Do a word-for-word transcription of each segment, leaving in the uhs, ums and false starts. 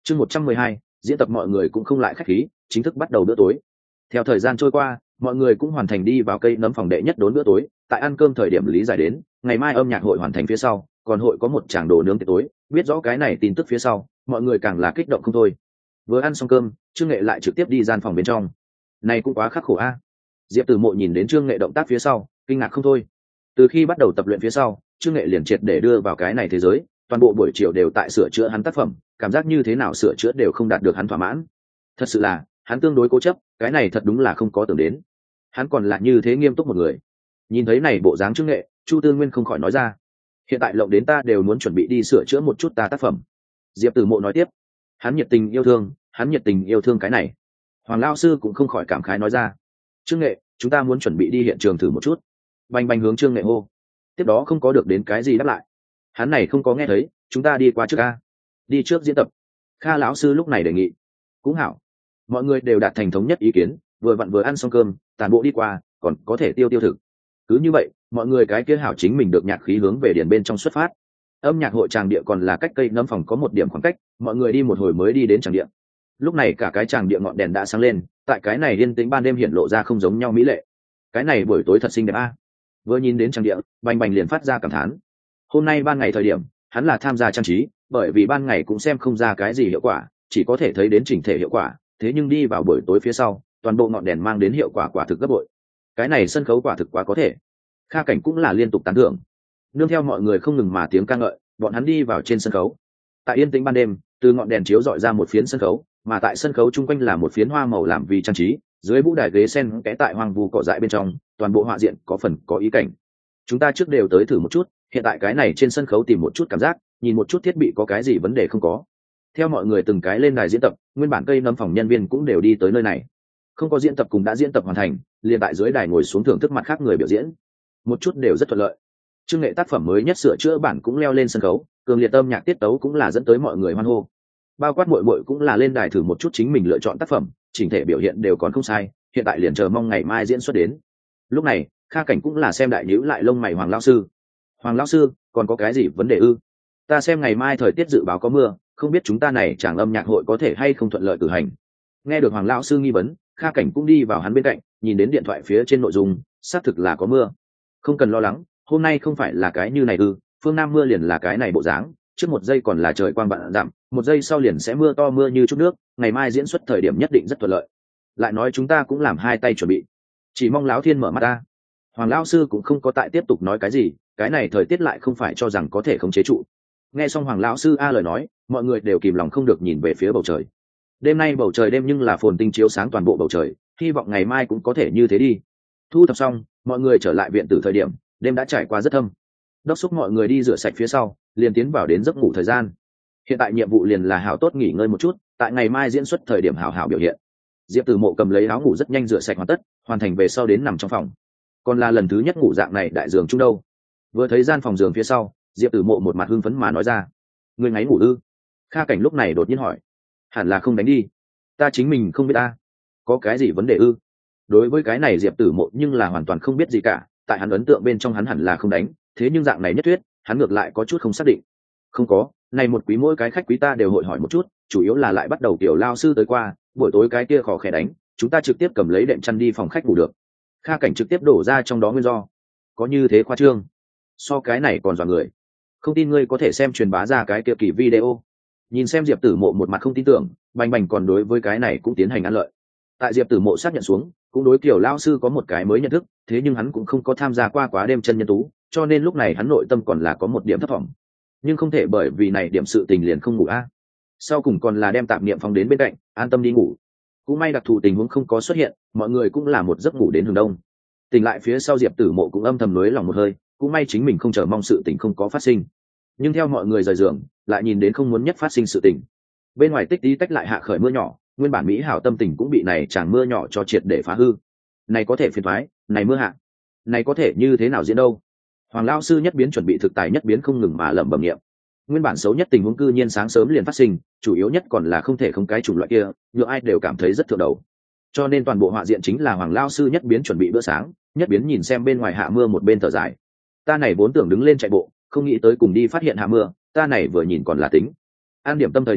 chương một trăm mười hai diễn tập mọi người cũng không lại khách khí, chính thức bắt đầu bữa tối. Theo thời gian trôi qua, mọi người cũng hoàn thành đi vào cây nấm phòng đệ nhất đốn bữa tối. Tại ăn cơm thời điểm lý giải đến ngày mai âm nhạc hội hoàn thành phía sau, còn hội có một tràng đồ nướng tiệc tối. Biết rõ cái này tin tức phía sau, mọi người càng là kích động không thôi. Vừa ăn xong cơm, Trương Nghệ lại trực tiếp đi gian phòng bên trong. Này cũng quá khắc khổ a. Diệp Tử Mộ nhìn đến Trương Nghệ động tác phía sau, kinh ngạc không thôi. Từ khi bắt đầu tập luyện phía sau, Trương Nghệ liền triệt để đưa vào cái này thế giới, toàn bộ buổi chiều đều tại sửa chữa hắn tác phẩm, cảm giác như thế nào sửa chữa đều không đạt được hắn thỏa mãn. Thật sự là, hắn tương đối cố chấp, cái này thật đúng là không có tưởng đến. Hắn còn là như thế nghiêm túc một người. Nhìn thấy này bộ dáng Trương Nghệ, Chu Tư Nguyên không khỏi nói ra: "Hiện tại lộng đến ta đều muốn chuẩn bị đi sửa chữa một chút ta tác phẩm." Diệp Tử Mộ nói tiếp: "Hắn nhiệt tình yêu thương, hắn nhiệt tình yêu thương cái này." Hoàng lão sư cũng không khỏi cảm khái nói ra: "Trương Nghệ, chúng ta muốn chuẩn bị đi hiện trường thử một chút." Bành bành hướng Trương Nghệ hô. Tiếp đó không có được đến cái gì đáp lại. Hắn này không có nghe thấy, chúng ta đi qua trước a. Đi trước diễn tập. Kha lão sư lúc này đề nghị. Cũng hảo. Mọi người đều đạt thành thống nhất ý kiến, vừa vặn vừa ăn xong cơm, tản bộ đi qua, còn có thể tiêu tiêu thực. Cứ như vậy, mọi người cái kia hảo chính mình được nhạc khí hướng về điển bên trong xuất phát. Âm nhạc hội tràng địa còn là cách cây nấm phòng có một điểm khoảng cách, mọi người đi một hồi mới đi đến tràng địa. Lúc này cả cái tràng địa ngọn đèn đã sáng lên, tại cái này yên tĩnh ban đêm hiện lộ ra không giống nhau mỹ lệ. Cái này buổi tối thật xinh đẹp a. Vừa nhìn đến tràng địa, Bành Bành liền phát ra cảm thán. Hôm nay ban ngày thời điểm, hắn là tham gia trang trí, bởi vì ban ngày cũng xem không ra cái gì hiệu quả, chỉ có thể thấy đến chỉnh thể hiệu quả, thế nhưng đi vào buổi tối phía sau, toàn bộ ngọn đèn mang đến hiệu quả quả thực gấp bội. Cái này sân khấu quả thực quá có thể. Kha Cảnh cũng là liên tục tán thưởng. Nương theo mọi người không ngừng mà tiếng ca ngợi, bọn hắn đi vào trên sân khấu. Tại yên tĩnh ban đêm, từ ngọn đèn chiếu dọi ra một phiến sân khấu, mà tại sân khấu chung quanh là một phiến hoa màu làm vì trang trí, dưới vũ đài ghế sen kẽ tại hoang vu cỏ dại bên trong, toàn bộ họa diện có phần có ý cảnh. Chúng ta trước đều tới thử một chút, hiện tại cái này trên sân khấu tìm một chút cảm giác, nhìn một chút thiết bị có cái gì vấn đề không có. Theo mọi người từng cái lên đài diễn tập, nguyên bản cây nấm phòng nhân viên cũng đều đi tới nơi này. Không có diễn tập cùng đã diễn tập hoàn thành, liền tại dưới đài ngồi xuống thưởng thức mặt khác người biểu diễn. Một chút đều rất thuận lợi. Trương Nghệ tác phẩm mới nhất sửa chữa bản cũng leo lên sân khấu, cường liệt âm nhạc tiết tấu cũng là dẫn tới mọi người hoan hô. Bao quát muội muội cũng là lên đài thử một chút chính mình lựa chọn tác phẩm, chỉnh thể biểu hiện đều còn không sai, hiện tại liền chờ mong ngày mai diễn xuất đến. Lúc này, Kha Cảnh cũng là xem đại nhíu lại lông mày Hoàng lão sư. Hoàng lão sư, còn có cái gì vấn đề ư? Ta xem ngày mai thời tiết dự báo có mưa, không biết chúng ta này chàng âm nhạc hội có thể hay không thuận lợi cử hành. Nghe được Hoàng lão sư nghi vấn, Kha Cảnh cũng đi vào hắn bên cạnh, nhìn đến điện thoại phía trên nội dung, xác thực là có mưa. Không cần lo lắng, hôm nay không phải là cái như này ư? Phương Nam mưa liền là cái này bộ dáng, trước một giây còn là trời quang vạn dặm, một giây sau liền sẽ mưa to mưa như chút nước, ngày mai diễn xuất thời điểm nhất định rất thuận lợi. Lại nói chúng ta cũng làm hai tay chuẩn bị, chỉ mong lão thiên mở mắt ta. Hoàng lão sư cũng không có tại tiếp tục nói cái gì, cái này thời tiết lại không phải cho rằng có thể khống chế trụ. Nghe xong Hoàng lão sư a lời nói, mọi người đều kìm lòng không được nhìn về phía bầu trời. Đêm nay bầu trời đêm nhưng là phồn tinh chiếu sáng toàn bộ bầu trời, hy vọng ngày mai cũng có thể như thế đi. Thu thập xong, mọi người trở lại viện tử thời điểm, đêm đã trải qua rất thâm. Đốc xúc mọi người đi rửa sạch phía sau, liền tiến vào đến giấc ngủ thời gian. Hiện tại nhiệm vụ liền là hảo tốt nghỉ ngơi một chút, tại ngày mai diễn xuất thời điểm hảo hảo biểu hiện. Diệp Tử Mộ cầm lấy áo ngủ rất nhanh rửa sạch hoàn tất, hoàn thành về sau đến nằm trong phòng. Còn là lần thứ nhất ngủ dạng này đại giường chung đâu. Vừa thấy gian phòng giường phía sau, Diệp Tử Mộ một mặt hưng phấn mà nói ra: "Ngươi ngáy ngủ ư?" Kha Cảnh lúc này đột nhiên hỏi: "Hẳn là không đánh đi, ta chính mình không biết ta. Có cái gì vấn đề ư?" Đối với cái này Diệp Tử Mộ nhưng là hoàn toàn không biết gì cả, tại hắn ấn tượng bên trong hắn hẳn là không đánh, thế nhưng dạng này nhất thuyết, hắn ngược lại có chút không xác định. "Không có, này một quý mỗi cái khách quý ta đều hội hỏi một chút, chủ yếu là lại bắt đầu tiểu lao sư tới qua, buổi tối cái kia khó khẽ đánh, chúng ta trực tiếp cầm lấy đệm chăn đi phòng khách ngủ được." Kha Cảnh trực tiếp đổ ra trong đó nguyên do. "Có như thế khoa trương? So cái này còn dọa người. Không tin ngươi có thể xem truyền bá ra cái kia kỳ video." Nhìn xem Diệp Tử Mộ một mặt không tin tưởng, Bành Bành còn đối với cái này cũng tiến hành ăn lợi. Tại Diệp Tử Mộ xác nhận xuống, cũng đối kiểu lao sư có một cái mới nhận thức, thế nhưng hắn cũng không có tham gia qua quá đêm chân nhân tú, cho nên lúc này hắn nội tâm còn là có một điểm thất vọng. Nhưng không thể bởi vì này điểm sự tình liền không ngủ a. Sau cùng còn là đem tạp niệm phóng đến bên cạnh, an tâm đi ngủ. Cũng may đặc thù tình huống không có xuất hiện, mọi người cũng là một giấc ngủ đến hừng đông. Tỉnh lại phía sau Diệp Tử Mộ cũng âm thầm nuối lòng một hơi, cũng may chính mình không chờ mong sự tình không có phát sinh. Nhưng theo mọi người rời giường, lại nhìn đến không muốn nhất phát sinh sự tình. Bên ngoài tích tí tách lại hạ khởi mưa nhỏ, nguyên bản mỹ hảo tâm tình cũng bị này tràng mưa nhỏ cho triệt để phá hư. Này có thể phiền toái, này mưa hạ, này có thể như thế nào diễn đâu? Hoàng lão sư nhất biến chuẩn bị thực tài nhất biến không ngừng mà lẩm bẩm niệm. Nguyên bản xấu nhất tình huống cư nhiên sáng sớm liền phát sinh, chủ yếu nhất còn là không thể không cái chủng loại kia, nhựa ai đều cảm thấy rất thượng đầu. Cho nên toàn bộ họa diện chính là Hoàng lão sư nhất biến chuẩn bị bữa sáng, nhất biến nhìn xem bên ngoài hạ mưa một bên thở dài. Ta này vốn tưởng đứng lên chạy bộ, không nghĩ tới cùng đi phát hiện hạ mưa, ta này vừa nhìn còn là tính. An điểm tâm thời điểm,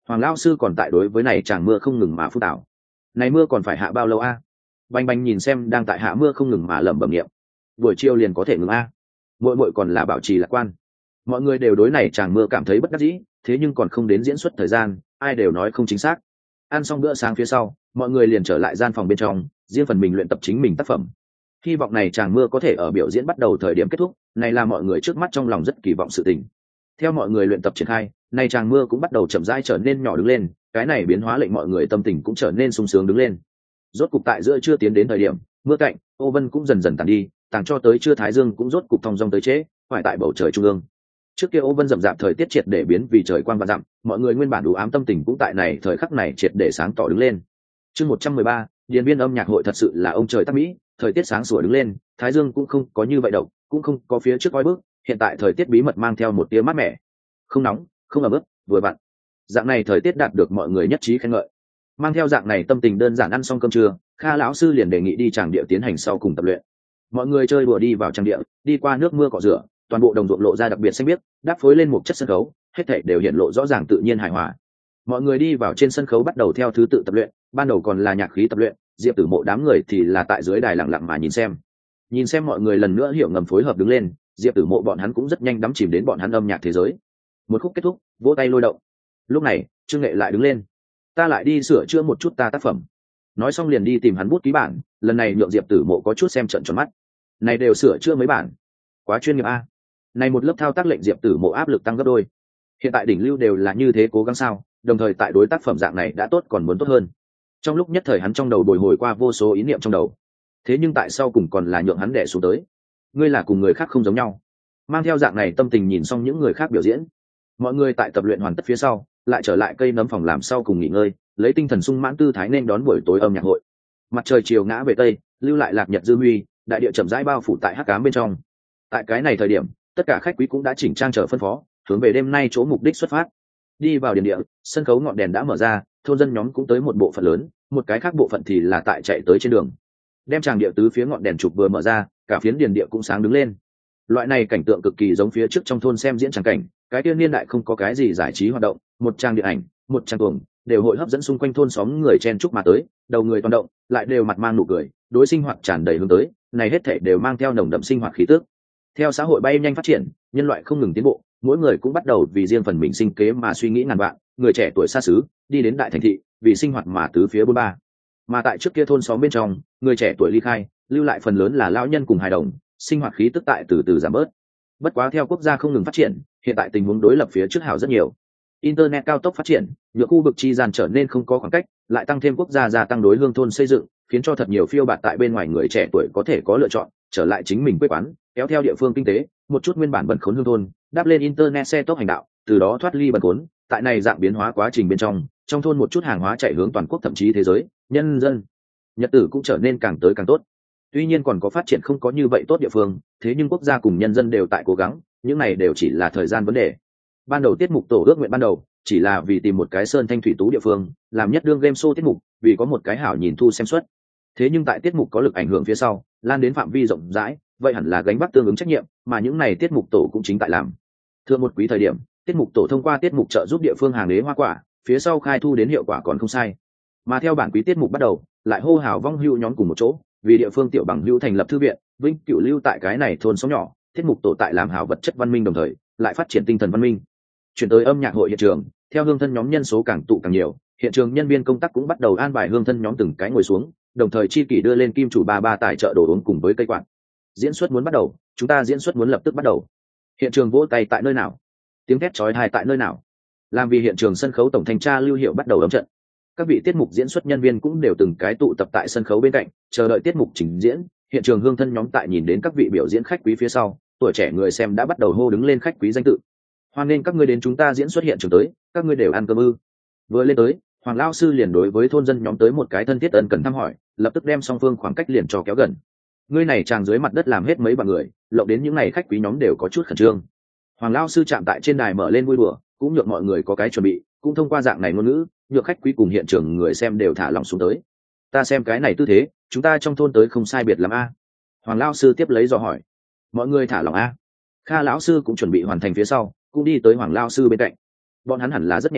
Hoàng lão sư còn tại đối với này tràng mưa không ngừng mà phun tảo. Này mưa còn phải hạ bao lâu a? À? Bành Bành nhìn xem đang tại hạ mưa không ngừng mà lẩm bẩm niệm. Buổi chiều liền có thể ngừng a. À? Muội muội còn là bảo trì lạc quan. Mọi người đều đối này tràng mưa cảm thấy bất đắc dĩ, thế nhưng còn không đến diễn xuất thời gian, ai đều nói không chính xác. Ăn xong bữa sáng phía sau, mọi người liền trở lại gian phòng bên trong, riêng phần mình luyện tập chính mình tác phẩm. Hy vọng này tràng mưa có thể ở biểu diễn bắt đầu thời điểm kết thúc, này là mọi người trước mắt trong lòng rất kỳ vọng sự tình. Theo mọi người luyện tập triển khai, này tràng mưa cũng bắt đầu chậm rãi trở nên nhỏ đứng lên, cái này biến hóa lệnh mọi người tâm tình cũng trở nên sung sướng đứng lên. Rốt cục tại giữa trưa tiến đến thời điểm, mưa cạnh, ô vân cũng dần dần tàn đi, tàng cho tới trưa thái dương cũng rốt cục thong dong tới trễ, phải tại bầu trời trung ương. Trước kia ô vân rậm rạp thời tiết triệt để biến vì trời quang và dặm, mọi người nguyên bản đủ ám tâm tình cũng tại này thời khắc này triệt để sáng tỏ đứng lên. Chương một trăm mười ba, Điện Biên âm nhạc hội thật sự là ông trời tác mỹ, thời tiết sáng sủa đứng lên, thái dương cũng không có như vậy độc, cũng không có phía trước oi bức, hiện tại thời tiết bí mật mang theo một tia mát mẻ, không nóng, không ẩm ướt, vừa vặn. Dạng này thời tiết đạt được mọi người nhất trí khen ngợi. Mang theo dạng này tâm tình đơn giản ăn xong cơm trưa, Kha lão sư liền đề nghị đi tràng địa tiến hành sau cùng tập luyện. Mọi người chơi đùa đi vào tràng địa, đi qua nước mưa cọ rửa, toàn bộ đồng ruộng lộ ra đặc biệt xanh biếc, đáp phối lên một chất sân khấu, hết thảy đều hiện lộ rõ ràng tự nhiên hài hòa. Mọi người đi vào trên sân khấu bắt đầu theo thứ tự tập luyện, ban đầu còn là nhạc khí tập luyện, Diệp Tử Mộ đám người thì là tại dưới đài lặng lặng mà nhìn xem. Nhìn xem mọi người lần nữa hiểu ngầm phối hợp đứng lên, Diệp Tử Mộ bọn hắn cũng rất nhanh đắm chìm đến bọn hắn âm nhạc thế giới. Một khúc kết thúc, vỗ tay lôi động. Lúc này, Trương Nghệ lại đứng lên, ta lại đi sửa chữa một chút ta tác phẩm. Nói xong liền đi tìm hắn bút ký bản, lần này nhượng Diệp Tử Mộ có chút xem trận tròn mắt. Này đều sửa chữa mấy bản, quá chuyên nghiệp a. Này một lớp thao tác lệnh Diệp Tử Mộ áp lực tăng gấp đôi. Hiện tại đỉnh lưu đều là như thế cố gắng sao? Đồng thời tại đối tác phẩm dạng này đã tốt còn muốn tốt hơn. Trong lúc nhất thời hắn trong đầu bồi hồi qua vô số ý niệm trong đầu. Thế nhưng tại sao cùng còn là nhượng hắn đè xuống tới? Ngươi là cùng người khác không giống nhau. Mang theo dạng này tâm tình nhìn xong những người khác biểu diễn. Mọi người tại tập luyện hoàn tất phía sau, lại trở lại cây nấm phòng làm sau cùng nghỉ ngơi, lấy tinh thần sung mãn tư thái nên đón buổi tối âm nhạc hội. Mặt trời chiều ngã về tây, lưu lại lạc nhật dư huy, đại địa chậm rãi bao phủ tại hắc ám bên trong. Tại cái này thời điểm, tất cả khách quý cũng đã chỉnh trang trở phân phó, hướng về đêm nay chỗ mục đích xuất phát. Đi vào điện địa, sân khấu ngọn đèn đã mở ra, thôn dân nhóm cũng tới một bộ phận lớn, một cái khác bộ phận thì là tại chạy tới trên đường. Đem tràng địa tứ phía ngọn đèn trục vừa mở ra, cả phiến điền địa cũng sáng đứng lên. Loại này cảnh tượng cực kỳ giống phía trước trong thôn xem diễn tràng cảnh, cái tiên niên đại không có cái gì giải trí hoạt động, một trang điện ảnh, một trang tuồng, đều hội hấp dẫn xung quanh thôn xóm người chen chúc mà tới, đầu người toàn động, lại đều mặt mang nụ cười, đối sinh hoạt tràn đầy hướng tới, này hết thảy đều mang theo nồng đậm sinh hoạt khí tức. Theo xã hội bay nhanh phát triển, nhân loại không ngừng tiến bộ, mỗi người cũng bắt đầu vì riêng phần mình sinh kế mà suy nghĩ ngàn vạn, người trẻ tuổi xa xứ, đi đến đại thành thị, vì sinh hoạt mà tứ phía bốn ba. Mà tại trước kia thôn xóm bên trong, người trẻ tuổi ly khai, lưu lại phần lớn là lão nhân cùng hài đồng, sinh hoạt khí tức tại từ từ giảm bớt. Bất quá theo quốc gia không ngừng phát triển, hiện tại tình huống đối lập phía trước hảo rất nhiều. Internet cao tốc phát triển, nhựa khu vực chi gian trở nên không có khoảng cách, lại tăng thêm quốc gia gia tăng đối hương thôn xây dựng, khiến cho thật nhiều phiêu bạt tại bên ngoài người trẻ tuổi có thể có lựa chọn, trở lại chính mình quê quán, kéo theo địa phương kinh tế, một chút nguyên bản bẩn khốn hương thôn, đáp lên internet xe tốc hành đạo, từ đó thoát ly bẩn khốn. Tại này dạng biến hóa quá trình bên trong, trong thôn một chút hàng hóa chạy hướng toàn quốc thậm chí thế giới, nhân dân nhật tử cũng trở nên càng tới càng tốt. Tuy nhiên còn có phát triển không có như vậy tốt địa phương, thế nhưng quốc gia cùng nhân dân đều tại cố gắng, những này đều chỉ là thời gian vấn đề. Ban đầu tiết mục tổ ước nguyện ban đầu chỉ là vì tìm một cái sơn thanh thủy tú địa phương làm nhất đương game show tiết mục, vì có một cái hảo nhìn thu xem suất. Thế nhưng tại tiết mục có lực ảnh hưởng phía sau, lan đến phạm vi rộng rãi, vậy hẳn là gánh vác tương ứng trách nhiệm, mà những này tiết mục tổ cũng chính tại làm. Thưa một quý thời điểm, tiết mục tổ thông qua tiết mục trợ giúp địa phương hàng đế hoa quả, phía sau khai thu đến hiệu quả còn không sai. Mà theo bản quý tiết mục bắt đầu, lại hô hào vong hưu nhóm cùng một chỗ, vì địa phương tiểu bằng hưu thành lập thư viện, vĩnh cửu lưu tại cái này thôn xóm nhỏ, tiết mục tổ tại làm hảo vật chất văn minh đồng thời, lại phát triển tinh thần văn minh. Chuyển tới âm nhạc hội hiện trường, theo hương thân nhóm nhân số càng tụ càng nhiều, hiện trường nhân viên công tác cũng bắt đầu an bài hương thân nhóm từng cái ngồi xuống, đồng thời chi kỷ đưa lên kim chủ ba ba tài trợ đồ uống cùng với cây quạt. Diễn xuất muốn bắt đầu, chúng ta diễn xuất muốn lập tức bắt đầu. Hiện trường vỗ tay tại nơi nào? Tiếng thét chói tai tại nơi nào? Làm vì hiện trường sân khấu tổng thanh tra Lưu Hiệu bắt đầu ấm trận. Các vị tiết mục diễn xuất nhân viên cũng đều từng cái tụ tập tại sân khấu bên cạnh, chờ đợi tiết mục trình diễn. Hiện trường hương thân nhóm tại nhìn đến các vị biểu diễn khách quý phía sau, tuổi trẻ người xem đã bắt đầu hô đứng lên khách quý danh tự. Hoan nghênh các ngươi đến chúng ta diễn xuất hiện trường tới, các ngươi đều ăn cơm ư? Vừa lên tới, Hoàng lão sư liền đối với thôn dân nhóm tới một cái thân thiết ân cần thăm hỏi, lập tức đem song phương khoảng cách liền cho kéo gần. Ngươi này chàng dưới mặt đất làm hết mấy bạn người, lộng đến những ngày khách quý nhóm đều có chút khẩn trương. Hoàng lão sư chạm tại trên đài mở lên vui đùa, cũng nhượng mọi người có cái chuẩn bị, cũng thông qua dạng này ngôn ngữ, nhượng khách quý cùng hiện trường người xem đều thả lỏng xuống tới. Ta xem cái này tư thế, chúng ta trong thôn tới không sai biệt lắm a. Hoàng lão sư tiếp lấy dò hỏi. Mọi người thả lỏng a. Kha lão sư cũng chuẩn bị hoàn thành phía sau, cũng đi tới Hoàng lão sư bên cạnh. Bọn hắn hẳn là rất nhẹ nhàng,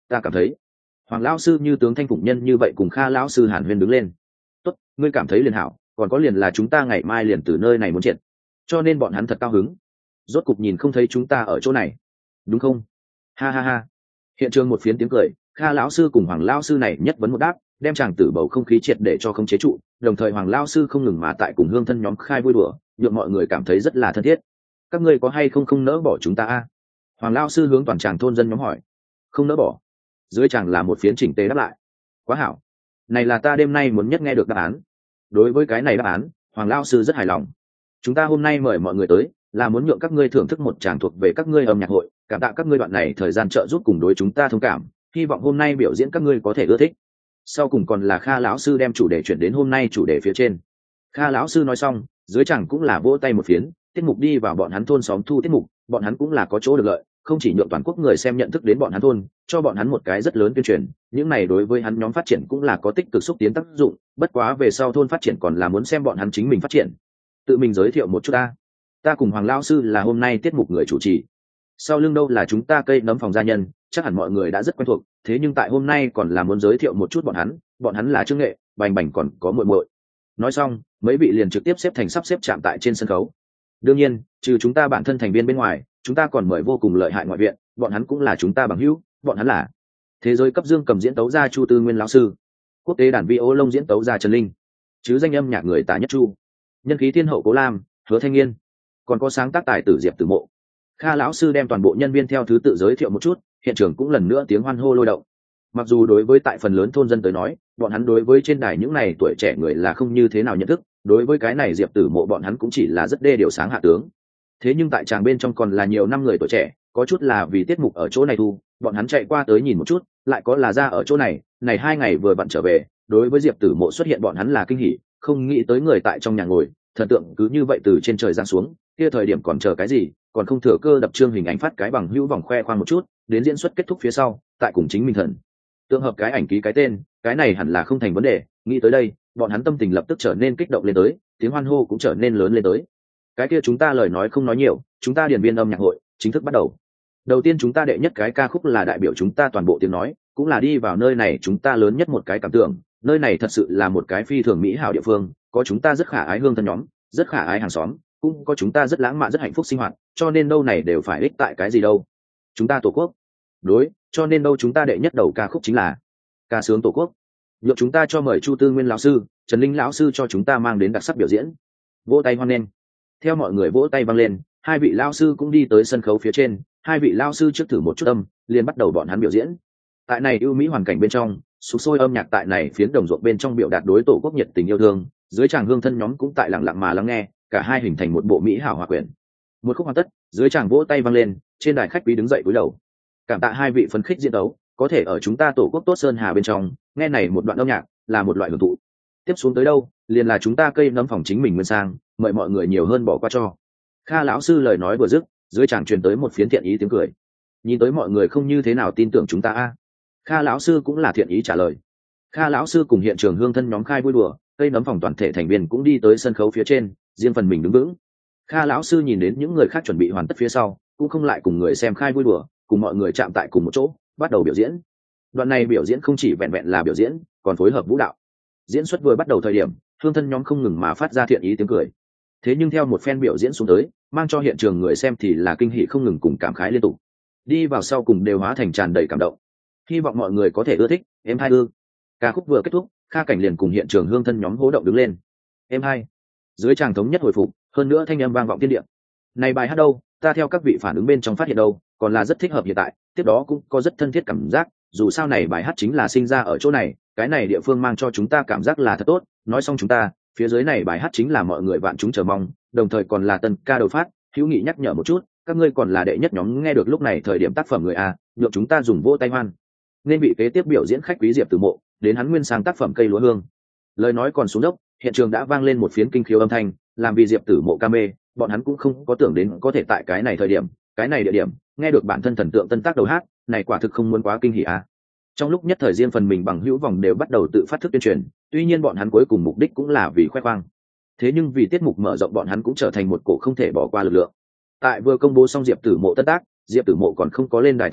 ta cảm thấy Hoàng lão sư như tướng Thanh Phụng Nhân như vậy cùng Kha lão sư hàn huyên đứng lên. Tốt, ngươi cảm thấy liền hảo, còn có liền là chúng ta ngày mai liền từ nơi này muốn triệt, cho nên bọn hắn thật cao hứng. Rốt cục nhìn không thấy chúng ta ở chỗ này, đúng không? Ha ha ha. Hiện trường một phiến tiếng cười, Kha lão sư cùng Hoàng lão sư này nhất vấn một đáp, đem chàng tử bầu không khí triệt để cho không chế trụ, đồng thời Hoàng lão sư không ngừng mà tại cùng hương thân nhóm khai vui đùa, nhượng mọi người cảm thấy rất là thân thiết. Các ngươi có hay không không nỡ bỏ chúng ta a? Hoàng lão sư hướng toàn tràng thôn dân nhóm hỏi. Không nỡ bỏ. Dưới chàng là một phiến chỉnh tề đáp lại. Quá hảo, này là ta đêm nay muốn nhất nghe được đáp án. Đối với cái này đáp án, Hoàng lão sư rất hài lòng. Chúng ta hôm nay mời mọi người tới là muốn nhượng các ngươi thưởng thức một tràng thuộc về các ngươi âm nhạc hội, cảm tạ các ngươi đoạn này thời gian trợ giúp cùng đối chúng ta thông cảm, hy vọng hôm nay biểu diễn các ngươi có thể ưa thích. Sau cùng còn là Kha lão sư đem chủ đề chuyển đến hôm nay chủ đề phía trên. Kha lão sư nói xong, dưới chẳng cũng là vỗ tay một phiến, tiết mục đi vào bọn hắn thôn xóm thu tiết mục, bọn hắn cũng là có chỗ được lợi, không chỉ nhượng toàn quốc người xem nhận thức đến bọn hắn thôn, cho bọn hắn một cái rất lớn tuyên truyền, những này đối với hắn nhóm phát triển cũng là có tích cực xúc tiến tác dụng, bất quá về sau thôn phát triển còn là muốn xem bọn hắn chính mình phát triển. Tự mình giới thiệu một chút ta. Ta cùng Hoàng lão sư là hôm nay tiết mục người chủ trì. Sau lưng đâu là chúng ta cây nấm phòng gia nhân, chắc hẳn mọi người đã rất quen thuộc, thế nhưng tại hôm nay còn là muốn giới thiệu một chút bọn hắn, bọn hắn là Trương Nghệ, Bành Bành còn có muội muội. Nói xong, mấy vị liền trực tiếp xếp thành sắp xếp chạm tại trên sân khấu. Đương nhiên, trừ chúng ta bản thân thành viên bên ngoài, chúng ta còn mời vô cùng lợi hại ngoại viện, bọn hắn cũng là chúng ta bằng hữu, bọn hắn là thế giới cấp dương cầm diễn tấu gia Chu Tư Nguyên lão sư, quốc tế đàn vi ô lông diễn tấu gia Trần Linh, chứ danh âm nhạc người Tạ Nhất Chu, nhân khí thiên hậu Cố Lam, Hứa Thanh Nghiên, còn có sáng tác tài tử Diệp Tử Mộ. Kha lão sư đem toàn bộ nhân viên theo thứ tự giới thiệu một chút, hiện trường cũng lần nữa tiếng hoan hô lôi động. Mặc dù đối với tại phần lớn thôn dân tới nói, bọn hắn đối với trên đài những này tuổi trẻ người là không như thế nào nhận thức, đối với cái này Diệp Tử Mộ bọn hắn cũng chỉ là rất đê điều sáng hạ tướng. Thế nhưng tại tràng bên trong còn là nhiều năm người tuổi trẻ, có chút là vì tiết mục ở chỗ này thu, bọn hắn chạy qua tới nhìn một chút, lại có là ra ở chỗ này, này hai ngày vừa vặn trở về, đối với Diệp Tử Mộ xuất hiện bọn hắn là kinh hỉ, không nghĩ tới người tại trong nhà ngồi, thần tượng cứ như vậy từ trên trời giáng xuống, kia thời điểm còn chờ cái gì, còn không thừa cơ đập trương hình ảnh phát cái bằng hữu vòng khoe khoang một chút, đến diễn xuất kết thúc phía sau, tại cùng chính mình thần tượng hợp cái ảnh ký cái tên, cái này hẳn là không thành vấn đề. Nghĩ tới đây, bọn hắn tâm tình lập tức trở nên kích động lên tới, tiếng hoan hô cũng trở nên lớn lên tới. Cái kia chúng ta lời nói không nói nhiều, chúng ta điển viên âm nhạc hội chính thức bắt đầu. Đầu tiên chúng ta đệ nhất cái ca khúc là đại biểu chúng ta toàn bộ tiếng nói, cũng là đi vào nơi này chúng ta lớn nhất một cái cảm tưởng, nơi này thật sự là một cái phi thường mỹ hảo địa phương, có chúng ta rất khả ái hương thân nhóm, rất khả ái hàng xóm, cũng có chúng ta rất lãng mạn rất hạnh phúc sinh hoạt, cho nên đâu này đều phải ích tại cái gì đâu. Chúng ta tổ quốc. Đối, cho nên đâu chúng ta đệ nhất đầu ca khúc chính là ca sướng tổ quốc. Nhượng chúng ta cho mời Chu Tư Nguyên lão sư, Trần Linh lão sư cho chúng ta mang đến đặc sắc biểu diễn. Vỗ tay hoan nghênh. Theo mọi người vỗ tay vang lên, hai vị lão sư cũng đi tới sân khấu phía trên, hai vị lão sư trước thử một chút âm, liền bắt đầu bọn hắn biểu diễn. Tại này ưu mỹ hoàn cảnh bên trong, sục sôi âm nhạc tại này phiến đồng ruộng bên trong biểu đạt đối tổ quốc nhiệt tình yêu thương, dưới tràng hương thân nhóm cũng tại lặng lặng mà lắng nghe, cả hai hình thành một bộ mỹ hảo hòa quyện. Một khúc hoàn tất, dưới tràng vỗ tay vang lên, trên đài khách quý đứng dậy cúi đầu. Cảm tạ hai vị phấn khích diễn đấu, có thể ở chúng ta tổ quốc tốt sơn hà bên trong, nghe này một đoạn âm nhạc là một loại hưởng thụ. Tiếp xuống tới đâu, liền là chúng ta cây nấm phòng chính mình nguyên sang, mời mọi người nhiều hơn bỏ qua cho. Kha lão sư lời nói vừa dứt, dưới tràng truyền tới một phiến thiện ý tiếng cười. Nhìn tới mọi người không như thế nào tin tưởng chúng ta a. Kha lão sư cũng là thiện ý trả lời. Kha lão sư cùng hiện trường hương thân nhóm khai vui đùa, cây nấm phòng toàn thể thành viên cũng đi tới sân khấu phía trên, riêng phần mình đứng vững. Kha lão sư nhìn đến những người khác chuẩn bị hoàn tất phía sau, cũng không lại cùng người xem khai vui đùa, cùng mọi người chạm tại cùng một chỗ, bắt đầu biểu diễn. Đoạn này biểu diễn không chỉ vẹn vẹn là biểu diễn, còn phối hợp vũ đạo. Diễn xuất vừa bắt đầu thời điểm, hương thân nhóm không ngừng mà phát ra thiện ý tiếng cười. Thế nhưng theo một phen biểu diễn xuống tới, mang cho hiện trường người xem thì là kinh hỉ không ngừng cùng cảm khái liên tục. Đi vào sau cùng đều hóa thành tràn đầy cảm động. Hy vọng mọi người có thể ưa thích, em hai ư. Ca khúc vừa kết thúc, Kha Cảnh liền cùng hiện trường hương thân nhóm hố động đứng lên. Em hai. Dưới tràng thống nhất hồi phục, hơn nữa thanh âm vang vọng thiên địa. Này bài hát đâu, ta theo các vị phản ứng bên trong phát hiện đâu, còn là rất thích hợp hiện tại, tiếp đó cũng có rất thân thiết cảm giác, dù sao này bài hát chính là sinh ra ở chỗ này, cái này địa phương mang cho chúng ta cảm giác là thật tốt. Nói xong chúng ta, phía dưới này bài hát chính là mọi người vạn chúng chờ mong, đồng thời còn là tân ca đầu phát, hữu nghị nhắc nhở một chút, các ngươi còn là đệ nhất nhóm nghe được lúc này thời điểm tác phẩm người a, nhượng chúng ta dùng vỗ tay hoan. Nên bị kế tiếp biểu diễn khách quý Diệp Tử Mộ, đến hắn nguyên sang tác phẩm cây lúa hương. Lời nói còn xuống dốc, hiện trường đã vang lên một phiến kinh khiếu âm thanh, làm vì Diệp Tử Mộ ca mê, bọn hắn cũng không có tưởng đến có thể tại cái này thời điểm, cái này địa điểm, nghe được bản thân thần tượng tân tác đầu hát, này quả thực không muốn quá kinh hỉ a. Trong lúc nhất thời riêng phần mình bằng hữu vòng đều bắt đầu tự phát thức tuyên truyền, tuy nhiên bọn hắn cuối cùng mục đích cũng là vì khoe khoang. Thế nhưng vì tiết mục mở rộng bọn hắn cũng trở thành một cổ không thể bỏ qua lực lượng. Tại vừa công bố xong Diệp Tử Mộ tân tác, Diệp Tử Mộ còn không có lên đài thời điểm,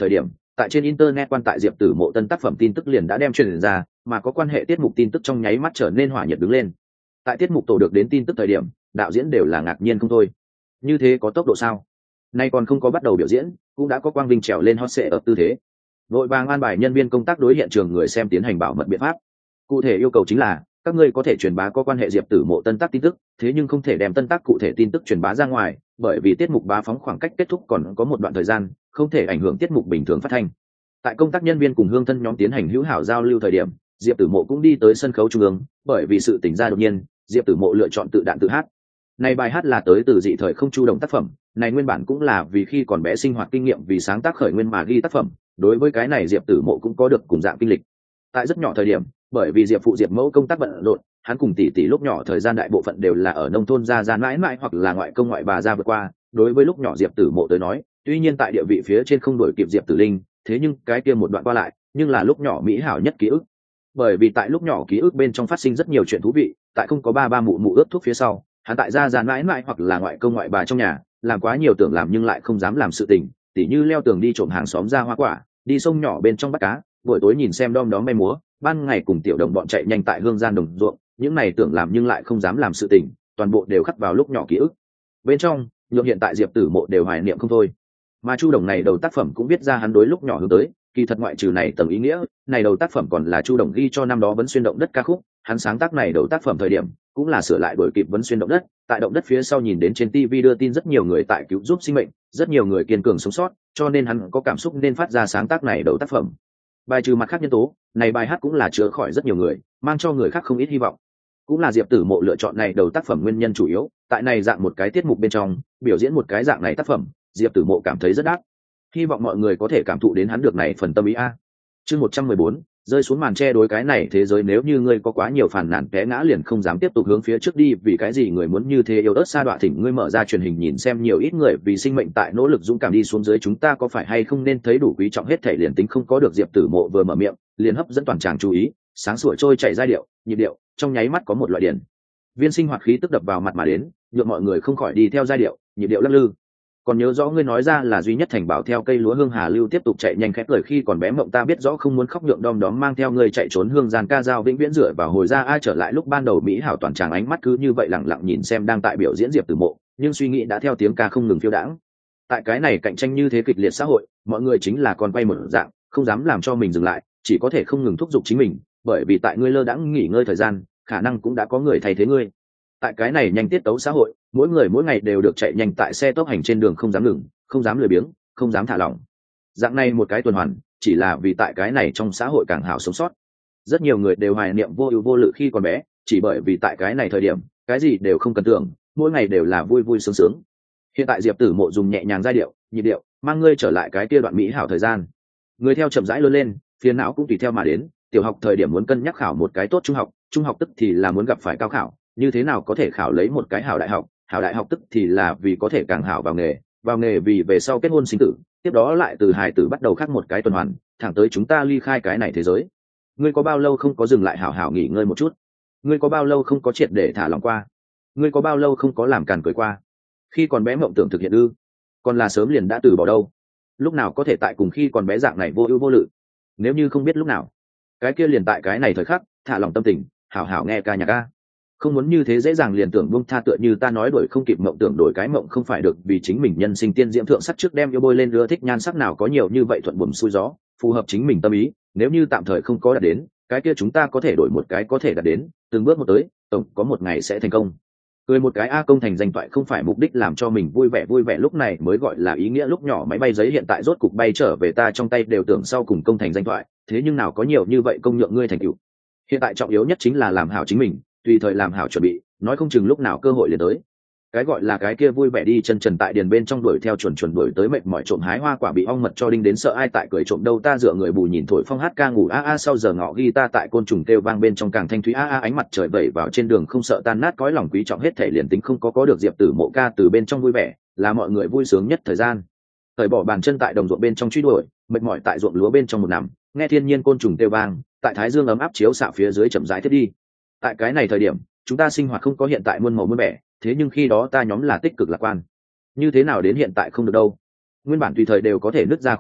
Tại trên internet quan tại Diệp Tử Mộ tân tác phẩm tin tức liền đã đem truyền ra, mà có quan hệ tiết mục tin tức trong nháy mắt trở nên hỏa nhiệt đứng lên. Tại tiết mục tổ được đến tin tức thời điểm, đạo diễn đều là ngạc nhiên không thôi. Như thế có tốc độ sao? Nay còn không có bắt đầu biểu diễn, cũng đã có quang vinh trèo lên hot seat ở tư thế. Vội vàng an bài nhân viên công tác đối hiện trường người xem tiến hành bảo mật biện pháp. Cụ thể yêu cầu chính là các ngươi có thể truyền bá có quan hệ Diệp Tử Mộ tân tác tin tức, thế nhưng không thể đem tân tác cụ thể tin tức truyền bá ra ngoài, bởi vì tiết mục bá phóng khoảng cách kết thúc còn có một đoạn thời gian, không thể ảnh hưởng tiết mục bình thường phát thanh. Tại công tác nhân viên cùng hương thân nhóm tiến hành hữu hảo giao lưu thời điểm, Diệp Tử Mộ cũng đi tới sân khấu trung ương, bởi vì sự tỉnh ra đột nhiên, Diệp Tử Mộ lựa chọn tự đạn tự hát. Này bài hát là tới từ dị thời không chu động tác phẩm, này nguyên bản cũng là vì khi còn bé sinh hoạt kinh nghiệm vì sáng tác khởi nguyên mà ghi tác phẩm, đối với cái này Diệp Tử Mộ cũng có được cùng dạng kinh lịch. Tại rất nhỏ thời điểm, bởi vì Diệp phụ Diệp mẫu công tác bận rộn, hắn cùng tỷ tỷ lúc nhỏ thời gian đại bộ phận đều là ở nông thôn gia gia mãi mãi hoặc là ngoại công ngoại bà gia vượt qua, đối với lúc nhỏ Diệp Tử Mộ tới nói, tuy nhiên tại địa vị phía trên không đổi kịp Diệp Tử Linh, thế nhưng cái kia một đoạn qua lại, nhưng là lúc nhỏ mỹ hảo nhất ký ức. Bởi vì tại lúc nhỏ ký ức bên trong phát sinh rất nhiều chuyện thú vị, tại không có ba ba mụ mụ ướt thuốc phía sau, hắn tại gia gia mãi mãi hoặc là ngoại công ngoại bà trong nhà, làm quá nhiều tưởng làm nhưng lại không dám làm sự tình, tỉ như leo tường đi trộm hàng xóm ra hoa quả, đi sông nhỏ bên trong bắt cá, buổi tối nhìn xem đom đóm bay múa, ban ngày cùng tiểu đồng bọn chạy nhanh tại hương gian đồng ruộng, những này tưởng làm nhưng lại không dám làm sự tình, toàn bộ đều khắc vào lúc nhỏ ký ức bên trong, nhượng hiện tại Diệp Tử Mộ đều hoài niệm không thôi. Mà Chu Đồng này đầu tác phẩm cũng biết ra hắn đối lúc nhỏ hướng tới, kỳ thật ngoại trừ này tầng ý nghĩa, này đầu tác phẩm còn là Chu Đồng ghi cho năm đó Vấn Xuyên động đất ca khúc, hắn sáng tác này đầu tác phẩm thời điểm, cũng là sửa lại đổi kịp Vấn Xuyên động đất, tại động đất phía sau nhìn đến trên ti vi đưa tin rất nhiều người tại cứu giúp sinh mệnh, rất nhiều người kiên cường sống sót, cho nên hắn có cảm xúc nên phát ra sáng tác này đầu tác phẩm. Bài trừ mặt khác nhân tố, này bài hát cũng là chữa khỏi rất nhiều người, mang cho người khác không ít hy vọng. Cũng là Diệp Tử Mộ lựa chọn này đầu tác phẩm nguyên nhân chủ yếu, tại này dạng một cái tiết mục bên trong, biểu diễn một cái dạng này tác phẩm, Diệp Tử Mộ cảm thấy rất đắt. Hy vọng mọi người có thể cảm thụ đến hắn được này phần tâm ý a. Chương một trăm mười bốn, rơi xuống màn che đối cái này thế giới, nếu như ngươi có quá nhiều phản nàn té ngã liền không dám tiếp tục hướng phía trước đi, vì cái gì người muốn như thế yêu ớt sa đọa, thỉnh ngươi mở ra truyền hình nhìn xem nhiều ít người vì sinh mệnh tại nỗ lực dũng cảm đi xuống dưới, chúng ta có phải hay không nên thấy đủ quý trọng hết thể liền tính không có được. Diệp Tử Mộ vừa mở miệng, liền hấp dẫn toàn tràng chú ý, sáng sủa trôi chảy giai điệu, nhịp điệu, trong nháy mắt có một loại điển viên sinh hoạt khí tức đập vào mặt mà đến, nhượng mọi người không khỏi đi theo giai điệu, nhịp điệu lắc lư. Còn nhớ rõ ngươi nói ra là duy nhất thành bảo theo cây lúa hương hà lưu tiếp tục chạy nhanh khép cười, khi còn bé mộng ta biết rõ không muốn khóc, nhượng đom đóm mang theo ngươi chạy trốn hương gian ca dao vĩnh viễn rửa vào hồi ra ai trở lại lúc ban đầu mỹ hảo toàn tràng ánh mắt cứ như vậy lặng lặng nhìn xem đang tại biểu diễn Diệp Tử Mộ, nhưng suy nghĩ đã theo tiếng ca không ngừng phiêu đãng. Tại cái này cạnh tranh như thế kịch liệt xã hội, mọi người chính là con quay một dạng, không dám làm cho mình dừng lại, chỉ có thể không ngừng thúc giục chính mình, bởi vì tại ngươi lơ đãng nghỉ ngơi thời gian, khả năng cũng đã có người thay thế ngươi. Tại cái này nhanh tiết tấu xã hội, mỗi người mỗi ngày đều được chạy nhanh tại xe tốc hành trên đường, không dám ngừng, không dám lười biếng, không dám thả lỏng. Dạng này một cái tuần hoàn, chỉ là vì tại cái này trong xã hội càng hảo sống sót. Rất nhiều người đều hoài niệm vô ưu vô lự khi còn bé, chỉ bởi vì tại cái này thời điểm, cái gì đều không cần tưởng, mỗi ngày đều là vui vui sướng sướng. Hiện tại Diệp Tử Mộ dùng nhẹ nhàng giai điệu, nhịp điệu, mang ngươi trở lại cái kia đoạn mỹ hảo thời gian. Người theo chậm rãi lớn lên, phiền não cũng tùy theo mà đến, tiểu học thời điểm muốn cân nhắc khảo một cái tốt trung học, trung học tức thì là muốn gặp phải cao khảo, như thế nào có thể khảo lấy một cái hảo đại học, hảo đại học tức thì là vì có thể càng hảo vào nghề, vào nghề vì về sau kết hôn sinh tử, tiếp đó lại từ hài tử bắt đầu khác một cái tuần hoàn, thẳng tới chúng ta ly khai cái này thế giới. Ngươi có bao lâu không có dừng lại hảo hảo nghỉ ngơi một chút? Ngươi có bao lâu không có triệt để thả lòng qua? Ngươi có bao lâu không có làm càn cười qua? Khi còn bé mộng tưởng thực hiện ư? Còn là sớm liền đã từ bỏ đâu? Lúc nào có thể tại cùng khi còn bé dạng này vô ưu vô lự? Nếu như không biết lúc nào, cái kia liền tại cái này thời khắc, thả lòng tâm tình, hảo hảo nghe ca nhạc ca. Không muốn như thế dễ dàng liền tưởng buông tha, tựa như ta nói đổi không kịp mộng tưởng đổi cái mộng không phải được vì chính mình nhân sinh tiên diễm thượng sắc trước đem yêu bôi lên, ưa thích nhan sắc nào có nhiều như vậy thuận buồm xuôi gió, phù hợp chính mình tâm ý, nếu như tạm thời không có đạt đến, cái kia chúng ta có thể đổi một cái có thể đạt đến, từng bước một tới, tổng có một ngày sẽ thành công. Cười một cái a, công thành danh toại không phải mục đích làm cho mình vui vẻ vui vẻ lúc này mới gọi là ý nghĩa. Lúc nhỏ máy bay giấy hiện tại rốt cục bay trở về ta trong tay, đều tưởng sau cùng công thành danh toại, thế nhưng nào có nhiều như vậy công nhượng ngươi thành tựu. Hiện tại trọng yếu nhất chính là làm hảo chính mình, tùy thời làm hảo chuẩn bị, nói không chừng lúc nào cơ hội liền tới. Cái gọi là cái kia vui vẻ đi chân trần tại điền bên trong đuổi theo chuẩn chuẩn đuổi tới mệt mỏi trộm hái hoa quả bị ong mật cho đinh đến sợ ai tại cười trộm đâu ta dựa người bù nhìn thổi phong hát ca ngủ a a sau giờ ngọ ghi ta tại côn trùng kêu vang bên trong càng thanh thúy a a ánh mặt trời vẩy vào trên đường không sợ tan nát cõi lòng quý trọng hết thể liền tính không có có được Diệp Tử Mộ ca từ bên trong vui vẻ là mọi người vui sướng nhất thời gian. Thời bỏ bàn chân tại đồng ruộng bên trong truy đuổi, mệt mỏi tại ruộng lúa bên trong một nằm, nghe thiên nhiên côn trùng kêu vang, tại thái dương ấm áp chiếu xạ phía dưới chậm rãi thiết đi. Tại cái này thời điểm, chúng ta sinh hoạt không có hiện tại muôn màu muôn vẻ, thế nhưng khi đó ta nhóm là tích cực lạc quan. Như thế nào đến hiện tại không được đâu? Nguyên bản tùy thời đều có thể nứt ra khoe miệng,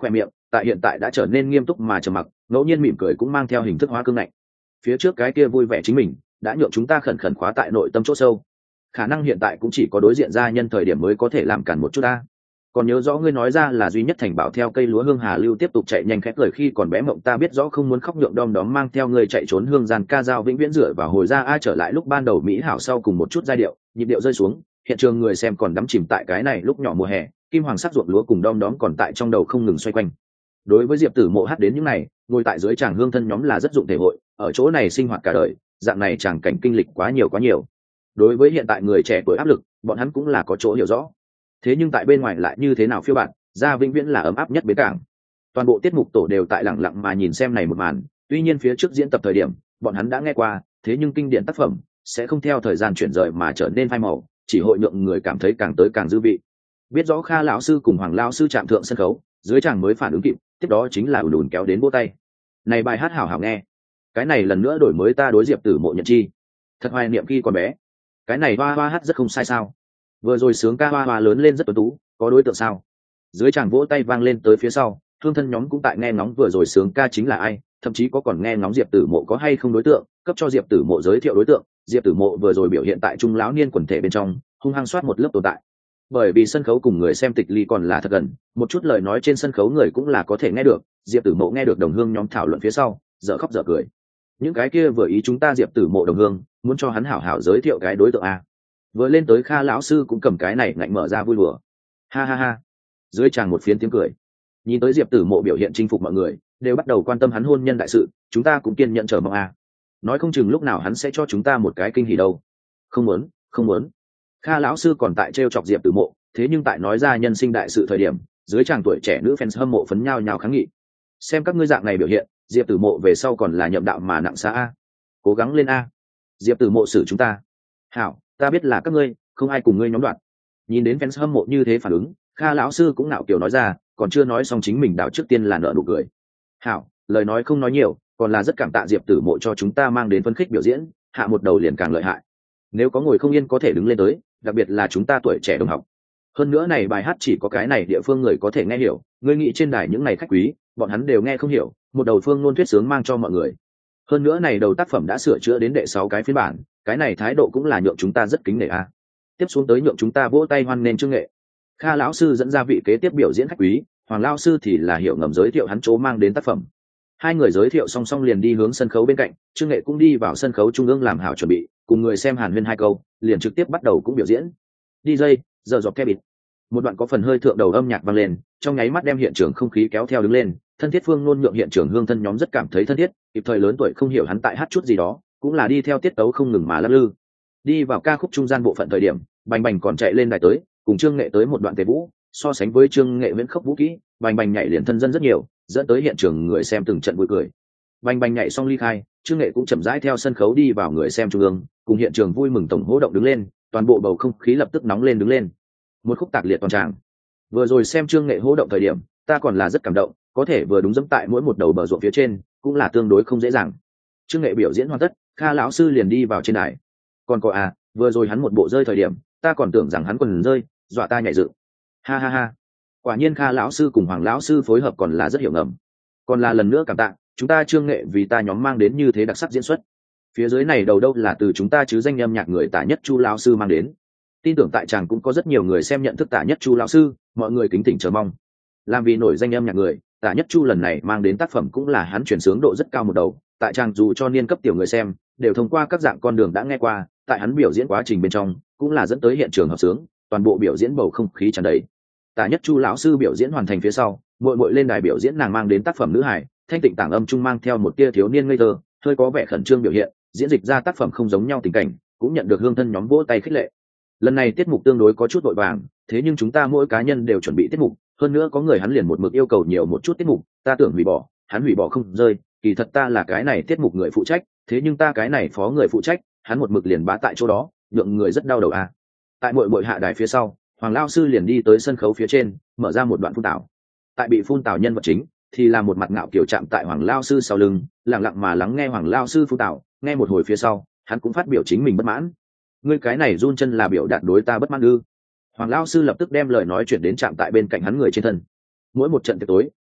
tại hiện tại đã trở nên nghiêm túc mà trầm mặc, ngẫu nhiên mỉm cười cũng mang theo hình thức hóa cương ngạnh. Phía trước cái kia vui vẻ chính mình đã nhượng chúng ta khẩn khẩn khóa tại nội tâm chỗ sâu, khả năng hiện tại cũng chỉ có đối diện gia nhân thời điểm mới có thể làm cản một chút ta. Còn nhớ rõ ngươi nói ra là duy nhất thành bảo theo cây lúa hương hà lưu tiếp tục chạy nhanh khét lời khi còn bé mộng ta biết rõ không muốn khóc nhượng đom đóm mang theo ngươi chạy trốn hương gian ca dao vĩnh viễn rửa và hồi ra a trở lại lúc ban đầu mỹ hảo sau cùng một chút giai điệu nhịp điệu rơi xuống, hiện trường người xem còn đắm chìm tại cái này lúc nhỏ mùa hè, kim hoàng sắc ruộng lúa cùng đom đóm còn tại trong đầu không ngừng xoay quanh. Đối với Diệp Tử Mộ hát đến những này, ngồi tại dưới tràng hương thân nhóm là rất dụng thể hội, ở chỗ này sinh hoạt cả đời, dạng này tràng cảnh kinh lịch quá nhiều quá nhiều. Đối với hiện tại người trẻ tuổi áp lực, bọn hắn cũng là có chỗ hiểu rõ. Thế nhưng tại bên ngoài lại như thế nào phiêu bạt, ra vĩnh viễn là ấm áp nhất bến cảng. Toàn bộ tiết mục tổ đều tại lặng lặng mà nhìn xem này một màn, tuy nhiên phía trước diễn tập thời điểm, bọn hắn đã nghe qua, thế nhưng kinh điển tác phẩm sẽ không theo thời gian chuyển rời mà trở nên phai màu, chỉ hội nhượng người cảm thấy càng tới càng dư vị. Biết rõ Kha lão sư cùng Hoàng lão sư chạm thượng sân khấu, dưới chàng mới phản ứng kịp, tiếp đó chính là ùn ùn kéo đến vỗ tay. Này bài hát hảo hảo nghe. Cái này lần nữa đổi mới ta đối Diệp Tử Mộ nhận chi. Thật hoài niệm khi còn bé. Cái này hoa hoa hát rất không sai sao? Vừa rồi sướng ca hoa hoa lớn lên rất tuấn tú, có đối tượng sao? Dưới chàng vỗ tay vang lên tới phía sau, thương thân nhóm cũng tại nghe ngóng vừa rồi sướng ca chính là ai, thậm chí có còn nghe ngóng Diệp Tử Mộ có hay không đối tượng, cấp cho Diệp Tử Mộ giới thiệu đối tượng. Diệp Tử Mộ vừa rồi biểu hiện tại trung lão niên quần thể bên trong, hung hăng soát một lớp tồn tại. Bởi vì sân khấu cùng người xem tịch ly còn là thật gần, một chút lời nói trên sân khấu người cũng là có thể nghe được. Diệp Tử Mộ nghe được đồng hương nhóm thảo luận phía sau, dở khóc dở cười. Những cái kia vừa ý chúng ta Diệp Tử Mộ đồng hương, muốn cho hắn hảo hảo giới thiệu cái đối tượng a. Vừa lên tới Kha lão sư cũng cầm cái này ngạnh mở ra vui đùa. Ha ha ha. Dưới tràng một phiến tiếng cười. Nhìn tới Diệp Tử Mộ biểu hiện chinh phục mọi người, đều bắt đầu quan tâm hắn hôn nhân đại sự, chúng ta cũng kiên nhận chờ mong a. Nói không chừng lúc nào hắn sẽ cho chúng ta một cái kinh hỉ đâu. Không muốn, không muốn. Kha lão sư còn tại trêu chọc Diệp Tử Mộ, thế nhưng tại nói ra nhân sinh đại sự thời điểm, dưới tràng tuổi trẻ nữ fans hâm mộ phấn nhao nhao kháng nghị. Xem các ngươi dạng này biểu hiện, Diệp Tử Mộ về sau còn là nhậm đạo mà nặng xa a. Cố gắng lên a. Diệp Tử Mộ xử chúng ta. Hảo, ta biết là các ngươi, không ai cùng ngươi nhóm đoạn. Nhìn đến fans hâm mộ như thế phản ứng, Kha lão sư cũng nạo kiều nói ra, còn chưa nói xong chính mình đạo trước tiên là nở nụ cười. Hảo, lời nói không nói nhiều, còn là rất cảm tạ Diệp Tử Mộ cho chúng ta mang đến phấn khích biểu diễn, hạ một đầu liền càng lợi hại. Nếu có ngồi không yên có thể đứng lên tới, đặc biệt là chúng ta tuổi trẻ đồng học. Hơn nữa này bài hát chỉ có cái này địa phương người có thể nghe hiểu, ngươi nghĩ trên đài những này khách quý, bọn hắn đều nghe không hiểu, một đầu phương ngôn thuyết sướng mang cho mọi người. Hơn nữa này đầu tác phẩm đã sửa chữa đến đệ sáu cái phiên bản, cái này thái độ cũng là nhượng chúng ta rất kính nể a. Tiếp xuống tới nhượng chúng ta vỗ tay hoan nghênh Trương Nghệ. Kha lão sư dẫn ra vị kế tiếp biểu diễn khách quý, Hoàng lão sư thì là hiểu ngầm giới thiệu hắn chỗ mang đến tác phẩm. Hai người giới thiệu song song liền đi hướng sân khấu bên cạnh, Trương Nghệ cũng đi vào sân khấu trung ương làm hảo chuẩn bị, cùng người xem hàn huyên hai câu, liền trực tiếp bắt đầu cũng biểu diễn. đi jây, giờ dọc kebit. Một đoạn có phần hơi thượng đầu âm nhạc vang lên, trong nháy mắt đem hiện trường không khí kéo theo đứng lên, thân thiết phương nôn nhượng hiện trường hương thân nhóm rất cảm thấy thân thiết, kịp thời lớn tuổi không hiểu hắn tại hát chút gì đó, cũng là đi theo tiết tấu không ngừng mà lắc lư. Đi vào ca khúc trung gian bộ phận thời điểm, Bành Bành còn chạy lên đài tới, cùng Trương Nghệ tới một đoạn tề vũ, so sánh với Trương Nghệ viễn khốc vũ kỹ, Bành Bành nhảy liền thân dân rất nhiều, dẫn tới hiện trường người xem từng trận vui cười. Bành Bành nhảy xong ly khai, Trương Nghệ cũng chậm rãi theo sân khấu đi vào người xem trung ương, cùng hiện trường vui mừng tổng hô động đứng lên, toàn bộ bầu không khí lập tức nóng lên đứng lên. Một khúc tạc liệt toàn tràng. Vừa rồi xem Trương Nghệ hô động thời điểm, ta còn là rất cảm động, có thể vừa đúng dẫm tại mỗi một đầu bờ ruộng phía trên, cũng là tương đối không dễ dàng. Trương Nghệ biểu diễn hoàn tất, Kha lão sư liền đi vào trên đài. Còn có à, vừa rồi hắn một bộ rơi thời điểm, ta còn tưởng rằng hắn quần rơi, dọa ta nhảy dựng. Ha ha ha. Quả nhiên Kha lão sư cùng Hoàng lão sư phối hợp còn là rất hiểu ngầm. Còn là lần nữa cảm tạ, chúng ta Trương Nghệ vì ta nhóm mang đến như thế đặc sắc diễn xuất. Phía dưới này đầu đâu là từ chúng ta chứ danh âm nhạc người Tả Nhất Chu lão sư mang đến. Tin tưởng tại chàng cũng có rất nhiều người xem nhận thức Tả Nhất Chu lão sư, mọi người kính thỉnh chờ mong. Làm vì nổi danh âm nhạc người, Tả Nhất Chu lần này mang đến tác phẩm cũng là hắn chuyển sướng độ rất cao một đầu, tại chàng dù cho niên cấp tiểu người xem, đều thông qua các dạng con đường đã nghe qua, tại hắn biểu diễn quá trình bên trong, cũng là dẫn tới hiện trường hợp sướng, toàn bộ biểu diễn bầu không khí tràn đầy. Tả Nhất Chu lão sư biểu diễn hoàn thành phía sau, muội muội lên đài biểu diễn nàng mang đến tác phẩm nữ hài, thanh tịnh tảng âm trung mang theo một tia thiếu niên ngây thơ, hơi có vẻ khẩn trương biểu hiện, diễn dịch ra tác phẩm không giống nhau tình cảnh, cũng nhận được hương thân nhóm vỗ tay khích lệ. Lần này tiết mục tương đối có chút vội vàng, thế nhưng chúng ta mỗi cá nhân đều chuẩn bị tiết mục, hơn nữa có người hắn liền một mực yêu cầu nhiều một chút tiết mục, ta tưởng hủy bỏ, hắn hủy bỏ không rơi, kỳ thật ta là cái này tiết mục người phụ trách, thế nhưng ta cái này phó người phụ trách, hắn một mực liền bá tại chỗ đó, nhượng người rất đau đầu à. Tại muội muội hạ đài phía sau, Hoàng lão sư liền đi tới sân khấu phía trên, mở ra một đoạn phun tảo. Tại bị phun tảo nhân vật chính thì là một mặt ngạo kiểu chạm tại Hoàng lão sư sau lưng, lặng lặng mà lắng nghe Hoàng lão sư phun tảo, nghe một hồi phía sau, hắn cũng phát biểu chính mình bất mãn. Ngươi cái này run chân là biểu đạt đối ta bất mãn ư? Hoàng lão sư lập tức đem lời nói chuyển đến chạm tại bên cạnh hắn người trên thân. Mỗi một trận tiệc tối,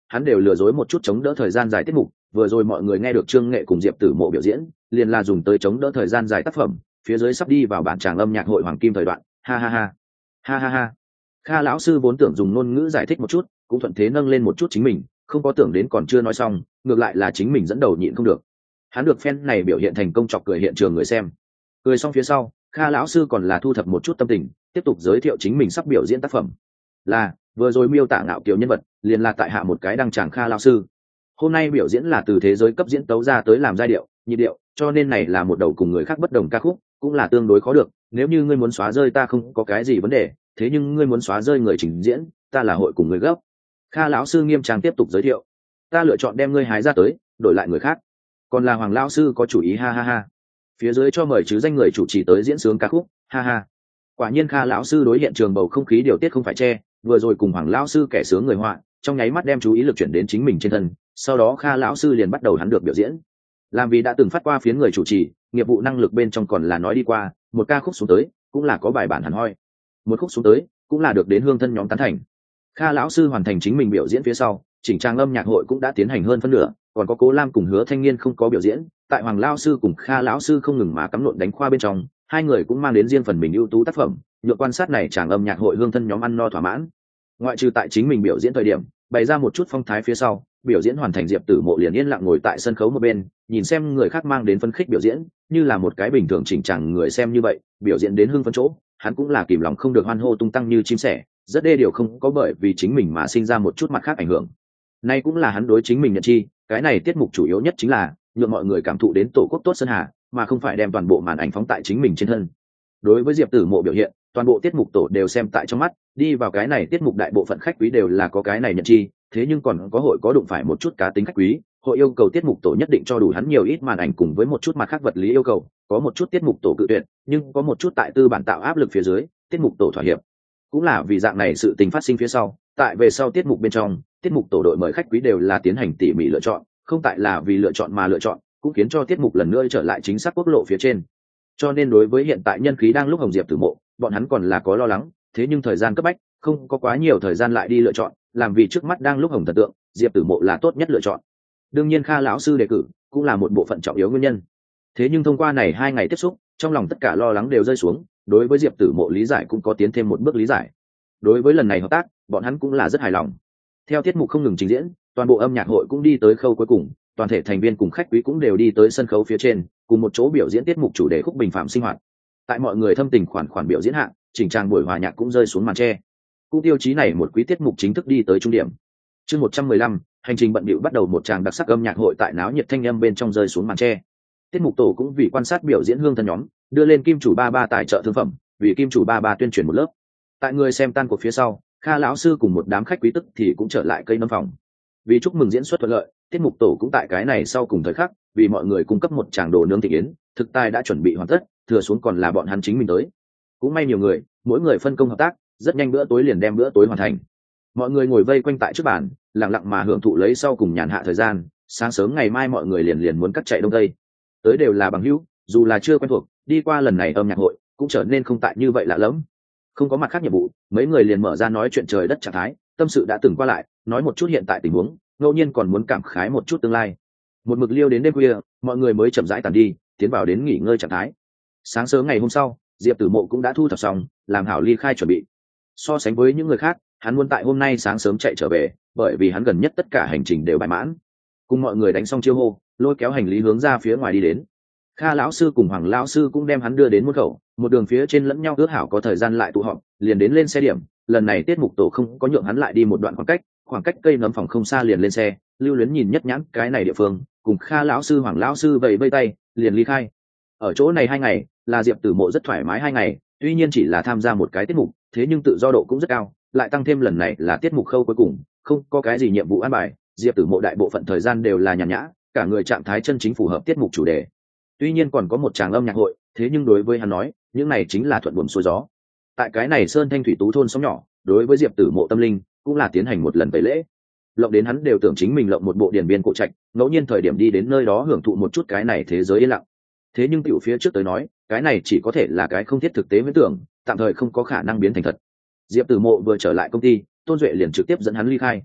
hắn đều lừa dối một chút chống đỡ thời gian dài tiết mục. Vừa rồi mọi người nghe được Trương Nghệ cùng Diệp Tử Mộ biểu diễn, liền là dùng tới chống đỡ thời gian dài tác phẩm, phía dưới sắp đi vào bản tràng âm nhạc hội hoàng kim thời đoạn. Ha ha ha, ha ha ha. Kha lão sư vốn tưởng dùng ngôn ngữ giải thích một chút, cũng thuận thế nâng lên một chút chính mình, không có tưởng đến còn chưa nói xong, ngược lại là chính mình dẫn đầu nhịn không được. Hắn được fan này biểu hiện thành công chọc cười hiện trường người xem. Cười xong phía sau, Kha lão sư còn là thu thập một chút tâm tình, tiếp tục giới thiệu chính mình sắp biểu diễn tác phẩm. Là, vừa rồi miêu tả ngạo kiều nhân vật, liền là tại hạ một cái đăng tràng Kha lão sư. Hôm nay biểu diễn là từ thế giới cấp diễn tấu ra tới làm giai điệu, nhịp điệu, cho nên này là một đầu cùng người khác bất đồng ca khúc, cũng là tương đối khó được. Nếu như ngươi muốn xóa rơi ta không có cái gì vấn đề, thế nhưng ngươi muốn xóa rơi người trình diễn, ta là hội cùng người gấp. Kha lão sư nghiêm trang tiếp tục giới thiệu. Ta lựa chọn đem ngươi hái ra tới, đổi lại người khác. Còn là Hoàng lão sư có chủ ý, ha ha ha. Phía dưới cho mời chứ danh người chủ trì tới diễn sướng ca khúc, ha ha. Quả nhiên Kha lão sư đối hiện trường bầu không khí điều tiết không phải che, vừa rồi cùng Hoàng lão sư kẻ sướng người họa, trong nháy mắt đem chú ý lực chuyển đến chính mình trên thân, sau đó Kha lão sư liền bắt đầu hắn được biểu diễn. Làm vì đã từng phát qua phiến người chủ trì, nghiệp vụ năng lực bên trong còn là nói đi qua, một ca khúc xuống tới, cũng là có bài bản hẳn hoi. Một khúc xuống tới, cũng là được đến hương thân nhóm tán thành. Kha lão sư hoàn thành chính mình biểu diễn phía sau, chỉnh trang âm nhạc hội cũng đã tiến hành hơn phân nửa, còn có Cố Lam cùng Hứa Thanh Niên không có biểu diễn, tại Hoàng lão sư cùng Kha lão sư không ngừng mà cắm lộn đánh khoa bên trong, hai người cũng mang đến riêng phần mình ưu tú tác phẩm, nhượng quan sát này chàng âm nhạc hội hương thân nhóm ăn no thỏa mãn. Ngoại trừ tại chính mình biểu diễn thời điểm, bày ra một chút phong thái phía sau, biểu diễn hoàn thành Diệp Tử Mộ liền yên lặng ngồi tại sân khấu một bên, nhìn xem người khác mang đến phấn khích biểu diễn, như là một cái bình thường chỉnh chàng người xem như vậy, biểu diễn đến hưng phấn chỗ, hắn cũng là kìm lòng không được hoan hô tung tăng như chim sẻ, rất đê điều không có bởi vì chính mình mà sinh ra một chút mặt khác ảnh hưởng. Nay cũng là hắn đối chính mình nhận chi, cái này tiết mục chủ yếu nhất chính là nhượng mọi người cảm thụ đến tổ quốc tốt sơn hà, mà không phải đem toàn bộ màn ảnh phóng tại chính mình trên thân. Đối với Diệp Tử Mộ biểu hiện, toàn bộ tiết mục tổ đều xem tại trong mắt, đi vào cái này tiết mục đại bộ phận khách quý đều là có cái này nhận chi, thế nhưng còn có hội có đụng phải một chút cá tính khách quý, hội yêu cầu tiết mục tổ nhất định cho đủ hắn nhiều ít màn ảnh cùng với một chút mặt khác vật lý yêu cầu, có một chút tiết mục tổ cự tuyệt, nhưng có một chút tại tư bản tạo áp lực phía dưới, tiết mục tổ thỏa hiệp. Cũng là vì dạng này sự tình phát sinh phía sau, tại về sau tiết mục bên trong, tiết mục tổ đội mời khách quý đều là tiến hành tỉ mỉ lựa chọn, không tại là vì lựa chọn mà lựa chọn, cũng khiến cho tiết mục lần nữa trở lại chính xác quốc lộ phía trên. Cho nên đối với hiện tại nhân khí đang lúc Hồng Diệp Tử Mộ, bọn hắn còn là có lo lắng, thế nhưng thời gian cấp bách, không có quá nhiều thời gian lại đi lựa chọn, làm vì trước mắt đang lúc Hồng thần tượng, Diệp Tử Mộ là tốt nhất lựa chọn. Đương nhiên Kha lão sư đề cử cũng là một bộ phận trọng yếu nguyên nhân. Thế nhưng thông qua này hai ngày tiếp xúc, trong lòng tất cả lo lắng đều rơi xuống, đối với Diệp Tử Mộ lý giải cũng có tiến thêm một bước lý giải. Đối với lần này hợp tác, bọn hắn cũng là rất hài lòng. Theo tiết mục không ngừng trình diễn, toàn bộ âm nhạc hội cũng đi tới khâu cuối cùng, toàn thể thành viên cùng khách quý cũng đều đi tới sân khấu phía trên, cùng một chỗ biểu diễn tiết mục chủ đề khúc bình phạm sinh hoạt. Tại mọi người thâm tình khoản khoản biểu diễn hạng, chỉnh trang buổi hòa nhạc cũng rơi xuống màn che. Cũng tiêu chí này một quý tiết mục chính thức đi tới trung điểm. Chương một trăm mười lăm, hành trình bận bịu bắt đầu một tràng đặc sắc âm nhạc hội tại náo nhiệt thanh âm bên trong rơi xuống màn che. Tiết mục tổ cũng vì quan sát biểu diễn hương thân nhóm, đưa lên kim chủ ba ba tài trợ thương phẩm, vì kim chủ ba ba tuyên truyền một lớp. Tại người xem tan cuộc phía sau, Kha lão sư cùng một đám khách quý tức thì cũng trở lại cây nấm phòng. Vì chúc mừng diễn xuất thuận lợi, tiết mục tổ cũng tại cái này sau cùng thời khắc, vì mọi người cung cấp một tràng đồ nướng thị yến, thực tài đã chuẩn bị hoàn tất, thừa xuống còn là bọn hắn chính mình tới. Cũng may nhiều người, mỗi người phân công hợp tác, rất nhanh bữa tối liền đem bữa tối hoàn thành. Mọi người ngồi vây quanh tại trước bàn, lặng lặng mà hưởng thụ lấy sau cùng nhàn hạ thời gian, sáng sớm ngày mai mọi người liền liền muốn cắt chạy đông tây. Tới đều là bằng hữu, dù là chưa quen thuộc, đi qua lần này âm nhạc hội, cũng trở nên không tại như vậy lạ lẫm. Không có mặt khác nhiệm vụ, mấy người liền mở ra nói chuyện trời đất trạng thái, tâm sự đã từng qua lại, nói một chút hiện tại tình huống, ngẫu nhiên còn muốn cảm khái một chút tương lai. Một mực liêu đến đêm khuya, mọi người mới chậm rãi tàn đi, tiến vào đến nghỉ ngơi trạng thái. Sáng sớm ngày hôm sau, Diệp Tử Mộ cũng đã thu thập xong, làm hảo ly khai chuẩn bị. So sánh với những người khác, hắn muốn tại hôm nay sáng sớm chạy trở về, bởi vì hắn gần nhất tất cả hành trình đều bài mãn. Cùng mọi người đánh xong chiêu hô, lôi kéo hành lý hướng ra phía ngoài đi đến. Kha lão sư cùng Hoàng lão sư cũng đem hắn đưa đến môn khẩu, một đường phía trên lẫn nhau ước hảo có thời gian lại tụ họp, liền đến lên xe điểm. Lần này tiết mục tổ không có nhượng hắn lại đi một đoạn khoảng cách, khoảng cách cây nấm phòng không xa liền lên xe, lưu luyến nhìn nhất nhãn cái này địa phương, cùng Kha lão sư Hoàng lão sư vẫy vây tay, liền ly khai. Ở chỗ này hai ngày, là Diệp Tử Mộ rất thoải mái hai ngày, tuy nhiên chỉ là tham gia một cái tiết mục, thế nhưng tự do độ cũng rất cao, lại tăng thêm lần này là tiết mục khâu cuối cùng, không có cái gì nhiệm vụ an bài, Diệp Tử Mộ đại bộ phận thời gian đều là nhàn nhã, cả người trạng thái chân chính phù hợp tiết mục chủ đề. Tuy nhiên còn có một tràng âm nhạc hội, thế nhưng đối với hắn nói, những này chính là thuận buồm xuôi gió. Tại cái này sơn thanh thủy tú thôn sóng nhỏ, đối với Diệp Tử Mộ tâm linh, cũng là tiến hành một lần tẩy lễ. Lộng đến hắn đều tưởng chính mình lộng một bộ điển biên cổ trạch, ngẫu nhiên thời điểm đi đến nơi đó hưởng thụ một chút cái này thế giới yên lặng. Thế nhưng tiểu phía trước tới nói, cái này chỉ có thể là cái không thiết thực tế viễn tưởng, tạm thời không có khả năng biến thành thật. Diệp Tử Mộ vừa trở lại công ty, Tôn Duệ liền trực tiếp dẫn hắn ly khai.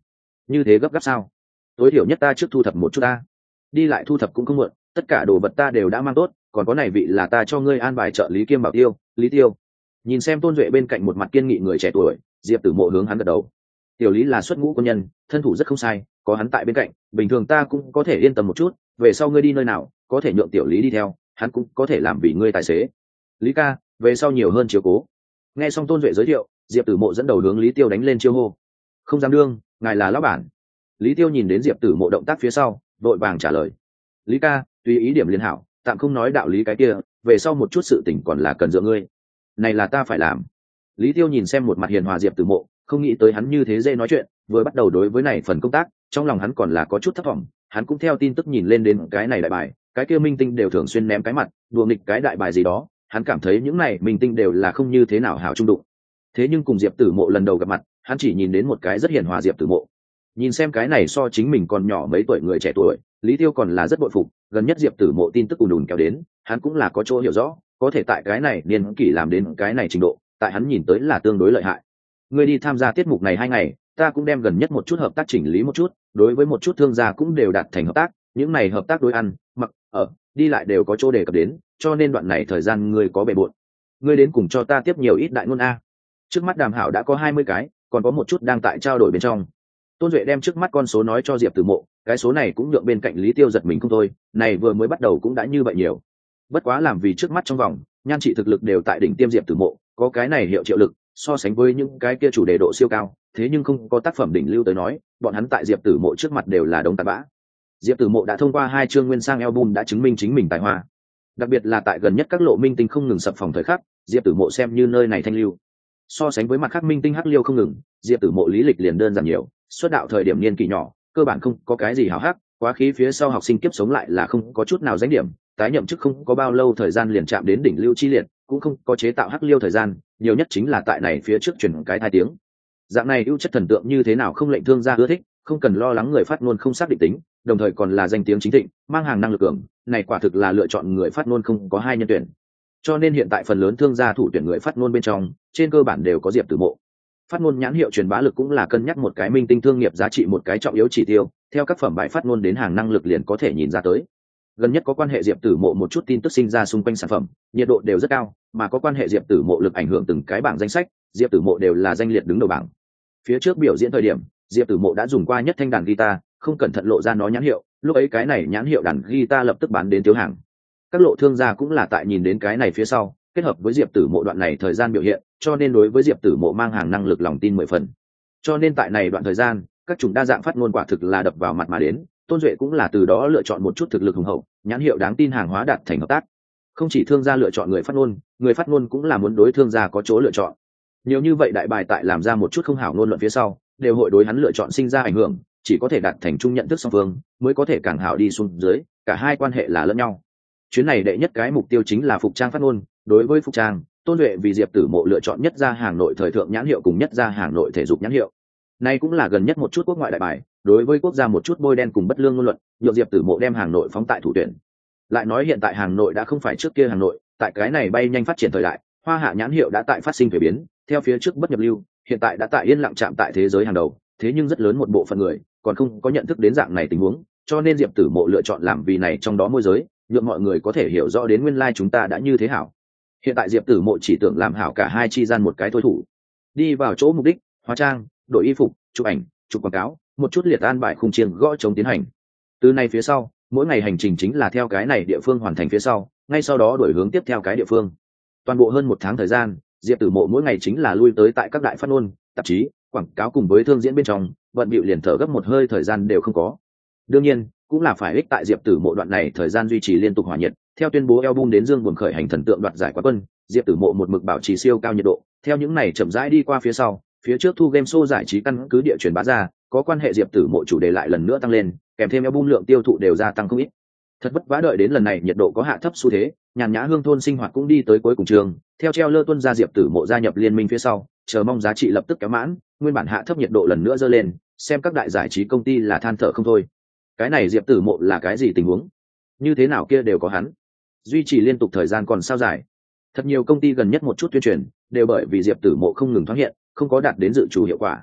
Như thế gấp gáp sao? Tối thiểu nhất ta trước thu thập một chút ta. Đi lại thu thập cũng không muộn, tất cả đồ vật ta đều đã mang tốt, còn có này vị là ta cho ngươi an bài trợ lý kiêm bảo tiêu, Lý Tiêu. Nhìn xem Tôn Duệ bên cạnh một mặt kiên nghị người trẻ tuổi, Diệp Tử Mộ hướng hắn gật đầu. Tiểu Lý là xuất ngũ quân nhân, thân thủ rất không sai, có hắn tại bên cạnh, bình thường ta cũng có thể yên tâm một chút, về sau ngươi đi nơi nào, có thể nhượng Tiểu Lý đi theo, hắn cũng có thể làm vì ngươi tài xế. Lý ca, về sau nhiều hơn chiếu cố. Nghe xong Tôn Duệ giới thiệu, Diệp Tử Mộ dẫn đầu hướng Lý Tiêu đánh lên chiêu hô. Không dám đương, ngài là lão bản. Lý Tiêu nhìn đến Diệp Tử Mộ động tác phía sau, vội vàng trả lời. Lý ca, tùy ý điểm liên hảo, tạm không nói đạo lý cái kia, về sau một chút sự tình còn là cần dựa ngươi. Này là ta phải làm. Lý Tiêu nhìn xem một mặt hiền hòa Diệp Tử Mộ, không nghĩ tới hắn như thế dễ nói chuyện, vừa bắt đầu đối với này phần công tác, trong lòng hắn còn là có chút thất vọng, hắn cũng theo tin tức nhìn lên đến cái này đại bài, cái kia minh tinh đều thường xuyên ném cái mặt, đùa nghịch cái đại bài gì đó, hắn cảm thấy những này minh tinh đều là không như thế nào hảo trung đụng. Thế nhưng cùng Diệp Tử Mộ lần đầu gặp mặt, hắn chỉ nhìn đến một cái rất hiền hòa Diệp Tử Mộ. Nhìn xem cái này so chính mình còn nhỏ mấy tuổi người trẻ tuổi, Lý Tiêu còn là rất bội phục, gần nhất Diệp Tử Mộ tin tức ùn ùn kéo đến, hắn cũng là có chỗ hiểu rõ, có thể tại cái này niên kỷ làm đến cái này trình độ, tại hắn nhìn tới là tương đối lợi hại. Ngươi đi tham gia tiết mục này hai ngày, ta cũng đem gần nhất một chút hợp tác chỉnh lý một chút, đối với một chút thương gia cũng đều đạt thành hợp tác, những này hợp tác đối ăn, mặc, ở, đi lại đều có chỗ đề cập đến, cho nên đoạn này thời gian ngươi có bề bộn. Ngươi đến cùng cho ta tiếp nhiều ít đại ngôn a. Trước mắt Đàm Hảo đã có hai mươi cái, còn có một chút đang tại trao đổi bên trong. Tôn Duệ đem trước mắt con số nói cho Diệp Tử Mộ, cái số này cũng nhượng bên cạnh Lý Tiêu giật mình không thôi, này vừa mới bắt đầu cũng đã như vậy nhiều. Bất quá làm vì trước mắt trong vòng, nhan trị thực lực đều tại đỉnh tiêm Diệp Tử Mộ, có cái này hiệu triệu lực, so sánh với những cái kia chủ đề độ siêu cao, thế nhưng không có tác phẩm đỉnh lưu tới nói, bọn hắn tại Diệp Tử Mộ trước mặt đều là đống tàn bã. Diệp Tử Mộ đã thông qua hai chương nguyên sang album đã chứng minh chính mình tài hoa. Đặc biệt là tại gần nhất các lộ minh tinh không ngừng sập phòng thời khắc, Diệp Tử Mộ xem như nơi này thanh lưu. So sánh với mặt khác minh tinh hắc liêu không ngừng, Diệp Tử Mộ lý lịch liền đơn giản nhiều, xuất đạo thời điểm niên kỳ nhỏ, cơ bản không có cái gì hào hắc, quá khí phía sau học sinh kiếp sống lại là không có chút nào danh điểm, tái nhậm chức không có bao lâu thời gian liền chạm đến đỉnh lưu chi liệt, cũng không có chế tạo hắc liêu thời gian, nhiều nhất chính là tại này phía trước truyền cái hai tiếng. Dạng này ưu chất thần tượng như thế nào không lệnh thương gia ưa thích, không cần lo lắng người phát ngôn không xác định tính, đồng thời còn là danh tiếng chính thịnh, mang hàng năng lực cường, này quả thực là lựa chọn người phát ngôn không có hai nhân tuyển. Cho nên hiện tại phần lớn thương gia thủ tuyển người phát ngôn bên trong, trên cơ bản đều có Diệp Tử Mộ. Phát ngôn nhãn hiệu truyền bá lực cũng là cân nhắc một cái minh tinh thương nghiệp giá trị một cái trọng yếu chỉ tiêu, theo các phẩm bài phát ngôn đến hàng năng lực liền có thể nhìn ra tới. Gần nhất có quan hệ Diệp Tử Mộ một chút tin tức sinh ra xung quanh sản phẩm, nhiệt độ đều rất cao, mà có quan hệ Diệp Tử Mộ lực ảnh hưởng từng cái bảng danh sách, Diệp Tử Mộ đều là danh liệt đứng đầu bảng. Phía trước biểu diễn thời điểm, Diệp Tử Mộ đã dùng qua nhất thanh đàn guitar, không cẩn thận lộ ra nó nhãn hiệu, lúc ấy cái này nhãn hiệu đàn guitar lập tức bán đến thiếu hàng. Các lộ thương gia cũng là tại nhìn đến cái này phía sau, kết hợp với Diệp Tử Mộ đoạn này thời gian biểu hiện, cho nên đối với Diệp Tử Mộ mang hàng năng lực lòng tin mười phần. Cho nên tại này đoạn thời gian, các chủng đa dạng phát ngôn quả thực là đập vào mặt mà đến, Tôn Duệ cũng là từ đó lựa chọn một chút thực lực hùng hậu, nhãn hiệu đáng tin hàng hóa đạt thành hợp tác. Không chỉ thương gia lựa chọn người phát ngôn, người phát ngôn cũng là muốn đối thương gia có chỗ lựa chọn. Nhiều như vậy đại bài tại làm ra một chút không hảo ngôn luận phía sau, đều hội đối hắn lựa chọn sinh ra ảnh hưởng, chỉ có thể đạt thành chung nhận thức song phương, mới có thể càng hảo đi xuống dưới, cả hai quan hệ là lẫn nhau. Chuyến này đệ nhất cái mục tiêu chính là phục trang phát ngôn, đối với phục trang, Tôn Duệ vì Diệp Tử Mộ lựa chọn nhất ra hàng nội thời thượng nhãn hiệu cùng nhất ra hàng nội thể dục nhãn hiệu. Này cũng là gần nhất một chút quốc ngoại đại bài, đối với quốc gia một chút bôi đen cùng bất lương ngôn luận, nhượng Diệp Tử Mộ đem hàng nội phóng tại thủ tuyển. Lại nói hiện tại hàng nội đã không phải trước kia hàng nội, tại cái này bay nhanh phát triển thời đại, hoa hạ nhãn hiệu đã tại phát sinh thay biến, theo phía trước bất nhập lưu, hiện tại đã tại yên lặng chạm tại thế giới hàng đầu, thế nhưng rất lớn một bộ phận người còn không có nhận thức đến dạng này tình huống, cho nên Diệp Tử Mộ lựa chọn làm vì này trong đó môi giới, nhượng mọi người có thể hiểu rõ đến nguyên lai like chúng ta đã như thế hảo. Hiện tại Diệp Tử Mộ chỉ tưởng làm hảo cả hai chi gian một cái thôi thủ, đi vào chỗ mục đích, hóa trang, đổi y phục, chụp ảnh, chụp quảng cáo, một chút liệt an bài khung chiêng gõ chống tiến hành. Từ này phía sau, mỗi ngày hành trình chính là theo cái này địa phương hoàn thành phía sau, ngay sau đó đổi hướng tiếp theo cái địa phương. Toàn bộ hơn một tháng thời gian, Diệp Tử Mộ mỗi ngày chính là lui tới tại các đại phát ngôn, tạp chí, quảng cáo cùng với thương diễn bên trong, vận bịu liền thở gấp một hơi thời gian đều không có. Đương nhiên, cũng là phải ích tại Diệp Tử Mộ đoạn này thời gian duy trì liên tục hỏa nhiệt, theo tuyên bố album đến dương buồn khởi hành thần tượng đoạt giải quán quân, Diệp Tử Mộ một mực bảo trì siêu cao nhiệt độ, theo những này chậm rãi đi qua phía sau, phía trước thu game show giải trí căn cứ địa truyền bá ra, có quan hệ Diệp Tử Mộ chủ đề lại lần nữa tăng lên, kèm thêm album lượng tiêu thụ đều gia tăng không ít. Thật vất vả đợi đến lần này nhiệt độ có hạ thấp xu thế, nhàn nhã hương thôn sinh hoạt cũng đi tới cuối cùng trường, theo treo lơ tuân ra Diệp Tử Mộ gia nhập liên minh phía sau, chờ mong giá trị lập tức kéo mãn, nguyên bản hạ thấp nhiệt độ lần nữa dơ lên, xem các đại giải trí công ty là than thở không thôi. Cái này Diệp Tử Mộ là cái gì tình huống? Như thế nào kia đều có hắn. Duy trì liên tục thời gian còn sao dài. Thật nhiều công ty gần nhất một chút tuyên truyền, đều bởi vì Diệp Tử Mộ không ngừng thoáng hiện, không có đạt đến dự trù hiệu quả.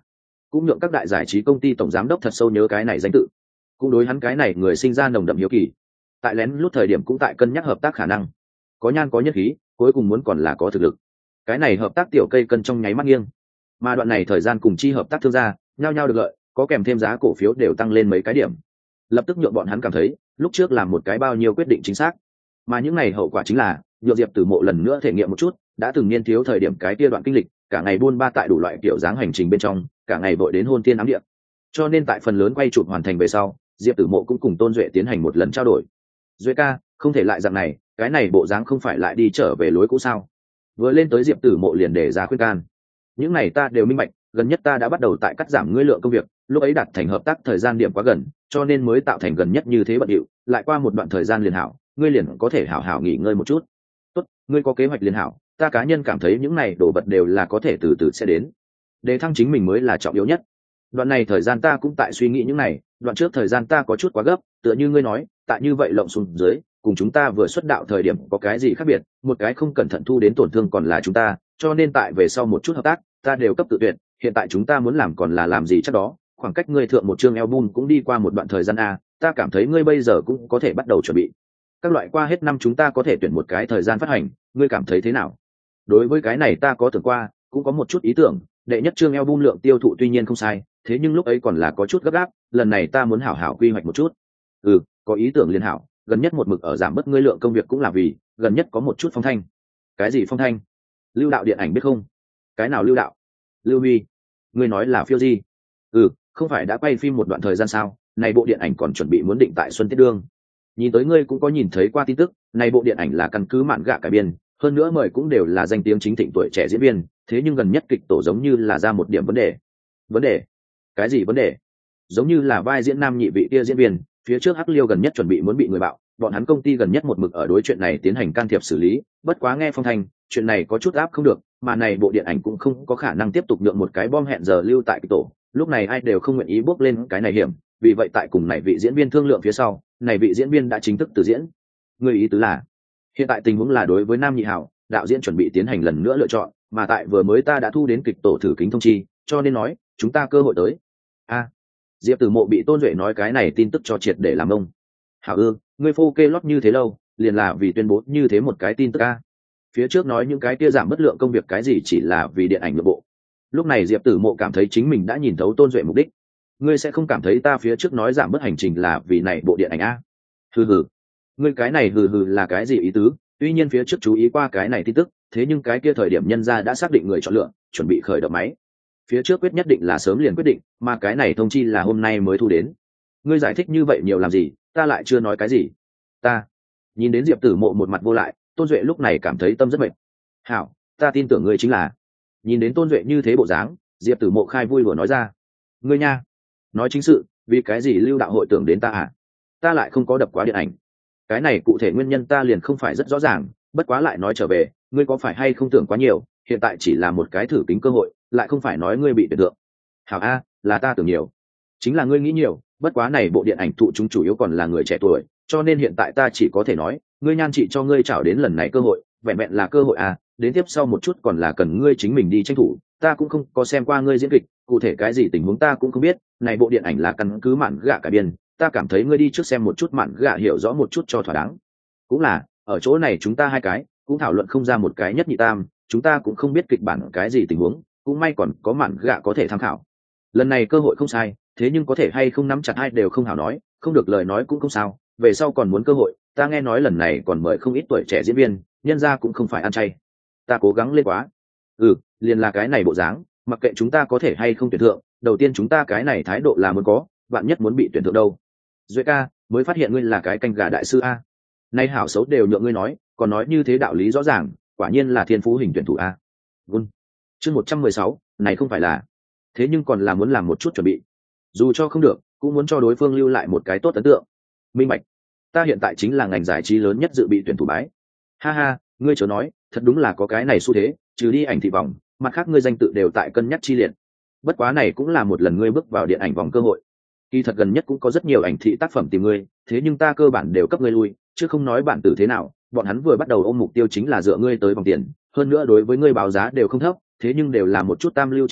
cũng nhượng các đại giải trí công ty tổng giám đốc thật sâu nhớ cái này danh tự, cũng đối hắn cái này người sinh ra nồng đậm hiếu kỳ. Tại lén lút thời điểm cũng tại cân nhắc hợp tác khả năng, có nhan có nhất khí, cuối cùng muốn còn là có thực lực. Cái này hợp tác tiểu cây cân trong nháy mắt nghiêng, mà đoạn này thời gian cùng chi hợp tác thương gia nhao nhao được lợi, có kèm thêm giá cổ phiếu đều tăng lên mấy cái điểm, lập tức nhượng bọn hắn cảm thấy lúc trước làm một cái bao nhiêu quyết định chính xác. Mà những ngày hậu quả chính là nhượng Diệp Tử Mộ lần nữa thể nghiệm một chút đã từng niên thiếu thời điểm cái kia đoạn kinh lịch, cả ngày buôn ba tại đủ loại kiểu dáng hành trình bên trong, cả ngày vội đến hôn tiên ám địa. Cho nên tại phần lớn quay chụp hoàn thành về sau, Diệp Tử Mộ cũng cùng Tôn Duệ tiến hành một lần trao đổi. Duệ ca, không thể lại dạng này, cái này bộ dáng không phải lại đi trở về lối cũ sao? Vừa lên tới Diệp Tử Mộ liền để ra khuyên can. Những này ta đều minh bạch, gần nhất ta đã bắt đầu tại cắt giảm ngươi lượng công việc, lúc ấy đạt thành hợp tác thời gian điểm quá gần, cho nên mới tạo thành gần nhất như thế bận điệu, lại qua một đoạn thời gian liền hảo, ngươi liền có thể hảo hảo nghỉ ngơi một chút. Tốt, ngươi có kế hoạch liền hảo, ta cá nhân cảm thấy những này đồ vật đều là có thể từ từ sẽ đến. Đề thăng chính mình mới là trọng yếu nhất. Đoạn này thời gian ta cũng tại suy nghĩ những này, đoạn trước thời gian ta có chút quá gấp, tựa như ngươi nói, tại như vậy lộng xuống dưới, cùng chúng ta vừa xuất đạo thời điểm có cái gì khác biệt, một cái không cẩn thận thu đến tổn thương còn là chúng ta, cho nên tại về sau một chút hợp tác, ta đều cấp tự tuyệt, hiện tại chúng ta muốn làm còn là làm gì chắc đó, khoảng cách ngươi thượng một chương album cũng đi qua một đoạn thời gian a, ta cảm thấy ngươi bây giờ cũng có thể bắt đầu chuẩn bị. Các loại qua hết năm chúng ta có thể tuyển một cái thời gian phát hành, ngươi cảm thấy thế nào? Đối với cái này ta có tưởng qua, cũng có một chút ý tưởng, đệ nhất chương album lượng tiêu thụ tuy nhiên không sai, thế nhưng lúc ấy còn là có chút gấp gáp, lần này ta muốn hảo hảo quy hoạch một chút. Ừ, có ý tưởng liên hảo, gần nhất một mực ở giảm bớt ngươi lượng công việc cũng là vì, gần nhất có một chút phong thanh. Cái gì phong thanh? Lưu đạo điện ảnh biết không? Cái nào lưu đạo? Lưu Huy. Ngươi nói là phiêu di? Ừ, không phải đã quay phim một đoạn thời gian sao, này bộ điện ảnh còn chuẩn bị muốn định tại xuân tiết đương. Nhìn tới ngươi cũng có nhìn thấy qua tin tức, này bộ điện ảnh là căn cứ mạn gạ cải biên, hơn nữa mời cũng đều là danh tiếng chính thịnh tuổi trẻ diễn viên, thế nhưng gần nhất kịch tổ giống như là ra một điểm vấn đề. Vấn đề? Cái gì vấn đề? Giống như là vai diễn nam nhị vị kia diễn viên, phía trước Hắc Liêu gần nhất chuẩn bị muốn bị người bạo, bọn hắn công ty gần nhất một mực ở đối chuyện này tiến hành can thiệp xử lý, bất quá nghe phong thanh, chuyện này có chút áp không được, mà này bộ điện ảnh cũng không có khả năng tiếp tục nhượng một cái bom hẹn giờ lưu tại kịch tổ, lúc này ai đều không nguyện ý bước lên cái này hiểm, vì vậy tại cùng này vị diễn viên thương lượng phía sau, này vị diễn viên đã chính thức từ diễn. Người ý tứ là, hiện tại tình huống là đối với Nam Nhị Hảo, đạo diễn chuẩn bị tiến hành lần nữa lựa chọn, mà tại vừa mới ta đã thu đến kịch tổ thử kính thông chi, cho nên nói, chúng ta cơ hội tới. A. Diệp Tử Mộ bị Tôn Duệ nói cái này tin tức cho triệt để làm ông. Hảo ư, ngươi phô kê lót như thế lâu, liền là vì tuyên bố như thế một cái tin tức a. Phía trước nói những cái kia giảm bất lượng công việc cái gì chỉ là vì điện ảnh nội bộ. Lúc này Diệp Tử Mộ cảm thấy chính mình đã nhìn thấu Tôn Duệ mục đích. Ngươi sẽ không cảm thấy ta phía trước nói giảm bớt hành trình là vì này bộ điện ảnh a? Hừ hừ. Ngươi cái này hừ hừ là cái gì ý tứ? Tuy nhiên phía trước chú ý qua cái này tin tức, thế nhưng cái kia thời điểm nhân gia đã xác định người chọn lựa, chuẩn bị khởi động máy. Phía trước quyết nhất định là sớm liền quyết định, mà cái này thông chi là hôm nay mới thu đến. Ngươi giải thích như vậy nhiều làm gì, ta lại chưa nói cái gì. Ta. Nhìn đến Diệp Tử Mộ một mặt vô lại, Tôn Duệ lúc này cảm thấy tâm rất mệt. Hảo, ta tin tưởng ngươi chính là. Nhìn đến Tôn Duệ như thế bộ dáng, Diệp Tử Mộ khai vui vừa nói ra. Ngươi nha. Nói chính sự, vì cái gì lưu đạo hội tưởng đến ta à? Ta lại không có đập quá điện ảnh. Cái này cụ thể nguyên nhân ta liền không phải rất rõ ràng, bất quá lại nói trở về, ngươi có phải hay không tưởng quá nhiều, hiện tại chỉ là một cái thử kính cơ hội, lại không phải nói ngươi bị tuyệt tượng. Hảo a, là ta tưởng nhiều. Chính là ngươi nghĩ nhiều, bất quá này bộ điện ảnh thụ chúng chủ yếu còn là người trẻ tuổi, cho nên hiện tại ta chỉ có thể nói, ngươi nhan chị cho ngươi chào đến lần này cơ hội, vẹn vẹn là cơ hội à, đến tiếp sau một chút còn là cần ngươi chính mình đi tranh thủ, ta cũng không có xem qua ngươi diễn kịch, cụ thể cái gì tình huống ta cũng không biết, này bộ điện ảnh là căn cứ mạn gạ cải biên, ta cảm thấy ngươi đi trước xem một chút mạn gạ hiểu rõ một chút cho thỏa đáng. Cũng là, ở chỗ này chúng ta hai cái, cũng thảo luận không ra một cái nhất nhị tam, chúng ta cũng không biết kịch bản cái gì tình huống, cũng may còn có mạn gạ có thể tham khảo. Lần này cơ hội không sai, thế nhưng có thể hay không nắm chặt hai đều không hảo nói, không được lời nói cũng không sao, về sau còn muốn cơ hội, ta nghe nói lần này còn mời không ít tuổi trẻ diễn viên, nhân ra cũng không phải ăn chay. Ta cố gắng lên quá. Ừ, liền là cái này bộ dáng, mặc kệ chúng ta có thể hay không tuyển thượng, đầu tiên chúng ta cái này thái độ là muốn có, bạn nhất muốn bị tuyển thượng đâu. Duệ ca, mới phát hiện ngươi là cái canh gà đại sư a. Nay hảo xấu đều nhượng ngươi nói, còn nói như thế đạo lý rõ ràng, quả nhiên là thiên phú hình tuyển thủ a. Gun. Chương một trăm mười sáu, này không phải là. Thế nhưng còn là muốn làm một chút chuẩn bị. Dù cho không được, cũng muốn cho đối phương lưu lại một cái tốt ấn tượng. Minh bạch. Ta hiện tại chính là ngành giải trí lớn nhất dự bị tuyển thủ bái. Ha ha, ngươi chớ nói, thật đúng là có cái này xu thế, trừ đi ảnh thị vòng, mặt khác ngươi danh tự đều tại cân nhắc chi liệt. Bất quá này cũng là một lần ngươi bước vào điện ảnh vòng cơ hội. Kỳ thật gần nhất cũng có rất nhiều ảnh thị tác phẩm tìm ngươi, thế nhưng ta cơ bản đều cấp ngươi lui, chứ không nói bản tử thế nào, bọn hắn vừa bắt đầu ôm mục tiêu chính là dựa ngươi tới vòng tiền, hơn nữa đối với ngươi báo giá đều không thấp, thế nhưng đều là một chút tam lưu chế tác,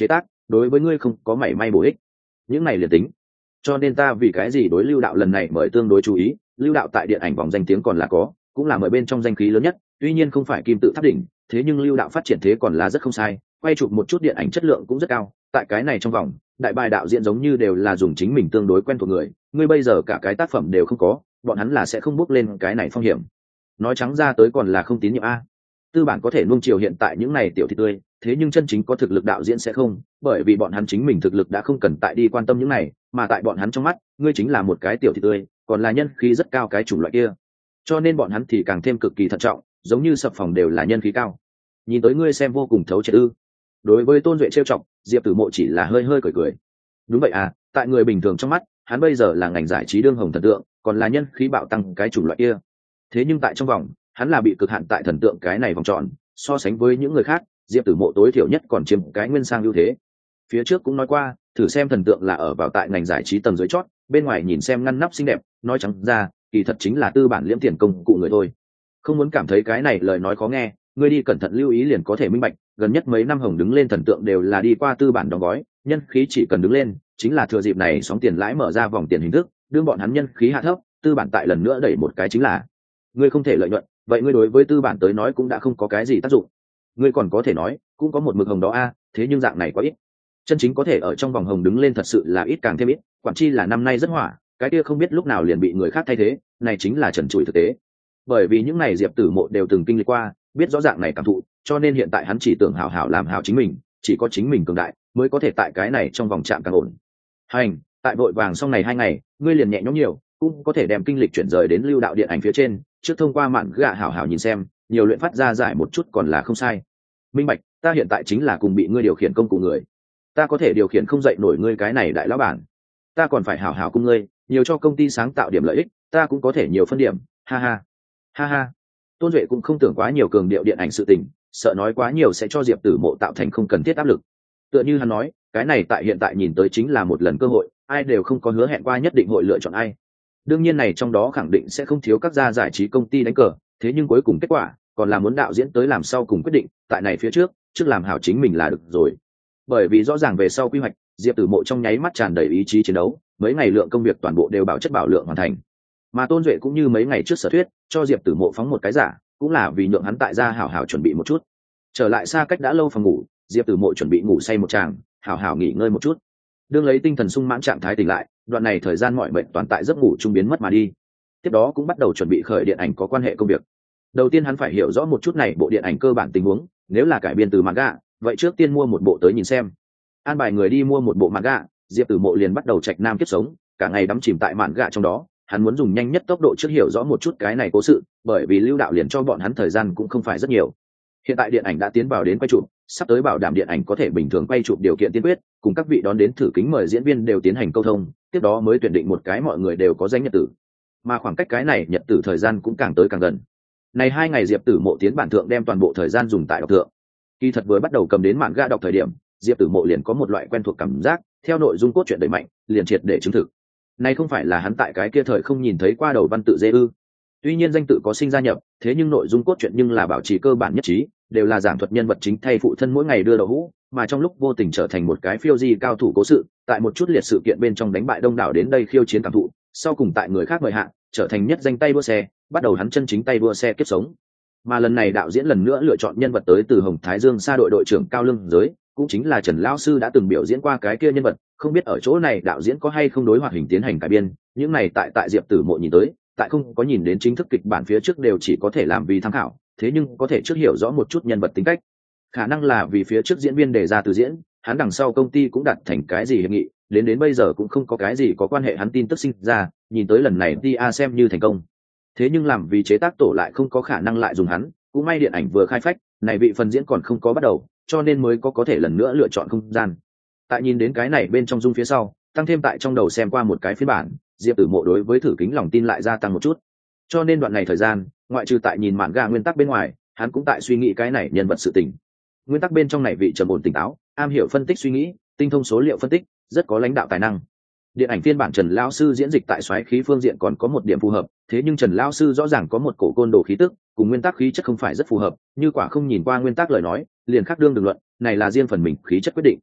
đối với ngươi không có mảy may bổ ích. Những này liền tính. Cho nên ta vì cái gì đối Lưu Đạo lần này mời tương đối chú ý. Lưu Đạo tại điện ảnh vòng danh tiếng còn là có, cũng là mời bên trong danh khí lớn nhất, tuy nhiên không phải kim tự tháp đỉnh, thế nhưng Lưu Đạo phát triển thế còn là rất không sai, quay chụp một chút điện ảnh chất lượng cũng rất cao. Tại cái này trong vòng, đại bài đạo diễn giống như đều là dùng chính mình tương đối quen thuộc người, ngươi bây giờ cả cái tác phẩm đều không có, bọn hắn là sẽ không bước lên cái này phong hiểm. Nói trắng ra tới còn là không tín nhiệm a. Tư bản có thể nuông chiều hiện tại những này tiểu thị tươi, thế nhưng chân chính có thực lực đạo diễn sẽ không, bởi vì bọn hắn chính mình thực lực đã không cần tại đi quan tâm những này, mà tại bọn hắn trong mắt, ngươi chính là một cái tiểu thị tươi, còn là nhân khí rất cao cái chủng loại kia. Cho nên bọn hắn thì càng thêm cực kỳ thận trọng, giống như sập phòng đều là nhân khí cao. Nhìn tới ngươi xem vô cùng thấu triệt ư? Đối với Tôn Duệ trêu chọc, Diệp Tử Mộ chỉ là hơi hơi cười cười. Đúng vậy à, tại người bình thường trong mắt, hắn bây giờ là ngành giải trí đương hồng thần tượng, còn là nhân khí bạo tăng cái chủng loại kia. Thế nhưng tại trong vòng, hắn là bị cực hạn tại thần tượng cái này vòng tròn, so sánh với những người khác, Diệp Tử Mộ tối thiểu nhất còn chiếm cái nguyên sang ưu thế. Phía trước cũng nói qua, thử xem thần tượng là ở vào tại ngành giải trí tầng dưới chót, bên ngoài nhìn xem ngăn nắp xinh đẹp, nói trắng ra, kỳ thật chính là tư bản liễm tiền công cụ người thôi. Không muốn cảm thấy cái này lời nói khó nghe, ngươi đi cẩn thận lưu ý liền có thể minh bạch, gần nhất mấy năm hồng đứng lên thần tượng đều là đi qua tư bản đóng gói, nhân khí chỉ cần đứng lên, chính là thừa dịp này sóng tiền lãi mở ra vòng tiền hình thức, đương bọn hắn nhân khí hạ thấp, tư bản tại lần nữa đẩy một cái chính là, ngươi không thể lợi nhuận, vậy ngươi đối với tư bản tới nói cũng đã không có cái gì tác dụng. Ngươi còn có thể nói, cũng có một mực hồng đó a, thế nhưng dạng này quá ít. Chân chính có thể ở trong vòng hồng đứng lên thật sự là ít càng thêm ít, quản chi là năm nay rất hỏa, cái kia không biết lúc nào liền bị người khác thay thế, này chính là trần trụi thực tế. Bởi vì những này Diệp Tử Mộ đều từng kinh lịch qua, biết rõ dạng này cảm thụ, cho nên hiện tại hắn chỉ tưởng hảo hảo làm hảo chính mình, chỉ có chính mình cường đại mới có thể tại cái này trong vòng chạm càng ổn. Hành, tại vội vàng xong này hai ngày, ngươi liền nhẹ nhõm nhiều, cũng có thể đem kinh lịch chuyển rời đến Lưu Đạo điện ảnh phía trên, trước thông qua mạn gạ hảo hảo nhìn xem, nhiều luyện phát ra giải một chút còn là không sai. Minh bạch, ta hiện tại chính là cùng bị ngươi điều khiển công cụ người, ta có thể điều khiển không dậy nổi ngươi cái này đại lão bản, ta còn phải hảo hảo cùng ngươi, nhiều cho công ty sáng tạo điểm lợi ích, ta cũng có thể nhiều phân điểm, ha ha, ha ha. Tôn Duệ cũng không tưởng quá nhiều cường điệu điện ảnh sự tình, sợ nói quá nhiều sẽ cho Diệp Tử Mộ tạo thành không cần thiết áp lực. Tựa như hắn nói, cái này tại hiện tại nhìn tới chính là một lần cơ hội, ai đều không có hứa hẹn qua nhất định hội lựa chọn ai. Đương nhiên này trong đó khẳng định sẽ không thiếu các gia giải trí công ty đánh cờ, thế nhưng cuối cùng kết quả còn là muốn đạo diễn tới làm sau cùng quyết định, tại này phía trước, trước làm hảo chính mình là được rồi. Bởi vì rõ ràng về sau quy hoạch, Diệp Tử Mộ trong nháy mắt tràn đầy ý chí chiến đấu, mấy ngày lượng công việc toàn bộ đều bảo chất bảo lượng hoàn thành. Mà Tôn Duệ cũng như mấy ngày trước sở thuyết, cho Diệp Tử Mộ phóng một cái giả, cũng là vì nhượng hắn tại gia hảo hảo chuẩn bị một chút. Trở lại xa cách đã lâu phòng ngủ, Diệp Tử Mộ chuẩn bị ngủ say một tràng, hảo hảo nghỉ ngơi một chút. Đương lấy tinh thần sung mãn trạng thái tỉnh lại, đoạn này thời gian mọi mệt toàn tại giấc ngủ trung biến mất mà đi. Tiếp đó cũng bắt đầu chuẩn bị khởi điện ảnh có quan hệ công việc. Đầu tiên hắn phải hiểu rõ một chút này bộ điện ảnh cơ bản tình huống, nếu là cải biên từ manga, vậy trước tiên mua một bộ tới nhìn xem. An bài người đi mua một bộ manga, Diệp Tử Mộ liền bắt đầu trạch nam kiếp sống, cả ngày đắm chìm tại manga trong đó. Hắn muốn dùng nhanh nhất tốc độ trước hiểu rõ một chút cái này cố sự, bởi vì Lưu Đạo liền cho bọn hắn thời gian cũng không phải rất nhiều. Hiện tại điện ảnh đã tiến vào đến quay chụp, sắp tới bảo đảm điện ảnh có thể bình thường quay chụp điều kiện tiên quyết, cùng các vị đón đến thử kính mời diễn viên đều tiến hành câu thông, tiếp đó mới tuyển định một cái mọi người đều có danh nhật tử. Mà khoảng cách cái này nhật tử thời gian cũng càng tới càng gần. Này hai ngày Diệp Tử Mộ tiến bản thượng đem toàn bộ thời gian dùng tại đọc thượng. Kỳ thật vừa bắt đầu cầm đến mạn ga đọc thời điểm, Diệp Tử Mộ liền có một loại quen thuộc cảm giác, theo nội dung cốt truyện đẩy mạnh, liền triệt để chứng thực. Này không phải là hắn tại cái kia thời không nhìn thấy qua đầu văn tự dễ ư? Tuy nhiên danh tự có sinh ra nhập, thế nhưng nội dung cốt truyện nhưng là bảo trì cơ bản nhất trí, đều là giảng thuật nhân vật chính thay phụ thân mỗi ngày đưa đậu hũ, mà trong lúc vô tình trở thành một cái phiêu di cao thủ cố sự, tại một chút liệt sự kiện bên trong đánh bại đông đảo đến đây khiêu chiến cảm thụ, sau cùng tại người khác mời hạ, trở thành nhất danh tay đua xe, bắt đầu hắn chân chính tay đua xe kiếp sống. Mà lần này đạo diễn lần nữa lựa chọn nhân vật tới từ Hồng Thái Dương Sa đội đội trưởng Cao Lương Giới, cũng chính là Trần lão sư đã từng biểu diễn qua cái kia nhân vật, không biết ở chỗ này đạo diễn có hay không đối hoạt hình tiến hành cải biên, những này tại tại Diệp Tử Mộ nhìn tới, tại không có nhìn đến chính thức kịch bản phía trước đều chỉ có thể làm vì tham khảo, thế nhưng có thể trước hiểu rõ một chút nhân vật tính cách. Khả năng là vì phía trước diễn viên đề ra từ diễn, hắn đằng sau công ty cũng đặt thành cái gì hiệp nghị, đến đến bây giờ cũng không có cái gì có quan hệ hắn tin tức sinh ra, nhìn tới lần này tê a xem như thành công. Thế nhưng làm vì chế tác tổ lại không có khả năng lại dùng hắn, cũng may điện ảnh vừa khai phách, này vị phần diễn còn không có bắt đầu, cho nên mới có có thể lần nữa lựa chọn không gian. Tại nhìn đến cái này bên trong dung phía sau, tăng thêm tại trong đầu xem qua một cái phiên bản, Diệp Tử Mộ đối với thử kính lòng tin lại gia tăng một chút. Cho nên đoạn này thời gian, ngoại trừ tại nhìn mạn ga nguyên tắc bên ngoài, hắn cũng tại suy nghĩ cái này nhân vật sự tình. Nguyên tắc bên trong này vị trầm ổn tỉnh táo, am hiểu phân tích suy nghĩ, tinh thông số liệu phân tích, rất có lãnh đạo tài năng. Điện ảnh phiên bản Trần lão sư diễn dịch tại xoáy khí phương diện còn có một điểm phù hợp, thế nhưng Trần lão sư rõ ràng có một cổ côn đồ khí tức, cùng nguyên tắc khí chất không phải rất phù hợp, như quả không nhìn qua nguyên tắc lời nói, liền khác đương đừng luận, này là riêng phần mình khí chất quyết định.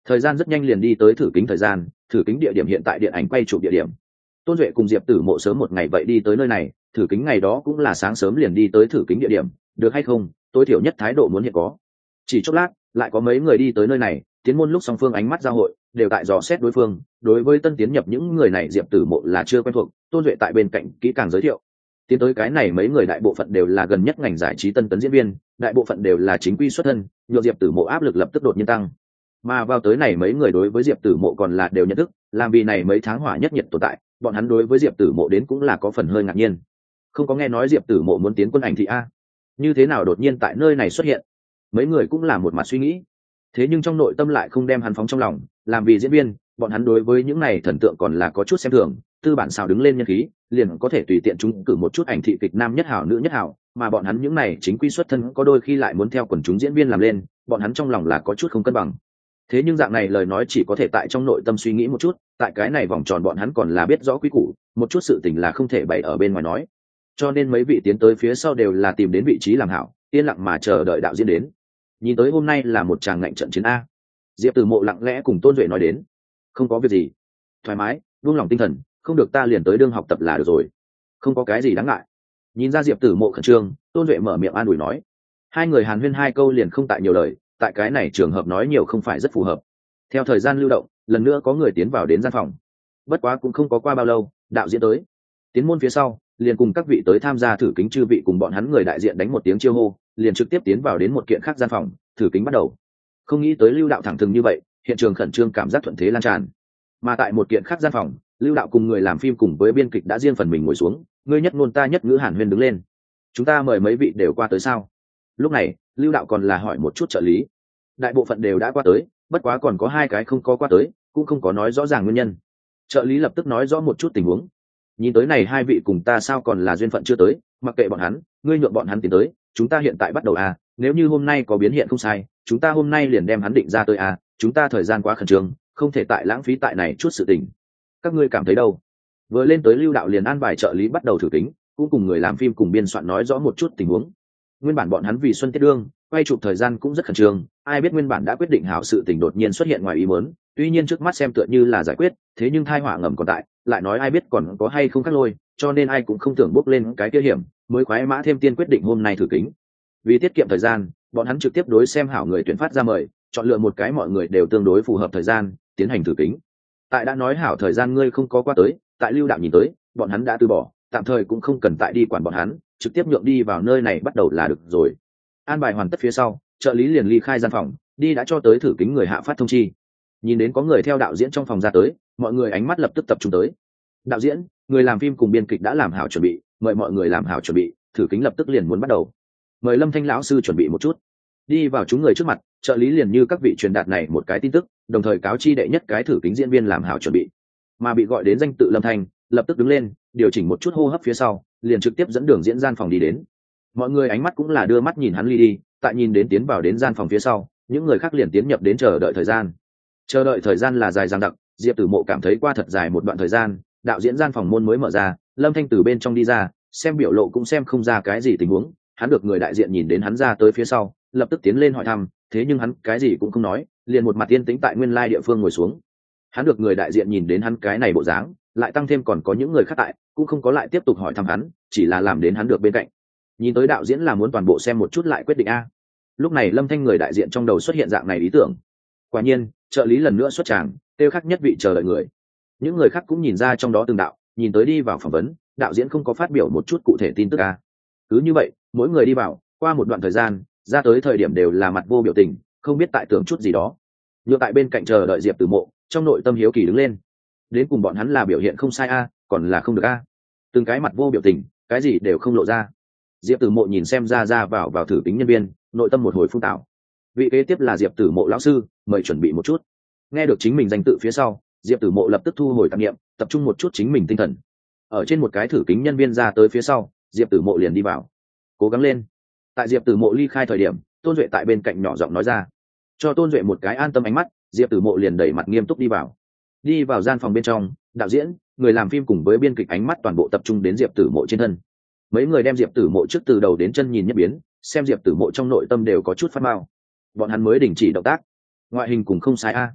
Thời gian rất nhanh liền đi tới thử kính thời gian, thử kính địa điểm hiện tại điện ảnh quay chụp địa điểm. Tôn Duệ cùng Diệp Tử Mộ sớm một ngày vậy đi tới nơi này, thử kính ngày đó cũng là sáng sớm liền đi tới thử kính địa điểm, được hay không, tối thiểu nhất thái độ muốn hiện có. Chỉ chốc lát, lại có mấy người đi tới nơi này, tiến môn lúc song phương ánh mắt giao hội, đều tại dò xét đối phương. Đối với tân tiến nhập những người này Diệp Tử Mộ là chưa quen thuộc, Tôn Duệ tại bên cạnh kỹ càng giới thiệu. Tiến tới cái này mấy người đại bộ phận đều là gần nhất ngành giải trí tân tấn diễn viên, đại bộ phận đều là chính quy xuất thân, nhượng Diệp Tử Mộ áp lực lập tức đột nhiên tăng. Mà vào tới này mấy người đối với Diệp Tử Mộ còn là đều nhận thức, làm vì này mấy tháng hỏa nhất nhiệt tồn tại, bọn hắn đối với Diệp Tử Mộ đến cũng là có phần hơi ngạc nhiên. Không có nghe nói Diệp Tử Mộ muốn tiến quân ảnh thị a, như thế nào đột nhiên tại nơi này xuất hiện? Mấy người cũng là một mặt suy nghĩ, thế nhưng trong nội tâm lại không đem hắn phóng trong lòng, làm vì diễn viên, bọn hắn đối với những này thần tượng còn là có chút xem thường, tư bản sao đứng lên nhân khí, liền có thể tùy tiện chúng cử một chút ảnh thị kịch nam nhất hảo nữ nhất hảo, mà bọn hắn những này chính quy xuất thân có đôi khi lại muốn theo quần chúng diễn viên làm lên, bọn hắn trong lòng là có chút không cân bằng. Thế nhưng dạng này lời nói chỉ có thể tại trong nội tâm suy nghĩ một chút, tại cái này vòng tròn bọn hắn còn là biết rõ quý củ, một chút sự tình là không thể bày ở bên ngoài nói. Cho nên mấy vị tiến tới phía sau đều là tìm đến vị trí làm hảo, yên lặng mà chờ đợi đạo diễn đến. Nhìn tới hôm nay là một tràng ngạnh trận chiến a. Diệp Tử Mộ lặng lẽ cùng Tôn Duệ nói đến. Không có việc gì, thoải mái, buông lòng tinh thần, không được ta liền tới đương học tập là được rồi, không có cái gì đáng ngại. Nhìn ra Diệp Tử Mộ khẩn trương, Tôn Duệ mở miệng an ủi nói. Hai người hàn huyên hai câu liền không tại nhiều lời, tại cái này trường hợp nói nhiều không phải rất phù hợp. Theo thời gian lưu động, lần nữa có người tiến vào đến gian phòng. Bất quá cũng không có qua bao lâu, đạo diễn tới. Tiến môn phía sau, liền cùng các vị tới tham gia thử kính chư vị cùng bọn hắn người đại diện đánh một tiếng chiêu hô, liền trực tiếp tiến vào đến một kiện khác gian phòng, thử kính bắt đầu. Không nghĩ tới lưu đạo thẳng thừng như vậy, hiện trường khẩn trương cảm giác thuận thế lan tràn. Mà tại một kiện khác gian phòng, lưu đạo cùng người làm phim cùng với biên kịch đã riêng phần mình ngồi xuống, ngươi nhất ngôn ta nhất ngữ hàn huyên đứng lên. Chúng ta mời mấy vị đều qua tới sao? Lúc này, lưu đạo còn là hỏi một chút trợ lý. Đại bộ phận đều đã qua tới, bất quá còn có hai cái không có qua tới, cũng không có nói rõ ràng nguyên nhân. Trợ lý lập tức nói rõ một chút tình huống. Nhìn tới này hai vị cùng ta sao còn là duyên phận chưa tới, mặc kệ bọn hắn, ngươi nhượng bọn hắn tiến tới, chúng ta hiện tại bắt đầu à, nếu như hôm nay có biến hiện không sai, chúng ta hôm nay liền đem hắn định ra tới à, chúng ta thời gian quá khẩn trương, không thể tại lãng phí tại này chút sự tình. Các ngươi cảm thấy đâu? Vừa lên tới lưu đạo liền an bài trợ lý bắt đầu thử kính, cũng cùng người làm phim cùng biên soạn nói rõ một chút tình huống. Nguyên bản bọn hắn vì xuân tiết đương, quay chụp thời gian cũng rất khẩn trương, ai biết nguyên bản đã quyết định hảo sự tình đột nhiên xuất hiện ngoài ý muốn, tuy nhiên trước mắt xem tựa như là giải quyết, thế nhưng tai họa ngầm còn tại, lại nói ai biết còn có hay không cắt lôi, cho nên ai cũng không tưởng bước lên cái kia hiểm, mới khoái mã thêm tiên quyết định hôm nay thử kính. Vì tiết kiệm thời gian, bọn hắn trực tiếp đối xem hảo người tuyển phát ra mời, chọn lựa một cái mọi người đều tương đối phù hợp thời gian, tiến hành thử kính. Tại đã nói hảo thời gian ngươi không có qua tới, tại lưu đạo nhìn tới, bọn hắn đã từ bỏ, tạm thời cũng không cần tại đi quản bọn hắn, trực tiếp nhượng đi vào nơi này bắt đầu là được rồi. An bài hoàn tất phía sau, trợ lý liền ly khai gian phòng, đi đã cho tới thử kính người hạ phát thông chi. Nhìn đến có người theo đạo diễn trong phòng ra tới, mọi người ánh mắt lập tức tập trung tới. Đạo diễn, người làm phim cùng biên kịch đã làm hảo chuẩn bị, mời mọi người làm hảo chuẩn bị, thử kính lập tức liền muốn bắt đầu. Mời Lâm Thanh lão sư chuẩn bị một chút. Đi vào chúng người trước mặt, trợ lý liền như các vị truyền đạt này một cái tin tức, đồng thời cáo chi đệ nhất cái thử kính diễn viên làm hảo chuẩn bị. Mà bị gọi đến danh tự Lâm Thanh, lập tức đứng lên, điều chỉnh một chút hô hấp phía sau, liền trực tiếp dẫn đường diễn gian phòng đi đến. Mọi người ánh mắt cũng là đưa mắt nhìn hắn ly đi, tại nhìn đến tiến vào đến gian phòng phía sau, những người khác liền tiến nhập đến chờ đợi thời gian. Chờ đợi thời gian là dài dằng dặc, Diệp Tử Mộ cảm thấy qua thật dài một đoạn thời gian, đạo diễn gian phòng môn mới mở ra, Lâm Thanh từ bên trong đi ra, xem biểu lộ cũng xem không ra cái gì tình huống, hắn được người đại diện nhìn đến hắn ra tới phía sau, lập tức tiến lên hỏi thăm, thế nhưng hắn cái gì cũng không nói, liền một mặt yên tĩnh tại nguyên lai địa phương ngồi xuống. Hắn được người đại diện nhìn đến hắn cái này bộ dáng, lại tăng thêm còn có những người khác tại, cũng không có lại tiếp tục hỏi thăm hắn, chỉ là làm đến hắn được bên cạnh. Nhìn tới đạo diễn là muốn toàn bộ xem một chút lại quyết định a. Lúc này Lâm Thanh người đại diện trong đầu xuất hiện dạng này ý tưởng. Quả nhiên, trợ lý lần nữa xuất tràng, tiêu khắc nhất vị chờ đợi người. Những người khác cũng nhìn ra trong đó từng đạo, nhìn tới đi vào phỏng vấn, đạo diễn không có phát biểu một chút cụ thể tin tức a. Cứ như vậy, mỗi người đi vào, qua một đoạn thời gian, ra tới thời điểm đều là mặt vô biểu tình, không biết tại tưởng chút gì đó. Nhựa tại bên cạnh chờ đợi Diệp Tử Mộ, trong nội tâm hiếu kỳ đứng lên. Đến cùng bọn hắn là biểu hiện không sai a, còn là không được a. Từng cái mặt vô biểu tình, cái gì đều không lộ ra. Diệp Tử Mộ nhìn xem ra ra vào vào thử kính nhân viên, nội tâm một hồi phun tảo. Vị kế tiếp là Diệp Tử Mộ lão sư, mời chuẩn bị một chút. Nghe được chính mình danh tự phía sau, Diệp Tử Mộ lập tức thu hồi tạp niệm, tập trung một chút chính mình tinh thần. Ở trên một cái thử kính nhân viên ra tới phía sau, Diệp Tử Mộ liền đi vào. Cố gắng lên. Tại Diệp Tử Mộ ly khai thời điểm, Tôn Duệ tại bên cạnh nhỏ giọng nói ra. Cho Tôn Duệ một cái an tâm ánh mắt, Diệp Tử Mộ liền đẩy mặt nghiêm túc đi vào. Đi vào gian phòng bên trong, đạo diễn, người làm phim cùng với biên kịch ánh mắt toàn bộ tập trung đến Diệp Tử Mộ trên thân. Mấy người đem Diệp Tử Mộ trước từ đầu đến chân nhìn nhất biến, xem Diệp Tử Mộ trong nội tâm đều có chút phát mao. Bọn hắn mới đình chỉ động tác. Ngoại hình cũng không sai a.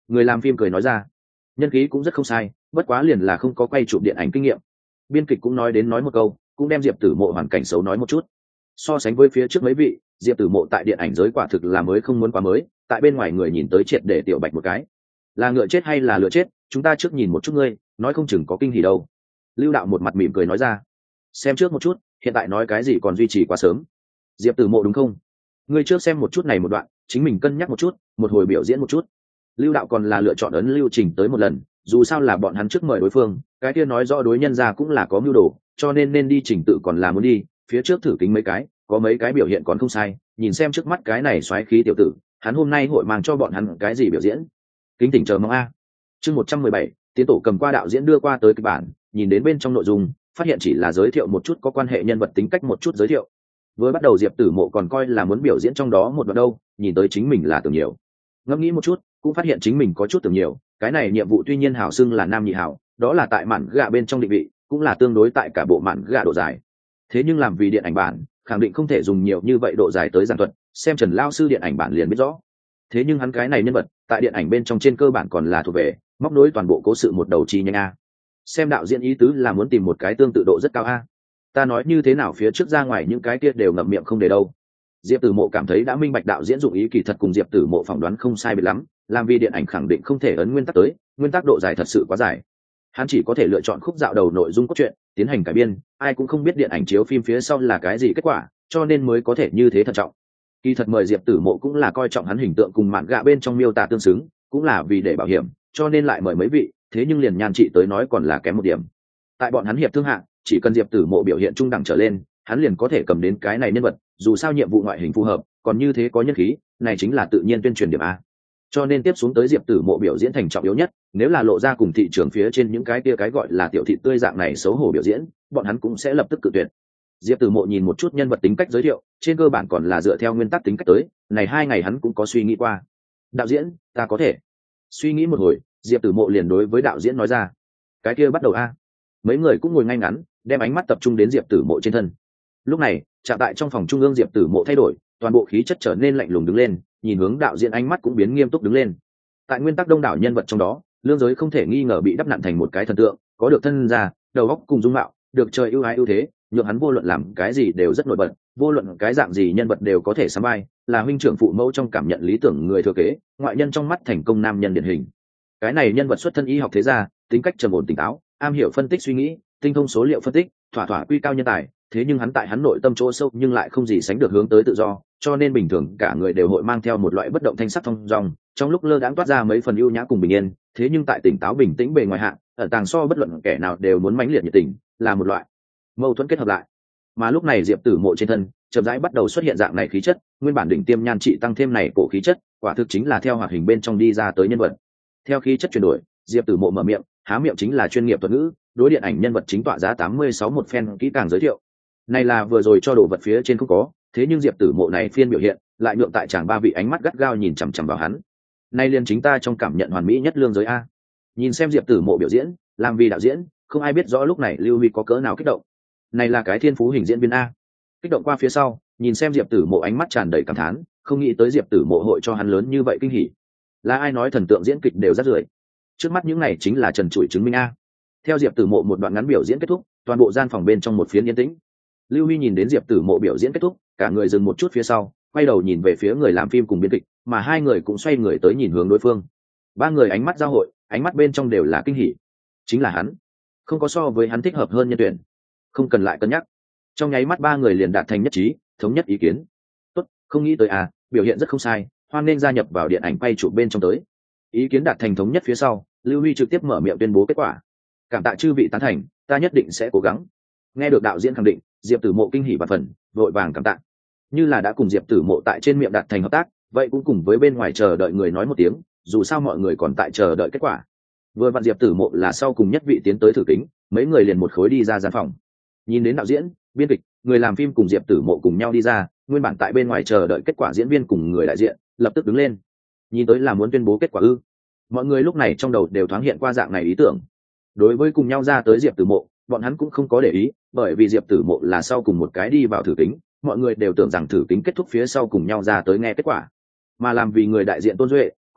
Người làm phim cười nói ra. Nhân khí cũng rất không sai, bất quá liền là không có quay chụp điện ảnh kinh nghiệm. Biên kịch cũng nói đến nói một câu, cũng đem Diệp Tử Mộ hoàn cảnh xấu nói một chút. So sánh với phía trước mấy vị, Diệp Tử Mộ tại điện ảnh giới quả thực là mới không muốn quá mới, tại bên ngoài người nhìn tới triệt để tiểu bạch một cái. Là ngựa chết hay là lựa chết, chúng ta trước nhìn một chút ngươi, nói không chừng có kinh hỉ đâu. Lưu Đạo một mặt mỉm cười nói ra. Xem trước một chút, hiện tại nói cái gì còn duy trì quá sớm. Diệp Tử Mộ đúng không? Ngươi trước xem một chút này một đoạn, chính mình cân nhắc một chút, một hồi biểu diễn một chút. Lưu Đạo còn là lựa chọn ấn lưu trình tới một lần, dù sao là bọn hắn trước mời đối phương, cái kia nói rõ đối nhân ra cũng là có mưu đồ, cho nên nên đi trình tự còn là muốn đi, phía trước thử kính mấy cái, có mấy cái biểu hiện còn không sai, nhìn xem trước mắt cái này xoáy khí tiểu tử, hắn hôm nay hội mang cho bọn hắn cái gì biểu diễn. Kính tỉnh chờ mong a. Chương một trăm mười bảy, tiến tổ cầm qua đạo diễn đưa qua tới kịch bản, nhìn đến bên trong nội dung, phát hiện chỉ là giới thiệu một chút có quan hệ nhân vật tính cách một chút giới thiệu. Vừa bắt đầu Diệp Tử Mộ còn coi là muốn biểu diễn trong đó một đoạn đâu, nhìn tới chính mình là tưởng nhiều. Ngẫm nghĩ một chút, cũng phát hiện chính mình có chút tưởng nhiều, cái này nhiệm vụ tuy nhiên hảo xưng là nam nhị hảo, đó là tại mạn gạ bên trong định vị, cũng là tương đối tại cả bộ mạn gạ độ dài. Thế nhưng làm vì điện ảnh bản, khẳng định không thể dùng nhiều như vậy độ dài tới giản thuật, xem Trần Lao sư điện ảnh bản liền biết rõ. Thế nhưng hắn cái này nhân vật, tại điện ảnh bên trong trên cơ bản còn là thuộc về móc nối toàn bộ cố sự một đầu chi nhanh a. Xem đạo diễn ý tứ là muốn tìm một cái tương tự độ rất cao a. Ta nói như thế nào phía trước ra ngoài những cái kia đều ngậm miệng không để đâu. Diệp Tử Mộ cảm thấy đã minh bạch đạo diễn dụng ý kỳ thật cùng Diệp Tử Mộ phỏng đoán không sai biệt lắm, làm vì điện ảnh khẳng định không thể ấn nguyên tắc tới, nguyên tắc độ dài thật sự quá dài. Hắn chỉ có thể lựa chọn khúc dạo đầu nội dung cốt truyện, tiến hành cải biên, ai cũng không biết điện ảnh chiếu phim phía sau là cái gì kết quả, cho nên mới có thể như thế thận trọng. Kỳ thật mời Diệp Tử Mộ cũng là coi trọng hắn hình tượng cùng mạn gạ bên trong miêu tả tương xứng, cũng là vì để bảo hiểm, cho nên lại mời mấy vị, thế nhưng liền nhan trị tới nói còn là kém một điểm. Tại bọn hắn hiệp thương hạng, chỉ cần Diệp Tử Mộ biểu hiện trung đẳng trở lên, hắn liền có thể cầm đến cái này nhân vật, dù sao nhiệm vụ ngoại hình phù hợp, còn như thế có nhân khí, này chính là tự nhiên tuyên truyền điểm a. Cho nên tiếp xuống tới Diệp Tử Mộ biểu diễn thành trọng yếu nhất, nếu là lộ ra cùng thị trường phía trên những cái kia cái gọi là tiểu thị tươi dạng này xấu hổ biểu diễn, bọn hắn cũng sẽ lập tức cự tuyệt. Diệp Tử Mộ nhìn một chút nhân vật tính cách giới thiệu, trên cơ bản còn là dựa theo nguyên tắc tính cách tới, này hai ngày hắn cũng có suy nghĩ qua. Đạo diễn, ta có thể. Suy nghĩ một hồi, Diệp Tử Mộ liền đối với đạo diễn nói ra. Cái kia bắt đầu a. Mấy người cũng ngồi ngay ngắn, đem ánh mắt tập trung đến Diệp Tử Mộ trên thân. Lúc này, chạm tại trong phòng trung ương Diệp Tử Mộ thay đổi, toàn bộ khí chất trở nên lạnh lùng đứng lên, nhìn hướng đạo diễn ánh mắt cũng biến nghiêm túc đứng lên. Tại nguyên tắc đông đảo nhân vật trong đó, lương giới không thể nghi ngờ bị đắp nặn thành một cái thần tượng, có được thân già, đầu óc cùng dung mạo, được trời ưu ái ưu thế, nhượng hắn vô luận làm cái gì đều rất nổi bật, vô luận cái dạng gì nhân vật đều có thể sắm vai, là huynh trưởng phụ mẫu trong cảm nhận lý tưởng người thừa kế, ngoại nhân trong mắt thành công nam nhân điển hình. Cái này nhân vật xuất thân y học thế gia, tính cách trầm ổn tỉnh táo, am hiểu phân tích suy nghĩ, tinh thông số liệu phân tích, thỏa thỏa quy cao nhân tài, thế nhưng hắn tại hắn nội tâm chỗ sâu nhưng lại không gì sánh được hướng tới tự do, cho nên bình thường cả người đều hội mang theo một loại bất động thanh sắc thông dong, trong lúc lơ đãng toát ra mấy phần ưu nhã cùng bình yên, thế nhưng tại tỉnh táo bình tĩnh bề ngoài hạng, ở tàng so bất luận kẻ nào đều muốn mãnh liệt nhiệt tình, là một loại mâu thuẫn kết hợp lại. Mà lúc này Diệp Tử Mộ trên thân chậm rãi bắt đầu xuất hiện dạng này khí chất, nguyên bản đỉnh tiêm nhan trị tăng thêm này cổ khí chất, quả thực chính là theo hoạt hình bên trong đi ra tới nhân vật. Theo khí chất chuyển đổi, Diệp Tử Mộ mở miệng, há miệng chính là chuyên nghiệp thuật ngữ, đối điện ảnh nhân vật chính tọa giá tám mươi sáu một phen kỹ càng giới thiệu. Này là vừa rồi cho đồ vật phía trên không có, thế nhưng Diệp Tử Mộ này phiên biểu hiện, lại nhượng tại chàng ba vị ánh mắt gắt gao nhìn chằm chằm vào hắn. Nay liền chính ta trong cảm nhận hoàn mỹ nhất lương giới a. Nhìn xem Diệp Tử Mộ biểu diễn, làm vì đạo diễn, không ai biết rõ lúc này Lưu Huy có cỡ nào kích động. Này là cái thiên phú hình diễn viên a. Kích động qua phía sau, nhìn xem Diệp Tử Mộ ánh mắt tràn đầy cảm thán, không nghĩ tới Diệp Tử Mộ hội cho hắn lớn như vậy kinh hỉ. Là ai nói thần tượng diễn kịch đều rất rưởi. Trước mắt những này chính là trần trụi chứng minh a. Theo Diệp Tử Mộ một đoạn ngắn biểu diễn kết thúc, toàn bộ gian phòng bên trong một phiến yên tĩnh. Lưu Huy nhìn đến Diệp Tử Mộ biểu diễn kết thúc, cả người dừng một chút phía sau, quay đầu nhìn về phía người làm phim cùng biên kịch, mà hai người cũng xoay người tới nhìn hướng đối phương. Ba người ánh mắt giao hội, ánh mắt bên trong đều là kinh hỉ. Chính là hắn, không có so với hắn thích hợp hơn nhân tuyển, không cần lại cân nhắc. Trong nháy mắt ba người liền đạt thành nhất trí, thống nhất ý kiến. Tốt, không nghĩ tới à, biểu hiện rất không sai, hoan nên gia nhập vào điện ảnh quay chụp bên trong tới. Ý kiến đạt thành thống nhất phía sau, Lưu Huy trực tiếp mở miệng tuyên bố kết quả. Cảm tạ chư vị tán thành, ta nhất định sẽ cố gắng. Nghe được đạo diễn khẳng định, Diệp Tử Mộ kinh hỉ và phần, vội vàng cảm tạ. Như là đã cùng Diệp Tử Mộ tại trên miệng đạt thành hợp tác, vậy cũng cùng với bên ngoài chờ đợi người nói một tiếng, dù sao mọi người còn tại chờ đợi kết quả. Vừa vặn Diệp Tử Mộ là sau cùng nhất vị tiến tới thử kính, mấy người liền một khối đi ra gian phòng. Nhìn đến đạo diễn, biên kịch, người làm phim cùng Diệp Tử Mộ cùng nhau đi ra, nguyên bản tại bên ngoài chờ đợi kết quả diễn viên cùng người đại diện lập tức đứng lên. Nhìn tới là muốn tuyên bố kết quả ư? Mọi người lúc này trong đầu đều thoáng hiện qua dạng này ý tưởng. Đối với cùng nhau ra tới Diệp Tử Mộ, bọn hắn cũng không có để ý, bởi vì Diệp Tử Mộ là sau cùng một cái đi vào thử kính, mọi người đều tưởng rằng thử kính kết thúc phía sau cùng nhau ra tới nghe kết quả. Mà làm vì người đại diện Tôn Duệ,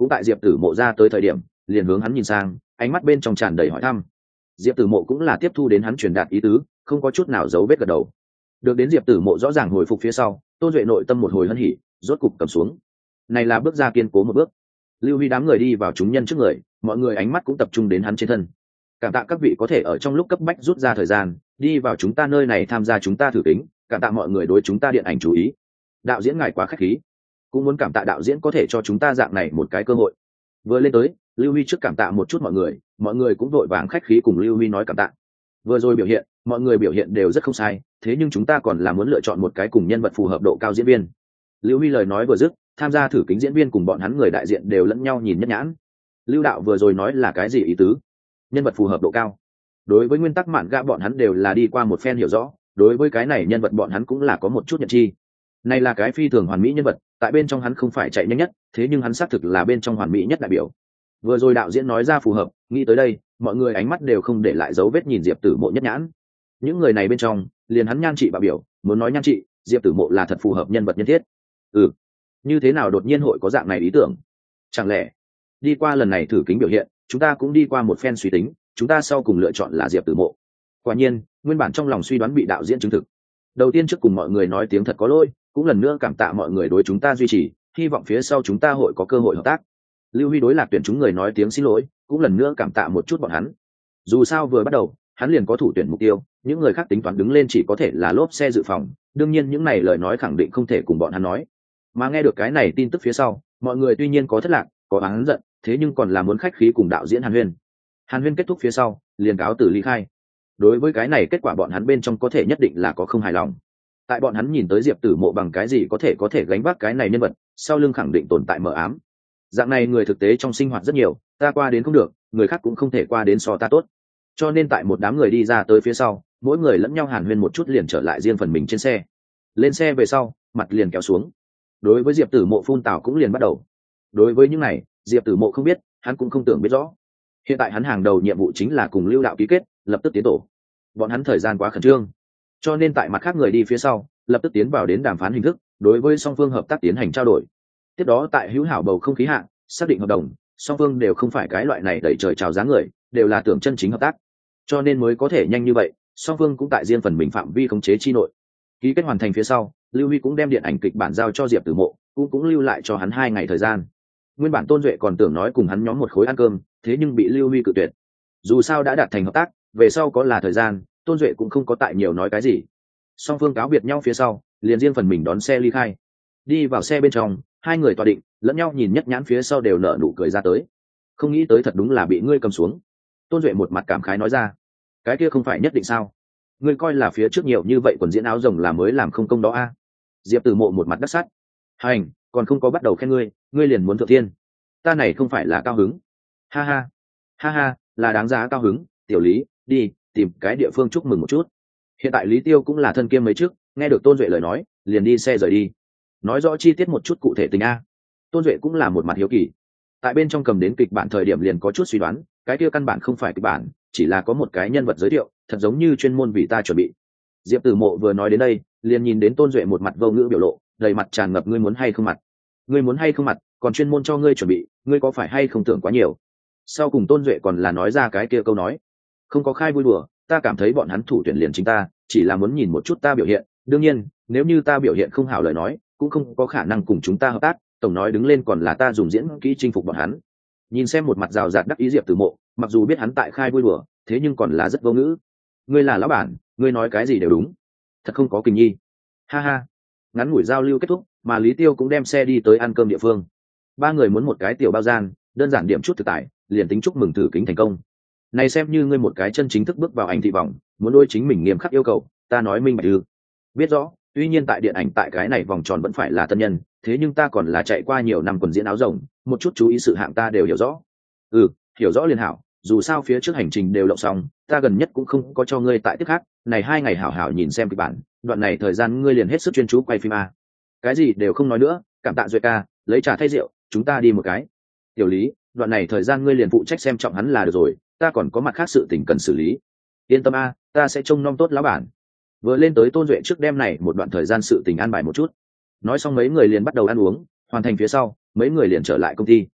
cũng tại diệp tử mộ ra tới thời điểm liền hướng hắn nhìn sang, ánh mắt bên trong tràn đầy hỏi thăm. Diệp tử mộ cũng là tiếp thu đến hắn truyền đạt ý tứ, không có chút nào giấu vết gật đầu. Được đến diệp tử mộ rõ ràng hồi phục phía sau, Tôn Duệ nội tâm một hồi hân hỉ, rốt cục cầm xuống. Này là bước ra kiên cố một bước. Lưu Huy đám người đi vào chúng nhân trước người, mọi người ánh mắt cũng tập trung đến hắn trên thân. Cảm tạ các vị có thể ở trong lúc cấp bách rút ra thời gian đi vào chúng ta nơi này tham gia chúng ta thử kính, cảm tạ mọi người đối chúng ta điện ảnh chú ý. Đạo diễn ngài quá khách khí, cũng muốn cảm tạ đạo diễn có thể cho chúng ta dạng này một cái cơ hội. Vừa lên tới, Lưu Huy trước cảm tạ một chút mọi người, mọi người cũng vội vàng khách khí cùng Lưu Huy nói cảm tạ. Vừa rồi biểu hiện, mọi người biểu hiện đều rất không sai, thế nhưng chúng ta còn là muốn lựa chọn một cái cùng nhân vật phù hợp độ cao diễn viên. Lưu Huy lời nói vừa dứt, tham gia thử kính diễn viên cùng bọn hắn người đại diện đều lẫn nhau nhìn nhất nhãn. Lưu đạo vừa rồi nói là cái gì ý tứ? Nhân vật phù hợp độ cao. Đối với nguyên tắc mạn gạ bọn hắn đều là đi qua một phen hiểu rõ, đối với cái này nhân vật bọn hắn cũng là có một chút nhận chi. Này là cái phi thường hoàn mỹ nhân vật, tại bên trong hắn không phải chạy nhanh nhất, thế nhưng hắn xác thực là bên trong hoàn mỹ nhất đại biểu. Vừa rồi đạo diễn nói ra phù hợp, nghĩ tới đây, mọi người ánh mắt đều không để lại dấu vết nhìn Diệp Tử Mộ nhất nhãn. Những người này bên trong, liền hắn nhan trị bạo biểu, muốn nói nhan trị, Diệp Tử Mộ là thật phù hợp nhân vật nhân thiết. Ừ, như thế nào đột nhiên hội có dạng này ý tưởng? Chẳng lẽ đi qua lần này thử kính biểu hiện, chúng ta cũng đi qua một phen suy tính, chúng ta sau cùng lựa chọn là Diệp Tử Mộ. Quả nhiên, nguyên bản trong lòng suy đoán bị đạo diễn chứng thực. Đầu tiên trước cùng mọi người nói tiếng thật có lỗi, cũng lần nữa cảm tạ mọi người đối chúng ta duy trì, hy vọng phía sau chúng ta hội có cơ hội hợp tác. Lưu Huy đối Lạc Tuyển chúng người nói tiếng xin lỗi, cũng lần nữa cảm tạ một chút bọn hắn. Dù sao vừa bắt đầu, hắn liền có thủ tuyển mục tiêu, những người khác tính toán đứng lên chỉ có thể là lốp xe dự phòng, đương nhiên những này lời nói khẳng định không thể cùng bọn hắn nói. Mà nghe được cái này tin tức phía sau, mọi người tuy nhiên có thất lạc, có oán giận, thế nhưng còn là muốn khách khí cùng đạo diễn Hàn Huyên. Hàn Huyên kết thúc phía sau, liền cáo từ ly khai. Đối với cái này kết quả bọn hắn bên trong có thể nhất định là có không hài lòng. Tại bọn hắn nhìn tới Diệp Tử Mộ bằng cái gì có thể có thể gánh vác cái này nhân vật, sau lưng khẳng định tồn tại mờ ám. Dạng này người thực tế trong sinh hoạt rất nhiều, ta qua đến không được, người khác cũng không thể qua đến so ta tốt. Cho nên tại một đám người đi ra tới phía sau, mỗi người lẫn nhau hàn huyên một chút liền trở lại riêng phần mình trên xe. Lên xe về sau, mặt liền kéo xuống. Đối với Diệp Tử Mộ phun tảo cũng liền bắt đầu. Đối với những này, Diệp Tử Mộ không biết, hắn cũng không tưởng biết rõ. Hiện tại hắn hàng đầu nhiệm vụ chính là cùng Lưu đạo ký kết, lập tức tiến tổ. Bọn hắn thời gian quá khẩn trương, cho nên tại mặt khác người đi phía sau, lập tức tiến vào đến đàm phán hình thức, đối với song phương hợp tác tiến hành trao đổi. Tiếp đó tại hữu hảo bầu không khí hạ, xác định hợp đồng, song phương đều không phải cái loại này đẩy trời chào giá người, đều là tưởng chân chính hợp tác, cho nên mới có thể nhanh như vậy. Song phương cũng tại riêng phần mình phạm vi khống chế chi nội. Ký kết hoàn thành phía sau, Lưu Huy cũng đem điện ảnh kịch bản giao cho Diệp Tử Mộ, cũng cũng lưu lại cho hắn hai ngày thời gian. Nguyên bản Tôn Duệ còn tưởng nói cùng hắn nhóm một khối ăn cơm, thế nhưng bị Lưu Huy cự tuyệt. Dù sao đã đạt thành hợp tác, về sau có là thời gian, Tôn Duệ cũng không có tại nhiều nói cái gì. Song phương cáo biệt nhau phía sau, liền riêng phần mình đón xe ly khai. Đi vào xe bên trong, hai người tọa định, lẫn nhau nhìn nhất nhãn phía sau đều nở nụ cười ra tới. Không nghĩ tới thật đúng là bị ngươi cầm xuống. Tôn Duệ một mặt cảm khái nói ra. Cái kia không phải nhất định sao? Ngươi coi là phía trước nhiều như vậy quần diễn áo rồng là mới làm không công đó a? À? Diệp Tử Mộ một mặt đắc sắt. Hành, còn không có bắt đầu khen ngươi, ngươi liền muốn thượng thiên. Ta này không phải là cao hứng. Ha ha, ha ha, là đáng giá cao hứng. Tiểu Lý, đi tìm cái địa phương chúc mừng một chút. Hiện tại Lý Tiêu cũng là thân kiêm mấy trước, nghe được Tôn Duệ lời nói, liền đi xe rời đi. Nói rõ chi tiết một chút cụ thể tình a. Tôn Duệ cũng là một mặt hiếu kỳ. Tại bên trong cầm đến kịch bản thời điểm liền có chút suy đoán, cái kia căn bản không phải kịch bản, chỉ là có một cái nhân vật giới thiệu, thật giống như chuyên môn vì ta chuẩn bị. Diệp Tử Mộ vừa nói đến đây, liền nhìn đến Tôn Duệ một mặt vô ngữ biểu lộ, đầy mặt tràn ngập ngươi muốn hay không mặt. Ngươi muốn hay không mặt, còn chuyên môn cho ngươi chuẩn bị, ngươi có phải hay không tưởng quá nhiều. Sau cùng Tôn Duệ còn là nói ra cái kia câu nói, không có khai vui đùa, ta cảm thấy bọn hắn thủ tuyển liền chính ta, chỉ là muốn nhìn một chút ta biểu hiện, đương nhiên, nếu như ta biểu hiện không hảo lời nói, cũng không có khả năng cùng chúng ta hợp tác, tổng nói đứng lên còn là ta dùng diễn kỹ chinh phục bọn hắn. Nhìn xem một mặt rào rạt đắc ý Diệp Tử Mộ, mặc dù biết hắn tại khai vui đùa, thế nhưng còn là rất vô ngữ. Ngươi là lão bản, ngươi nói cái gì đều đúng, thật không có kinh nhi. Ha ha. Ngắn ngủi giao lưu kết thúc, mà Lý Tiêu cũng đem xe đi tới ăn cơm địa phương. Ba người muốn một cái tiểu bao gian, đơn giản điểm chút thực tại, liền tính chúc mừng thử kính thành công. Này xem như ngươi một cái chân chính thức bước vào ảnh thị vòng, muốn đối chính mình nghiêm khắc yêu cầu, ta nói minh bạch ư? Biết rõ, tuy nhiên tại điện ảnh tại cái này vòng tròn vẫn phải là tân nhân, thế nhưng ta còn là chạy qua nhiều năm quần diễn áo rồng, một chút chú ý sự hạng ta đều hiểu rõ. Ừ, hiểu rõ liền hảo, dù sao phía trước hành trình đều lộng xong, ta gần nhất cũng không có cho ngươi tại tiếp khác, này hai ngày hảo hảo nhìn xem kịch bản, đoạn này thời gian ngươi liền hết sức chuyên chú quay phim a. Cái gì đều không nói nữa, cảm tạ Duệ ca, lấy trà thay rượu, chúng ta đi một cái. Tiểu Lý, đoạn này thời gian ngươi liền phụ trách xem trọng hắn là được rồi, ta còn có mặt khác sự tình cần xử lý. Yên tâm a, ta sẽ trông nom tốt lão bản. Vừa lên tới Tôn Duệ trước đêm này một đoạn thời gian sự tình an bài một chút. Nói xong mấy người liền bắt đầu ăn uống, hoàn thành phía sau, mấy người liền trở lại công ty.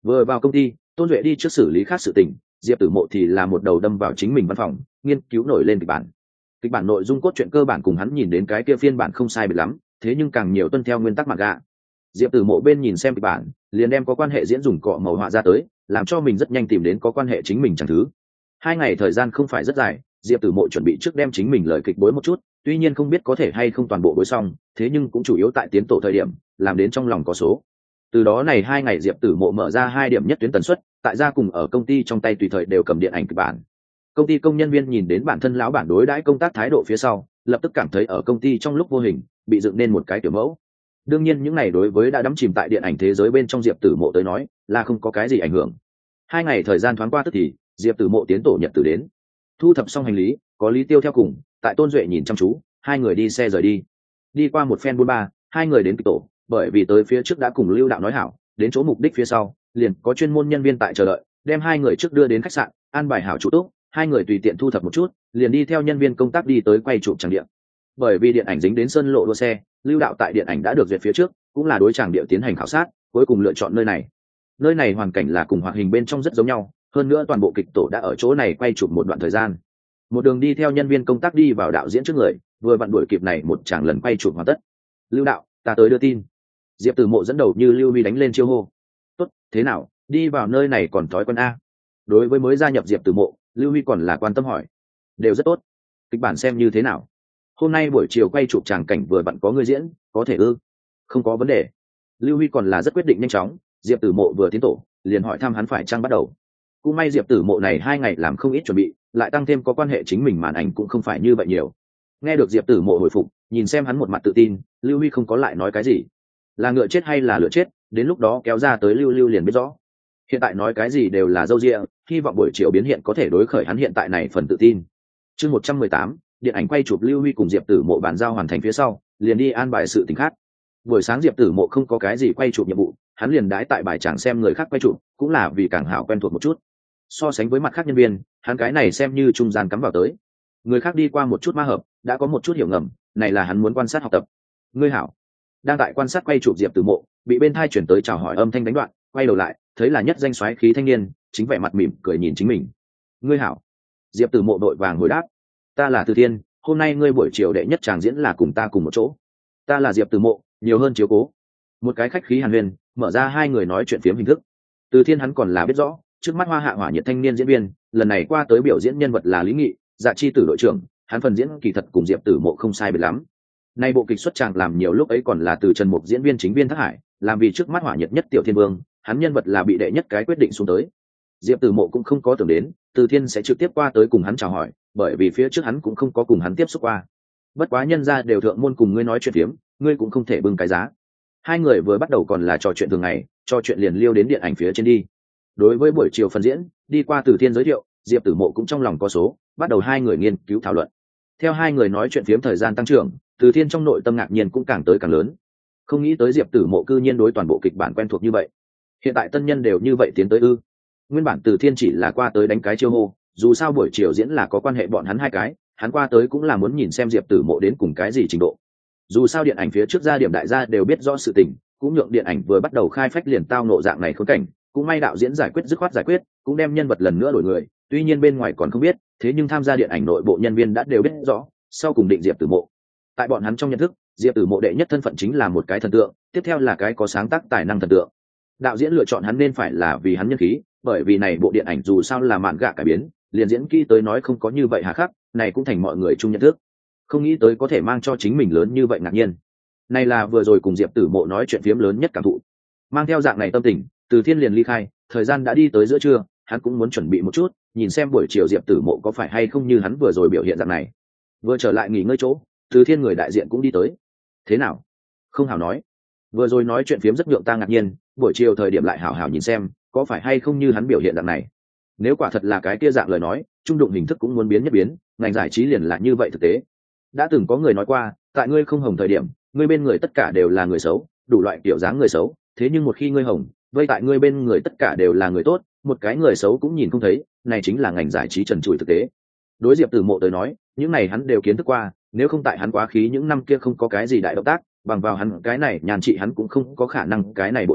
Vừa vào công ty, Tôn Duệ đi trước xử lý khác sự tình, Diệp Tử Mộ thì là một đầu đâm vào chính mình văn phòng, nghiên cứu nổi lên kịch bản. Kịch bản nội dung cốt truyện cơ bản cùng hắn nhìn đến cái kia phiên bản không sai biệt lắm, thế nhưng càng nhiều tuân theo nguyên tắc manga. Diệp Tử Mộ bên nhìn xem kịch bản, liền đem có quan hệ diễn dùng cọ màu họa ra tới, làm cho mình rất nhanh tìm đến có quan hệ chính mình chẳng thứ. Hai ngày thời gian không phải rất dài, Diệp Tử Mộ chuẩn bị trước đem chính mình lời kịch bối một chút, tuy nhiên không biết có thể hay không toàn bộ bối xong, thế nhưng cũng chủ yếu tại tiến tổ thời điểm, làm đến trong lòng có số. Từ đó này hai ngày Diệp Tử Mộ mở ra hai điểm nhất tuyến tần suất, tại gia cùng ở công ty trong tay tùy thời đều cầm điện ảnh kịch bản. Công ty công nhân viên nhìn đến bản thân lão bản đối đãi công tác thái độ phía sau, lập tức cảm thấy ở công ty trong lúc vô hình bị dựng nên một cái kiểu mẫu. Đương nhiên những này đối với đã đắm chìm tại điện ảnh thế giới bên trong Diệp Tử Mộ tới nói là không có cái gì ảnh hưởng. Hai ngày thời gian thoáng qua tức thì Diệp Tử Mộ tiến tổ nhật tử đến, thu thập xong hành lý, có Lý Tiêu theo cùng, tại Tôn Duệ nhìn chăm chú, hai người đi xe rời đi. Đi qua một phen buôn ba, hai người đến kịch tổ, bởi vì tới phía trước đã cùng Lưu Đạo nói hảo, đến chỗ mục đích phía sau, liền có chuyên môn nhân viên tại chờ đợi, đem hai người trước đưa đến khách sạn, an bài hảo chủ túc, hai người tùy tiện thu thập một chút, liền đi theo nhân viên công tác đi tới quay chụp tràng địa. Bởi vì điện ảnh dính đến sơn lộ đua xe, Lưu Đạo tại điện ảnh đã được duyệt phía trước, cũng là đối tràng địa tiến hành khảo sát, cuối cùng lựa chọn nơi này. Nơi này hoàn cảnh là cùng hoạt hình bên trong rất giống nhau, hơn nữa toàn bộ kịch tổ đã ở chỗ này quay chụp một đoạn thời gian. Một đường đi theo nhân viên công tác đi vào đạo diễn trước người, vừa vặn đuổi kịp này một tràng lần quay chụp hoàn tất. Lưu Đạo, ta tới đưa tin. Diệp Tử Mộ dẫn đầu như Lưu Huy đánh lên chiêu hô. Tốt, thế nào, đi vào nơi này còn thói quen a? Đối với mới gia nhập Diệp Tử Mộ, Lưu Huy còn là quan tâm hỏi. Đều rất tốt. Kịch bản xem như thế nào? Hôm nay buổi chiều quay chụp tràng cảnh vừa vặn có người diễn, có thể ư? Không có vấn đề. Lưu Huy còn là rất quyết định nhanh chóng, Diệp Tử Mộ vừa tiến tổ, liền hỏi thăm hắn phải chăng bắt đầu. Cũng may Diệp Tử Mộ này hai ngày làm không ít chuẩn bị, lại tăng thêm có quan hệ chính mình màn ảnh cũng không phải như vậy nhiều. Nghe được Diệp Tử Mộ hồi phục, nhìn xem hắn một mặt tự tin, Lưu Huy không có lại nói cái gì. Là ngựa chết hay là lửa chết, đến lúc đó kéo ra tới Lưu Lưu liền biết rõ. Hiện tại nói cái gì đều là dâu dịa, hy vọng buổi chiều biến hiện có thể đối khởi hắn hiện tại này phần tự tin. Chương một trăm mười tám, điện ảnh quay chụp Lưu Huy cùng Diệp Tử Mộ bàn giao hoàn thành phía sau, liền đi an bài sự tình khác. Buổi sáng Diệp Tử Mộ không có cái gì quay chụp nhiệm vụ, hắn liền đái tại bài chẳng xem người khác quay chụp, cũng là vì càng hảo quen thuộc một chút. So sánh với mặt khác nhân viên, hắn cái này xem như trung gian cắm vào tới. Người khác đi qua một chút ma hợp, đã có một chút hiểu ngầm, này là hắn muốn quan sát học tập. Ngươi hảo. Đang tại quan sát quay chụp Diệp Tử Mộ, bị bên thai chuyển tới chào hỏi âm thanh đánh đoạn, quay đầu lại, thấy là nhất danh soái khí thanh niên, chính vẻ mặt mỉm cười nhìn chính mình. Ngươi hảo. Diệp Tử Mộ đội vàng hồi đáp. Ta là Từ Thiên, hôm nay ngươi buổi chiều đệ nhất chàng diễn là cùng ta cùng một chỗ. Ta là Diệp Tử Mộ, nhiều hơn chiếu cố. Một cái khách khí hàn huyên, mở ra hai người nói chuyện phiếm hình thức. Từ Thiên hắn còn là biết rõ, trước mắt hoa hạ hỏa nhiệt thanh niên diễn viên, lần này qua tới biểu diễn nhân vật là Lý Nghị, Dạ Chi Tử đội trưởng, hắn phần diễn kỳ thật cùng Diệp Tử Mộ không sai biệt lắm. Nay bộ kịch xuất tràng làm nhiều lúc ấy còn là từ Trần Mục diễn viên chính viên Thác Hải, làm vì trước mắt hỏa nhiệt nhất tiểu thiên vương, hắn nhân vật là bị đệ nhất cái quyết định xuống tới. Diệp Tử Mộ cũng không có tưởng đến, Từ Thiên sẽ trực tiếp qua tới cùng hắn chào hỏi, bởi vì phía trước hắn cũng không có cùng hắn tiếp xúc qua. Bất quá nhân gia đều thượng môn cùng ngươi nói chuyện phiếm, ngươi cũng không thể bưng cái giá. Hai người vừa bắt đầu còn là trò chuyện thường ngày, trò chuyện liền liêu đến điện ảnh phía trên đi. Đối với buổi chiều phần diễn, đi qua Từ Thiên giới thiệu, Diệp Tử Mộ cũng trong lòng có số, bắt đầu hai người nghiên cứu thảo luận. Theo hai người nói chuyện phiếm thời gian tăng trưởng, Từ Thiên trong nội tâm ngạc nhiên cũng càng tới càng lớn. Không nghĩ tới Diệp Tử Mộ cư nhiên đối toàn bộ kịch bản quen thuộc như vậy. Hiện tại tân nhân đều như vậy tiến tới ư? Nguyên bản Từ Thiên chỉ là qua tới đánh cái chiêu hô, dù sao buổi chiều diễn là có quan hệ bọn hắn hai cái, hắn qua tới cũng là muốn nhìn xem Diệp Tử Mộ đến cùng cái gì trình độ. Dù sao điện ảnh phía trước ra điểm đại gia đều biết rõ sự tình, cũng nhượng điện ảnh vừa bắt đầu khai phách liền tao nộ dạng này khốn cảnh, cũng may đạo diễn giải quyết dứt khoát giải quyết, cũng đem nhân vật lần nữa đổi người, tuy nhiên bên ngoài còn không biết, thế nhưng tham gia điện ảnh nội bộ nhân viên đã đều biết rõ, sau cùng định Diệp Tử Mộ. Tại bọn hắn trong nhận thức, Diệp Tử Mộ đệ nhất thân phận chính là một cái thần tượng, tiếp theo là cái có sáng tác tài năng thần tượng. Đạo diễn lựa chọn hắn nên phải là vì hắn nhân khí, bởi vì này bộ điện ảnh dù sao là mạn gạ cải biến, liền diễn kỹ tới nói không có như vậy hà khắc, này cũng thành mọi người chung nhận thức. Không nghĩ tới có thể mang cho chính mình lớn như vậy ngạc nhiên. Này là vừa rồi cùng Diệp Tử Mộ nói chuyện phiếm lớn nhất cảm thụ. Mang theo dạng này tâm tình, Từ Thiên liền ly khai, thời gian đã đi tới giữa trưa, hắn cũng muốn chuẩn bị một chút, nhìn xem buổi chiều Diệp Tử Mộ có phải hay không như hắn vừa rồi biểu hiện dạng này. Vừa trở lại nghỉ ngơi chỗ, Từ Thiên người đại diện cũng đi tới. Thế nào? Không hảo nói. Vừa rồi nói chuyện phiếm rất nhượng ta ngạc nhiên, buổi chiều thời điểm lại hảo hảo nhìn xem, có phải hay không như hắn biểu hiện dạng này. Nếu quả thật là cái kia dạng lời nói, trung đụng hình thức cũng muốn biến nhất biến, ngành giải trí liền là như vậy thực tế. Đã từng có người nói qua, tại ngươi không hồng thời điểm, ngươi bên người tất cả đều là người xấu, đủ loại kiểu dáng người xấu, thế nhưng một khi ngươi hồng, vây tại ngươi bên người tất cả đều là người tốt, một cái người xấu cũng nhìn không thấy, này chính là ngành giải trí trần trụi thực tế. Đối Diệp Tử Mộ tới nói, những này hắn đều kiến thức qua, nếu không tại hắn quá khí những năm kia không có cái gì đại động tác, bằng vào hắn cái này nhàn trị hắn cũng không có khả năng cái này bộ dáng,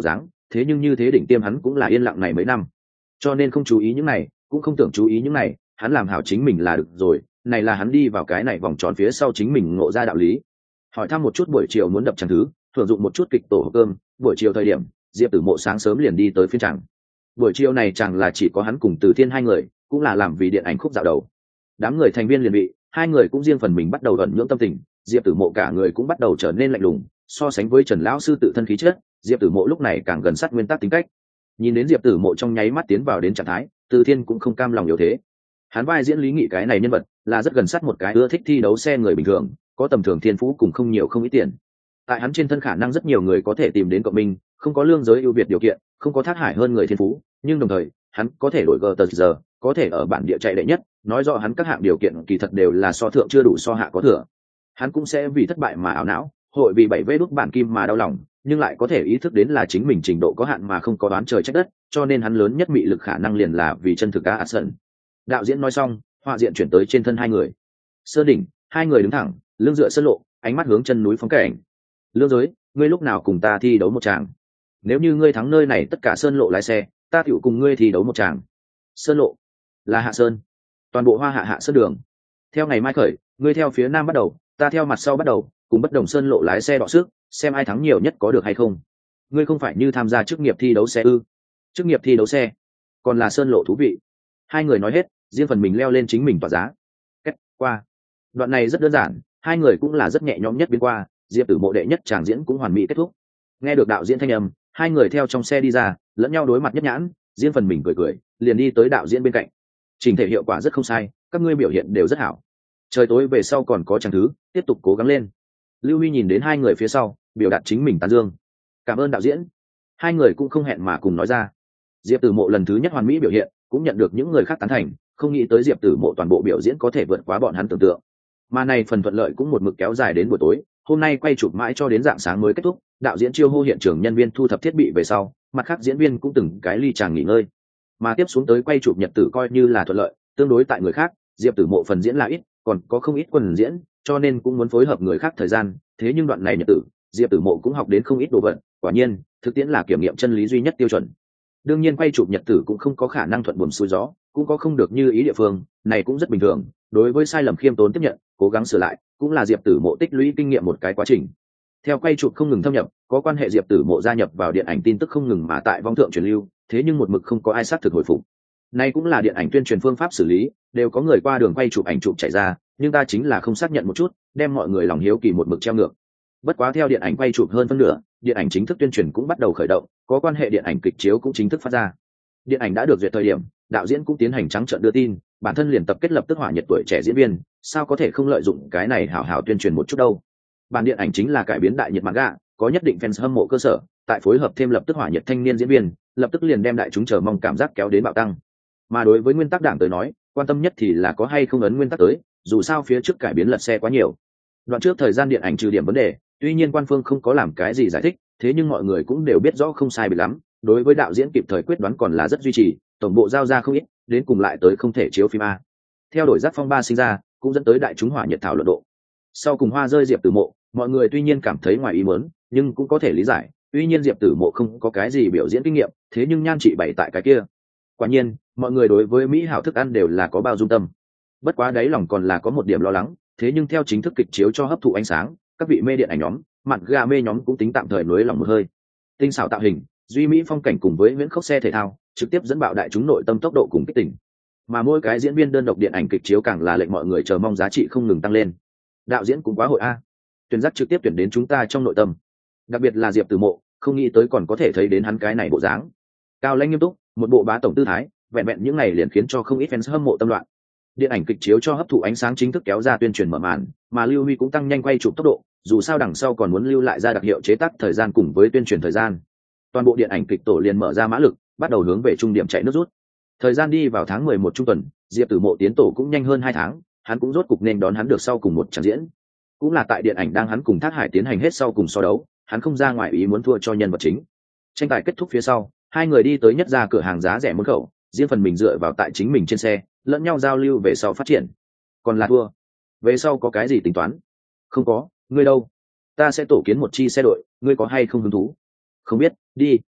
thế nhưng như thế đỉnh tiêm hắn cũng là yên lặng này mấy năm, cho nên không chú ý những này, cũng không tưởng chú ý những này, hắn làm hảo chính mình là được rồi. Này là hắn đi vào cái này vòng tròn phía sau chính mình ngộ ra đạo lý. Hỏi thăm một chút buổi chiều muốn đập chẳng thứ, thường dụng một chút kịch tổ hộp cơm. Buổi chiều thời điểm Diệp Tử Mộ sáng sớm liền đi tới phiên chẳng. Buổi chiều này chẳng là chỉ có hắn cùng Từ Thiên hai người, cũng là làm vì điện ảnh khúc dạo đầu. Đám người thành viên liền bị hai người cũng riêng phần mình bắt đầu ẩn nhưỡng tâm tình. Diệp Tử Mộ cả người cũng bắt đầu trở nên lạnh lùng, so sánh với Trần lão sư tự thân khí chất, Diệp Tử Mộ lúc này càng gần sát nguyên tắc tính cách. Nhìn đến Diệp Tử Mộ trong nháy mắt tiến vào đến trạng thái, Từ Thiên cũng không cam lòng yếu thế. Hắn vai diễn Lý Nghị cái này nhân vật là rất gần sát một cái ưa thích thi đấu xe người bình thường, có tầm thường thiên phú cùng không nhiều không ít tiền. Tại hắn trên thân khả năng rất nhiều người có thể tìm đến cộng minh, không có lương giới ưu việt điều kiện, không có thác hải hơn người thiên phú, nhưng đồng thời hắn có thể đổi gờ tờ giờ, có thể ở bản địa chạy đệ nhất, nói rõ hắn các hạng điều kiện kỳ thật đều là so thượng chưa đủ so hạ có thừa. Hắn cũng sẽ vì thất bại mà ảo não, hội vì bảy vết đúc bản kim mà đau lòng, nhưng lại có thể ý thức đến là chính mình trình độ có hạn mà không có đoán trời trách đất, cho nên hắn lớn nhất mị lực khả năng liền là vì chân thực cá Asen. Đạo diễn nói xong, họa diện chuyển tới trên thân hai người. Sơn đỉnh, hai người đứng thẳng, lưng dựa sơn lộ, ánh mắt hướng chân núi phóng cảnh. Lương giới, ngươi lúc nào cùng ta thi đấu một tràng? Nếu như ngươi thắng nơi này tất cả sơn lộ lái xe, ta tựu cùng ngươi thi đấu một tràng. Sơn lộ là hạ sơn, toàn bộ hoa hạ hạ sơn đường. Theo ngày mai khởi, ngươi theo phía nam bắt đầu, ta theo mặt sau bắt đầu, cùng bất đồng sơn lộ lái xe đọ sức, xem ai thắng nhiều nhất có được hay không. Ngươi không phải như tham gia chức nghiệp thi đấu xe ư? Chức nghiệp thi đấu xe, còn là sơn lộ thú vị. Hai người nói hết, riêng phần mình leo lên chính mình tỏa giá. Kết qua đoạn này rất đơn giản, hai người cũng là rất nhẹ nhõm nhất biến qua. Diệp Tử Mộ đệ nhất tràng diễn cũng hoàn mỹ kết thúc. Nghe được đạo diễn thanh âm, hai người theo trong xe đi ra, lẫn nhau đối mặt nhất nhãn, riêng phần mình cười cười, liền đi tới đạo diễn bên cạnh. Trình thể hiệu quả rất không sai, các ngươi biểu hiện đều rất hảo. Trời tối về sau còn có tràng thứ, tiếp tục cố gắng lên. Lưu Huy nhìn đến hai người phía sau, biểu đạt chính mình tán dương. Cảm ơn đạo diễn. Hai người cũng không hẹn mà cùng nói ra. Diệp Tử Mộ lần thứ nhất hoàn mỹ biểu hiện, cũng nhận được những người khác tán thành, không nghĩ tới Diệp Tử Mộ toàn bộ biểu diễn có thể vượt quá bọn hắn tưởng tượng. Mà này phần thuận lợi cũng một mực kéo dài đến buổi tối, hôm nay quay chụp mãi cho đến rạng sáng mới kết thúc. Đạo diễn chiêu hô hiện trường nhân viên thu thập thiết bị về sau, mặt khác diễn viên cũng từng cái ly chàng nghỉ ngơi. Mà tiếp xuống tới quay chụp nhật tử coi như là thuận lợi, tương đối tại người khác, Diệp Tử Mộ phần diễn là ít, còn có không ít quần diễn, cho nên cũng muốn phối hợp người khác thời gian. Thế nhưng đoạn này nhật tử, Diệp Tử Mộ cũng học đến không ít đồ vật, quả nhiên, thực tiễn là kiểm nghiệm chân lý duy nhất tiêu chuẩn. Đương nhiên quay chụp nhật tử cũng không có khả năng thuận buồm xuôi gió, cũng có không được như ý địa phương, này cũng rất bình thường. Đối với sai lầm khiêm tốn tiếp nhận, cố gắng sửa lại, cũng là Diệp Tử Mộ tích lũy kinh nghiệm một cái quá trình. Theo quay chụp không ngừng thâm nhập, có quan hệ Diệp Tử Mộ gia nhập vào điện ảnh tin tức không ngừng mà tại vong thượng truyền lưu, thế nhưng một mực không có ai xác thực hồi phục. Này cũng là điện ảnh tuyên truyền phương pháp xử lý, đều có người qua đường quay chụp ảnh chụp chạy ra, nhưng ta chính là không xác nhận một chút, đem mọi người lòng hiếu kỳ một mực treo ngược. Bất quá theo điện ảnh quay chụp hơn phân nửa, điện ảnh chính thức tuyên truyền cũng bắt đầu khởi động, có quan hệ điện ảnh kịch chiếu cũng chính thức phát ra. Điện ảnh đã được duyệt thời điểm, đạo diễn cũng tiến hành trắng trợn đưa tin, bản thân liền tập kết lập tức hỏa nhiệt tuổi trẻ diễn viên, sao có thể không lợi dụng cái này hảo hảo tuyên truyền một chút đâu. Bản điện ảnh chính là cải biến đại nhiệt manga, có nhất định fans hâm mộ cơ sở, tại phối hợp thêm lập tức hỏa nhiệt thanh niên diễn viên, lập tức liền đem đại chúng chờ mong cảm giác kéo đến bạo tăng. Mà đối với nguyên tắc đảng tới nói, quan tâm nhất thì là có hay không ấn nguyên tắc tới, dù sao phía trước cải biến lật xe quá nhiều. Đoạn trước thời gian điện ảnh trừ điểm vấn đề, tuy nhiên quan phương không có làm cái gì giải thích, thế nhưng mọi người cũng đều biết rõ không sai bị lắm. Đối với đạo diễn kịp thời quyết đoán còn là rất duy trì, tổng bộ giao ra không ít, đến cùng lại tới không thể chiếu phim A. Theo đổi giác phong ba sinh ra, cũng dẫn tới đại chúng hỏa nhiệt thảo luận độ. Sau cùng hoa rơi Diệp Tử Mộ, mọi người tuy nhiên cảm thấy ngoài ý muốn, nhưng cũng có thể lý giải. Tuy nhiên Diệp Tử Mộ không có cái gì biểu diễn kinh nghiệm, thế nhưng nhan trị bày tại cái kia. Quả nhiên, mọi người đối với mỹ hảo thức ăn đều là có bao dung tâm. Bất quá đáy lòng còn là có một điểm lo lắng, thế nhưng theo chính thức kịch chiếu cho hấp thụ ánh sáng, các vị mê điện ảnh nhóm, mạn ga mê nhóm cũng tính tạm thời nối lòng một hơi. Tinh xảo tạo hình, duy mỹ phong cảnh cùng với viễn khốc xe thể thao, trực tiếp dẫn bạo đại chúng nội tâm tốc độ cùng kích tỉnh. Mà mỗi cái diễn viên đơn độc điện ảnh kịch chiếu càng là lệnh mọi người chờ mong giá trị không ngừng tăng lên. Đạo diễn cũng quá hội a, tuyển giác trực tiếp tuyển đến chúng ta trong nội tâm. Đặc biệt là Diệp Tử Mộ, không nghĩ tới còn có thể thấy đến hắn cái này bộ dáng. Cao lãnh nghiêm túc, một bộ bá tổng tư thái, vẹn vẹn những ngày liền khiến cho không ít fans hâm mộ tâm loạn. Điện ảnh kịch chiếu cho hấp thụ ánh sáng chính thức kéo ra tuyên truyền mở màn, mà Lưu Huy cũng tăng nhanh quay chụp tốc độ, dù sao đằng sau còn muốn lưu lại ra đặc hiệu chế tác thời gian cùng với tuyên truyền thời gian. Toàn bộ điện ảnh kịch tổ liền mở ra mã lực, bắt đầu hướng về trung điểm chạy nước rút. Thời gian đi vào tháng mười một trung tuần, Diệp Tử Mộ tiến tổ cũng nhanh hơn hai tháng, hắn cũng rốt cục nên đón hắn được sau cùng một trận diễn. Cũng là tại điện ảnh đang hắn cùng Thác Hải tiến hành hết sau cùng so đấu, hắn không ra ngoài ý muốn thua cho nhân vật chính. Tranh tài kết thúc phía sau, hai người đi tới nhất ra cửa hàng giá rẻ môn khẩu, riêng phần mình dựa vào tại chính mình trên xe, lẫn nhau giao lưu về sau phát triển. Còn là thua, về sau có cái gì tính toán? Không có, ngươi đâu? Ta sẽ tổ kiến một chi xe đội, ngươi có hay không hứng thú? Không biết, đi.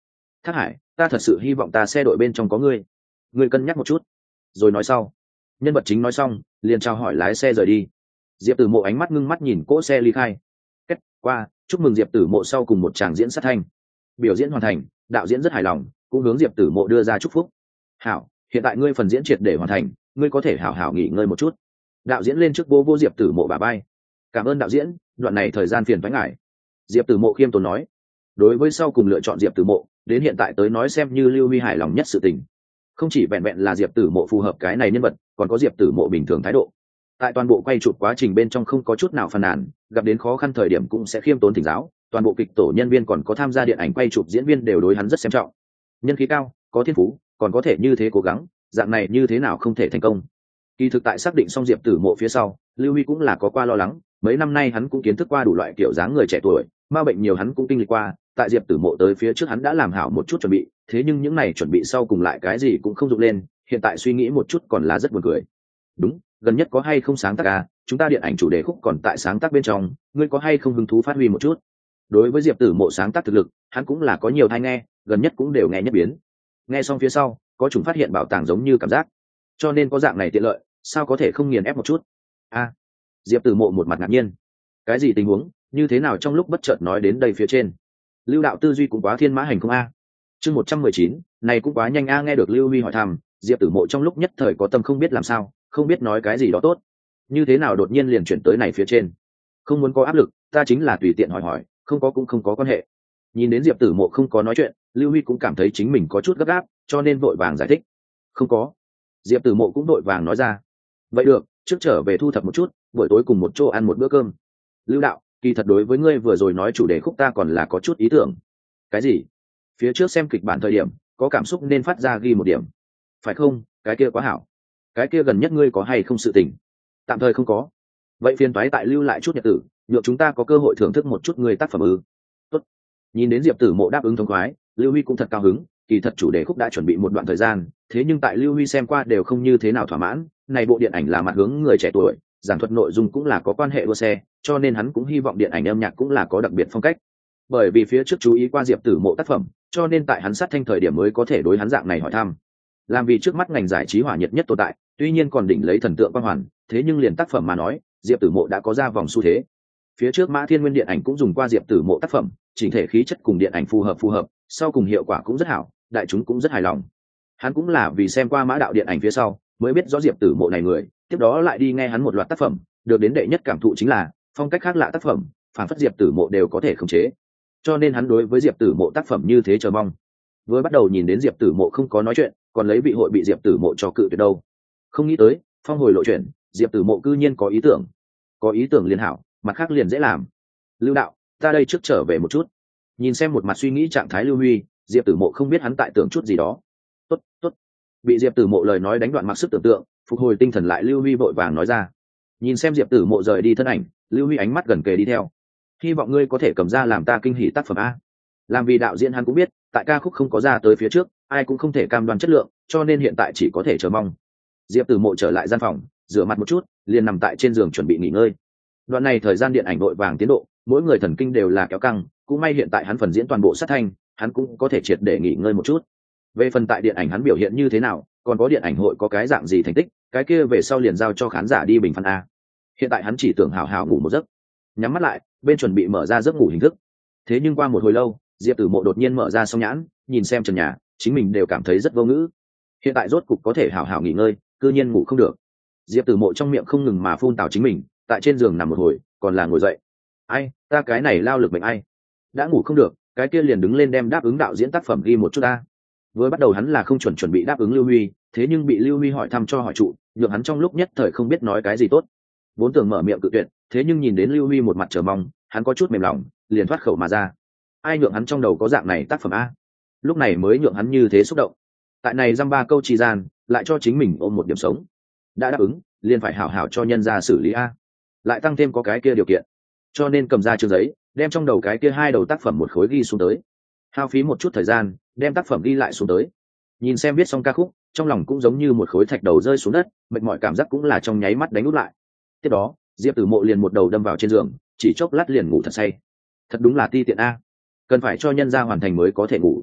Thác Hải, ta thật sự hy vọng ta xe đội bên trong có ngươi, ngươi cân nhắc một chút. Rồi nói sau. Nhân vật chính nói xong liền chào hỏi lái xe rời đi. Diệp Tử Mộ ánh mắt ngưng mắt nhìn cỗ xe ly khai. Kết qua, chúc mừng Diệp Tử Mộ sau cùng một tràng diễn sát thanh. Biểu diễn hoàn thành, đạo diễn rất hài lòng, cũng hướng Diệp Tử Mộ đưa ra chúc phúc. Hảo, hiện tại ngươi phần diễn triệt để hoàn thành, ngươi có thể hảo hảo nghỉ ngơi một chút. Đạo diễn lên trước vô vô Diệp Tử Mộ bả vai. Cảm ơn đạo diễn, đoạn này thời gian phiền toái ngại. Diệp Tử Mộ khiêm tốn nói. Đối với sau cùng lựa chọn Diệp Tử Mộ, đến hiện tại tới nói xem như Lưu Huy hài lòng nhất sự tình. Không chỉ vẹn vẹn là Diệp Tử Mộ phù hợp cái này nhân vật, còn có Diệp Tử Mộ bình thường thái độ. Tại toàn bộ quay chụp quá trình bên trong không có chút nào phàn nàn, gặp đến khó khăn thời điểm cũng sẽ khiêm tốn thỉnh giáo. Toàn bộ kịch tổ nhân viên còn có tham gia điện ảnh quay chụp diễn viên đều đối hắn rất xem trọng. Nhân khí cao, có thiên phú, còn có thể như thế cố gắng, dạng này như thế nào không thể thành công. Kỳ thực tại xác định xong Diệp Tử Mộ phía sau, Lưu Huy cũng là có qua lo lắng, mấy năm nay hắn cũng kiến thức qua đủ loại kiểu dáng người trẻ tuổi, ma bệnh nhiều hắn cũng kinh lịch qua, tại Diệp Tử Mộ tới phía trước hắn đã làm hảo một chút chuẩn bị, thế nhưng những này chuẩn bị sau cùng lại cái gì cũng không dụng lên, hiện tại suy nghĩ một chút còn là rất buồn cười. Đúng, gần nhất có hay không sáng tác à, chúng ta điện ảnh chủ đề khúc còn tại sáng tác bên trong, ngươi có hay không hứng thú phát huy một chút. Đối với Diệp Tử Mộ sáng tác thực lực, hắn cũng là có nhiều tai nghe, gần nhất cũng đều nghe nhất biến. Nghe xong phía sau, có chúng phát hiện bảo tàng giống như cảm giác, cho nên có dạng này tiện lợi, sao có thể không nghiền ép một chút. A, à, Diệp Tử Mộ một mặt ngạc nhiên, cái gì tình huống, như thế nào trong lúc bất chợt nói đến đây phía trên. Lưu đạo tư duy cũng quá thiên mã hành không a. Chương một trăm mười chín, này cũng quá nhanh a. Nghe được Lưu Huy hỏi thăm, Diệp Tử Mộ trong lúc nhất thời có tâm không biết làm sao, không biết nói cái gì đó tốt. Như thế nào đột nhiên liền chuyển tới này phía trên. Không muốn có áp lực, ta chính là tùy tiện hỏi hỏi, không có cũng không có quan hệ. Nhìn đến Diệp Tử Mộ không có nói chuyện, Lưu Huy cũng cảm thấy chính mình có chút gấp gáp, cho nên vội vàng giải thích. Không có. Diệp Tử Mộ cũng vội vàng nói ra. Vậy được, trước trở về thu thập một chút, buổi tối cùng một chỗ ăn một bữa cơm. Lưu đạo, kỳ thật đối với ngươi vừa rồi nói chủ đề khúc ta còn là có chút ý tưởng. Cái gì? Phía trước xem kịch bản thời điểm có cảm xúc nên phát ra ghi một điểm, phải không? Cái kia quá hảo. Cái kia gần nhất ngươi có hay không sự tình? Tạm thời không có. Vậy phiền toái tại lưu lại chút nhật tử, nhượng chúng ta có cơ hội thưởng thức một chút người tác phẩm ư? Tốt. Nhìn đến Diệp Tử Mộ đáp ứng thông khoái, Lưu Huy cũng thật cao hứng. Kỳ thật chủ đề khúc đã chuẩn bị một đoạn thời gian, thế nhưng tại Lưu Huy xem qua đều không như thế nào thỏa mãn. Này bộ điện ảnh là mặt hướng người trẻ tuổi, giảng thuật nội dung cũng là có quan hệ đua xe, cho nên hắn cũng hy vọng điện ảnh âm nhạc cũng là có đặc biệt phong cách. Bởi vì phía trước chú ý qua Diệp Tử Mộ tác phẩm, cho nên tại hắn sát thanh thời điểm mới có thể đối hắn dạng này hỏi thăm. Làm vì trước mắt ngành giải trí hỏa nhiệt nhất tồn tại, tuy nhiên còn đỉnh lấy thần tượng quang hoàn, thế nhưng liền tác phẩm mà nói, Diệp Tử Mộ đã có ra vòng xu thế. Phía trước Mã Thiên Nguyên điện ảnh cũng dùng qua Diệp Tử Mộ tác phẩm, chỉnh thể khí chất cùng điện ảnh phù hợp phù hợp, sau cùng hiệu quả cũng rất hảo, đại chúng cũng rất hài lòng. Hắn cũng là vì xem qua Mã đạo điện ảnh phía sau, mới biết rõ Diệp Tử Mộ này người, tiếp đó lại đi nghe hắn một loạt tác phẩm, được đến đệ nhất cảm thụ chính là phong cách khác lạ tác phẩm, phản phất Diệp Tử Mộ đều có thể khống chế. Cho nên hắn đối với Diệp Tử Mộ tác phẩm như thế chờ mong. Vừa bắt đầu nhìn đến Diệp Tử Mộ không có nói chuyện, còn lấy vị hội bị Diệp Tử Mộ cho cự tuyệt đâu. Không nghĩ tới, phong hồi lộ chuyện, Diệp Tử Mộ cư nhiên có ý tưởng. Có ý tưởng liền hảo, mặt khác liền dễ làm. Lưu đạo, ta đây trước trở về một chút. Nhìn xem một mặt suy nghĩ trạng thái Lưu Huy, Diệp Tử Mộ không biết hắn tại tưởng chút gì đó. Tốt, tốt. Bị Diệp Tử Mộ lời nói đánh đoạn mặc sức tưởng tượng, phục hồi tinh thần lại Lưu Huy vội vàng nói ra. Nhìn xem Diệp Tử Mộ rời đi thân ảnh, Lưu Huy ánh mắt gần kề đi theo. Hy vọng ngươi có thể cầm ra làm ta kinh hỉ tác phẩm a. Làm vì đạo diễn hắn cũng biết, tại ca khúc không có ra tới phía trước, ai cũng không thể cam đoan chất lượng, cho nên hiện tại chỉ có thể chờ mong. Diệp Tử Mộ trở lại gian phòng, rửa mặt một chút, liền nằm tại trên giường chuẩn bị nghỉ ngơi. Đoạn này thời gian điện ảnh đội vàng tiến độ, mỗi người thần kinh đều là kéo căng, cũng may hiện tại hắn phần diễn toàn bộ sát thanh, hắn cũng có thể triệt để nghỉ ngơi một chút. Về phần tại điện ảnh hắn biểu hiện như thế nào, còn có điện ảnh hội có cái dạng gì thành tích, cái kia về sau liền giao cho khán giả đi bình phán a. Hiện tại hắn chỉ tưởng hào hào ngủ một giấc, nhắm mắt lại, bên chuẩn bị mở ra giấc ngủ hình thức. Thế nhưng qua một hồi lâu, Diệp Tử Mộ đột nhiên mở ra song nhãn, nhìn xem trần nhà, chính mình đều cảm thấy rất vô ngữ. Hiện tại rốt cục có thể hào hào nghỉ ngơi, cư nhiên ngủ không được. Diệp Tử Mộ trong miệng không ngừng mà phun tào chính mình, tại trên giường nằm một hồi, còn là ngồi dậy. Ai, ta cái này lao lực bệnh ai? Đã ngủ không được, cái kia liền đứng lên đem đáp ứng đạo diễn tác phẩm ghi một chút ta. Vừa bắt đầu hắn là không chuẩn chuẩn bị đáp ứng Lưu Huy, thế nhưng bị Lưu Huy hỏi thăm cho hỏi trụ, nhượng hắn trong lúc nhất thời không biết nói cái gì tốt. Vốn tưởng mở miệng cự tuyệt, thế nhưng nhìn đến Lưu Huy một mặt chờ mong, hắn có chút mềm lòng, liền thoát khẩu mà ra. Ai nhượng hắn trong đầu có dạng này tác phẩm a? Lúc này mới nhượng hắn như thế xúc động. Tại này dăm ba câu trì gian, lại cho chính mình ôm một điểm sống. Đã đáp ứng, liền phải hảo hảo cho nhân ra xử lý a. Lại tăng thêm có cái kia điều kiện, cho nên cầm ra chương giấy, đem trong đầu cái kia hai đầu tác phẩm một khối ghi xuống tới. Hao phí một chút thời gian, đem tác phẩm ghi lại xuống tới. Nhìn xem viết xong ca khúc, trong lòng cũng giống như một khối thạch đầu rơi xuống đất, mệt mỏi cảm giác cũng là trong nháy mắt đánh úp lại. Tiếp đó, Diệp Tử Mộ liền một đầu đâm vào trên giường, chỉ chốc lát liền ngủ thật say. Thật đúng là ti tiện a, cần phải cho nhân gia hoàn thành mới có thể ngủ.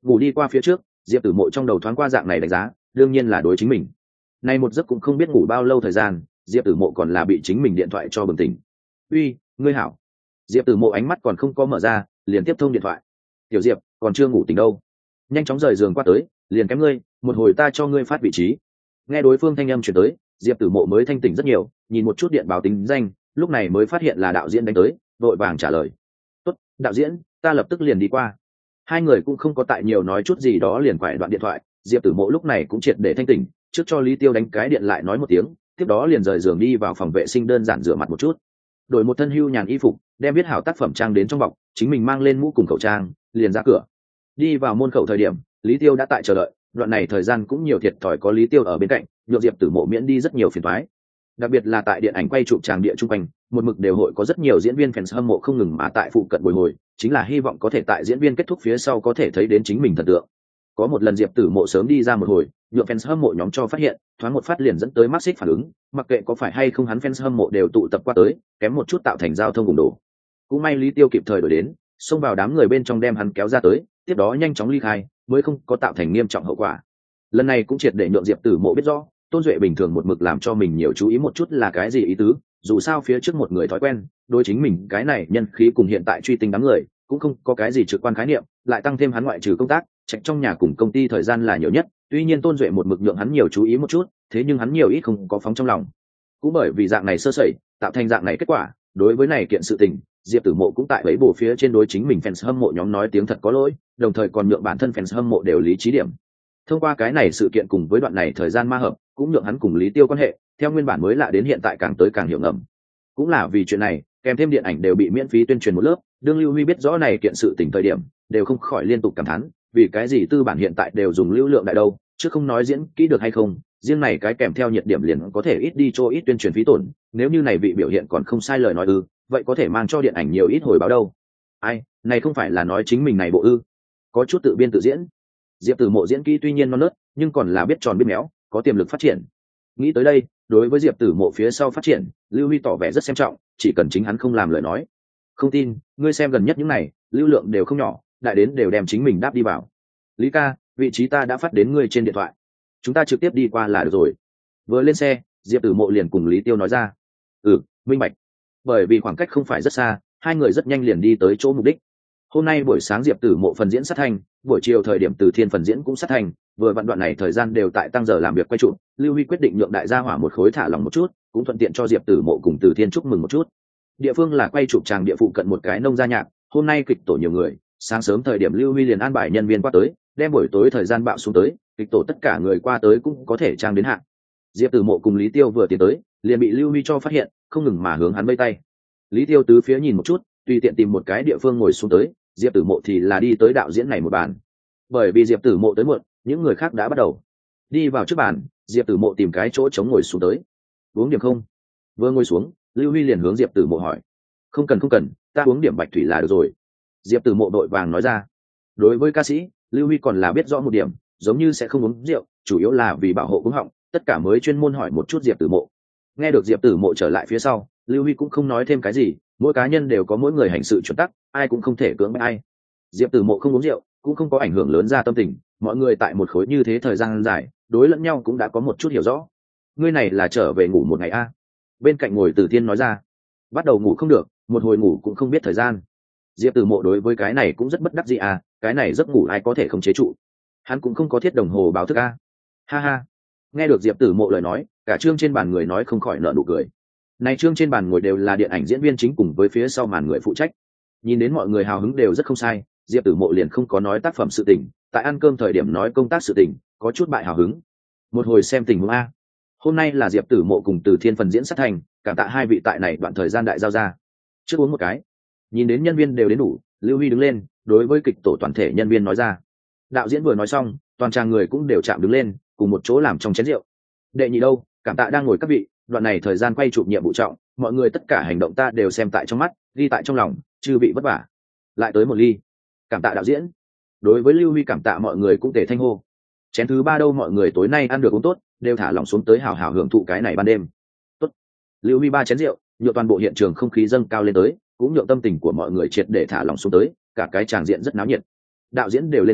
Ngủ đi qua phía trước, Diệp Tử Mộ trong đầu thoáng qua dạng này đánh giá, đương nhiên là đối chính mình. Nay một giấc cũng không biết ngủ bao lâu thời gian, Diệp Tử Mộ còn là bị chính mình điện thoại cho bừng tỉnh. "Uy, ngươi hảo." Diệp Tử Mộ ánh mắt còn không có mở ra, liền tiếp thông điện thoại. "Tiểu Diệp, còn chưa ngủ tỉnh đâu." Nhanh chóng rời giường qua tới, "Liền kém ngươi, một hồi ta cho ngươi phát vị trí." Nghe đối phương thanh âm truyền tới, Diệp Tử Mộ mới thanh tỉnh rất nhiều, nhìn một chút điện báo tính danh, lúc này mới phát hiện là đạo diễn đánh tới, vội vàng trả lời. "Tốt, đạo diễn, ta lập tức liền đi qua." Hai người cũng không có tại nhiều nói chút gì đó, liền quải đoạn điện thoại. Diệp Tử Mộ lúc này cũng triệt để thanh tỉnh, trước cho Lý Tiêu đánh cái điện lại nói một tiếng, tiếp đó liền rời giường đi vào phòng vệ sinh đơn giản rửa mặt một chút, đổi một thân hưu nhàn y phục, đem viết hảo tác phẩm trang đến trong bọc, chính mình mang lên mũ cùng khẩu trang, liền ra cửa. Đi vào môn khẩu thời điểm, Lý Tiêu đã tại chờ đợi, đoạn này thời gian cũng nhiều thiệt thòi có Lý Tiêu ở bên cạnh, nhượng Diệp Tử Mộ miễn đi rất nhiều phiền toái. Đặc biệt là tại điện ảnh quay chụp tràng địa trung quanh, một mực đều hội có rất nhiều diễn viên fans hâm mộ không ngừng mà tại phụ cận bồi hồi, chính là hy vọng có thể tại diễn viên kết thúc phía sau có thể thấy đến chính mình thần tượng. Có một lần Diệp Tử Mộ sớm đi ra một hồi, nhượng fans hâm mộ nhóm cho phát hiện, thoáng một phát liền dẫn tới mắc xích phản ứng, mặc kệ có phải hay không hắn fans hâm mộ đều tụ tập qua tới, kém một chút tạo thành giao thông ủng đổ. Cũng may Lý Tiêu kịp thời đổi đến, xông vào đám người bên trong đem hắn kéo ra tới, tiếp đó nhanh chóng ly khai, mới không có tạo thành nghiêm trọng hậu quả. Lần này cũng triệt để nhượng Diệp Tử Mộ biết rõ, Tôn Duệ bình thường một mực làm cho mình nhiều chú ý một chút là cái gì ý tứ, dù sao phía trước một người thói quen, đối chính mình cái này nhân khí cùng hiện tại truy tinh đám người, cũng không có cái gì trực quan khái niệm, lại tăng thêm hắn ngoại trừ công tác, trạch trong nhà cùng công ty thời gian là nhiều nhất, tuy nhiên Tôn Duệ một mực nhượng hắn nhiều chú ý một chút, thế nhưng hắn nhiều ít không có phóng trong lòng. Cũng bởi vì dạng này sơ sẩy, tạo thành dạng này kết quả, đối với này kiện sự tình, Diệp Tử Mộ cũng tại bấy bổ phía trên đối chính mình fans hâm mộ nhóm nói tiếng thật có lỗi, đồng thời còn nhượng bản thân fans hâm mộ đều lý trí điểm. Thông qua cái này sự kiện cùng với đoạn này thời gian ma hợp, cũng nhượng hắn cùng Lý Tiêu quan hệ theo nguyên bản mới lạ đến hiện tại càng tới càng hiểu ngầm. Cũng là vì chuyện này, kèm thêm điện ảnh đều bị miễn phí tuyên truyền một lớp, đương Lưu Huy biết rõ này kiện sự tình thời điểm, đều không khỏi liên tục cảm thán, vì cái gì tư bản hiện tại đều dùng lưu lượng đại đâu, chứ không nói diễn kỹ được hay không, riêng này cái kèm theo nhiệt điểm liền có thể ít đi cho ít tuyên truyền phí tổn, nếu như này vị biểu hiện còn không sai lời nói ư, vậy có thể mang cho điện ảnh nhiều ít hồi báo đâu. Ai, này không phải là nói chính mình này bộ ư? Có chút tự biên tự diễn. Diệp Tử Mộ diễn kỹ tuy nhiên non nớt, nhưng còn là biết tròn biết méo, có tiềm lực phát triển. Nghĩ tới đây, đối với Diệp Tử Mộ phía sau phát triển, Lưu Huy tỏ vẻ rất xem trọng, chỉ cần chính hắn không làm lời nói. Không tin, ngươi xem gần nhất những này, lưu lượng đều không nhỏ, đại đến đều đem chính mình đáp đi vào. Lý ca, vị trí ta đã phát đến ngươi trên điện thoại, chúng ta trực tiếp đi qua là được rồi. Vừa lên xe, Diệp Tử Mộ liền cùng Lý Tiêu nói ra. Ừ, minh bạch. Bởi vì khoảng cách không phải rất xa, hai người rất nhanh liền đi tới chỗ mục đích. Hôm nay buổi sáng Diệp Tử Mộ phần diễn sát thanh, buổi chiều thời điểm Từ Thiên phần diễn cũng sát thanh, vừa vặn đoạn này thời gian đều tại tăng giờ làm việc quay trụ, Lưu Huy quyết định nhượng đại gia hỏa một khối thả lòng một chút, cũng thuận tiện cho Diệp Tử Mộ cùng Từ Thiên chúc mừng một chút. Địa phương là quay chụp tràng địa phụ cận một cái nông gia nhạc, hôm nay kịch tổ nhiều người, sáng sớm thời điểm Lưu Huy liền an bài nhân viên qua tới, đem buổi tối thời gian bạo xuống tới, kịch tổ tất cả người qua tới cũng có thể trang đến hạn. Diệp Tử Mộ cùng Lý Tiêu vừa tiến tới, liền bị Lưu Huy cho phát hiện, không ngừng mà hướng hắn vây tay. Lý Tiêu tứ phía nhìn một chút, tùy tiện tìm một cái địa phương ngồi xuống tới, Diệp Tử Mộ thì là đi tới đạo diễn này một bàn. Bởi vì Diệp Tử Mộ tới muộn, những người khác đã bắt đầu. Đi vào trước bàn, Diệp Tử Mộ tìm cái chỗ trống ngồi xuống tới. Uống điểm không? Vừa ngồi xuống, Lưu Huy liền hướng Diệp Tử Mộ hỏi. Không cần không cần, ta uống điểm bạch thủy là được rồi. Diệp Tử Mộ đội vàng nói ra. Đối với ca sĩ, Lưu Huy còn là biết rõ một điểm, giống như sẽ không uống rượu, chủ yếu là vì bảo hộ cứng họng, tất cả mới chuyên môn hỏi một chút Diệp Tử Mộ. Nghe được Diệp Tử Mộ trở lại phía sau, Lưu Huy cũng không nói thêm cái gì, mỗi cá nhân đều có mỗi người hành sự chuẩn tắc, ai cũng không thể cưỡng bách ai. Diệp Tử Mộ không uống rượu, cũng không có ảnh hưởng lớn ra tâm tình, mọi người tại một khối như thế thời gian dài, đối lẫn nhau cũng đã có một chút hiểu rõ. Ngươi này là trở về ngủ một ngày a? Bên cạnh ngồi Từ Thiên nói ra. Bắt đầu ngủ không được, một hồi ngủ cũng không biết thời gian. Diệp Tử Mộ đối với cái này cũng rất bất đắc dĩ à, cái này giấc ngủ ai có thể không chế trụ. Hắn cũng không có thiết đồng hồ báo thức a. Ha ha. Nghe được Diệp Tử Mộ lời nói, cả trương trên bàn người nói không khỏi nở nụ cười. Này trương trên bàn ngồi đều là điện ảnh diễn viên chính cùng với phía sau màn người phụ trách. Nhìn đến mọi người hào hứng đều rất không sai, Diệp Tử Mộ liền không có nói tác phẩm sự tình, tại ăn cơm thời điểm nói công tác sự tình, có chút bại hào hứng. Một hồi xem tình huống a. Hôm nay là Diệp Tử Mộ cùng Từ Thiên phần diễn sát thành, cảm tạ hai vị tại này đoạn thời gian đại giao ra. Trước uống một cái. Nhìn đến nhân viên đều đến đủ, Lưu Huy đứng lên, đối với kịch tổ toàn thể nhân viên nói ra. Đạo diễn vừa nói xong, toàn tràng người cũng đều chạm đứng lên, cùng một chỗ làm trong chén rượu. Đệ nhị đâu, cảm tạ đang ngồi các vị, đoạn này thời gian quay chụp nhiệm vụ trọng, mọi người tất cả hành động ta đều xem tại trong mắt, ghi tại trong lòng, chư vị vất vả. Lại tới một ly. Cảm tạ đạo diễn. Đối với Lưu Huy cảm tạ mọi người cũng tề thanh hô. Chén thứ ba đâu mọi người tối nay ăn được uống tốt, đều thả lỏng xuống tới hào hào hưởng thụ cái này ban đêm. Tốt. Lưu Huy ba chén rượu, nhượng toàn bộ hiện trường không khí dâng cao lên tới, cũng nhượng tâm tình của mọi người triệt để thả lỏng xuống tới, cả cái tràng diện rất náo nhiệt. Đạo diễn đều lên tiếng,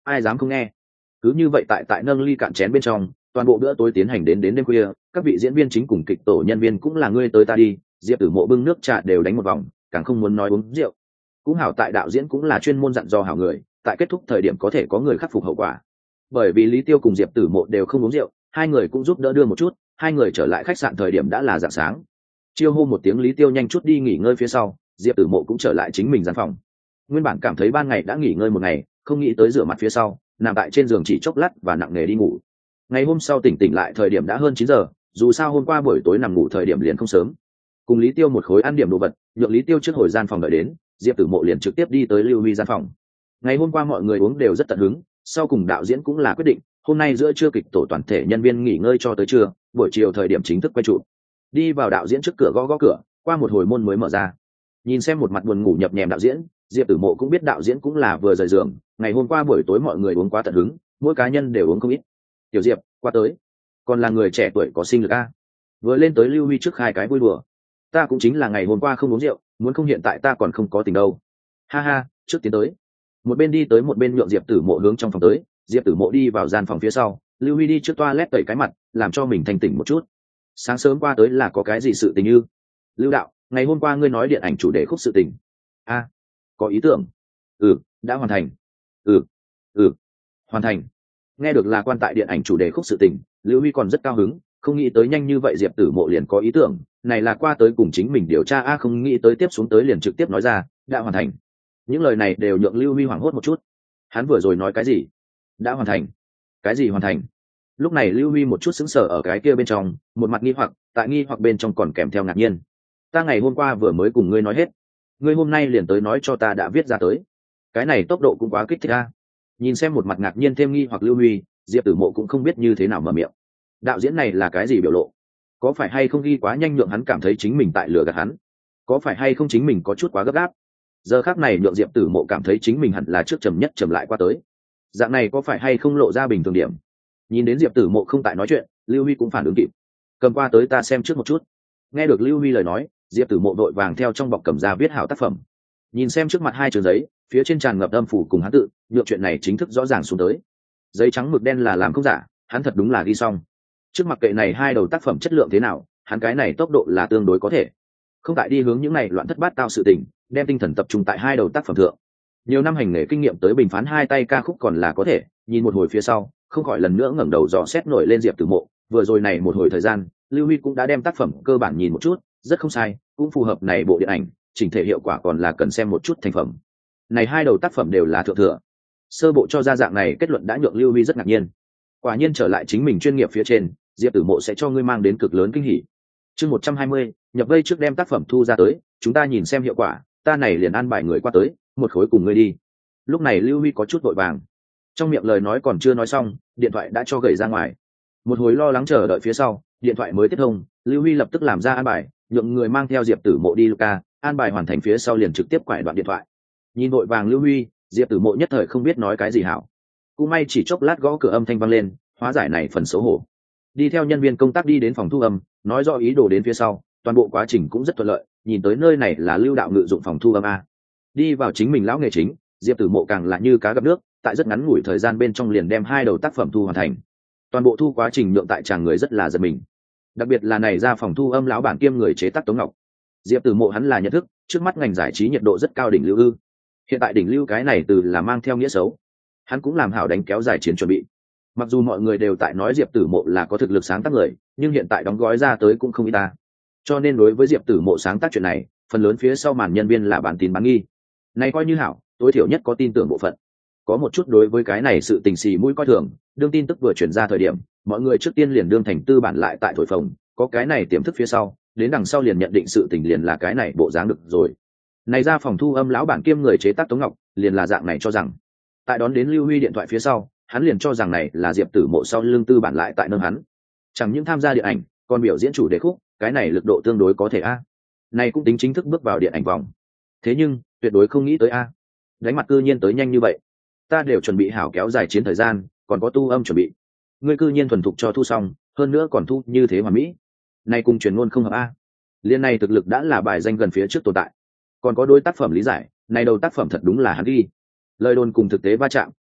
ai dám không nghe. Cứ như vậy tại tại nâng ly cạn chén bên trong, toàn bộ bữa tối tiến hành đến đến đêm khuya, các vị diễn viên chính cùng kịch tổ nhân viên cũng là ngươi tới ta đi, Diệp Tử Mộ bưng nước trà đều đánh một vòng, càng không muốn nói uống rượu. Cũng hảo tại đạo diễn cũng là chuyên môn dặn dò hảo người, tại kết thúc thời điểm có thể có người khắc phục hậu quả. Bởi vì Lý Tiêu cùng Diệp Tử Mộ đều không uống rượu, hai người cũng giúp đỡ đưa một chút, hai người trở lại khách sạn thời điểm đã là rạng sáng. Chiêu hô một tiếng Lý Tiêu nhanh chút đi nghỉ ngơi phía sau, Diệp Tử Mộ cũng trở lại chính mình gian phòng. Nguyên bản cảm thấy ban ngày đã nghỉ ngơi một ngày, không nghĩ tới rửa mặt phía sau, nằm tại trên giường chỉ chốc lát và nặng nề đi ngủ. Ngày hôm sau tỉnh tỉnh lại thời điểm đã hơn chín giờ, dù sao hôm qua buổi tối nằm ngủ thời điểm liền không sớm. Cùng Lý Tiêu một khối ăn điểm đồ vật, nhượng Lý Tiêu trước hồi gian phòng đợi đến, Diệp Tử Mộ liền trực tiếp đi tới Lưu Huy gian phòng. Ngày hôm qua mọi người uống đều rất tận hứng, sau cùng đạo diễn cũng là quyết định, hôm nay giữa trưa kịch tổ toàn thể nhân viên nghỉ ngơi cho tới trưa, buổi chiều thời điểm chính thức quay trụ. Đi vào đạo diễn trước cửa gõ gõ cửa, qua một hồi môn mới mở ra. Nhìn xem một mặt buồn ngủ nhập nhèm đạo diễn, Diệp Tử Mộ cũng biết đạo diễn cũng là vừa rời giường, ngày hôm qua buổi tối mọi người uống quá tận hứng, mỗi cá nhân đều uống không ít. Tiểu Diệp, qua tới. Còn là người trẻ tuổi có sinh lực a. Vừa lên tới Lưu Huy trước khai cái vui đùa. Ta cũng chính là ngày hôm qua không uống rượu, muốn không hiện tại ta còn không có tình đâu. Ha ha, trước tiến tới. Một bên đi tới một bên nhượng Diệp Tử Mộ hướng trong phòng tới, Diệp Tử Mộ đi vào gian phòng phía sau, Lưu Huy đi trước toilet tẩy cái mặt, làm cho mình thanh tỉnh một chút. Sáng sớm qua tới là có cái gì sự tình ư? Lưu đạo, ngày hôm qua ngươi nói điện ảnh chủ đề khúc sự tình. A, có ý tưởng. Ừ, đã hoàn thành. Ừ, ừ, hoàn thành. Nghe được là quan tại điện ảnh chủ đề khúc sự tình, Lưu Huy còn rất cao hứng, không nghĩ tới nhanh như vậy Diệp Tử Mộ liền có ý tưởng, này là qua tới cùng chính mình điều tra a, không nghĩ tới tiếp xuống tới liền trực tiếp nói ra, đã hoàn thành. Những lời này đều nhượng Lưu Huy hoảng hốt một chút. Hắn vừa rồi nói cái gì? Đã hoàn thành? Cái gì hoàn thành? Lúc này Lưu Huy một chút sững sờ ở cái kia bên trong, một mặt nghi hoặc, tại nghi hoặc bên trong còn kèm theo ngạc nhiên. Ta ngày hôm qua vừa mới cùng ngươi nói hết, ngươi hôm nay liền tới nói cho ta đã viết ra tới. Cái này tốc độ cũng quá kích thích a. Nhìn xem một mặt ngạc nhiên thêm nghi hoặc Lưu Huy, Diệp Tử Mộ cũng không biết như thế nào mở miệng. Đạo diễn này là cái gì biểu lộ? Có phải hay không ghi quá nhanh nhượng hắn cảm thấy chính mình tại lừa gạt hắn? Có phải hay không chính mình có chút quá gấp gáp? Giờ khắc này nhượng Diệp Tử Mộ cảm thấy chính mình hẳn là trước trầm nhất trầm lại qua tới. Dạng này có phải hay không lộ ra bình thường điểm? Nhìn đến Diệp Tử Mộ không tại nói chuyện, Lưu Huy cũng phản ứng kịp. Cầm qua tới ta xem trước một chút. Nghe được Lưu Huy lời nói, Diệp Tử Mộ vội vàng theo trong bọc cầm ra viết hảo tác phẩm. Nhìn xem trước mặt hai trường giấy, phía trên tràn ngập âm phủ cùng hắn tự, nhượng chuyện này chính thức rõ ràng xuống tới. Giấy trắng mực đen là làm không giả, hắn thật đúng là ghi xong. Trước mặt kệ này hai đầu tác phẩm chất lượng thế nào, hắn cái này tốc độ là tương đối có thể. Không tại đi hướng những này loạn thất bát tao sự tình, đem tinh thần tập trung tại hai đầu tác phẩm thượng. Nhiều năm hành nghề kinh nghiệm tới bình phán hai tay ca khúc còn là có thể, nhìn một hồi phía sau, không khỏi lần nữa ngẩng đầu dò xét nổi lên Diệp Tử Mộ, vừa rồi này một hồi thời gian, Lưu Huy cũng đã đem tác phẩm cơ bản nhìn một chút, rất không sai, cũng phù hợp này bộ điện ảnh, chỉnh thể hiệu quả còn là cần xem một chút thành phẩm. Này hai đầu tác phẩm đều là thượng thừa. Sơ bộ cho ra dạng này kết luận đã nhượng Lưu Huy rất ngạc nhiên. Quả nhiên trở lại chính mình chuyên nghiệp phía trên, Diệp Tử Mộ sẽ cho ngươi mang đến cực lớn kinh hỉ. Chương một trăm hai mươi, nhập vây trước đem tác phẩm thu ra tới, chúng ta nhìn xem hiệu quả, ta này liền an bài người qua tới, một khối cùng ngươi đi. Lúc này Lưu Huy có chút vội vàng. Trong miệng lời nói còn chưa nói xong, điện thoại đã cho gửi ra ngoài. Một hồi lo lắng chờ đợi phía sau, điện thoại mới tiếp thông, Lưu Huy lập tức làm ra an bài, nhượng người mang theo Diệp Tử Mộ đi Luca, an bài hoàn thành phía sau liền trực tiếp quải đoạn điện thoại. Nhìn vội vàng Lưu Huy, Diệp Tử Mộ nhất thời không biết nói cái gì hảo. Cũng may chỉ chốc lát gõ cửa âm thanh vang lên, hóa giải này phần xấu hổ. Đi theo nhân viên công tác đi đến phòng thu âm, nói rõ ý đồ đến phía sau, toàn bộ quá trình cũng rất thuận lợi, nhìn tới nơi này là Lưu đạo ngự dụng phòng thu âm a. Đi vào chính mình lão nghề chính, Diệp Tử Mộ càng là như cá gặp nước, tại rất ngắn ngủi thời gian bên trong liền đem hai đầu tác phẩm thu hoàn thành. Toàn bộ thu quá trình nhượng tại chàng người rất là giật mình. Đặc biệt là này ra phòng thu âm lão bản kiêm người chế tác Tống Ngọc. Diệp Tử Mộ hắn là nhận thức, trước mắt ngành giải trí nhiệt độ rất cao đỉnh lưu ư. Hiện tại đỉnh lưu cái này từ là mang theo nghĩa xấu. Hắn cũng làm hảo đánh kéo dài chiến chuẩn bị. Mặc dù mọi người đều tại nói Diệp Tử Mộ là có thực lực sáng tác người, nhưng hiện tại đóng gói ra tới cũng không ít ta. Cho nên đối với Diệp Tử Mộ sáng tác chuyện này, phần lớn phía sau màn nhân viên là bản tin bán nghi. Này coi như hảo, tối thiểu nhất có tin tưởng bộ phận. Có một chút đối với cái này sự tình xì mũi coi thường, đương tin tức vừa chuyển ra thời điểm, mọi người trước tiên liền đương thành tư bản lại tại thổi phồng, có cái này tiềm thức phía sau, đến đằng sau liền nhận định sự tình liền là cái này bộ dáng được rồi. Này ra phòng thu âm lão bản kiêm người chế tác Tống Ngọc, liền là dạng này cho rằng. Tại đón đến Lưu Huy điện thoại phía sau, hắn liền cho rằng này là Diệp Tử Mộ sau lưng tư bản lại tại nâng hắn. Chẳng những tham gia điện ảnh, còn biểu diễn chủ đề khúc, cái này lực độ tương đối có thể a. Này cũng tính chính thức bước vào điện ảnh vòng. Thế nhưng, tuyệt đối không nghĩ tới a. Đánh mặt cư nhiên tới nhanh như vậy. Ta đều chuẩn bị hảo kéo dài chiến thời gian, còn có tu âm chuẩn bị. Ngươi cư nhiên thuần thục cho thu xong, hơn nữa còn thu như thế hoàn mỹ. Này cùng truyền ngôn không hợp a. Liên này thực lực đã là bài danh gần phía trước tồn tại. Còn có đôi tác phẩm lý giải, này đầu tác phẩm thật đúng là hắn ghi. Lời đồn cùng thực tế va chạm,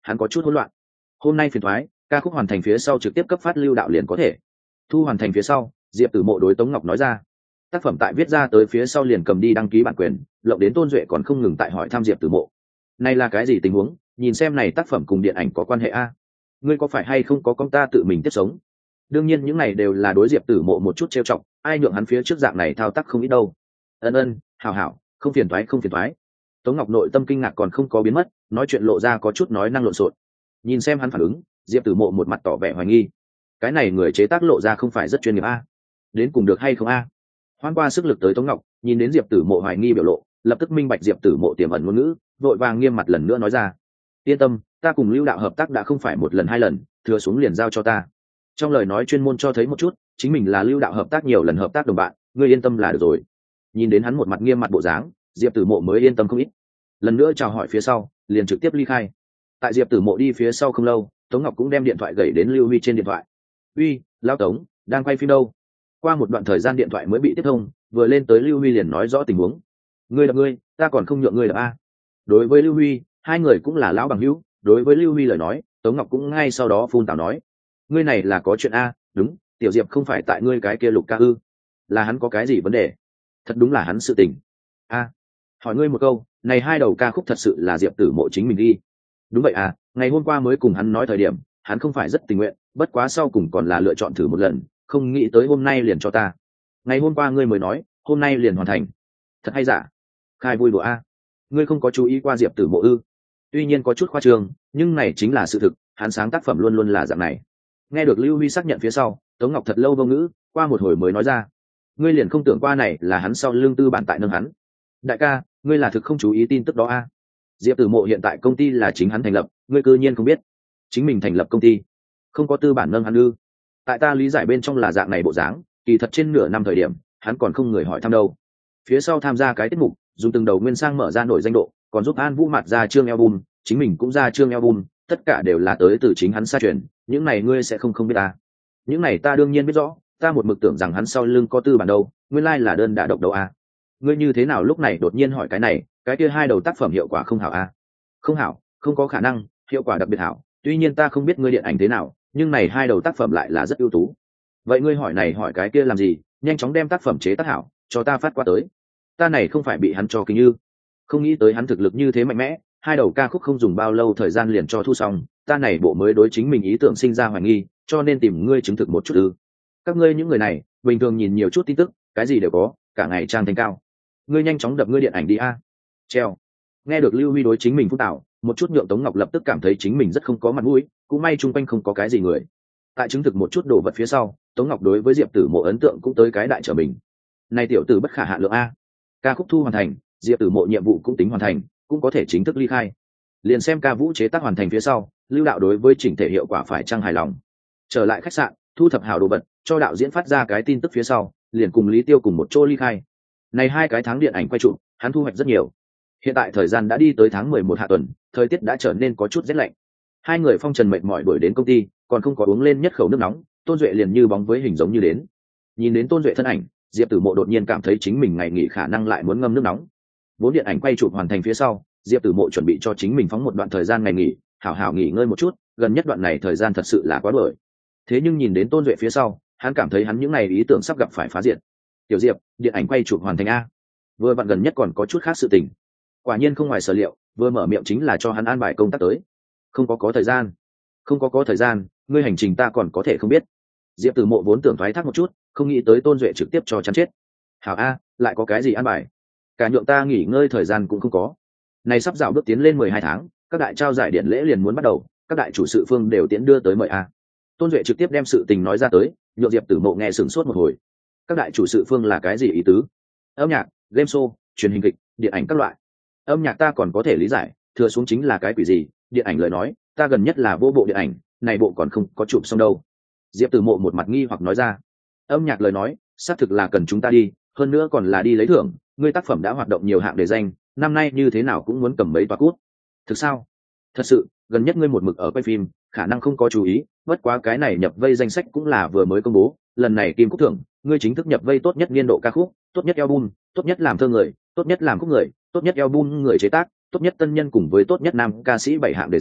hắn có chút hỗn loạn. Hôm nay phiền thoái, ca khúc hoàn thành phía sau trực tiếp cấp phát lưu đạo liền có thể. Thu hoàn thành phía sau, Diệp Tử Mộ đối Tống Ngọc nói ra. Tác phẩm tại viết ra tới phía sau liền cầm đi đăng ký bản quyền, lộng đến Tôn Duệ còn không ngừng tại hỏi thăm Diệp Tử Mộ. Này là cái gì tình huống, nhìn xem này tác phẩm cùng điện ảnh có quan hệ a? Ngươi có phải hay không có công ta tự mình tiếp sống? Đương nhiên những này đều là đối Diệp Tử Mộ một chút trêu chọc, ai nhượng hắn phía trước dạng này thao tác không ít đâu. Ân ân, hảo hảo, không phiền toái không phiền toái. Tống Ngọc nội tâm kinh ngạc còn không có biến mất, nói chuyện lộ ra có chút nói năng lộn xộn. Nhìn xem hắn phản ứng, Diệp Tử Mộ một mặt tỏ vẻ hoài nghi. Cái này người chế tác lộ ra không phải rất chuyên nghiệp a? Đến cùng được hay không a? Hoan qua sức lực tới Tống Ngọc, nhìn đến Diệp Tử Mộ hoài nghi biểu lộ, lập tức minh bạch Diệp Tử Mộ tiềm ẩn ngôn ngữ, vội vàng nghiêm mặt lần nữa nói ra. Yên tâm, ta cùng Lưu đạo hợp tác đã không phải một lần hai lần, thừa xuống liền giao cho ta. Trong lời nói chuyên môn cho thấy một chút, chính mình là Lưu đạo hợp tác nhiều lần hợp tác đồng bạn, ngươi yên tâm là được rồi. Nhìn đến hắn một mặt nghiêm mặt bộ dáng, Diệp Tử Mộ mới yên tâm không ít. Lần nữa chào hỏi phía sau, liền trực tiếp ly khai. Tại Diệp Tử Mộ đi phía sau không lâu, Tống Ngọc cũng đem điện thoại gửi đến Lưu Huy trên điện thoại. Uy, lão Tống, đang quay phim đâu? Qua một đoạn thời gian điện thoại mới bị tiếp thông, vừa lên tới Lưu Huy liền nói rõ tình huống. Ngươi đập ngươi, ta còn không nhượng ngươi đập a. Đối với Lưu Huy, hai người cũng là lão bằng hữu, đối với Lưu Huy lời nói, Tống Ngọc cũng ngay sau đó phun tào nói. Ngươi này là có chuyện a? Đúng, Tiểu Diệp không phải tại ngươi cái kia Lục ca ư? Là hắn có cái gì vấn đề? Thật đúng là hắn sự tình. A, hỏi ngươi một câu, này hai đầu ca khúc thật sự là Diệp Tử Mộ chính mình đi? Đúng vậy à, ngày hôm qua mới cùng hắn nói thời điểm, hắn không phải rất tình nguyện, bất quá sau cùng còn là lựa chọn thử một lần, không nghĩ tới hôm nay liền cho ta. Ngày hôm qua ngươi mới nói, hôm nay liền hoàn thành. Thật hay giả? Khai vui đùa a. Ngươi không có chú ý qua Diệp Tử Mộ ư? Tuy nhiên có chút khoa trương, nhưng này chính là sự thực, hắn sáng tác phẩm luôn luôn là dạng này. Nghe được Lưu Huy xác nhận phía sau, Tống Ngọc thật lâu vô ngữ, qua một hồi mới nói ra. Ngươi liền không tưởng qua này là hắn sau lưng tư bản tại nâng hắn. Đại ca, ngươi là thực không chú ý tin tức đó a? Diệp Tử Mộ hiện tại công ty là chính hắn thành lập, ngươi cư nhiên không biết. Chính mình thành lập công ty, không có tư bản nâng hắn ư? Tại ta lý giải bên trong là dạng này bộ dáng, kỳ thật trên nửa năm thời điểm, hắn còn không người hỏi thăm đâu. Phía sau tham gia cái tiết mục, dùng từng đầu nguyên sang mở ra nổi danh độ, còn giúp An Vũ mặt ra chương album, chính mình cũng ra chương album, tất cả đều là tới từ chính hắn sa truyền, những này ngươi sẽ không không biết ta. Những này ta đương nhiên biết rõ, ta một mực tưởng rằng hắn sau lưng có tư bản đâu, nguyên lai là đơn đả độc đấu a. Ngươi như thế nào lúc này đột nhiên hỏi cái này, cái kia hai đầu tác phẩm hiệu quả không hảo a? Không hảo, không có khả năng, hiệu quả đặc biệt hảo, tuy nhiên ta không biết ngươi điện ảnh thế nào, nhưng này hai đầu tác phẩm lại là rất ưu tú. Vậy ngươi hỏi này hỏi cái kia làm gì, nhanh chóng đem tác phẩm chế tác hảo, cho ta phát qua tới. Ta này không phải bị hắn cho kinh như. Không nghĩ tới hắn thực lực như thế mạnh mẽ, hai đầu ca khúc không dùng bao lâu thời gian liền cho thu xong, ta này bộ mới đối chính mình ý tưởng sinh ra hoài nghi, cho nên tìm ngươi chứng thực một chút ư? Các ngươi những người này, bình thường nhìn nhiều chút tin tức, cái gì đều có, cả ngày trang thành cao. Ngươi nhanh chóng đập ngươi điện ảnh đi a. Treo. Nghe được Lưu Huy đối chính mình phúc tạo, một chút nhượng Tống Ngọc lập tức cảm thấy chính mình rất không có mặt mũi, cũng may chung quanh không có cái gì người. Tại chứng thực một chút đồ vật phía sau, Tống Ngọc đối với Diệp Tử Mộ ấn tượng cũng tới cái đại trở mình. Này tiểu tử bất khả hạ lượng a. Ca khúc thu hoàn thành, Diệp Tử Mộ nhiệm vụ cũng tính hoàn thành, cũng có thể chính thức ly khai. Liền xem ca vũ chế tác hoàn thành phía sau, Lưu đạo đối với chỉnh thể hiệu quả phải chăng hài lòng. Trở lại khách sạn, thu thập hảo đồ vật, cho đạo diễn phát ra cái tin tức phía sau, liền cùng Lý Tiêu cùng một chỗ ly khai. Này hai cái tháng điện ảnh quay trụ, hắn thu hoạch rất nhiều. Hiện tại thời gian đã đi tới tháng mười một hạ tuần, thời tiết đã trở nên có chút rét lạnh. Hai người phong trần mệt mỏi đuổi đến công ty, còn không có uống lên nhất khẩu nước nóng, Tôn Duệ liền như bóng với hình giống như đến. Nhìn đến Tôn Duệ thân ảnh, Diệp Tử Mộ đột nhiên cảm thấy chính mình ngày nghỉ khả năng lại muốn ngâm nước nóng. Vốn điện ảnh quay chụp hoàn thành phía sau, Diệp Tử Mộ chuẩn bị cho chính mình phóng một đoạn thời gian ngày nghỉ, hảo hảo nghỉ ngơi một chút, gần nhất đoạn này thời gian thật sự là quá đuổi. Thế nhưng nhìn đến Tôn Duệ phía sau, hắn cảm thấy hắn những ngày ý tưởng sắp gặp phải phá diệt. Tiểu Diệp, điện ảnh quay chụp hoàn thành a. Vừa vặn gần nhất còn có chút khác sự tình. Quả nhiên không ngoài sở liệu, vừa mở miệng chính là cho hắn an bài công tác tới. Không có có thời gian. Không có có thời gian, ngươi hành trình ta còn có thể không biết. Diệp Tử Mộ vốn tưởng thoái thác một chút, không nghĩ tới Tôn Duệ trực tiếp cho chắn chết. Hảo a, lại có cái gì an bài? Cả nhượng ta nghỉ ngơi thời gian cũng không có. Này sắp dạo bước tiến lên mười hai tháng, các đại trao giải điện lễ liền muốn bắt đầu, các đại chủ sự phương đều tiến đưa tới mời a. Tôn Duệ trực tiếp đem sự tình nói ra tới, nhượng Diệp Tử Mộ nghe sửng sốt một hồi. Các đại chủ sự phương là cái gì ý tứ? Âm nhạc, game show, truyền hình kịch, điện ảnh các loại. Âm nhạc ta còn có thể lý giải, thừa xuống chính là cái quỷ gì? Điện ảnh lời nói, ta gần nhất là vô bộ điện ảnh, này bộ còn không có chụp xong đâu. Diệp Tử Mộ một mặt nghi hoặc nói ra. Âm nhạc lời nói, xác thực là cần chúng ta đi, hơn nữa còn là đi lấy thưởng, ngươi tác phẩm đã hoạt động nhiều hạng đề danh, năm nay như thế nào cũng muốn cầm mấy tòa cút. Thực sao? Thật sự, gần nhất ngươi một mực ở quay phim, khả năng không có chú ý, bất quá cái này nhập vây danh sách cũng là vừa mới công bố, lần này Kim Cúc thưởng, ngươi chính thức nhập vây tốt nhất niên độ ca khúc, tốt nhất album, tốt nhất làm thơ người, tốt nhất làm khúc người, tốt nhất album người chế tác, tốt nhất tân nhân cùng với tốt nhất nam ca sĩ bảy hạng đề danh,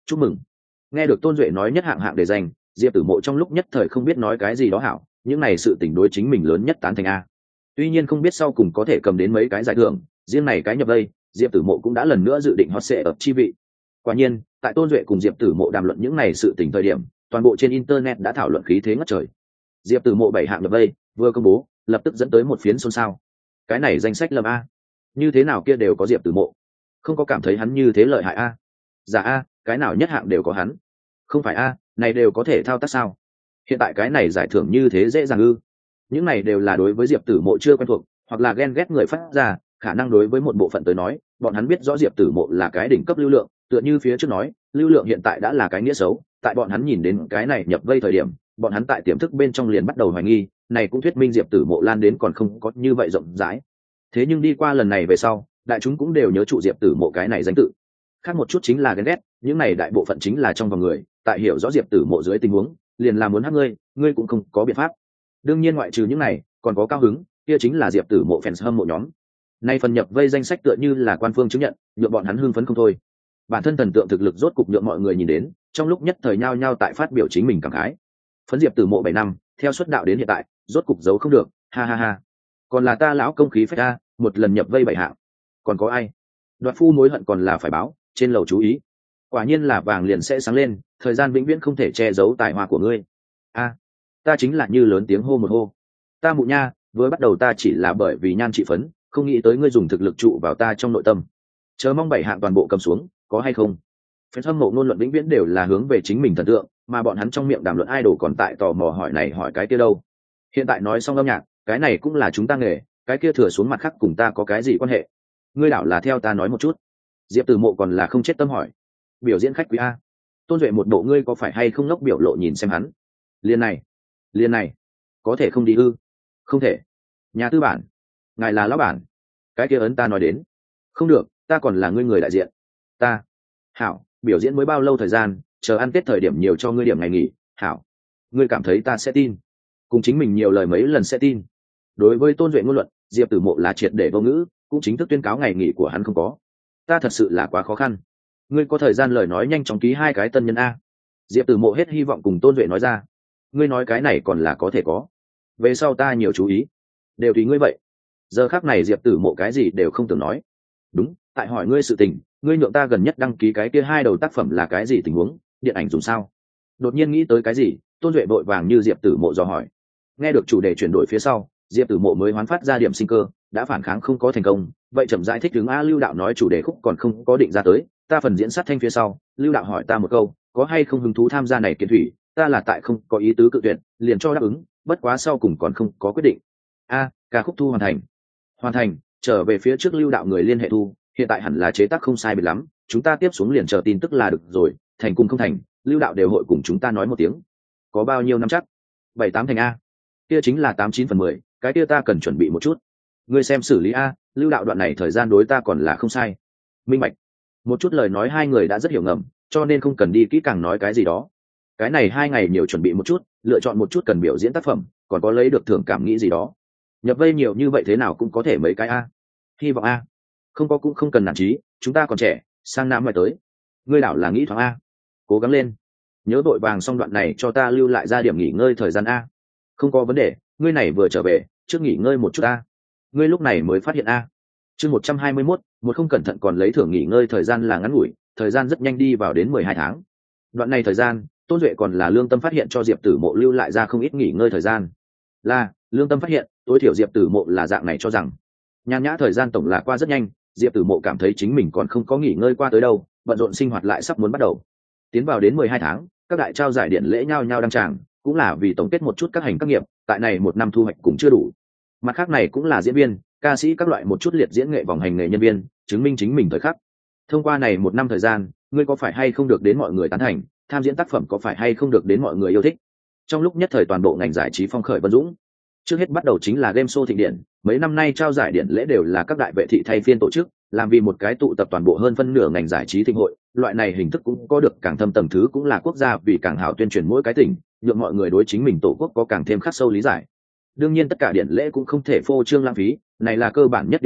chúc mừng. Nghe được Tôn Duệ nói nhất hạng hạng để danh, Diệp Tử Mộ trong lúc nhất thời không biết nói cái gì đó hảo, những này sự tình đối chính mình lớn nhất tán thành a. Tuy nhiên không biết sau cùng có thể cầm đến mấy cái giải thưởng, riêng này cái nhập đây, Diệp Tử Mộ cũng đã lần nữa dự định hot sẽ ở chi vị. Quả nhiên, tại Tôn Duệ cùng Diệp Tử Mộ đàm luận những này sự tình thời điểm, toàn bộ trên internet đã thảo luận khí thế ngất trời. Diệp Tử Mộ bảy hạng nhập đây, vừa công bố, lập tức dẫn tới một phiến xôn xao. Cái này danh sách lầm a, như thế nào kia đều có Diệp Tử Mộ, không có cảm thấy hắn như thế lợi hại a? Dạ a, cái nào nhất hạng đều có hắn. Không phải a, này đều có thể thao tác sao? Hiện tại cái này giải thưởng như thế dễ dàng ư? Những này đều là đối với Diệp Tử Mộ chưa quen thuộc, hoặc là ghen ghét người phát ra, khả năng đối với một bộ phận tới nói, bọn hắn biết rõ Diệp Tử Mộ là cái đỉnh cấp lưu lượng, tựa như phía trước nói, lưu lượng hiện tại đã là cái nghĩa xấu, tại bọn hắn nhìn đến cái này nhập vây thời điểm, bọn hắn tại tiềm thức bên trong liền bắt đầu hoài nghi, này cũng thuyết minh Diệp Tử Mộ lan đến còn không có như vậy rộng rãi. Thế nhưng đi qua lần này về sau, đại chúng cũng đều nhớ trụ Diệp Tử Mộ cái này danh tự. Khác một chút chính là ghen ghét, những này đại bộ phận chính là trong vòng người, tại hiểu rõ Diệp Tử Mộ dưới tình huống, liền là muốn hắc ngươi, ngươi cũng không có biện pháp. Đương nhiên ngoại trừ những này, còn có cao hứng, kia chính là Diệp Tử Mộ fans hâm mộ nhóm. Nay phần nhập vây danh sách tựa như là quan phương chứng nhận, nhượng bọn hắn hưng phấn không thôi. Bản thân thần tượng thực lực rốt cục nhượng mọi người nhìn đến, trong lúc nhất thời nhao nhao tại phát biểu chính mình cảm khái. Phấn Diệp Tử Mộ bảy năm, theo xuất đạo đến hiện tại, rốt cục giấu không được, ha ha ha. Còn là ta lão công khí phách ta, một lần nhập vây bảy hạng. Còn có ai? Đoạt phu mối hận còn là phải báo, trên lầu chú ý. Quả nhiên là vàng liền sẽ sáng lên, thời gian vĩnh viễn không thể che giấu tài hoa của ngươi. A, ta chính là như lớn tiếng hô một hô. Ta mụ nha, với bắt đầu ta chỉ là bởi vì nhan trị phấn, không nghĩ tới ngươi dùng thực lực trụ vào ta trong nội tâm. Chờ mong bảy hạng toàn bộ cầm xuống, có hay không? Phép hâm mộ ngôn luận vĩnh viễn đều là hướng về chính mình thần tượng, mà bọn hắn trong miệng đàm luận idol còn tại tò mò hỏi này hỏi cái kia đâu. Hiện tại nói xong âm nhạc, cái này cũng là chúng ta nghề, cái kia thừa xuống mặt khác cùng ta có cái gì quan hệ? Ngươi đảo là theo ta nói một chút. Diệp Tử Mộ còn là không chết tâm hỏi. Biểu diễn khách quý a. Tôn Duệ một bộ ngươi có phải hay không ngốc biểu lộ nhìn xem hắn. Liên này, liên này, có thể không đi ư? Không thể. Nhà tư bản, ngài là lão bản. Cái kia ấn ta nói đến. Không được, ta còn là ngươi người đại diện. Ta. Hảo, biểu diễn mới bao lâu thời gian, chờ ăn Tết thời điểm nhiều cho ngươi điểm ngày nghỉ. Hảo. Ngươi cảm thấy ta sẽ tin. Cùng chính mình nhiều lời mấy lần sẽ tin. Đối với Tôn Duệ ngôn luận, Diệp Tử Mộ là triệt để vô ngữ, cũng chính thức tuyên cáo ngày nghỉ của hắn không có. Ta thật sự là quá khó khăn. Ngươi có thời gian lời nói nhanh chóng ký hai cái tân nhân a. Diệp Tử Mộ hết hy vọng cùng Tôn Duệ nói ra. Ngươi nói cái này còn là có thể có. Về sau ta nhiều chú ý. Đều tùy ngươi vậy. Giờ khác này Diệp Tử Mộ cái gì đều không tưởng nói. Đúng, tại hỏi ngươi sự tình, ngươi nhượng ta gần nhất đăng ký cái kia hai đầu tác phẩm là cái gì tình huống, điện ảnh dùng sao? Đột nhiên nghĩ tới cái gì, Tôn Duệ vội vàng như Diệp Tử Mộ dò hỏi. Nghe được chủ đề chuyển đổi phía sau, Diệp Tử Mộ mới hoán phát ra điểm sinh cơ, đã phản kháng không có thành công, vậy chậm giải thích đứng a. Lưu Đạo nói chủ đề khúc còn không có định ra tới, ta phần diễn sát thanh phía sau, Lưu Đạo hỏi ta một câu, có hay không hứng thú tham gia này kiến thủy, ta là tại không có ý tứ cự tuyệt, liền cho đáp ứng, bất quá sau cùng còn không có quyết định. A, ca khúc thu hoàn thành. Hoàn thành, trở về phía trước Lưu Đạo người liên hệ thu, hiện tại hẳn là chế tác không sai biệt lắm, chúng ta tiếp xuống liền chờ tin tức là được rồi, thành cùng không thành, Lưu Đạo đều hội cùng chúng ta nói một tiếng. Có bao nhiêu năm chắc? Bảy tám thành a. Kia chính là tám chín phần mười, cái kia ta cần chuẩn bị một chút. Ngươi xem xử lý a, Lưu Đạo đoạn này thời gian đối ta còn là không sai. Minh bạch. Một chút lời nói hai người đã rất hiểu ngầm, cho nên không cần đi kỹ càng nói cái gì đó. Cái này hai ngày nhiều chuẩn bị một chút, lựa chọn một chút cần biểu diễn tác phẩm, còn có lấy được thưởng cảm nghĩ gì đó. Nhập vây nhiều như vậy thế nào cũng có thể mấy cái a. Hy vọng a. Không có cũng không cần nản chí, chúng ta còn trẻ, sang năm mai tới. Ngươi đảo là nghĩ thoáng a. Cố gắng lên. Nhớ vội vàng xong đoạn này cho ta lưu lại ra điểm nghỉ ngơi thời gian a. Không có vấn đề, ngươi này vừa trở về, trước nghỉ ngơi một chút a. Ngươi lúc này mới phát hiện a. Chương một trăm hai mươi mốt, một không cẩn thận còn lấy thưởng nghỉ ngơi thời gian là ngắn ngủi, thời gian rất nhanh đi vào đến mười hai tháng. Đoạn này thời gian, Tôn Duệ còn là lương tâm phát hiện cho Diệp Tử Mộ lưu lại ra không ít nghỉ ngơi thời gian. Là, lương tâm phát hiện, tối thiểu Diệp Tử Mộ là dạng này cho rằng. Nhàn nhã thời gian tổng là qua rất nhanh, Diệp Tử Mộ cảm thấy chính mình còn không có nghỉ ngơi qua tới đâu, bận rộn sinh hoạt lại sắp muốn bắt đầu. Tiến vào đến mười hai tháng, các đại trao giải điện lễ nhao nhao đăng tràng, cũng là vì tổng kết một chút các hành các nghiệp, tại này một năm thu hoạch cũng chưa đủ. Mặt khác này cũng là diễn viên, ca sĩ các loại một chút liệt diễn nghệ vòng hành nghề nhân viên, chứng minh chính mình thời khắc. Thông qua này một năm thời gian, ngươi có phải hay không được đến mọi người tán thành, tham diễn tác phẩm có phải hay không được đến mọi người yêu thích. Trong lúc nhất thời toàn bộ ngành giải trí phong khởi vân dũng. Trước hết bắt đầu chính là game show thịnh điện, mấy năm nay trao giải điện lễ đều là các đại vệ thị thay phiên tổ chức, làm vì một cái tụ tập toàn bộ hơn phân nửa ngành giải trí thịnh hội, loại này hình thức cũng có được càng thâm tầng thứ cũng là quốc gia vì càng hảo tuyên truyền mỗi cái tỉnh, nhượng mọi người đối chính mình tổ quốc có càng thêm khắc sâu lý giải. Đương nhiên tất cả điện lễ cũng không thể phô trương lãng phí, này là cơ bản nhất điều kiện,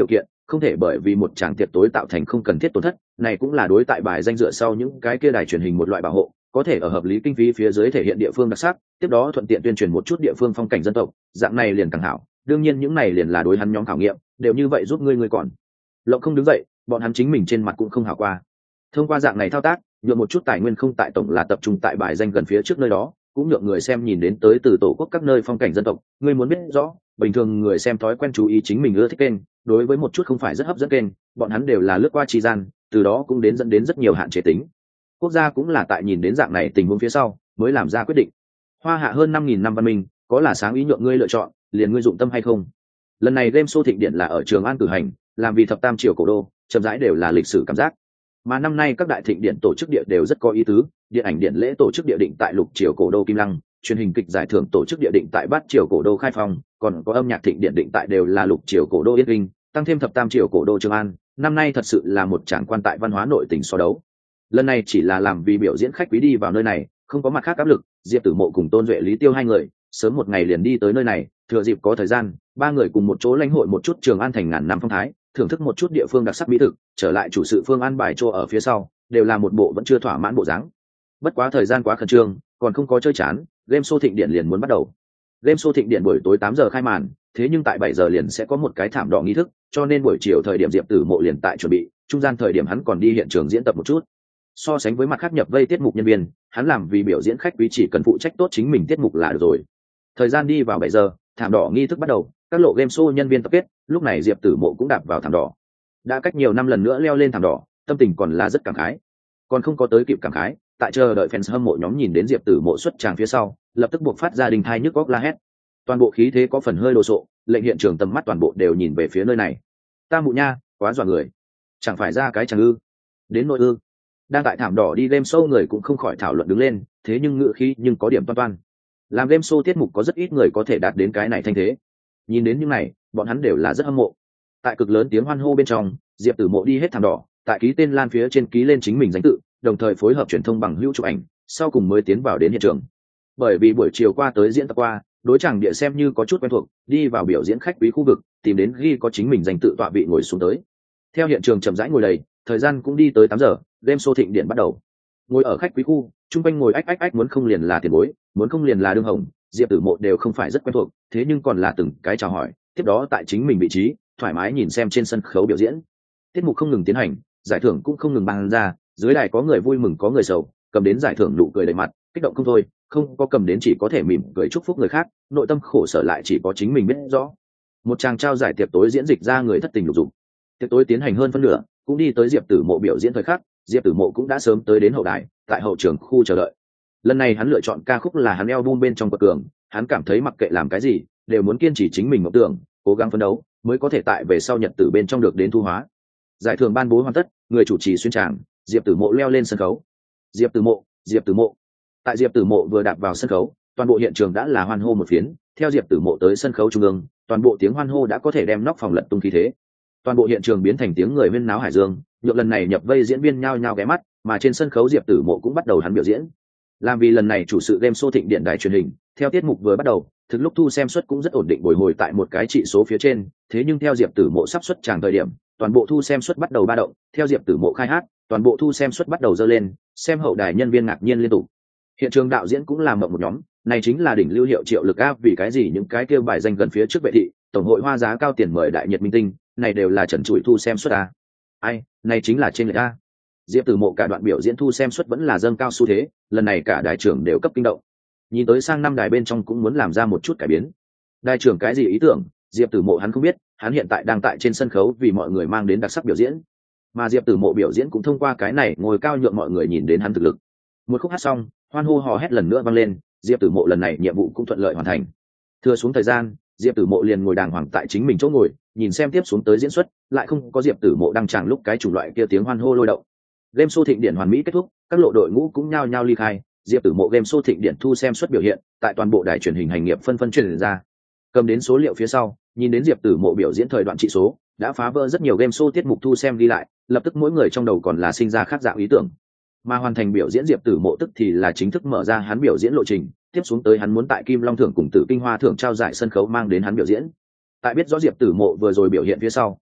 không thể bởi vì một tràng tiệc tối tạo thành không cần thiết tổn thất, này cũng là đối tại bài danh dựa sau những cái kia đài truyền hình một loại bảo hộ, có thể ở hợp lý kinh phí phía dưới thể hiện địa phương đặc sắc, tiếp đó thuận tiện tuyên truyền một chút địa phương phong cảnh dân tộc, dạng này liền càng hảo. Đương nhiên những này liền là đối hắn nhóm khảo nghiệm, đều như vậy giúp ngươi ngươi còn lộng không đứng dậy, bọn hắn chính mình trên mặt cũng không hảo qua. Thông qua dạng này thao tác, nhượng một chút tài nguyên không tại tổng là tập trung tại bài danh gần phía trước nơi đó, cũng nhượng người xem nhìn đến tới từ tổ quốc các nơi phong cảnh dân tộc. Ngươi muốn biết rõ, bình thường người xem thói quen chú ý chính mình ưa thích kênh, đối với một chút không phải rất hấp dẫn kênh, bọn hắn đều là lướt qua chi gian, từ đó cũng đến dẫn đến rất nhiều hạn chế tính. Quốc gia cũng là tại nhìn đến dạng này tình huống phía sau, mới làm ra quyết định. Hoa hạ hơn năm nghìn năm văn minh, có là sáng ý nhượng ngươi lựa chọn, liền ngươi dụng tâm hay không. Lần này game show thịnh điện là ở Trường An cử hành, làm vì thập tam triều cổ đô, chậm rãi đều là lịch sử cảm giác. Mà năm nay các đại thịnh điện tổ chức địa đều rất có ý tứ, điện ảnh điện lễ tổ chức địa định tại lục triều cổ đô Kim Lăng, truyền hình kịch giải thưởng tổ chức địa định tại bát triều cổ đô Khai Phong, còn có âm nhạc thịnh điện định tại đều là lục triều cổ đô Yết Kinh, tăng thêm thập tam triều cổ đô Trường An. Năm nay thật sự là một tràng quan tại văn hóa nội tình so đấu. Lần này chỉ là làm vì biểu diễn khách quý đi vào nơi này, không có mặt khác áp lực. Diệp Tử Mộ cùng Tôn Duệ, Lý Tiêu hai người sớm một ngày liền đi tới nơi này, thừa dịp có thời gian, ba người cùng một chỗ lãnh hội một chút Trường An thành ngàn năm phong thái, thưởng thức một chút địa phương đặc sắc mỹ thực, trở lại chủ sự phương an bài chỗ ở phía sau, đều là một bộ vẫn chưa thỏa mãn bộ dáng. Bất quá thời gian quá khẩn trương, còn không có chơi chán, game show thịnh điện liền muốn bắt đầu. Game show thịnh điện buổi tối tám giờ khai màn, thế nhưng tại bảy giờ liền sẽ có một cái thảm đỏ nghi thức, cho nên buổi chiều thời điểm Diệp Tử Mộ liền tại chuẩn bị, trung gian thời điểm hắn còn đi hiện trường diễn tập một chút. So sánh với mặt khác nhập vây tiết mục nhân viên, hắn làm vì biểu diễn khách quý chỉ cần phụ trách tốt chính mình tiết mục là được rồi. Thời gian đi vào bảy giờ, thảm đỏ nghi thức bắt đầu, các lộ game show nhân viên tập kết, lúc này Diệp Tử Mộ cũng đạp vào thảm đỏ. Đã cách nhiều năm lần nữa leo lên thảm đỏ, tâm tình còn là rất cảm khái. Còn không có tới kịp cảm khái, tại chờ đợi fans hâm mộ nhóm nhìn đến Diệp Tử Mộ xuất tràng phía sau, lập tức buộc phát ra đình thai nhức góc la hét. Toàn bộ khí thế có phần hơi đồ sộ, lệnh hiện trường tầm mắt toàn bộ đều nhìn về phía nơi này. Ta mụ nha, quá dọa người. Chẳng phải ra cái chẳng ư? Đến nội ư? Đang tại thảm đỏ đi game show người cũng không khỏi thảo luận đứng lên, thế nhưng ngựa khí nhưng có điểm toan toan. Làm game show tiết mục có rất ít người có thể đạt đến cái này thanh thế. Nhìn đến những này, bọn hắn đều là rất hâm mộ. Tại cực lớn tiếng hoan hô bên trong, Diệp Tử Mộ đi hết thảm đỏ, tại ký tên lan phía trên ký lên chính mình danh tự, đồng thời phối hợp truyền thông bằng hữu chụp ảnh, sau cùng mới tiến vào đến hiện trường. Bởi vì buổi chiều qua tới diễn tập qua, đối chàng địa xem như có chút quen thuộc, đi vào biểu diễn khách quý khu vực, tìm đến ghi có chính mình danh tự tọa vị ngồi xuống tới. Theo hiện trường chậm rãi ngồi đầy, thời gian cũng đi tới tám giờ, game show thịnh điện bắt đầu. Ngồi ở khách quý khu, trung quanh ngồi ách ách ách, muốn không liền là tiền bối, muốn không liền là đương hồng, Diệp Tử Mộ đều không phải rất quen thuộc, thế nhưng còn là từng cái chào hỏi, tiếp đó tại chính mình vị trí, thoải mái nhìn xem trên sân khấu biểu diễn. Tiết mục không ngừng tiến hành, giải thưởng cũng không ngừng ban ra, dưới đài có người vui mừng có người sầu, cầm đến giải thưởng nụ cười đầy mặt, kích động không thôi, không có cầm đến chỉ có thể mỉm cười chúc phúc người khác, nội tâm khổ sở lại chỉ có chính mình biết rõ. Một tràng trao giải tiệc tối diễn dịch ra người thất tình lục dục. Tiệc tối tiến hành hơn phân nửa, cũng đi tới Diệp Tử Mộ biểu diễn thời khắc, Diệp Tử Mộ cũng đã sớm tới đến hậu đài, tại hậu trường khu chờ đợi. Lần này hắn lựa chọn ca khúc là hắn album bên trong quật cường, hắn cảm thấy mặc kệ làm cái gì, đều muốn kiên trì chính mình mộng tưởng, cố gắng phấn đấu, mới có thể tại về sau nhật tử bên trong được đến thu hóa. Giải thưởng ban bố hoàn tất, người chủ trì xuyên tràng, Diệp Tử Mộ leo lên sân khấu. Diệp Tử Mộ, Diệp Tử Mộ. Tại Diệp Tử Mộ vừa đạp vào sân khấu, toàn bộ hiện trường đã là hoan hô một phiến, theo Diệp Tử Mộ tới sân khấu trung ương, toàn bộ tiếng hoan hô đã có thể đem nóc phòng lật tung khí thế. Toàn bộ hiện trường biến thành tiếng người huyên náo hải dương, nhượng lần này nhập vây diễn viên nhao nhao ghé mắt, mà trên sân khấu Diệp Tử Mộ cũng bắt đầu hắn biểu diễn. Làm vì lần này chủ sự game show thịnh điện đài truyền hình, theo tiết mục vừa bắt đầu, thực lúc thu xem suất cũng rất ổn định bồi hồi tại một cái trị số phía trên, thế nhưng theo Diệp Tử Mộ sắp xuất tràng thời điểm, toàn bộ thu xem suất bắt đầu ba động, theo Diệp Tử Mộ khai hát, toàn bộ thu xem suất bắt đầu dơ lên, xem hậu đài nhân viên ngạc nhiên liên tục. Hiện trường đạo diễn cũng làm mộng một nhóm, này chính là đỉnh lưu hiệu triệu lực áp, vì cái gì những cái kêu bài danh gần phía trước vệ thị, tổng hội hoa giá cao tiền mời đại nhiệt minh tinh, này đều là trần trụi thu xem suất a. Ai, này chính là trên lệch a. Diệp Tử Mộ cả đoạn biểu diễn thu xem suất vẫn là dâng cao xu thế, lần này cả đài trưởng đều cấp kinh động. Nhìn tới sang năm đài bên trong cũng muốn làm ra một chút cải biến. Đài trưởng cái gì ý tưởng, Diệp Tử Mộ hắn không biết, hắn hiện tại đang tại trên sân khấu vì mọi người mang đến đặc sắc biểu diễn. Mà Diệp Tử Mộ biểu diễn cũng thông qua cái này ngồi cao nhượng mọi người nhìn đến hắn thực lực. Một khúc hát xong, hoan hô hò hét lần nữa vang lên, Diệp Tử Mộ lần này nhiệm vụ cũng thuận lợi hoàn thành. Thừa xuống thời gian, Diệp Tử Mộ liền ngồi đàng hoàng tại chính mình chỗ ngồi, nhìn xem tiếp xuống tới diễn xuất, lại không có Diệp Tử Mộ đăng tràng lúc cái chủng loại kia tiếng hoan hô lôi động. Game show thịnh điện hoàn mỹ kết thúc, các lộ đội ngũ cũng nhao nhao ly khai, Diệp Tử Mộ game show thịnh điện thu xem suất biểu hiện, tại toàn bộ đài truyền hình hành nghiệp phân phân truyền ra. Cầm đến số liệu phía sau, nhìn đến Diệp Tử Mộ biểu diễn thời đoạn trị số, đã phá vỡ rất nhiều game show tiết mục thu xem đi lại, lập tức mỗi người trong đầu còn là sinh ra khác dạng ý tưởng. Mà hoàn thành biểu diễn Diệp Tử Mộ tức thì là chính thức mở ra hắn biểu diễn lộ trình, tiếp xuống tới hắn muốn tại Kim Long thưởng cùng Tử Kinh Hoa thưởng trao giải sân khấu mang đến hắn biểu diễn. Tại biết rõ Diệp Tử Mộ vừa rồi biểu hiện phía sau,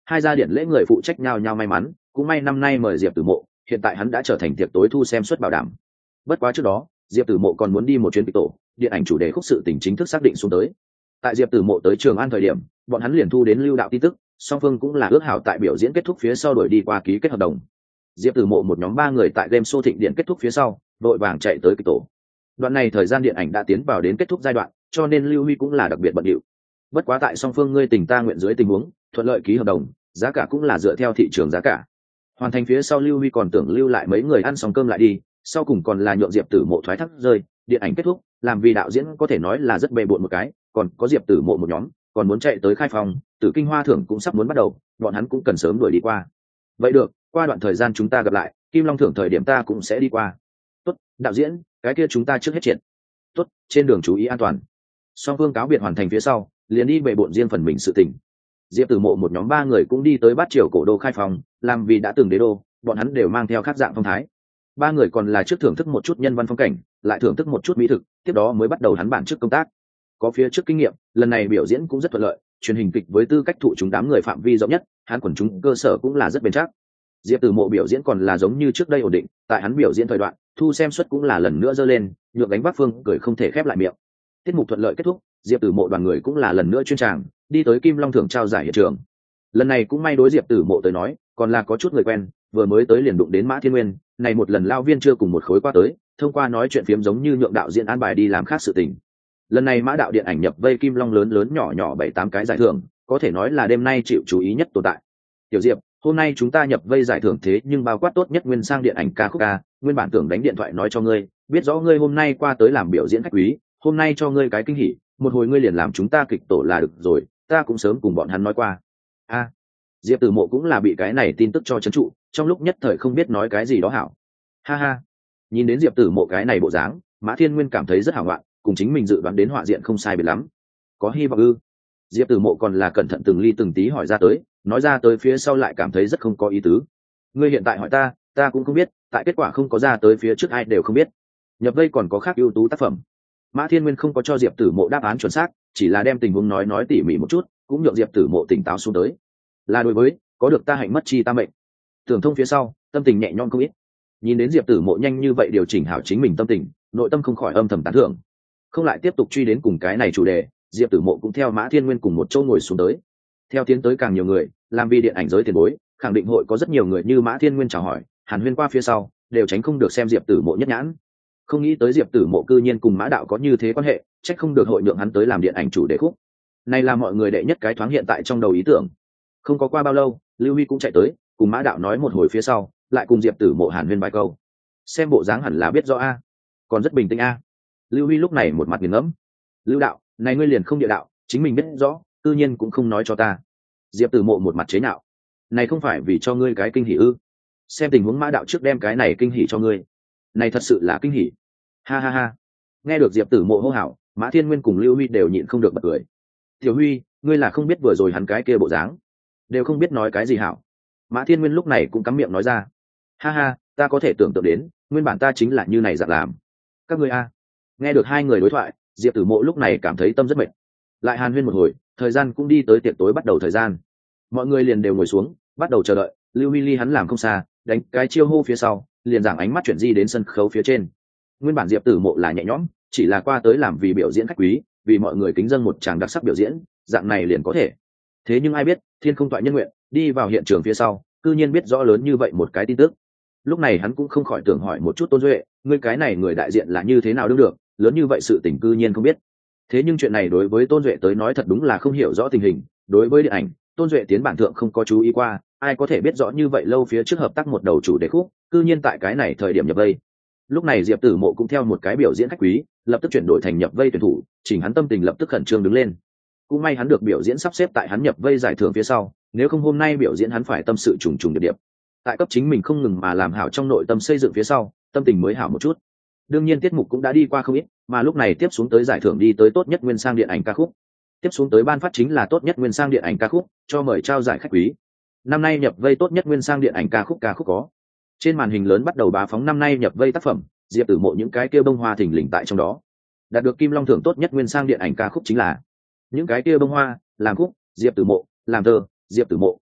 Hai gia điện lễ người phụ trách nhau nhau may mắn, cũng may năm nay mời Diệp Tử Mộ, hiện tại hắn đã trở thành tiệc tối thu xem suất bảo đảm. Bất quá trước đó, Diệp Tử Mộ còn muốn đi một chuyến kịch tổ, điện ảnh chủ đề khúc sự tình chính thức xác định xuống tới. Tại Diệp Tử Mộ tới Trường An thời điểm, bọn hắn liền thu đến lưu đạo tin tức, song phương cũng là ước hảo tại biểu diễn kết thúc phía sau đổi đi qua ký kết hợp đồng. Diệp Tử Mộ một nhóm ba người tại game show thịnh điện kết thúc phía sau, đội vàng chạy tới kịch tổ. Đoạn này thời gian điện ảnh đã tiến vào đến kết thúc giai đoạn, cho nên Lưu Huy cũng là đặc biệt bận rộn. Bất quá tại song phương ngươi tình ta nguyện dưới tình huống, thuận lợi ký hợp đồng, giá cả cũng là dựa theo thị trường giá cả. Hoàn thành phía sau Lưu Huy còn tưởng lưu lại mấy người ăn xong cơm lại đi, sau cùng còn là nhượng Diệp Tử Mộ thoái thác rơi, điện ảnh kết thúc, làm vì đạo diễn có thể nói là rất bề bộn một cái, còn có Diệp Tử Mộ một nhóm, còn muốn chạy tới khai phòng, Tử Kinh Hoa thưởng cũng sắp muốn bắt đầu, bọn hắn cũng cần sớm đuổi đi qua. Vậy được, qua đoạn thời gian chúng ta gặp lại, Kim Long thưởng thời điểm ta cũng sẽ đi qua. Tốt, đạo diễn, cái kia chúng ta trước hết triển. Tốt, trên đường chú ý an toàn. Song phương cáo biệt hoàn thành phía sau, liền đi bề bộn riêng phần mình sự tình. Diệp Tử Mộ một nhóm ba người cũng đi tới Bát Triều cổ đô khai phòng, làm vì đã từng đế đô, bọn hắn đều mang theo khác dạng phong thái. Ba người còn là trước thưởng thức một chút nhân văn phong cảnh, lại thưởng thức một chút mỹ thực, tiếp đó mới bắt đầu hắn bản trước công tác. Có phía trước kinh nghiệm, lần này biểu diễn cũng rất thuận lợi, truyền hình kịch với tư cách thụ chúng đám người phạm vi rộng nhất, hắn quần chúng cơ sở cũng là rất bền chắc. Diệp Tử Mộ biểu diễn còn là giống như trước đây ổn định, tại hắn biểu diễn thời đoạn, thu xem suất cũng là lần nữa dơ lên, nhượng đánh Bắc Phương cười không thể khép lại miệng. Tiết mục thuận lợi kết thúc, Diệp Tử Mộ đoàn người cũng là lần nữa chuyên tràng, đi tới Kim Long thưởng trao giải hiện trường. Lần này cũng may đối Diệp Tử Mộ tới nói, còn là có chút người quen, vừa mới tới liền đụng đến Mã Thiên Nguyên, này một lần lao viên chưa cùng một khối qua tới, thông qua nói chuyện phiếm giống như nhượng đạo diễn an bài đi làm khác sự tình. Lần này Mã đạo điện ảnh nhập vây Kim Long lớn lớn nhỏ nhỏ bảy tám cái giải thưởng, có thể nói là đêm nay chịu chú ý nhất tồn tại. Tiểu Diệp, hôm nay chúng ta nhập vây giải thưởng thế nhưng bao quát tốt nhất nguyên sang điện ảnh ca khúc ca, nguyên bản tưởng đánh điện thoại nói cho ngươi, biết rõ ngươi hôm nay qua tới làm biểu diễn khách quý, hôm nay cho ngươi cái kinh hỉ, một hồi ngươi liền làm chúng ta kịch tổ là được rồi, ta cũng sớm cùng bọn hắn nói qua. A, Diệp Tử Mộ cũng là bị cái này tin tức cho chấn trụ, trong lúc nhất thời không biết nói cái gì đó hảo. Ha ha, nhìn đến Diệp Tử Mộ cái này bộ dáng, Mã Thiên Nguyên cảm thấy rất hảo ngoạn, cùng chính mình dự đoán đến họa diện không sai biệt lắm. Có hy vọng ư? Diệp Tử Mộ còn là cẩn thận từng ly từng tí hỏi ra tới, nói ra tới phía sau lại cảm thấy rất không có ý tứ. Ngươi hiện tại hỏi ta, ta cũng không biết, tại kết quả không có ra tới phía trước ai đều không biết. Nhập vây còn có khác ưu tú tác phẩm. Mã Thiên Nguyên không có cho Diệp Tử Mộ đáp án chuẩn xác, chỉ là đem tình huống nói nói tỉ mỉ một chút, cũng nhượng Diệp Tử Mộ tỉnh táo xuống tới. Là đối với, có được ta hạnh mất chi ta mệnh. Tưởng thông phía sau, tâm tình nhẹ nhõm không ít. Nhìn đến Diệp Tử Mộ nhanh như vậy điều chỉnh hảo chính mình tâm tình, nội tâm không khỏi âm thầm tán thưởng. Không lại tiếp tục truy đến cùng cái này chủ đề, Diệp Tử Mộ cũng theo Mã Thiên Nguyên cùng một chỗ ngồi xuống tới. Theo tiến tới càng nhiều người, làm vì điện ảnh giới tiền bối, khẳng định hội có rất nhiều người như Mã Thiên Nguyên chào hỏi, Hàn Huyên qua phía sau, đều tránh không được xem Diệp Tử Mộ nhất nhãn. Không nghĩ tới Diệp Tử Mộ cư nhiên cùng Mã đạo có như thế quan hệ, trách không được hội nhượng hắn tới làm điện ảnh chủ đề khúc. Này là mọi người đệ nhất cái thoáng hiện tại trong đầu ý tưởng. Không có qua bao lâu, Lưu Huy cũng chạy tới, cùng Mã đạo nói một hồi phía sau, lại cùng Diệp Tử Mộ Hàn Huyên vài câu. Xem bộ dáng hẳn là biết rõ a, còn rất bình tĩnh a. Lưu Huy lúc này một mặt nghiền ngẫm. Lưu đạo, này ngươi liền không địa đạo, chính mình biết rõ, tự nhiên cũng không nói cho ta. Diệp Tử Mộ một mặt chế nhạo. Này không phải vì cho ngươi cái kinh hỉ ư? Xem tình huống Mã đạo trước đem cái này kinh hỉ cho ngươi. Này thật sự là kinh hỉ. Ha ha ha. Nghe được Diệp Tử Mộ hô hào, Mã Thiên Nguyên cùng Lưu Huy đều nhịn không được bật cười. Tiểu Huy, ngươi là không biết vừa rồi hắn cái kia bộ dáng, đều không biết nói cái gì hảo. Mã Thiên Nguyên lúc này cũng cắm miệng nói ra. Ha ha, ta có thể tưởng tượng đến, nguyên bản ta chính là như này dạng làm. Các ngươi a. Nghe được hai người đối thoại, Diệp Tử Mộ lúc này cảm thấy tâm rất mệt. Lại Hàn Huyên một hồi, thời gian cũng đi tới tiệc tối bắt đầu thời gian. Mọi người liền đều ngồi xuống, bắt đầu chờ đợi. Lưu Huy ly hắn làm không xa, đánh cái chiêu hô phía sau, liền giảng ánh mắt chuyển di đến sân khấu phía trên. Nguyên bản Diệp Tử Mộ là nhẹ nhõm, chỉ là qua tới làm vì biểu diễn khách quý, vì mọi người kính dâng một tràng đặc sắc biểu diễn, dạng này liền có thể. Thế nhưng ai biết, thiên không toại nhân nguyện, đi vào hiện trường phía sau, cư nhiên biết rõ lớn như vậy một cái tin tức. Lúc này hắn cũng không khỏi tưởng hỏi một chút Tôn Duệ, ngươi cái này người đại diện là như thế nào đương được, lớn như vậy sự tình cư nhiên không biết. Thế nhưng chuyện này đối với Tôn Duệ tới nói thật đúng là không hiểu rõ tình hình, đối với điện ảnh, Tôn Duệ tiến bản thượng không có chú ý qua, ai có thể biết rõ như vậy lâu phía trước hợp tác một đầu chủ đề khúc, cư nhiên tại cái này thời điểm nhập vây. Lúc này Diệp Tử Mộ cũng theo một cái biểu diễn khách quý, lập tức chuyển đổi thành nhập vây tuyển thủ, chỉnh hắn tâm tình lập tức khẩn trương đứng lên. Cũng may hắn được biểu diễn sắp xếp tại hắn nhập vây giải thưởng phía sau, nếu không hôm nay biểu diễn hắn phải tâm sự trùng trùng điệp điệp. Tại cấp chính mình không ngừng mà làm hảo trong nội tâm xây dựng phía sau, tâm tình mới hảo một chút. Đương nhiên tiết mục cũng đã đi qua không ít, mà lúc này tiếp xuống tới giải thưởng đi tới tốt nhất nguyên sang điện ảnh ca khúc. Tiếp xuống tới ban phát chính là tốt nhất nguyên sang điện ảnh ca khúc, cho mời trao giải khách quý. Năm nay nhập vây tốt nhất nguyên sang điện ảnh ca khúc ca khúc có. Trên màn hình lớn bắt đầu bá phóng năm nay nhập vây tác phẩm, Diệp Tử Mộ những cái kia bông hoa thình lình tại trong đó. Đạt được Kim Long thưởng tốt nhất nguyên sang điện ảnh ca khúc chính là những cái kia bông hoa, làm khúc, Diệp Tử Mộ, làm thơ, Diệp Tử Mộ,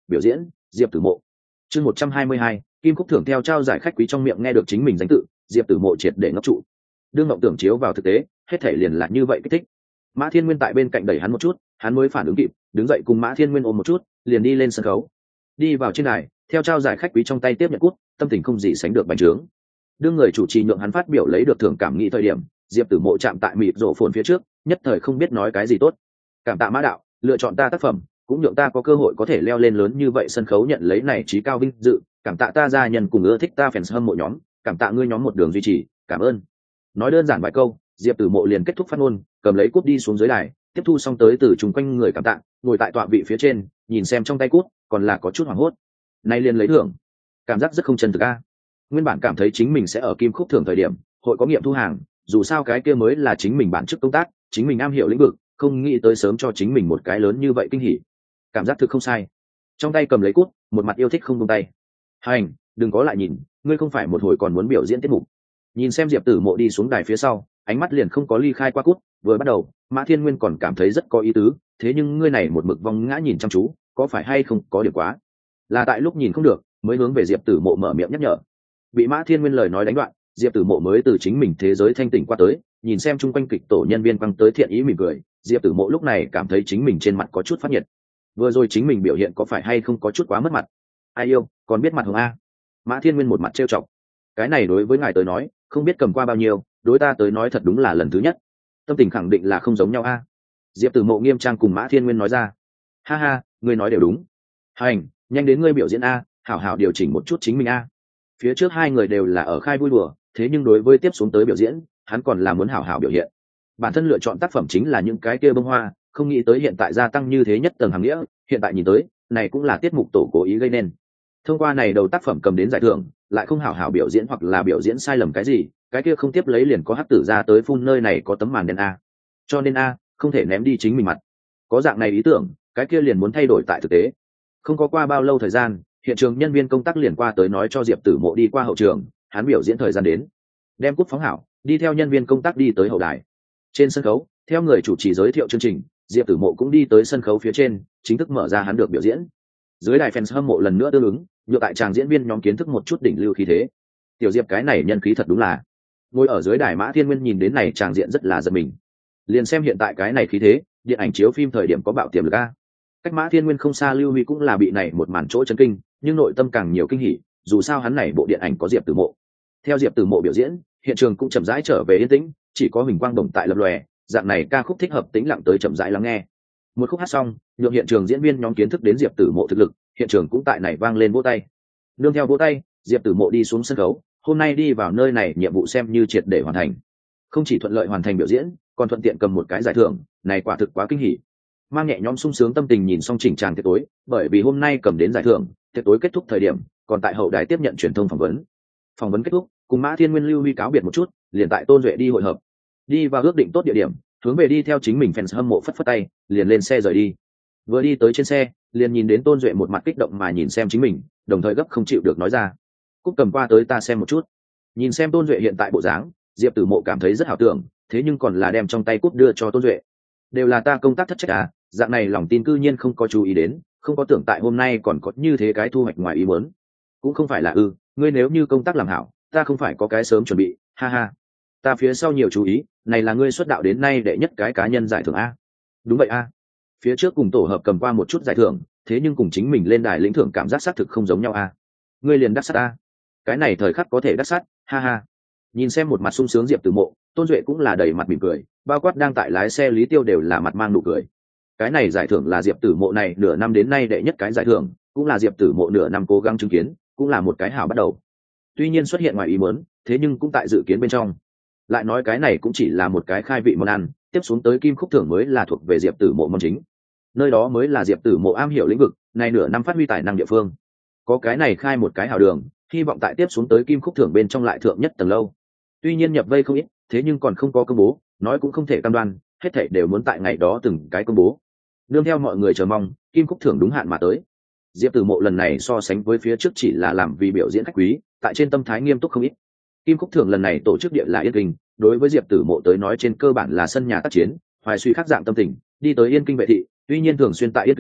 biểu diễn Diệp Tử Mộ. Chương một trăm hai mươi hai, kim khúc thưởng theo trao giải khách quý trong miệng nghe được chính mình danh tự, Diệp Tử Mộ triệt để ngốc trụ. Đương mộng tưởng chiếu vào thực tế, hết thể liền là như vậy kích thích. Mã Thiên Nguyên tại bên cạnh đẩy hắn một chút, hắn mới phản ứng kịp, đứng dậy cùng Mã Thiên Nguyên ôm một chút, liền đi lên sân khấu. Đi vào trên đài, theo trao giải khách quý trong tay tiếp nhận cút, tâm tình không gì sánh được bành trướng. Đương người chủ trì nhượng hắn phát biểu lấy được thưởng cảm nghĩ thời điểm, Diệp Tử Mộ chạm tại mịt rổ phồn phía trước, nhất thời không biết nói cái gì tốt. Cảm tạ Mã đạo, lựa chọn ta tác phẩm, cũng nhượng ta có cơ hội có thể leo lên lớn như vậy sân khấu nhận lấy này trí cao vinh dự, cảm tạ ta gia nhân cùng ưa thích ta fans hâm mộ nhóm, cảm tạ ngươi nhóm một đường duy trì, cảm ơn. Nói đơn giản vài câu, Diệp Tử Mộ liền kết thúc phát ngôn, cầm lấy cúp đi xuống dưới đài, tiếp thu xong tới từ chung quanh người cảm tạ, ngồi tại tọa vị phía trên, nhìn xem trong tay cúp, còn là có chút hoảng hốt. Nay liền lấy thưởng, cảm giác rất không chân thực a. Nguyên bản cảm thấy chính mình sẽ ở kim khúc thưởng thời điểm, hội có nghiệm thu hàng, dù sao cái kia mới là chính mình bản chức công tác, chính mình am hiểu lĩnh vực, không nghĩ tới sớm cho chính mình một cái lớn như vậy kinh hỉ. Cảm giác thực không sai. Trong tay cầm lấy cúp, một mặt yêu thích không buông tay. Hành, đừng có lại nhìn, ngươi không phải một hồi còn muốn biểu diễn tiết mục. Nhìn xem Diệp Tử Mộ đi xuống đài phía sau, ánh mắt liền không có ly khai qua cút, vừa bắt đầu, Mã Thiên Nguyên còn cảm thấy rất có ý tứ, thế nhưng ngươi này một mực vong ngã nhìn chăm chú, có phải hay không có điểm quá? Là tại lúc nhìn không được, mới hướng về Diệp Tử Mộ mở miệng nhắc nhở. Bị Mã Thiên Nguyên lời nói đánh đoạn, Diệp Tử Mộ mới từ chính mình thế giới thanh tỉnh qua tới, nhìn xem chung quanh kịch tổ nhân viên quăng tới thiện ý mỉm cười, Diệp Tử Mộ lúc này cảm thấy chính mình trên mặt có chút phát nhiệt. Vừa rồi chính mình biểu hiện có phải hay không có chút quá mất mặt? Ai yêu, còn biết mặt hồng a? Mã Thiên Nguyên một mặt trêu chọc. Cái này đối với ngài tới nói, không biết cầm qua bao nhiêu, đối ta tới nói thật đúng là lần thứ nhất. Tâm tình khẳng định là không giống nhau a. Diệp Tử Mộ nghiêm trang cùng Mã Thiên Nguyên nói ra. Ha ha, ngươi nói đều đúng. Hành, nhanh đến ngươi biểu diễn a, hảo hảo điều chỉnh một chút chính mình a. Phía trước hai người đều là ở khai vui đùa, thế nhưng đối với tiếp xuống tới biểu diễn, hắn còn là muốn hảo hảo biểu hiện. Bản thân lựa chọn tác phẩm chính là những cái kia bông hoa, không nghĩ tới hiện tại gia tăng như thế nhất tầng hàng nghĩa, hiện tại nhìn tới, này cũng là tiết mục tổ cố ý gây nên. Thông qua này đầu tác phẩm cầm đến giải thưởng, lại không hảo hảo biểu diễn hoặc là biểu diễn sai lầm cái gì, cái kia không tiếp lấy liền có hắc tử ra tới phun nơi này có tấm màn đen a. Cho nên a, không thể ném đi chính mình mặt. Có dạng này ý tưởng, cái kia liền muốn thay đổi tại thực tế. Không có qua bao lâu thời gian, hiện trường nhân viên công tác liền qua tới nói cho Diệp Tử Mộ đi qua hậu trường, hắn biểu diễn thời gian đến. Đem cúp phóng hảo, đi theo nhân viên công tác đi tới hậu đài. Trên sân khấu, theo người chủ trì giới thiệu chương trình, Diệp Tử Mộ cũng đi tới sân khấu phía trên, chính thức mở ra hắn được biểu diễn. Dưới đài fans hâm mộ lần nữa tương ứng, nhựa tại chàng diễn viên nhóm kiến thức một chút đỉnh lưu khí thế. Tiểu Diệp cái này nhân khí thật đúng là. Ngồi ở dưới đài Mã Thiên Nguyên nhìn đến này chàng diện rất là giật mình. Liền xem hiện tại cái này khí thế, điện ảnh chiếu phim thời điểm có bạo tiềm lực a. Cách Mã Thiên Nguyên không xa Lưu Huy cũng là bị này một màn chỗ chấn kinh, nhưng nội tâm càng nhiều kinh hỉ, dù sao hắn này bộ điện ảnh có Diệp Tử Mộ. Theo Diệp Tử Mộ biểu diễn, hiện trường cũng chậm rãi trở về yên tĩnh, chỉ có huỳnh quang đồng tại lập lòe, dạng này ca khúc thích hợp tĩnh lặng tới chậm rãi lắng nghe. Một khúc hát xong, nhượng hiện trường diễn viên nhóm kiến thức đến Diệp Tử Mộ thực lực, hiện trường cũng tại này vang lên vỗ tay. Nương theo vỗ tay, Diệp Tử Mộ đi xuống sân khấu, hôm nay đi vào nơi này nhiệm vụ xem như triệt để hoàn thành. Không chỉ thuận lợi hoàn thành biểu diễn, còn thuận tiện cầm một cái giải thưởng, này quả thực quá kinh hỉ. Mang nhẹ nhõm sung sướng tâm tình nhìn xong chỉnh tràng tiệc tối, bởi vì hôm nay cầm đến giải thưởng, tiệc tối kết thúc thời điểm, còn tại hậu đài tiếp nhận truyền thông phỏng vấn. Phỏng vấn kết thúc, cùng Mã Thiên Nguyên Lưu Huy cáo biệt một chút, liền tại Tôn Duệ đi hội hợp. Đi vào ước định tốt địa điểm, hướng về đi theo chính mình fans hâm mộ phất phất tay, liền lên xe rời đi. Vừa đi tới trên xe, liền nhìn đến Tôn Duệ một mặt kích động mà nhìn xem chính mình, đồng thời gấp không chịu được nói ra: "Cúp cầm qua tới ta xem một chút." Nhìn xem Tôn Duệ hiện tại bộ dáng, Diệp Tử Mộ cảm thấy rất hảo tưởng, thế nhưng còn là đem trong tay cúp đưa cho Tôn Duệ. Đều là ta công tác thất trách à, dạng này lòng tin cư nhiên không có chú ý đến, không có tưởng tại hôm nay còn có như thế cái thu hoạch ngoài ý muốn. Cũng không phải là ư, ngươi nếu như công tác làm hảo, ta không phải có cái sớm chuẩn bị, ha ha. Ta phía sau nhiều chú ý, này là ngươi xuất đạo đến nay đệ nhất cái cá nhân giải thưởng a. Đúng vậy a. Phía trước cùng tổ hợp cầm qua một chút giải thưởng, thế nhưng cùng chính mình lên đài lĩnh thưởng cảm giác xác thực không giống nhau a. Ngươi liền đắc sát a. Cái này thời khắc có thể đắc sát, ha ha. Nhìn xem một mặt sung sướng Diệp Tử Mộ, Tôn Duệ cũng là đầy mặt mỉm cười, bao quát đang tại lái xe Lý Tiêu đều là mặt mang nụ cười. Cái này giải thưởng là Diệp Tử Mộ này nửa năm đến nay đệ nhất cái giải thưởng, cũng là Diệp Tử Mộ nửa năm cố gắng chứng kiến, cũng là một cái hảo bắt đầu. Tuy nhiên xuất hiện ngoài ý muốn, thế nhưng cũng tại dự kiến bên trong. Lại nói cái này cũng chỉ là một cái khai vị món ăn, tiếp xuống tới kim khúc thưởng mới là thuộc về Diệp Tử Mộ món chính. Nơi đó mới là Diệp Tử Mộ am hiểu lĩnh vực, này nửa năm phát huy tài năng địa phương. Có cái này khai một cái hảo đường, hy vọng tại tiếp xuống tới kim khúc thưởng bên trong lại thượng nhất tầng lâu. Tuy nhiên nhập vây không ít, thế nhưng còn không có công bố, nói cũng không thể cam đoan, hết thảy đều muốn tại ngày đó từng cái công bố. Nương theo mọi người chờ mong, kim khúc thưởng đúng hạn mà tới. Diệp Tử Mộ lần này so sánh với phía trước chỉ là làm vì biểu diễn khách quý, tại trên tâm thái nghiêm túc không ít. Kim khúc thưởng lần này tổ chức địa là Yên Kinh, đối với Diệp Tử Mộ tới nói trên cơ bản là sân nhà tác chiến, hoài suy khác dạng tâm tình, đi tới Yên Kinh vệ thị, tuy nhiên thường xuyên tại Yên Kinh,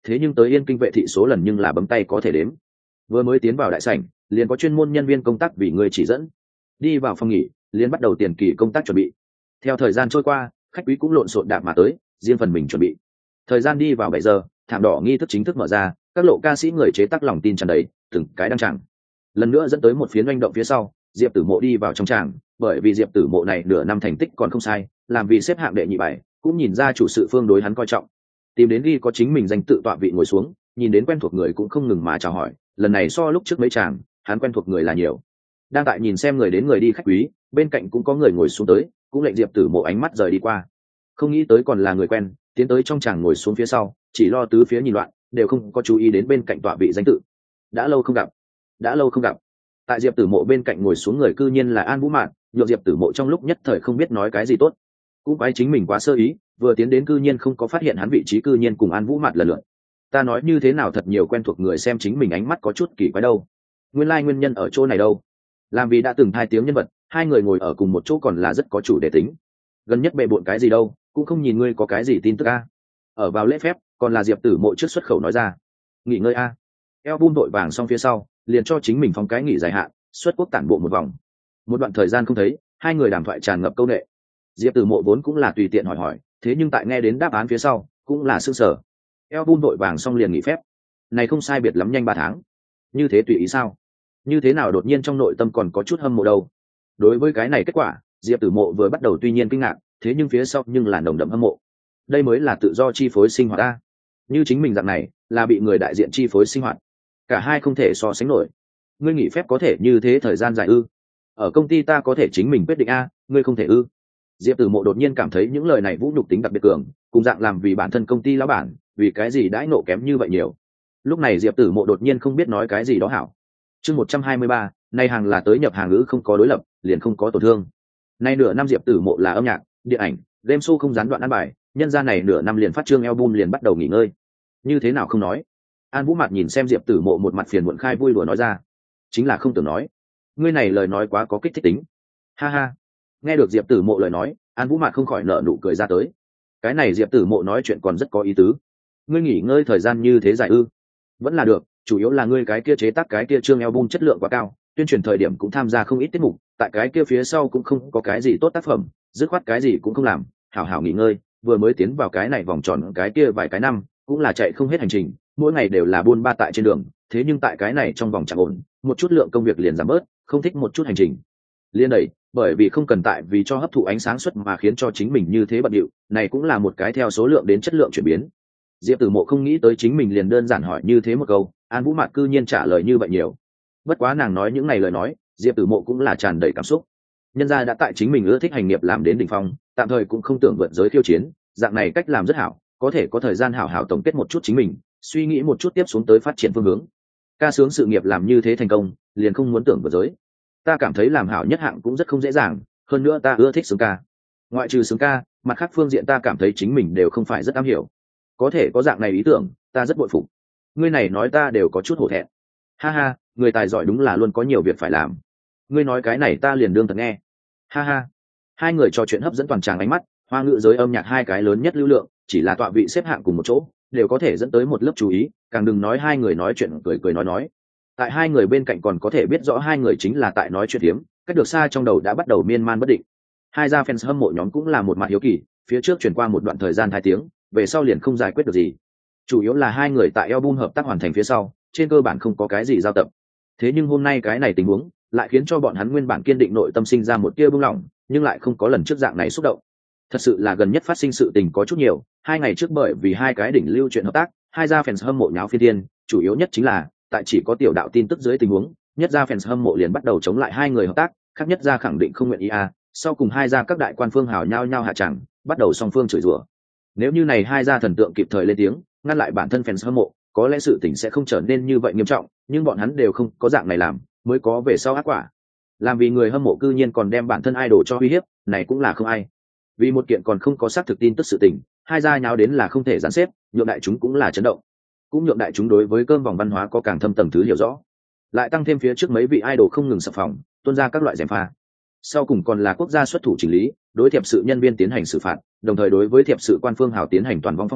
thế nhưng tới Yên Kinh vệ thị số lần nhưng là bấm tay có thể đếm. Vừa mới tiến vào đại sảnh, liền có chuyên môn nhân viên công tác vì người chỉ dẫn. Đi vào phòng nghỉ, liền bắt đầu tiền kỳ công tác chuẩn bị. Theo thời gian trôi qua, khách quý cũng lộn xộn đạp mà tới, riêng phần mình chuẩn bị. Thời gian đi vào bảy giờ, thảm đỏ nghi thức chính thức mở ra, các lộ ca sĩ người chế tác lòng tin tràn đầy, từng cái đăng tràng. Lần nữa dẫn tới một phiến oanh động phía sau, Diệp Tử Mộ đi vào trong tràng, bởi vì Diệp Tử Mộ này nửa năm thành tích còn không sai, làm vì xếp hạng đệ nhị bài, cũng nhìn ra chủ sự phương đối hắn coi trọng. Tìm đến ghi có chính mình danh tự tọa vị ngồi xuống, nhìn đến quen thuộc người cũng không ngừng mà chào hỏi, lần này so lúc trước mấy chàng, hắn quen thuộc người là nhiều. Đang tại nhìn xem người đến người đi khách quý, bên cạnh cũng có người ngồi xuống tới, cũng lệnh Diệp Tử Mộ ánh mắt rời đi qua. Không nghĩ tới còn là người quen, tiến tới trong tràng ngồi xuống phía sau, chỉ lo tứ phía nhìn loạn, đều không có chú ý đến bên cạnh tọa vị danh tự. Đã lâu không gặp, đã lâu không gặp. Tại Diệp Tử Mộ bên cạnh ngồi xuống người cư nhiên là An Vũ Mạn, nhượng Diệp Tử Mộ trong lúc nhất thời không biết nói cái gì tốt. Cũng quái chính mình quá sơ ý, vừa tiến đến cư nhiên không có phát hiện hắn vị trí cư nhiên cùng An Vũ Mạn lần lượt. Ta nói như thế nào thật nhiều quen thuộc người xem chính mình ánh mắt có chút kỳ quái đâu. Nguyên lai like nguyên nhân ở chỗ này đâu. Làm vì đã từng hai tiếng nhân vật, hai người ngồi ở cùng một chỗ còn là rất có chủ đề tính. Gần nhất bệ bội cái gì đâu, cũng không nhìn ngươi có cái gì tin tức a. Ở vào lễ phép, còn là Diệp Tử Mộ trước xuất khẩu nói ra. Nghỉ ngơi a. Album đội vàng xong phía sau, liền cho chính mình phóng cái nghỉ dài hạn, xuất quốc tản bộ một vòng. Một đoạn thời gian không thấy, hai người đàm thoại tràn ngập câu nệ. Diệp Tử Mộ vốn cũng là tùy tiện hỏi hỏi, thế nhưng tại nghe đến đáp án phía sau, cũng là sửng sở. Album đội vàng xong liền nghỉ phép. Này không sai biệt lắm nhanh ba tháng. Như thế tùy ý sao? Như thế nào đột nhiên trong nội tâm còn có chút hâm mộ đâu? Đối với cái này kết quả, Diệp Tử Mộ vừa bắt đầu tuy nhiên kinh ngạc, thế nhưng phía sau nhưng là nồng đậm hâm mộ. Đây mới là tự do chi phối sinh hoạt ta. Như chính mình dạng này, là bị người đại diện chi phối sinh hoạt. Cả hai không thể so sánh nổi. Ngươi nghỉ phép có thể như thế thời gian dài ư? Ở công ty ta có thể chính mình quyết định a, ngươi không thể ư? Diệp Tử Mộ đột nhiên cảm thấy những lời này vũ nhục tính đặc biệt cường, cùng dạng làm vì bản thân công ty lão bản, vì cái gì đãi nộ kém như vậy nhiều. Lúc này Diệp Tử Mộ đột nhiên không biết nói cái gì đó hảo. Chương một trăm hai mươi ba, nay hàng là tới nhập hàng ngữ không có đối lập, liền không có tổn thương. Nay nửa năm Diệp Tử Mộ là âm nhạc, điện ảnh, game show không gián đoạn ăn bài, nhân ra này nửa năm liền phát chương album liền bắt đầu nghỉ ngơi. Như thế nào không nói? An Vũ Mạt nhìn xem Diệp Tử Mộ một mặt phiền muộn khai vui đùa nói ra. Chính là không tưởng nói. Ngươi này lời nói quá có kích thích tính. Ha ha. Nghe được Diệp Tử Mộ lời nói, An Vũ Mạt không khỏi nở nụ cười ra tới. Cái này Diệp Tử Mộ nói chuyện còn rất có ý tứ. Ngươi nghỉ ngơi thời gian như thế dài ư? Vẫn là được, chủ yếu là ngươi cái kia chế tác cái kia chương album chất lượng quá cao, tuyên truyền thời điểm cũng tham gia không ít tiết mục, tại cái kia phía sau cũng không có cái gì tốt tác phẩm, dứt khoát cái gì cũng không làm, hảo hảo nghỉ ngơi, vừa mới tiến vào cái này vòng tròn cái kia vài cái năm, cũng là chạy không hết hành trình, mỗi ngày đều là buôn ba tại trên đường, thế nhưng tại cái này trong vòng chẳng ổn, một chút lượng công việc liền giảm bớt, không thích một chút hành trình. Liên đẩy, bởi vì không cần tại vì cho hấp thụ ánh sáng xuất mà khiến cho chính mình như thế bận điệu, này cũng là một cái theo số lượng đến chất lượng chuyển biến. Diệp Tử Mộ không nghĩ tới chính mình liền đơn giản hỏi như thế một câu, An Vũ Mạt cư nhiên trả lời như vậy nhiều. Bất quá nàng nói những này lời nói, Diệp Tử Mộ cũng là tràn đầy cảm xúc. Nhân gia đã tại chính mình ưa thích hành nghiệp làm đến đỉnh phong, tạm thời cũng không tưởng vượt giới khiêu chiến, dạng này cách làm rất hảo, có thể có thời gian hảo hảo tổng kết một chút chính mình, suy nghĩ một chút tiếp xuống tới phát triển phương hướng. Ca sướng sự nghiệp làm như thế thành công, liền không muốn tưởng vượt giới. Ta cảm thấy làm hảo nhất hạng cũng rất không dễ dàng, hơn nữa ta ưa thích sướng ca. Ngoại trừ sướng ca, mặt khác phương diện ta cảm thấy chính mình đều không phải rất am hiểu. Có thể có dạng này ý tưởng, ta rất bội phục. Ngươi này nói ta đều có chút hổ thẹn. Ha ha, người tài giỏi đúng là luôn có nhiều việc phải làm. Ngươi nói cái này ta liền đương thật nghe. Ha ha. Hai người trò chuyện hấp dẫn toàn tràng ánh mắt, hoa ngữ giới âm nhạc hai cái lớn nhất lưu lượng, chỉ là tọa vị xếp hạng cùng một chỗ, đều có thể dẫn tới một lớp chú ý, càng đừng nói hai người nói chuyện cười cười nói nói. Tại hai người bên cạnh còn có thể biết rõ hai người chính là tại nói chuyện hiếm, cách được xa trong đầu đã bắt đầu miên man bất định. Hai gia fans hâm mộ nhóm cũng là một mặt hiếu kỳ, phía trước chuyển qua một đoạn thời gian hai tiếng, về sau liền không giải quyết được gì. Chủ yếu là hai người tại album hợp tác hoàn thành phía sau, trên cơ bản không có cái gì giao tập. Thế nhưng hôm nay cái này tình huống lại khiến cho bọn hắn nguyên bản kiên định nội tâm sinh ra một tia buông lỏng, nhưng lại không có lần trước dạng này xúc động. Thật sự là gần nhất phát sinh sự tình có chút nhiều, hai ngày trước bởi vì hai cái đỉnh lưu chuyện hợp tác, hai gia fans hâm mộ nháo phi thiên, chủ yếu nhất chính là tại chỉ có tiểu đạo tin tức dưới tình huống, nhất gia fans hâm mộ liền bắt đầu chống lại hai người hợp tác, khác nhất gia khẳng định không nguyện ý a, sau cùng hai gia các đại quan phương hào nhau nhau hạ chẳng, bắt đầu song phương chửi rủa. Nếu như này hai gia thần tượng kịp thời lên tiếng, ngăn lại bản thân fans hâm mộ, có lẽ sự tình sẽ không trở nên như vậy nghiêm trọng, nhưng bọn hắn đều không có dạng này làm, mới có về sau ác quả. Làm vì người hâm mộ cư nhiên còn đem bản thân idol cho uy hiếp, này cũng là không ai. Vì một kiện còn không có xác thực tin tức sự tình, hai gia nháo đến là không thể gián xếp, nhượng đại chúng cũng là chấn động. Cũng nhượng đại chúng đối với cơm vòng văn hóa có càng thâm tầng thứ hiểu rõ. Lại tăng thêm phía trước mấy vị idol không ngừng sập phòng, tuôn ra các loại gièm pha. Sau cùng còn là quốc gia xuất thủ chỉnh lý, đối thiệp sự nhân viên tiến hành xử phạt, đồng thời đối với thiệp sự quan phương hào tiến hành toàn vong phong sát,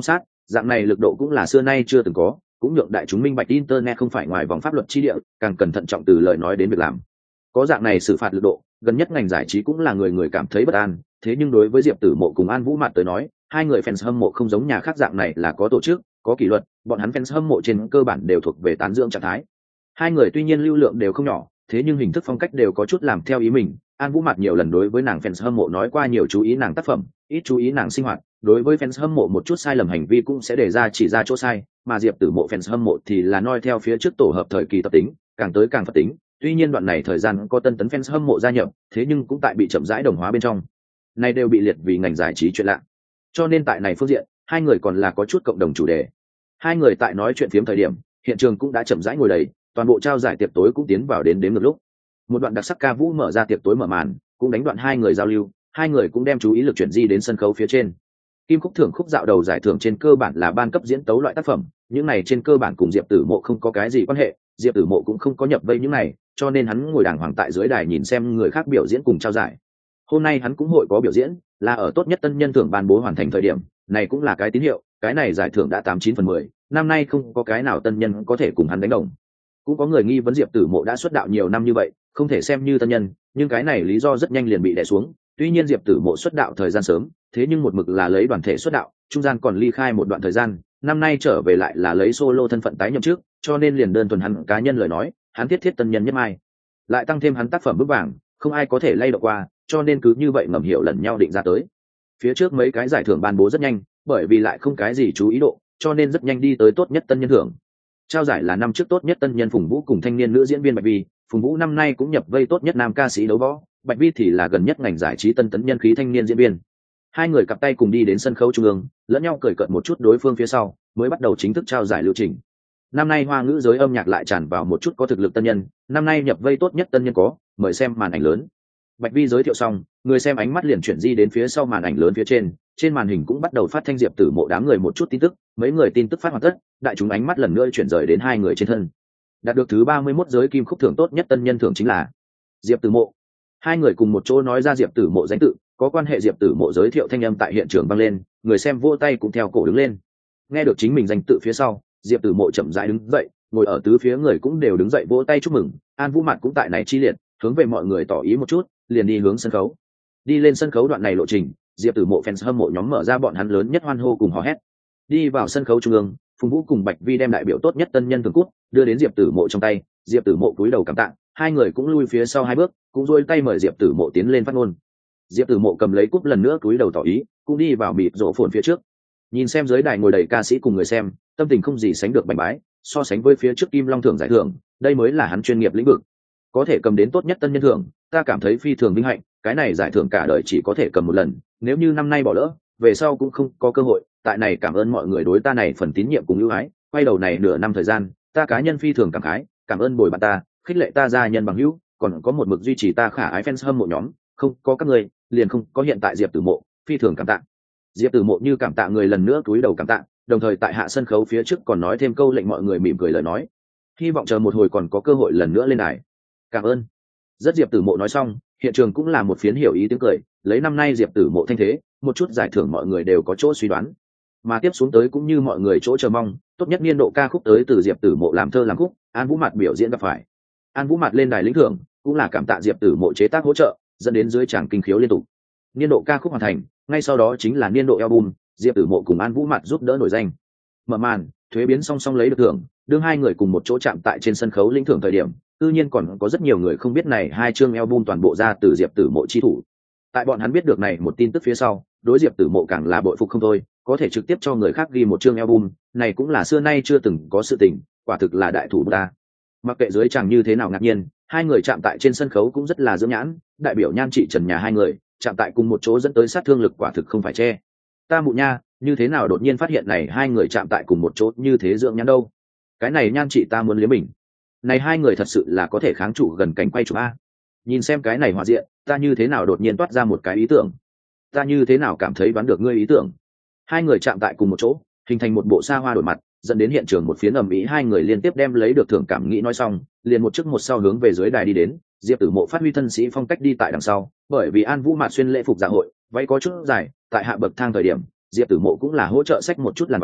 dạng này lực độ cũng là xưa nay chưa từng có, cũng nhượng đại chúng minh bạch internet không phải ngoài vòng pháp luật chi địa, càng cần thận trọng từ lời nói đến việc làm. Có dạng này xử phạt lực độ, gần nhất ngành giải trí cũng là người người cảm thấy bất an, thế nhưng đối với Diệp Tử Mộ cùng An Vũ Mạt tới nói, hai người fans hâm mộ không giống nhà khác dạng này là có tổ chức, có kỷ luật, bọn hắn fans hâm mộ trên cơ bản đều thuộc về tán dưỡng trạng thái. Hai người tuy nhiên lưu lượng đều không nhỏ, thế nhưng hình thức phong cách đều có chút làm theo ý mình. An Vũ Mạt nhiều lần đối với nàng fans hâm mộ nói qua nhiều chú ý nàng tác phẩm, ít chú ý nàng sinh hoạt, đối với fans hâm mộ một chút sai lầm hành vi cũng sẽ đề ra chỉ ra chỗ sai, mà Diệp Tử Mộ fans hâm mộ thì là noi theo phía trước tổ hợp thời kỳ tập tính, càng tới càng phật tính. Tuy nhiên đoạn này thời gian có tân tấn fans hâm mộ gia nhập, thế nhưng cũng tại bị chậm rãi đồng hóa bên trong. Này đều bị liệt vì ngành giải trí chuyện lạ. Cho nên tại này phương diện, hai người còn là có chút cộng đồng chủ đề. Hai người tại nói chuyện phiếm thời điểm, hiện trường cũng đã chậm rãi ngồi đầy, toàn bộ trao giải tiệc tối cũng tiến vào đến đếm ngược lúc. Một đoạn đặc sắc ca vũ mở ra tiệc tối mở màn, cũng đánh đoạn hai người giao lưu, hai người cũng đem chú ý lực chuyển di đến sân khấu phía trên. Kim Khúc thưởng khúc dạo đầu giải thưởng trên cơ bản là ban cấp diễn tấu loại tác phẩm, những này trên cơ bản cùng Diệp Tử Mộ không có cái gì quan hệ, Diệp Tử Mộ cũng không có nhập vây những này, cho nên hắn ngồi đàng hoàng tại dưới đài nhìn xem người khác biểu diễn cùng trao giải. Hôm nay hắn cũng hội có biểu diễn, là ở tốt nhất tân nhân thưởng ban bố hoàn thành thời điểm, này cũng là cái tín hiệu, cái này giải thưởng đã tám chín phần mười, năm nay không có cái nào tân nhân có thể cùng hắn đánh đồng. Cũng có người nghi vấn Diệp Tử Mộ đã xuất đạo nhiều năm như vậy, không thể xem như tân nhân, nhưng cái này lý do rất nhanh liền bị đè xuống. Tuy nhiên Diệp Tử Mộ xuất đạo thời gian sớm, thế nhưng một mực là lấy đoàn thể xuất đạo, trung gian còn ly khai một đoạn thời gian, năm nay trở về lại là lấy solo thân phận tái nhậm trước, cho nên liền đơn thuần hắn cá nhân lời nói, hắn thiết thiết tân nhân nhất mai. Lại tăng thêm hắn tác phẩm bước vàng, không ai có thể lay động qua, cho nên cứ như vậy ngầm hiểu lẫn nhau định ra tới. Phía trước mấy cái giải thưởng ban bố rất nhanh, bởi vì lại không cái gì chú ý độ, cho nên rất nhanh đi tới tốt nhất tân nhân thưởng. Trao giải là năm trước tốt nhất tân nhân Phùng Vũ cùng thanh niên nữ diễn viên Bạch Vi, Phùng Vũ năm nay cũng nhập vây tốt nhất nam ca sĩ đấu võ, Bạch Vi thì là gần nhất ngành giải trí tân tấn nhân khí thanh niên diễn viên. Hai người cặp tay cùng đi đến sân khấu trung ương, lẫn nhau cười cợt một chút đối phương phía sau, mới bắt đầu chính thức trao giải lưu trình. Năm nay hoa ngữ giới âm nhạc lại tràn vào một chút có thực lực tân nhân, năm nay nhập vây tốt nhất tân nhân có, mời xem màn ảnh lớn. Bạch Vi giới thiệu xong, người xem ánh mắt liền chuyển di đến phía sau màn ảnh lớn phía trên, trên màn hình cũng bắt đầu phát thanh Diệp Tử Mộ đám người một chút tin tức, mấy người tin tức phát hoàn tất, đại chúng ánh mắt lần nữa chuyển rời đến hai người trên thân. Đạt được thứ ba mươi mốt giới Kim Khúc thưởng tốt nhất tân nhân thưởng chính là Diệp Tử Mộ. Hai người cùng một chỗ nói ra Diệp Tử Mộ danh tự, có quan hệ Diệp Tử Mộ giới thiệu thanh âm tại hiện trường vang lên, người xem vỗ tay cũng theo cổ đứng lên. Nghe được chính mình danh tự phía sau, Diệp Tử Mộ chậm rãi đứng dậy, ngồi ở tứ phía người cũng đều đứng dậy vỗ tay chúc mừng, An Vũ Mạt cũng tại này chi liệt, hướng về mọi người tỏ ý một chút, liền đi hướng sân khấu. Đi lên sân khấu đoạn này lộ trình, Diệp Tử Mộ fans hâm mộ nhóm mở ra bọn hắn lớn nhất hoan hô cùng hò hét. Đi vào sân khấu trung ương, Phùng Vũ cùng Bạch Vi đem đại biểu tốt nhất tân nhân thưởng cút đưa đến Diệp Tử Mộ trong tay, Diệp Tử Mộ cúi đầu cảm tạ, hai người cũng lui phía sau hai bước, cũng duỗi tay mời Diệp Tử Mộ tiến lên phát ngôn. Diệp Tử Mộ cầm lấy cúp lần nữa cúi đầu tỏ ý, cũng đi vào mịt rộ phồn phía trước. Nhìn xem dưới đài ngồi đầy ca sĩ cùng người xem, tâm tình không gì sánh được bành bái, so sánh với phía trước Kim Long thưởng giải thưởng, đây mới là hắn chuyên nghiệp lĩnh vực. Có thể cầm đến tốt nhất tân nhân thưởng, ta cảm thấy phi thường vinh hạnh, cái này giải thưởng cả đời chỉ có thể cầm một lần, nếu như năm nay bỏ lỡ, về sau cũng không có cơ hội, tại này cảm ơn mọi người đối ta này phần tín nhiệm cùng ưu ái, quay đầu này nửa năm thời gian, ta cá nhân phi thường cảm khái, cảm ơn bồi bạn ta, khích lệ ta gia nhân bằng hữu, còn có một mực duy trì ta khả ái fans hâm mộ nhóm, không có các người, liền không có hiện tại Diệp Tử Mộ, phi thường cảm tạ. Diệp Tử Mộ như cảm tạ người lần nữa cúi đầu cảm tạ, đồng thời tại hạ sân khấu phía trước còn nói thêm câu lệnh mọi người mỉm cười lời nói, hy vọng chờ một hồi còn có cơ hội lần nữa lên đài. Cảm ơn. Rất Diệp Tử Mộ nói xong, hiện trường cũng là một phiến hiểu ý tiếng cười, lấy năm nay Diệp Tử Mộ thanh thế, một chút giải thưởng mọi người đều có chỗ suy đoán. Mà tiếp xuống tới cũng như mọi người chỗ chờ mong, tốt nhất niên độ ca khúc tới từ Diệp Tử Mộ làm thơ làm khúc, An Vũ Mạt biểu diễn gặp phải. An Vũ Mạt lên đài lĩnh thưởng, cũng là cảm tạ Diệp Tử Mộ chế tác hỗ trợ, dẫn đến dưới tràng kinh khiếu liên tục. Niên độ ca khúc hoàn thành, ngay sau đó chính là niên độ album, Diệp Tử Mộ cùng An Vũ Mạt giúp đỡ nổi danh. Mở màn, thuế biến song song lấy được thưởng, đương hai người cùng một chỗ chạm tại trên sân khấu lĩnh thưởng thời điểm, tự nhiên còn có rất nhiều người không biết này hai chương album toàn bộ ra từ Diệp Tử Mộ chi thủ. Tại bọn hắn biết được này một tin tức phía sau, đối Diệp Tử Mộ càng là bội phục không thôi, có thể trực tiếp cho người khác ghi một chương album, này cũng là xưa nay chưa từng có sự tình, quả thực là đại thủ ta. Mặc kệ dưới chàng như thế nào ngạc nhiên, hai người chạm tại trên sân khấu cũng rất là dưỡng nhãn, đại biểu nhan trị trần nhà hai người, chạm tại cùng một chỗ dẫn tới sát thương lực quả thực không phải che. Ta mụ nha, như thế nào đột nhiên phát hiện này hai người chạm tại cùng một chỗ như thế dưỡng nhãn đâu? Cái này nhan trị ta muốn liếm mình. Này hai người thật sự là có thể kháng trụ gần cảnh quay chụp a. Nhìn xem cái này hòa diện, ta như thế nào đột nhiên toát ra một cái ý tưởng. Ta như thế nào cảm thấy đoán được ngươi ý tưởng. Hai người chạm tại cùng một chỗ, hình thành một bộ xa hoa đổi mặt, dẫn đến hiện trường một phiến ầm ĩ, hai người liên tiếp đem lấy được thưởng cảm nghĩ nói xong, liền một trước một sau hướng về dưới đài đi đến. Diệp Tử Mộ phát huy thân sĩ phong cách đi tại đằng sau, bởi vì An Vũ Mạt xuyên lễ phục dạ hội, váy có chút dài, tại hạ bậc thang thời điểm, Diệp Tử Mộ cũng là hỗ trợ xách một chút làn váy,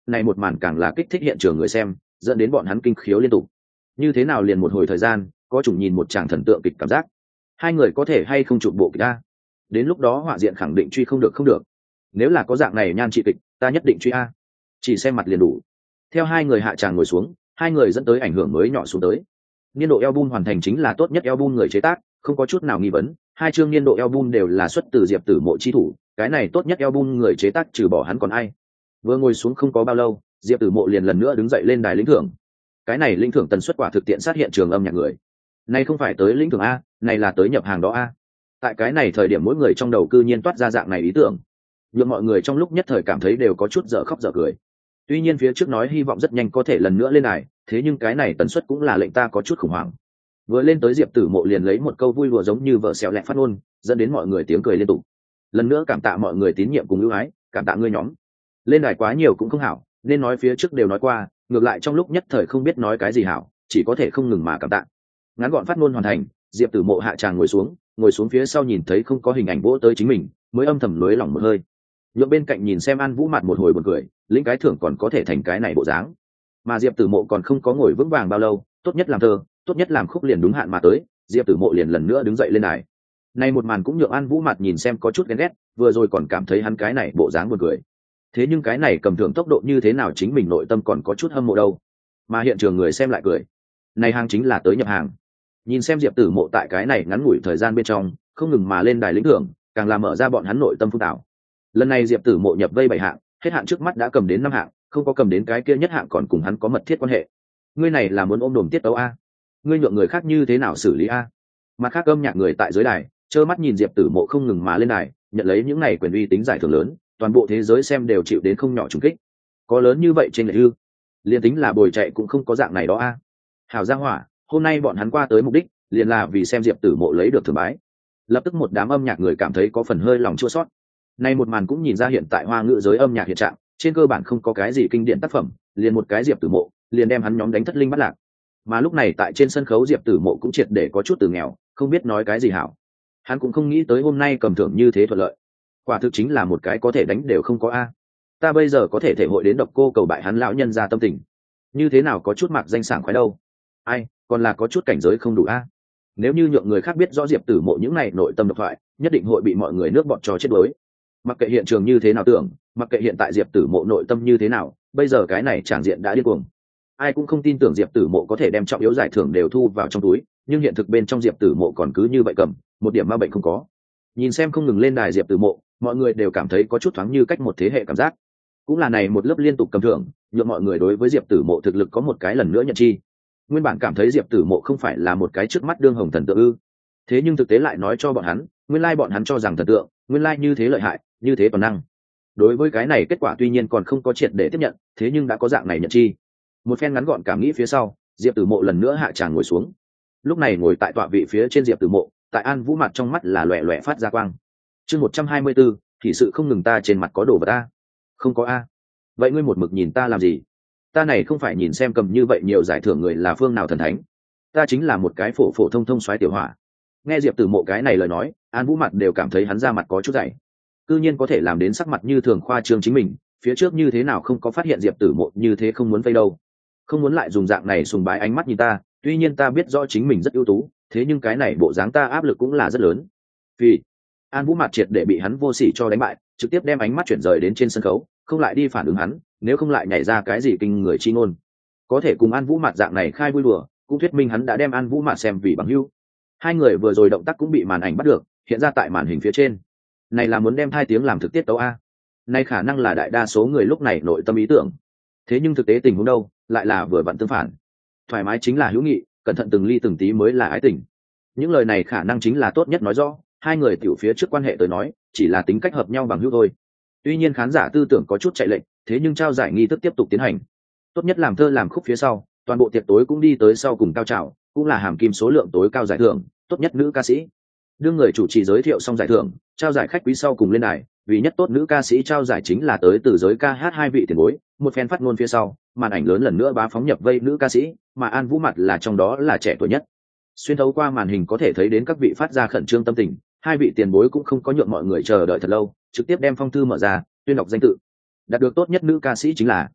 này một màn càng là kích thích hiện trường người xem, dẫn đến bọn hắn kinh khiếu liên tục. Như thế nào liền một hồi thời gian, có chủng nhìn một tràng thần tượng kịch cảm giác. Hai người có thể hay không chụp bộ kịch a? Đến lúc đó họa diện khẳng định truy không được không được. Nếu là có dạng này nhan trị kịch, ta nhất định truy a. Chỉ xem mặt liền đủ. Theo hai người hạ tràng ngồi xuống, hai người dẫn tới ảnh hưởng mới nhỏ xuống tới. Niên độ album hoàn thành chính là tốt nhất album người chế tác, không có chút nào nghi vấn. Hai chương niên độ album đều là xuất từ Diệp Tử Mộ chi thủ, cái này tốt nhất album người chế tác trừ bỏ hắn còn ai. Vừa ngồi xuống không có bao lâu, Diệp Tử Mộ liền lần nữa đứng dậy lên đài lĩnh thưởng. Cái này lĩnh thưởng tần suất quả thực tiện sát hiện trường âm nhạc người. Này không phải tới lĩnh thưởng a, này là tới nhập hàng đó a. Tại cái này thời điểm mỗi người trong đầu cư nhiên toát ra dạng này ý tưởng, nhưng mọi người trong lúc nhất thời cảm thấy đều có chút dở khóc dở cười. Tuy nhiên phía trước nói hy vọng rất nhanh có thể lần nữa lên đài, thế nhưng cái này tần suất cũng là lệnh ta có chút khủng hoảng. Vừa lên tới Diệp Tử Mộ liền lấy một câu vui lùa giống như vợ xẻo lẹ phát ngôn, dẫn đến mọi người tiếng cười liên tục. Lần nữa cảm tạ mọi người tín nhiệm cùng ưu ái, cảm tạ ngươi nhóm. Lên đài quá nhiều cũng không hảo, nên nói phía trước đều nói qua, ngược lại trong lúc nhất thời không biết nói cái gì hảo, chỉ có thể không ngừng mà cảm tạ. Ngắn gọn phát ngôn hoàn thành, Diệp Tử Mộ hạ tràng ngồi xuống, ngồi xuống phía sau nhìn thấy không có hình ảnh vỗ tới chính mình, mới âm thầm lưới lỏng một hơi. Nhượng bên cạnh nhìn xem An Vũ mặt một hồi buồn cười, lĩnh cái thưởng còn có thể thành cái này bộ dáng. Mà Diệp Tử Mộ còn không có ngồi vững vàng bao lâu, tốt nhất làm thơ, tốt nhất làm khúc liền đúng hạn mà tới, Diệp Tử Mộ liền lần nữa đứng dậy lên đài. Nay một màn cũng nhượng An Vũ mặt nhìn xem có chút ghen ghét, vừa rồi còn cảm thấy hắn cái này bộ dáng buồn cười. Thế nhưng cái này cầm thưởng tốc độ như thế nào chính mình nội tâm còn có chút hâm mộ đâu. Mà hiện trường người xem lại cười. Này hàng chính là tới nhập hàng. Nhìn xem Diệp Tử Mộ tại cái này ngắn ngủi thời gian bên trong, không ngừng mà lên đài lĩnh thưởng, càng làm mở ra bọn hắn nội tâm phun tảo. Lần này Diệp Tử Mộ nhập vây bảy hạng, hết hạng trước mắt đã cầm đến năm hạng, không có cầm đến cái kia nhất hạng còn cùng hắn có mật thiết quan hệ. Ngươi này là muốn ôm đồm tiết tấu a? Ngươi nhượng người khác như thế nào xử lý a? Mặt khác âm nhạc người tại dưới đài, trơ mắt nhìn Diệp Tử Mộ không ngừng mà lên đài, nhận lấy những này quyền uy tính giải thưởng lớn, toàn bộ thế giới xem đều chịu đến không nhỏ trùng kích. Có lớn như vậy trên lệ ư? Liên tính là bồi chạy cũng không có dạng này đó a. Hảo Giang Hỏa, hôm nay bọn hắn qua tới mục đích, liền là vì xem Diệp Tử Mộ lấy được thưởng bái. Lập tức một đám âm nhạc người cảm thấy có phần hơi lòng chua xót. Nay một màn cũng nhìn ra hiện tại hoa ngữ giới âm nhạc hiện trạng, trên cơ bản không có cái gì kinh điển tác phẩm, liền một cái Diệp Tử Mộ, liền đem hắn nhóm đánh thất linh bắt lạc. Mà lúc này tại trên sân khấu Diệp Tử Mộ cũng triệt để có chút từ nghèo, không biết nói cái gì hảo. Hắn cũng không nghĩ tới hôm nay cầm thưởng như thế thuận lợi. Quả thực chính là một cái có thể đánh đều không có a. Ta bây giờ có thể thể hội đến độc cô cầu bại hắn lão nhân ra tâm tình. Như thế nào có chút mặc danh sảng khoái đâu. Ai, còn là có chút cảnh giới không đủ a. Nếu như nhượng người khác biết rõ Diệp Tử Mộ những này nội tâm độc thoại, nhất định hội bị mọi người nước bọt cho chết đuối. Mặc kệ hiện trường như thế nào tưởng, mặc kệ hiện tại Diệp Tử Mộ nội tâm như thế nào, bây giờ cái này tràng diện đã điên cuồng. Ai cũng không tin tưởng Diệp Tử Mộ có thể đem trọng yếu giải thưởng đều thu vào trong túi, nhưng hiện thực bên trong Diệp Tử Mộ còn cứ như vậy cầm, một điểm ma bệnh không có. Nhìn xem không ngừng lên đài Diệp Tử Mộ, mọi người đều cảm thấy có chút thoáng như cách một thế hệ cảm giác. Cũng là này một lớp liên tục cầm thưởng, nhượng mọi người đối với Diệp Tử Mộ thực lực có một cái lần nữa nhận chi. Nguyên bản cảm thấy Diệp Tử Mộ không phải là một cái trước mắt đương hồng thần tượng ư? Thế nhưng thực tế lại nói cho bọn hắn, nguyên lai bọn hắn cho rằng thần tượng, nguyên lai như thế lợi hại, như thế toàn năng. Đối với cái này kết quả tuy nhiên còn không có triệt để tiếp nhận, thế nhưng đã có dạng này nhận chi. Một phen ngắn gọn cảm nghĩ phía sau, Diệp Tử Mộ lần nữa hạ tràng ngồi xuống. Lúc này ngồi tại tọa vị phía trên Diệp Tử Mộ, tại An Vũ mặt trong mắt là loẻ loẻ phát ra quang. Chương một trăm hai mươi tư, thì sự không ngừng ta trên mặt có đồ vật a. Không có a. Vậy ngươi một mực nhìn ta làm gì? Ta này không phải nhìn xem cầm như vậy nhiều giải thưởng người là phương nào thần thánh. Ta chính là một cái phổ phổ thông thông soái tiểu hỏa. Nghe Diệp Tử Mộ cái này lời nói, An Vũ mặt đều cảm thấy hắn ra mặt có chút dày. Cư nhiên có thể làm đến sắc mặt như thường khoa trương chính mình, phía trước như thế nào không có phát hiện Diệp Tử Mộ như thế không muốn vây đâu. Không muốn lại dùng dạng này sùng bái ánh mắt nhìn ta, tuy nhiên ta biết rõ chính mình rất ưu tú, thế nhưng cái này bộ dáng ta áp lực cũng là rất lớn. Vì An Vũ mặt triệt để bị hắn vô sỉ cho đánh bại, trực tiếp đem ánh mắt chuyển rời đến trên sân khấu, không lại đi phản ứng hắn, nếu không lại nhảy ra cái gì kinh người chi ngôn. Có thể cùng An Vũ mặt dạng này khai vui đùa, cũng thuyết minh hắn đã đem An Vũ mặt xem vì bằng hữu. Hai người vừa rồi động tác cũng bị màn ảnh bắt được, hiện ra tại màn hình phía trên. Này là muốn đem hai tiếng làm thực tiết tấu a. Này khả năng là đại đa số người lúc này nội tâm ý tưởng. Thế nhưng thực tế tình huống đâu, lại là vừa vặn tương phản. Thoải mái chính là hữu nghị, cẩn thận từng ly từng tí mới là ái tình. Những lời này khả năng chính là tốt nhất nói rõ, hai người tiểu phía trước quan hệ tới nói, chỉ là tính cách hợp nhau bằng hữu thôi. Tuy nhiên khán giả tư tưởng có chút chạy lệch, thế nhưng trao giải nghi thức tiếp tục tiến hành. Tốt nhất làm thơ làm khúc phía sau, toàn bộ tiệc tối cũng đi tới sau cùng cao trào, cũng là hàm kim số lượng tối cao giải thưởng, tốt nhất nữ ca sĩ. Đương người chủ trì giới thiệu xong giải thưởng, trao giải khách quý sau cùng lên đài, vì nhất tốt nữ ca sĩ trao giải chính là tới từ giới ca hát hai vị tiền bối, một phen phát ngôn phía sau, màn ảnh lớn lần nữa bá phóng nhập vây nữ ca sĩ, mà An Vũ mặt là trong đó là trẻ tuổi nhất. Xuyên thấu qua màn hình có thể thấy đến các vị phát ra khẩn trương tâm tình, hai vị tiền bối cũng không có nhượng mọi người chờ đợi thật lâu, trực tiếp đem phong thư mở ra, tuyên đọc danh tự. Đạt được tốt nhất nữ ca sĩ chính là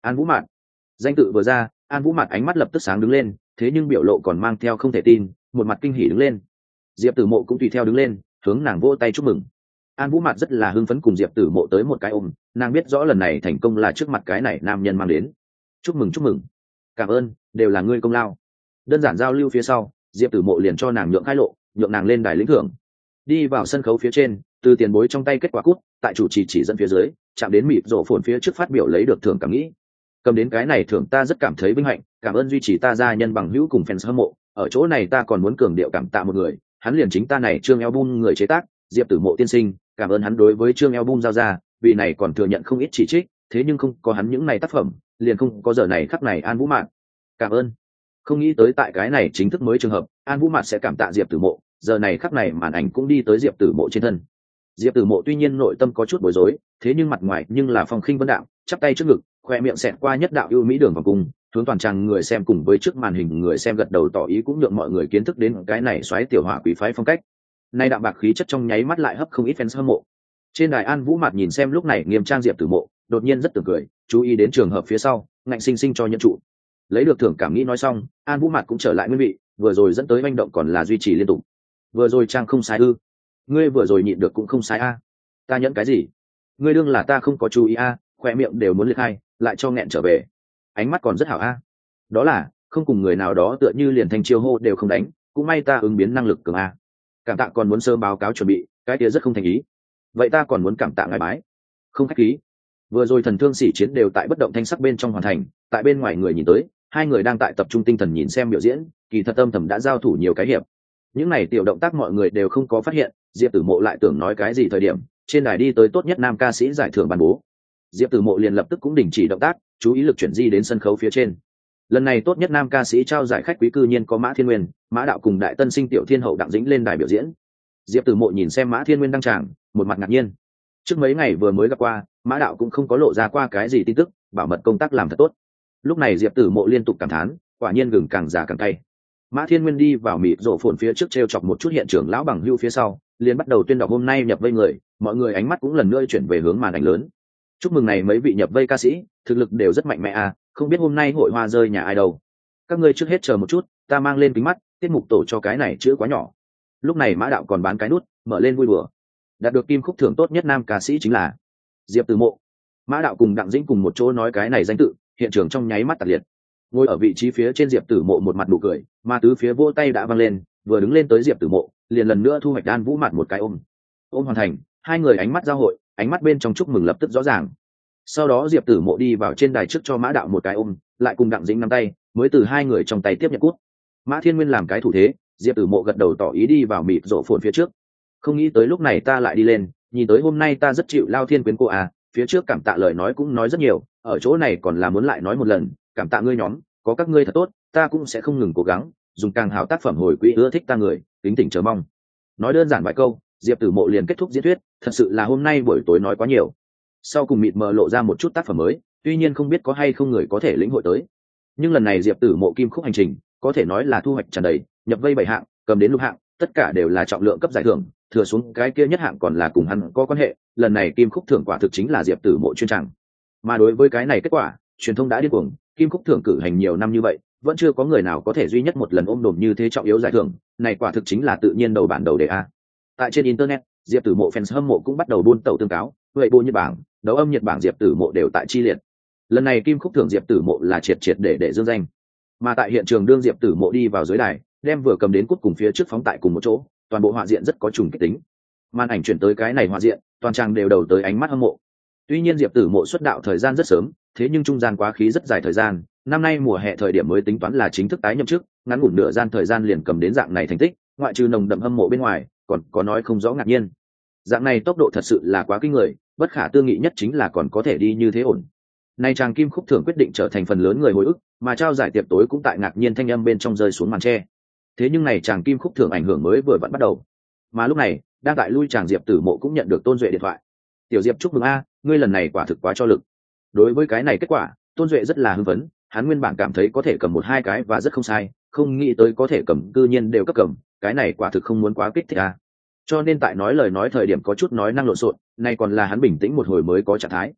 An Vũ Mạn. Danh tự vừa ra, An Vũ Mạn ánh mắt lập tức sáng đứng lên, thế nhưng biểu lộ còn mang theo không thể tin, một mặt kinh hỉ đứng lên. Diệp Tử Mộ cũng tùy theo đứng lên, hướng nàng vỗ tay chúc mừng. An Vũ Mạn rất là hưng phấn cùng Diệp Tử Mộ tới một cái ôm, nàng biết rõ lần này thành công là trước mặt cái này nam nhân mang đến. Chúc mừng chúc mừng, cảm ơn, đều là ngươi công lao. Đơn giản giao lưu phía sau, Diệp Tử Mộ liền cho nàng nhượng khai lộ, nhượng nàng lên đài lĩnh thưởng. Đi vào sân khấu phía trên, từ tiền bối trong tay kết quả cút, tại chủ trì chỉ dẫn phía dưới, chạm đến mịp rổ phồn phía trước phát biểu lấy được thưởng cảm nghĩ. Cầm đến cái này thưởng ta rất cảm thấy vinh hạnh, cảm ơn duy trì ta gia nhân bằng hữu cùng fans hâm mộ. Ở chỗ này ta còn muốn cường điệu cảm tạ một người, hắn liền chính ta này Trương Album người chế tác, Diệp Tử Mộ tiên sinh, cảm ơn hắn đối với Trương Album giao ra, vị này còn thừa nhận không ít chỉ trích, thế nhưng không có hắn những này tác phẩm, liền không có giờ này khắc này An Vũ Mạn. Cảm ơn. Không nghĩ tới tại cái này chính thức mới trường hợp, An Vũ Mạn sẽ cảm tạ Diệp Tử Mộ, giờ này khắc này màn ảnh cũng đi tới Diệp Tử Mộ trên thân. Diệp Tử Mộ tuy nhiên nội tâm có chút bối rối, thế nhưng mặt ngoài nhưng là phong khinh vân đạm, chắp tay trước ngực, khoe miệng xẹt qua nhất đạo ưu mỹ đường vòng cung, hướng toàn trang người xem cùng với trước màn hình người xem gật đầu tỏ ý cũng nhượng mọi người kiến thức đến cái này xoáy tiểu hỏa quý phái phong cách. Nay đạm bạc khí chất trong nháy mắt lại hấp không ít fans hâm mộ. Trên đài An Vũ Mạt nhìn xem lúc này nghiêm trang Diệp Tử Mộ, đột nhiên rất tưởng cười, chú ý đến trường hợp phía sau, ngạnh sinh sinh cho nhận trụ. Lấy được thưởng cảm nghĩ nói xong, An Vũ Mạt cũng trở lại nguyên vị, vừa rồi dẫn tới manh động còn là duy trì liên tục. Vừa rồi trang không sai ư? Ngươi vừa rồi nhịn được cũng không sai a. Ta nhẫn cái gì? Ngươi đương là ta không có chú ý a, khoe miệng đều muốn liệt hai, lại cho nghẹn trở về. Ánh mắt còn rất hảo a. Đó là, không cùng người nào đó tựa như liền thành chiêu hô đều không đánh, cũng may ta ứng biến năng lực cường a. Cảm tạ còn muốn sớm báo cáo chuẩn bị, cái kia rất không thành ý. Vậy ta còn muốn cảm tạ ngài bái. Không khách khí. Vừa rồi thần thương sĩ chiến đều tại bất động thanh sắc bên trong hoàn thành, tại bên ngoài người nhìn tới, hai người đang tại tập trung tinh thần nhìn xem biểu diễn, kỳ thật âm thầm đã giao thủ nhiều cái hiệp. Những này tiểu động tác mọi người đều không có phát hiện, Diệp Tử Mộ lại tưởng nói cái gì thời điểm, trên đài đi tới tốt nhất nam ca sĩ giải thưởng ban bố. Diệp Tử Mộ liền lập tức cũng đình chỉ động tác, chú ý lực chuyển di đến sân khấu phía trên. Lần này tốt nhất nam ca sĩ trao giải khách quý cư nhiên có Mã Thiên Nguyên, Mã Đạo cùng đại tân sinh tiểu thiên hậu Đặng Dĩnh lên đài biểu diễn. Diệp Tử Mộ nhìn xem Mã Thiên Nguyên đăng tràng, một mặt ngạc nhiên. Trước mấy ngày vừa mới gặp qua, Mã Đạo cũng không có lộ ra qua cái gì tin tức, bảo mật công tác làm thật tốt. Lúc này Diệp Tử Mộ liên tục cảm thán, quả nhiên gừng càng già càng cay. Mã Thiên Nguyên đi vào mịt rổ phồn phía trước treo chọc một chút hiện trường lão bằng hưu phía sau, liền bắt đầu tuyên đọc hôm nay nhập vây người, mọi người ánh mắt cũng lần nữa chuyển về hướng màn ảnh lớn. Chúc mừng này mấy vị nhập vây ca sĩ, thực lực đều rất mạnh mẽ à, không biết hôm nay hội hoa rơi nhà ai đâu. Các ngươi trước hết chờ một chút, ta mang lên kính mắt, tiết mục tổ cho cái này chữ quá nhỏ. Lúc này Mã Đạo còn bán cái nút, mở lên vui đùa. Đạt được kim khúc thưởng tốt nhất nam ca sĩ chính là Diệp Tử Mộ. Mã Đạo cùng Đặng Dĩnh cùng một chỗ nói cái này danh tự, hiện trường trong nháy mắt tạc liệt. Ngồi ở vị trí phía trên Diệp Tử Mộ một mặt nụ cười, mà tứ phía vỗ tay đã vang lên, vừa đứng lên tới Diệp Tử Mộ, liền lần nữa thu hoạch An Vũ Mạt một cái ôm. Ôm hoàn thành, hai người ánh mắt giao hội, ánh mắt bên trong chúc mừng lập tức rõ ràng. Sau đó Diệp Tử Mộ đi vào trên đài trước cho Mã Đạo một cái ôm, lại cùng Đặng Dĩnh nắm tay, mới từ hai người trong tay tiếp nhận cút. Mã Thiên Nguyên làm cái thủ thế, Diệp Tử Mộ gật đầu tỏ ý đi vào mịt rộ phồn phía trước. Không nghĩ tới lúc này ta lại đi lên, nhìn tới hôm nay ta rất chịu lao thiên quyến cô à, phía trước cảm tạ lời nói cũng nói rất nhiều, ở chỗ này còn là muốn lại nói một lần, cảm tạ ngươi nhóm, có các ngươi thật tốt, ta cũng sẽ không ngừng cố gắng, dùng càng hảo tác phẩm hồi quỹ ưa thích ta người, kính tỉnh chờ mong. Nói đơn giản vài câu, Diệp Tử Mộ liền kết thúc diễn thuyết, thật sự là hôm nay buổi tối nói quá nhiều. Sau cùng mịt mờ lộ ra một chút tác phẩm mới, tuy nhiên không biết có hay không người có thể lĩnh hội tới. Nhưng lần này Diệp Tử Mộ kim khúc hành trình, có thể nói là thu hoạch tràn đầy, nhập vây bảy hạng, cầm đến lục hạng, tất cả đều là trọng lượng cấp giải thưởng, thừa xuống cái kia nhất hạng còn là cùng hắn có quan hệ, lần này kim khúc thưởng quả thực chính là Diệp Tử Mộ chuyên tràng. Mà đối với cái này kết quả, truyền thông đã điên cuồng, kim khúc thưởng cử hành nhiều năm như vậy, vẫn chưa có người nào có thể duy nhất một lần ôm đồm như thế trọng yếu giải thưởng, này quả thực chính là tự nhiên đầu bản đầu đề a. Tại trên internet, Diệp Tử Mộ fans hâm mộ cũng bắt đầu buôn tẩu tương cáo, vậy bộ Nhật Bản, đấu âm Nhật Bản Diệp Tử Mộ đều tại chi liệt. Lần này kim khúc thưởng Diệp Tử Mộ là triệt triệt để để dương danh. Mà tại hiện trường đương Diệp Tử Mộ đi vào dưới đài, đem vừa cầm đến cút cùng phía trước phóng tại cùng một chỗ, toàn bộ họa diện rất có trùng kích tính. Màn ảnh chuyển tới cái này họa diện, toàn trang đều đầu tới ánh mắt hâm mộ. Tuy nhiên Diệp Tử Mộ xuất đạo thời gian rất sớm, thế nhưng trung gian quá khí rất dài thời gian, năm nay mùa hè thời điểm mới tính toán là chính thức tái nhậm chức, ngắn ngủn nửa gian thời gian liền cầm đến dạng này thành tích, ngoại trừ nồng đậm hâm mộ bên ngoài, còn có nói không rõ ngạc nhiên. Dạng này tốc độ thật sự là quá kinh người, bất khả tư nghị nhất chính là còn có thể đi như thế ổn. Nay chàng kim khúc thưởng quyết định trở thành phần lớn người hồi ức, mà trao giải tiệc tối cũng tại ngạc nhiên thanh âm bên trong rơi xuống màn che. Thế nhưng này chàng kim khúc thưởng ảnh hưởng mới vừa vẫn bắt đầu. Mà lúc này, đang tại lui chàng Diệp Tử Mộ cũng nhận được Tôn Duệ điện thoại. "Tiểu Diệp chúc mừng a, ngươi lần này quả thực quá cho lực." Đối với cái này kết quả, Tôn Duệ rất là hưng phấn, hắn nguyên bản cảm thấy có thể cầm một hai cái và rất không sai, không nghĩ tới có thể cầm cư nhiên đều cấp cầm, cái này quả thực không muốn quá kích thích a. Cho nên tại nói lời nói thời điểm có chút nói năng lộn xộn, nay còn là hắn bình tĩnh một hồi mới có trạng thái.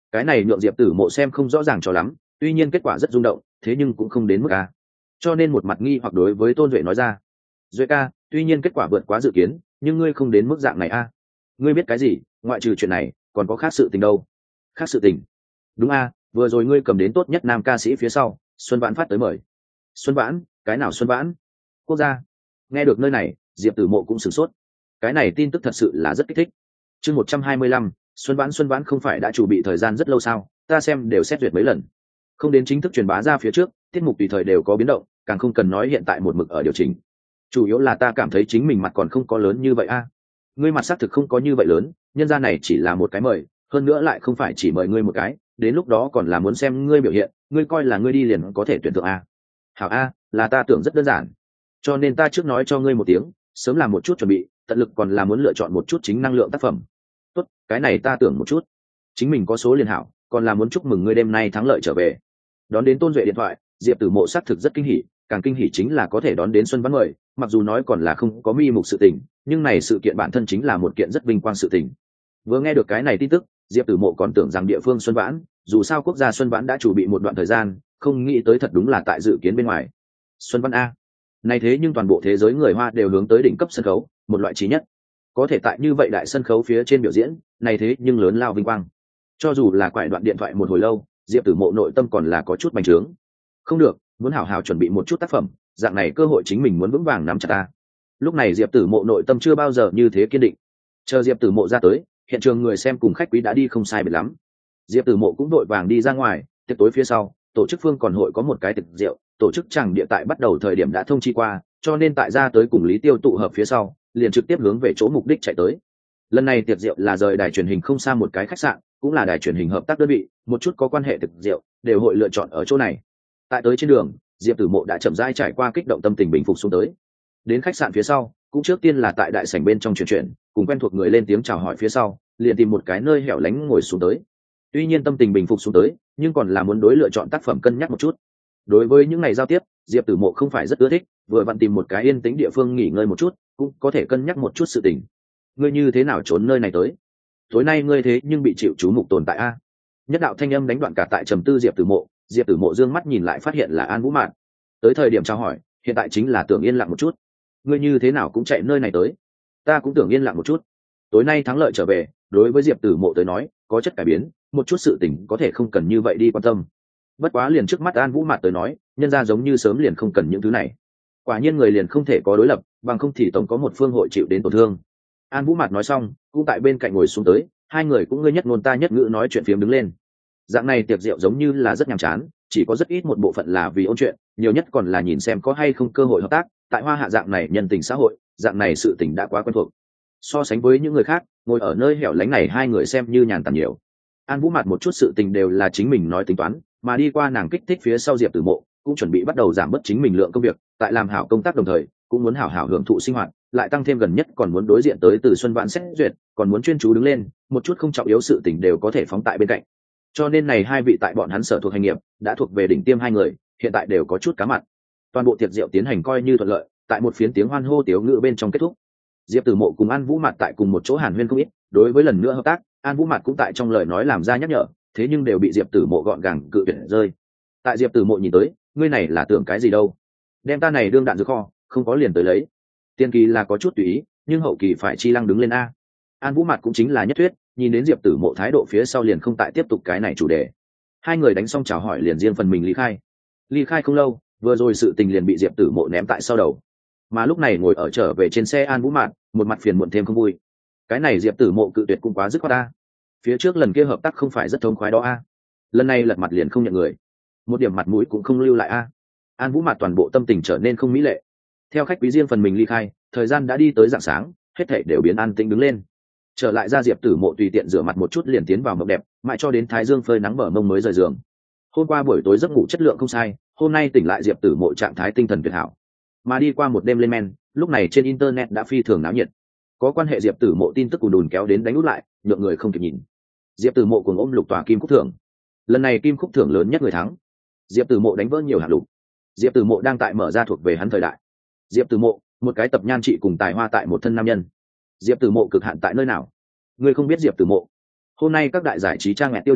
Cái này nhượng diệp tử mộ xem không rõ ràng cho lắm, tuy nhiên kết quả rất rung động, thế nhưng cũng không đến mức a. Cho nên một mặt nghi hoặc đối với Tôn Duệ nói ra: Duệ ca, tuy nhiên kết quả vượt quá dự kiến, nhưng ngươi không đến mức dạng này a. Ngươi biết cái gì, ngoại trừ chuyện này còn có khác sự tình đâu? Khác sự tình? Đúng a, vừa rồi ngươi cầm đến tốt nhất nam ca sĩ phía sau, Xuân Vãn phát tới mời. Xuân Vãn? Cái nào Xuân Vãn? Quốc gia. Nghe được nơi này, diệp tử mộ cũng sửng sốt. Cái này tin tức thật sự là rất kích thích. Chương một trăm hai mươi lăm, Xuân Vãn Xuân Vãn không phải đã chuẩn bị thời gian rất lâu sao? Ta xem đều xét duyệt mấy lần. Không đến chính thức truyền bá ra phía trước, tiết mục tùy thời đều có biến động, càng không cần nói hiện tại một mực ở điều chỉnh. Chủ yếu là ta cảm thấy chính mình mặt còn không có lớn như vậy a. Ngươi mặt xác thực không có như vậy lớn, nhân gia này chỉ là một cái mời, hơn nữa lại không phải chỉ mời ngươi một cái, đến lúc đó còn là muốn xem ngươi biểu hiện, ngươi coi là ngươi đi liền có thể tuyển tượng a. Hảo a, là ta tưởng rất đơn giản, cho nên ta trước nói cho ngươi một tiếng, sớm làm một chút chuẩn bị, tận lực còn là muốn lựa chọn một chút chính năng lượng tác phẩm. Tốt, cái này ta tưởng một chút, chính mình có số liền hảo, còn là muốn chúc mừng ngươi đêm nay thắng lợi trở về. Đón đến Tôn Duệ điện thoại, diệp tử mộ xác thực rất kinh hỉ, càng kinh hỉ chính là có thể đón đến Xuân Vãn mời, mặc dù nói còn là không có mi mục sự tình, nhưng này sự kiện bản thân chính là một kiện rất vinh quang sự tình. Vừa nghe được cái này tin tức, diệp tử mộ còn tưởng rằng địa phương Xuân Vãn, dù sao quốc gia Xuân Vãn đã chuẩn bị một đoạn thời gian, không nghĩ tới thật đúng là tại dự kiến bên ngoài. Xuân Vãn a, này thế nhưng toàn bộ thế giới người Hoa đều hướng tới đỉnh cấp sân khấu, một loại trí nhất, có thể tại như vậy đại sân khấu phía trên biểu diễn, này thế nhưng lớn lao vinh quang. Cho dù là quải đoạn điện thoại một hồi lâu, diệp tử mộ nội tâm còn là có chút bành trướng. Không được, muốn hảo hảo chuẩn bị một chút tác phẩm, dạng này cơ hội chính mình muốn vững vàng nắm chặt ta. Lúc này diệp tử mộ nội tâm chưa bao giờ như thế kiên định. Chờ diệp tử mộ ra tới, hiện trường người xem cùng khách quý đã đi không sai biệt lắm, diệp tử mộ cũng đội vàng đi ra ngoài. Tiệc tối phía sau, tổ chức phương còn hội có một cái tiệc rượu, tổ chức chẳng địa tại bắt đầu thời điểm đã thông chi qua, cho nên tại ra tới cùng Lý Tiêu tụ hợp phía sau, liền trực tiếp hướng về chỗ mục đích chạy tới. Lần này tiệc rượu là rời đài truyền hình không xa một cái khách sạn, cũng là đài truyền hình hợp tác đơn vị, một chút có quan hệ tiệc rượu đều hội lựa chọn ở chỗ này. Tại tới trên đường, diệp tử mộ đã chậm rãi trải qua kích động tâm tình bình phục xuống tới. Đến khách sạn phía sau, cũng trước tiên là tại đại sảnh bên trong chuyển chuyển, cùng quen thuộc người lên tiếng chào hỏi phía sau, liền tìm một cái nơi hẻo lánh ngồi xuống tới. Tuy nhiên tâm tình bình phục xuống tới, nhưng còn là muốn đối lựa chọn tác phẩm cân nhắc một chút. Đối với những ngày giao tiếp, diệp tử mộ không phải rất ưa thích, vừa vặn tìm một cái yên tĩnh địa phương nghỉ ngơi một chút, cũng có thể cân nhắc một chút sự tình. Ngươi như thế nào trốn nơi này tới? Tối nay ngươi thế nhưng bị chịu chú mục tồn tại a. Nhất đạo thanh âm đánh đoạn cả tại trầm tư diệp tử mộ, diệp tử mộ dương mắt nhìn lại phát hiện là An Vũ Mạn. Tới thời điểm trao hỏi, hiện tại chính là tưởng yên lặng một chút. Ngươi như thế nào cũng chạy nơi này tới? Ta cũng tưởng yên lặng một chút. Tối nay thắng lợi trở về, đối với diệp tử mộ tới nói, có chất cải biến, một chút sự tình có thể không cần như vậy đi quan tâm. Bất quá liền trước mắt An Vũ Mạn tới nói, nhân ra giống như sớm liền không cần những thứ này. Quả nhiên người liền không thể có đối lập, bằng không thì tổng có một phương hội chịu đến tổn thương. An Vũ Mạn nói xong, cũng tại bên cạnh ngồi xuống tới, hai người cũng ngươi nhất ngôn ta nhất ngữ nói chuyện phiếm đứng lên. Dạng này tiệc rượu giống như là rất nhàm chán, chỉ có rất ít một bộ phận là vì ôn chuyện, nhiều nhất còn là nhìn xem có hay không cơ hội hợp tác. Tại Hoa Hạ dạng này nhân tình xã hội, dạng này sự tình đã quá quen thuộc. So sánh với những người khác, ngồi ở nơi hẻo lánh này hai người xem như nhàn tản nhiều. An Vũ Mạt một chút sự tình đều là chính mình nói tính toán, mà đi qua nàng kích thích phía sau diệp tử mộ, cũng chuẩn bị bắt đầu giảm bớt chính mình lượng công việc, tại làm hảo công tác đồng thời, cũng muốn hảo hảo hưởng thụ sinh hoạt, lại tăng thêm gần nhất còn muốn đối diện tới từ Xuân Vãn xét duyệt, còn muốn chuyên chú đứng lên, một chút không trọng yếu sự tình đều có thể phóng tại bên cạnh. Cho nên này hai vị tại bọn hắn sở thuộc hành nghiệp đã thuộc về đỉnh tiêm hai người, hiện tại đều có chút cá mặt. Toàn bộ tiệc rượu tiến hành coi như thuận lợi, tại một phiến tiếng hoan hô tiếu ngữ bên trong kết thúc. Diệp Tử Mộ cùng An Vũ Mạt tại cùng một chỗ hàn huyên không ít, đối với lần nữa hợp tác, An Vũ Mạt cũng tại trong lời nói làm ra nhắc nhở, thế nhưng đều bị Diệp Tử Mộ gọn gàng cự tuyệt rơi. Tại Diệp Tử Mộ nhìn tới, ngươi này là tưởng cái gì đâu? Đem ta này đương đạn dược kho, không có liền tới lấy. Tiên kỳ là có chút tùy ý, nhưng hậu kỳ phải chi lăng đứng lên a. An Vũ Mạt cũng chính là nhất thuyết, nhìn đến Diệp Tử Mộ thái độ phía sau liền không tại tiếp tục cái này chủ đề. Hai người đánh xong chào hỏi liền riêng phần mình ly khai. Ly khai không lâu, vừa rồi sự tình liền bị Diệp Tử Mộ ném tại sau đầu. Mà lúc này ngồi ở trở về trên xe An Vũ Mạt, một mặt phiền muộn thêm không vui. Cái này Diệp Tử Mộ cự tuyệt cũng quá dứt khoát a. Phía trước lần kia hợp tác không phải rất thông khoái đó a. Lần này lật mặt liền không nhận người, một điểm mặt mũi cũng không lưu lại a. An Vũ Mạt toàn bộ tâm tình trở nên không mỹ lệ. Theo khách quý riêng phần mình ly khai, thời gian đã đi tới rạng sáng, hết thảy đều biến an tĩnh đứng lên. Trở lại ra Diệp Tử Mộ tùy tiện rửa mặt một chút liền tiến vào mộng đẹp, mãi cho đến thái dương phơi nắng bờ mông mới rời giường. Hôm qua buổi tối giấc ngủ chất lượng không sai, hôm nay tỉnh lại Diệp Tử Mộ trạng thái tinh thần tuyệt hảo. Mà đi qua một đêm lên men, lúc này trên internet đã phi thường náo nhiệt. Có quan hệ Diệp Tử Mộ tin tức ùn đùn kéo đến đánh út lại, nhượng người không kịp nhìn. Diệp Tử Mộ cùng ôm lục tòa kim khúc thưởng. Lần này kim khúc thưởng lớn nhất người thắng. Diệp Tử Mộ đánh vỡ nhiều hạng lục. Diệp Tử Mộ đang tại mở ra thuộc về hắn thời đại. Diệp Tử Mộ, một cái tập nhan trị cùng tài hoa tại một thân nam nhân. Diệp Tử Mộ cực hạn tại nơi nào? Ngươi không biết Diệp Tử Mộ. Hôm nay các đại giải trí trang mẹ tiêu đề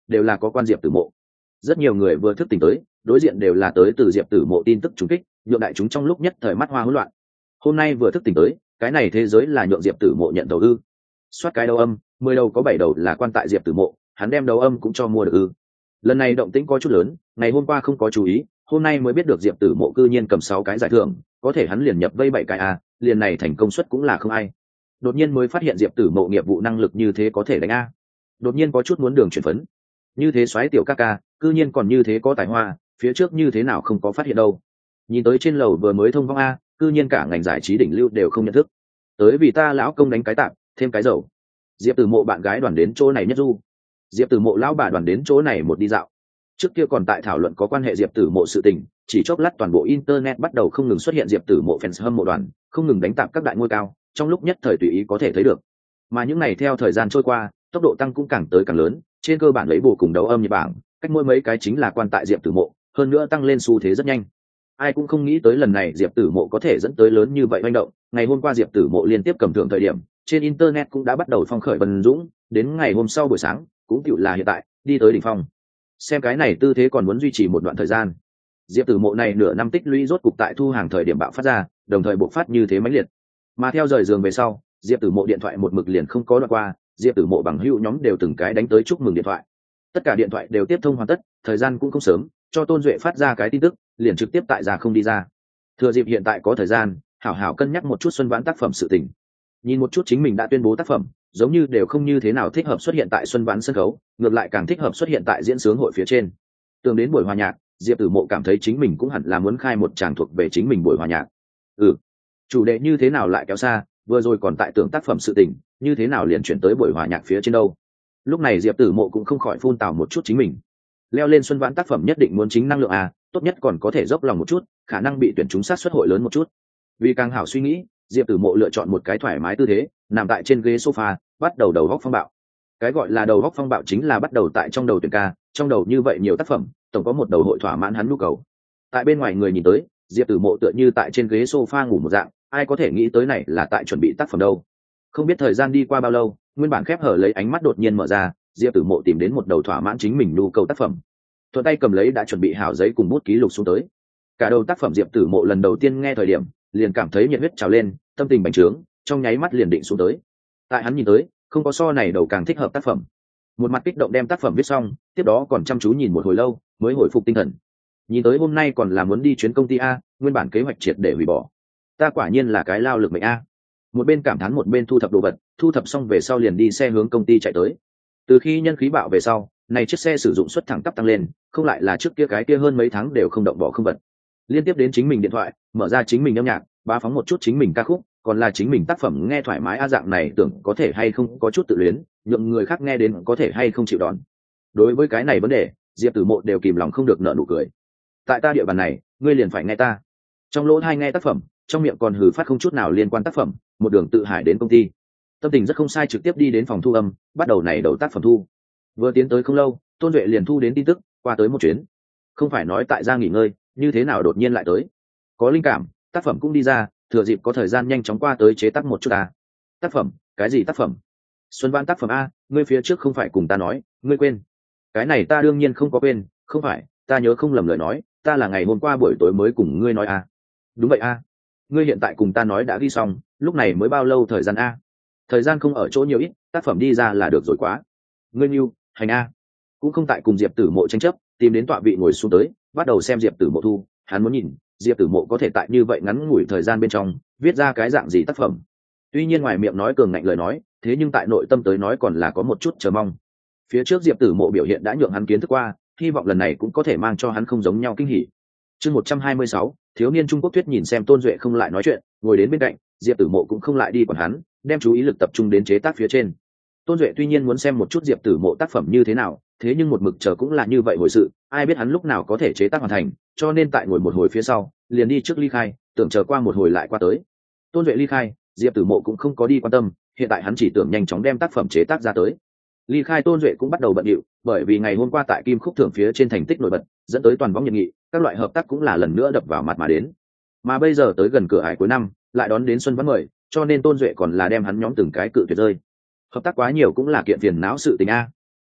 đều là có quan diệp tử mộ. Rất nhiều người vừa thức tỉnh tới, đối diện đều là tới từ diệp tử mộ tin tức trùng kích, nhượng đại chúng trong lúc nhất thời mắt hoa hỗn loạn. Hôm nay vừa thức tỉnh tới, cái này thế giới là nhượng diệp tử mộ nhận đầu ư? Soát cái đầu âm, mười đầu có bảy đầu là quan tại diệp tử mộ, hắn đem đầu âm cũng cho mua được ư? Lần này động tĩnh có chút lớn, ngày hôm qua không có chú ý, hôm nay mới biết được diệp tử mộ cư nhiên cầm sáu cái giải thưởng, có thể hắn liền nhập vây bảy cái a, liền này thành công suất cũng là không ai. Đột nhiên mới phát hiện diệp tử mộ nghiệp vụ năng lực như thế có thể đánh a. Đột nhiên có chút muốn đường chuyển phấn. Như thế xoáy tiểu ca ca, cư nhiên còn như thế có tài hoa, phía trước như thế nào không có phát hiện đâu. Nhìn tới trên lầu vừa mới thông vong a, cư nhiên cả ngành giải trí đỉnh lưu đều không nhận thức. Tới vì ta lão công đánh cái tạm, thêm cái dầu. Diệp tử mộ bạn gái đoàn đến chỗ này nhất du. Diệp tử mộ lão bà đoàn đến chỗ này một đi dạo. Trước kia còn tại thảo luận có quan hệ diệp tử mộ sự tình, chỉ chốc lát toàn bộ internet bắt đầu không ngừng xuất hiện diệp tử mộ fans hâm mộ đoàn, không ngừng đánh tạp các đại ngôi cao, trong lúc nhất thời tùy ý có thể thấy được. Mà những ngày theo thời gian trôi qua, tốc độ tăng cũng càng tới càng lớn, trên cơ bản lấy bù cùng đấu âm nhật bảng, cách mỗi mấy cái chính là quan tại diệp tử mộ, hơn nữa tăng lên xu thế rất nhanh. Ai cũng không nghĩ tới lần này diệp tử mộ có thể dẫn tới lớn như vậy manh động. Ngày hôm qua diệp tử mộ liên tiếp cầm thưởng thời điểm, trên internet cũng đã bắt đầu phong khởi bần dũng, đến ngày hôm sau buổi sáng cũng tựu là hiện tại đi tới đỉnh phong. Xem cái này tư thế còn muốn duy trì một đoạn thời gian. Diệp tử mộ này nửa năm tích lũy rốt cục tại thu hàng thời điểm bạo phát ra, đồng thời bộc phát như thế mãnh liệt. Mà theo rời giường về sau, diệp tử mộ điện thoại một mực liền không có đoạn qua, diệp tử mộ bằng hữu nhóm đều từng cái đánh tới chúc mừng điện thoại. Tất cả điện thoại đều tiếp thông hoàn tất, thời gian cũng không sớm, cho Tôn Duệ phát ra cái tin tức, liền trực tiếp tại ra không đi ra. Thừa dịp hiện tại có thời gian, hảo hảo cân nhắc một chút Xuân Vãn tác phẩm sự tình. Nhìn một chút chính mình đã tuyên bố tác phẩm, giống như đều không như thế nào thích hợp xuất hiện tại Xuân Vãn sân khấu, ngược lại càng thích hợp xuất hiện tại diễn sướng hội phía trên. Tưởng đến buổi hòa nhạc, Diệp Tử Mộ cảm thấy chính mình cũng hẳn là muốn khai một tràng thuộc về chính mình buổi hòa nhạc. Ừ, chủ đề như thế nào lại kéo xa, vừa rồi còn tại tưởng tác phẩm sự tình, như thế nào liền chuyển tới buổi hòa nhạc phía trên đâu. Lúc này Diệp Tử Mộ cũng không khỏi phun tào một chút chính mình. Leo lên Xuân Vãn tác phẩm nhất định muốn chính năng lượng à, tốt nhất còn có thể dốc lòng một chút, khả năng bị tuyển chúng sát xuất hội lớn một chút. Vì càng hảo suy nghĩ, Diệp Tử Mộ lựa chọn một cái thoải mái tư thế, nằm tại trên ghế sofa, bắt đầu đầu góc phong bạo. Cái gọi là đầu góc phong bạo chính là bắt đầu tại trong đầu tuyển ca, trong đầu như vậy nhiều tác phẩm, tổng có một đầu hội thỏa mãn hắn nhu cầu. Tại bên ngoài người nhìn tới, Diệp Tử Mộ tựa như tại trên ghế sofa ngủ một dạng, ai có thể nghĩ tới này là tại chuẩn bị tác phẩm đâu. Không biết thời gian đi qua bao lâu, nguyên bản khép hở lấy ánh mắt đột nhiên mở ra, Diệp Tử Mộ tìm đến một đầu thỏa mãn chính mình nhu cầu tác phẩm. Thuận tay cầm lấy đã chuẩn bị hảo giấy cùng bút ký lục xuống tới. Cả đầu tác phẩm Diệp Tử Mộ lần đầu tiên nghe thời điểm, liền cảm thấy nhiệt huyết trào lên, tâm tình bành trướng, trong nháy mắt liền định xuống tới. Tại hắn nhìn tới, không có so này đầu càng thích hợp tác phẩm. Một mặt kích động đem tác phẩm viết xong, tiếp đó còn chăm chú nhìn một hồi lâu, mới hồi phục tinh thần. Nhìn tới hôm nay còn là muốn đi chuyến công ty a, nguyên bản kế hoạch triệt để hủy bỏ. Ta quả nhiên là cái lao lực mệnh a. Một bên cảm thán một bên thu thập đồ vật, thu thập xong về sau liền đi xe hướng công ty chạy tới. Từ khi nhân khí bạo về sau, này chiếc xe sử dụng suất thẳng tắp tăng lên, không lại là trước kia cái kia hơn mấy tháng đều không động bỏ không vật. Liên tiếp đến chính mình điện thoại, mở ra chính mình âm nhạc, bá phóng một chút chính mình ca khúc, còn là chính mình tác phẩm nghe thoải mái a dạng này tưởng có thể hay không có chút tự luyến, nhượng người khác nghe đến có thể hay không chịu đón. Đối với cái này vấn đề, Diệp Tử Mộ đều kìm lòng không được nở nụ cười. Tại ta địa bàn này, ngươi liền phải nghe ta. Trong lỗ tai nghe tác phẩm, trong miệng còn hừ phát không chút nào liên quan tác phẩm, một đường tự hải đến công ty. Tâm tình rất không sai trực tiếp đi đến phòng thu âm, bắt đầu này đầu tác phẩm thu. Vừa tiến tới không lâu, Tôn Duệ liền thu đến tin tức, qua tới một chuyến. Không phải nói tại gia nghỉ ngơi, như thế nào đột nhiên lại tới? Có linh cảm, tác phẩm cũng đi ra, thừa dịp có thời gian nhanh chóng qua tới chế tác một chút à. Tác phẩm? Cái gì tác phẩm? Xuân Vãn tác phẩm a, ngươi phía trước không phải cùng ta nói, ngươi quên? Cái này ta đương nhiên không có quên, không phải, ta nhớ không lầm lời nói, ta là ngày hôm qua buổi tối mới cùng ngươi nói a. Đúng vậy a. Ngươi hiện tại cùng ta nói đã ghi xong, lúc này mới bao lâu thời gian a? Thời gian không ở chỗ nhiều ít, tác phẩm đi ra là được rồi quá. Ngươi nhu, hành a. Cũng không tại cùng Diệp Tử Mộ tranh chấp, tìm đến tọa vị ngồi xuống tới, bắt đầu xem Diệp Tử Mộ thu, hắn muốn nhìn Diệp Tử Mộ có thể tại như vậy ngắn ngủi thời gian bên trong viết ra cái dạng gì tác phẩm. Tuy nhiên ngoài miệng nói cường ngạnh lời nói, thế nhưng tại nội tâm tới nói còn là có một chút chờ mong. Phía trước Diệp Tử Mộ biểu hiện đã nhượng hắn kiến thức qua, hy vọng lần này cũng có thể mang cho hắn không giống nhau kinh hỉ. Chương một trăm hai mươi sáu, thiếu niên Trung Quốc Tuyết nhìn xem Tôn Duệ không lại nói chuyện, ngồi đến bên cạnh, Diệp Tử Mộ cũng không lại đi quản hắn, đem chú ý lực tập trung đến chế tác phía trên. Tôn Duệ tuy nhiên muốn xem một chút Diệp Tử Mộ tác phẩm như thế nào, thế nhưng một mực chờ cũng là như vậy hồi sự, ai biết hắn lúc nào có thể chế tác hoàn thành, cho nên tại ngồi một hồi phía sau, liền đi trước ly khai, tưởng chờ qua một hồi lại qua tới. Tôn Duệ ly khai, Diệp Tử Mộ cũng không có đi quan tâm, hiện tại hắn chỉ tưởng nhanh chóng đem tác phẩm chế tác ra tới. Ly khai Tôn Duệ cũng bắt đầu bận rộn, bởi vì ngày hôm qua tại Kim Khúc thưởng phía trên thành tích nổi bật, dẫn tới toàn võng nhiệt nghị, các loại hợp tác cũng là lần nữa đập vào mặt mà đến. Mà bây giờ tới gần cửa ải cuối năm, lại đón đến Xuân Vãn mời, cho nên Tôn Duệ còn là đem hắn nhóm từng cái cự tuyệt rơi. Hợp tác quá nhiều cũng là kiện phiền não sự tình a.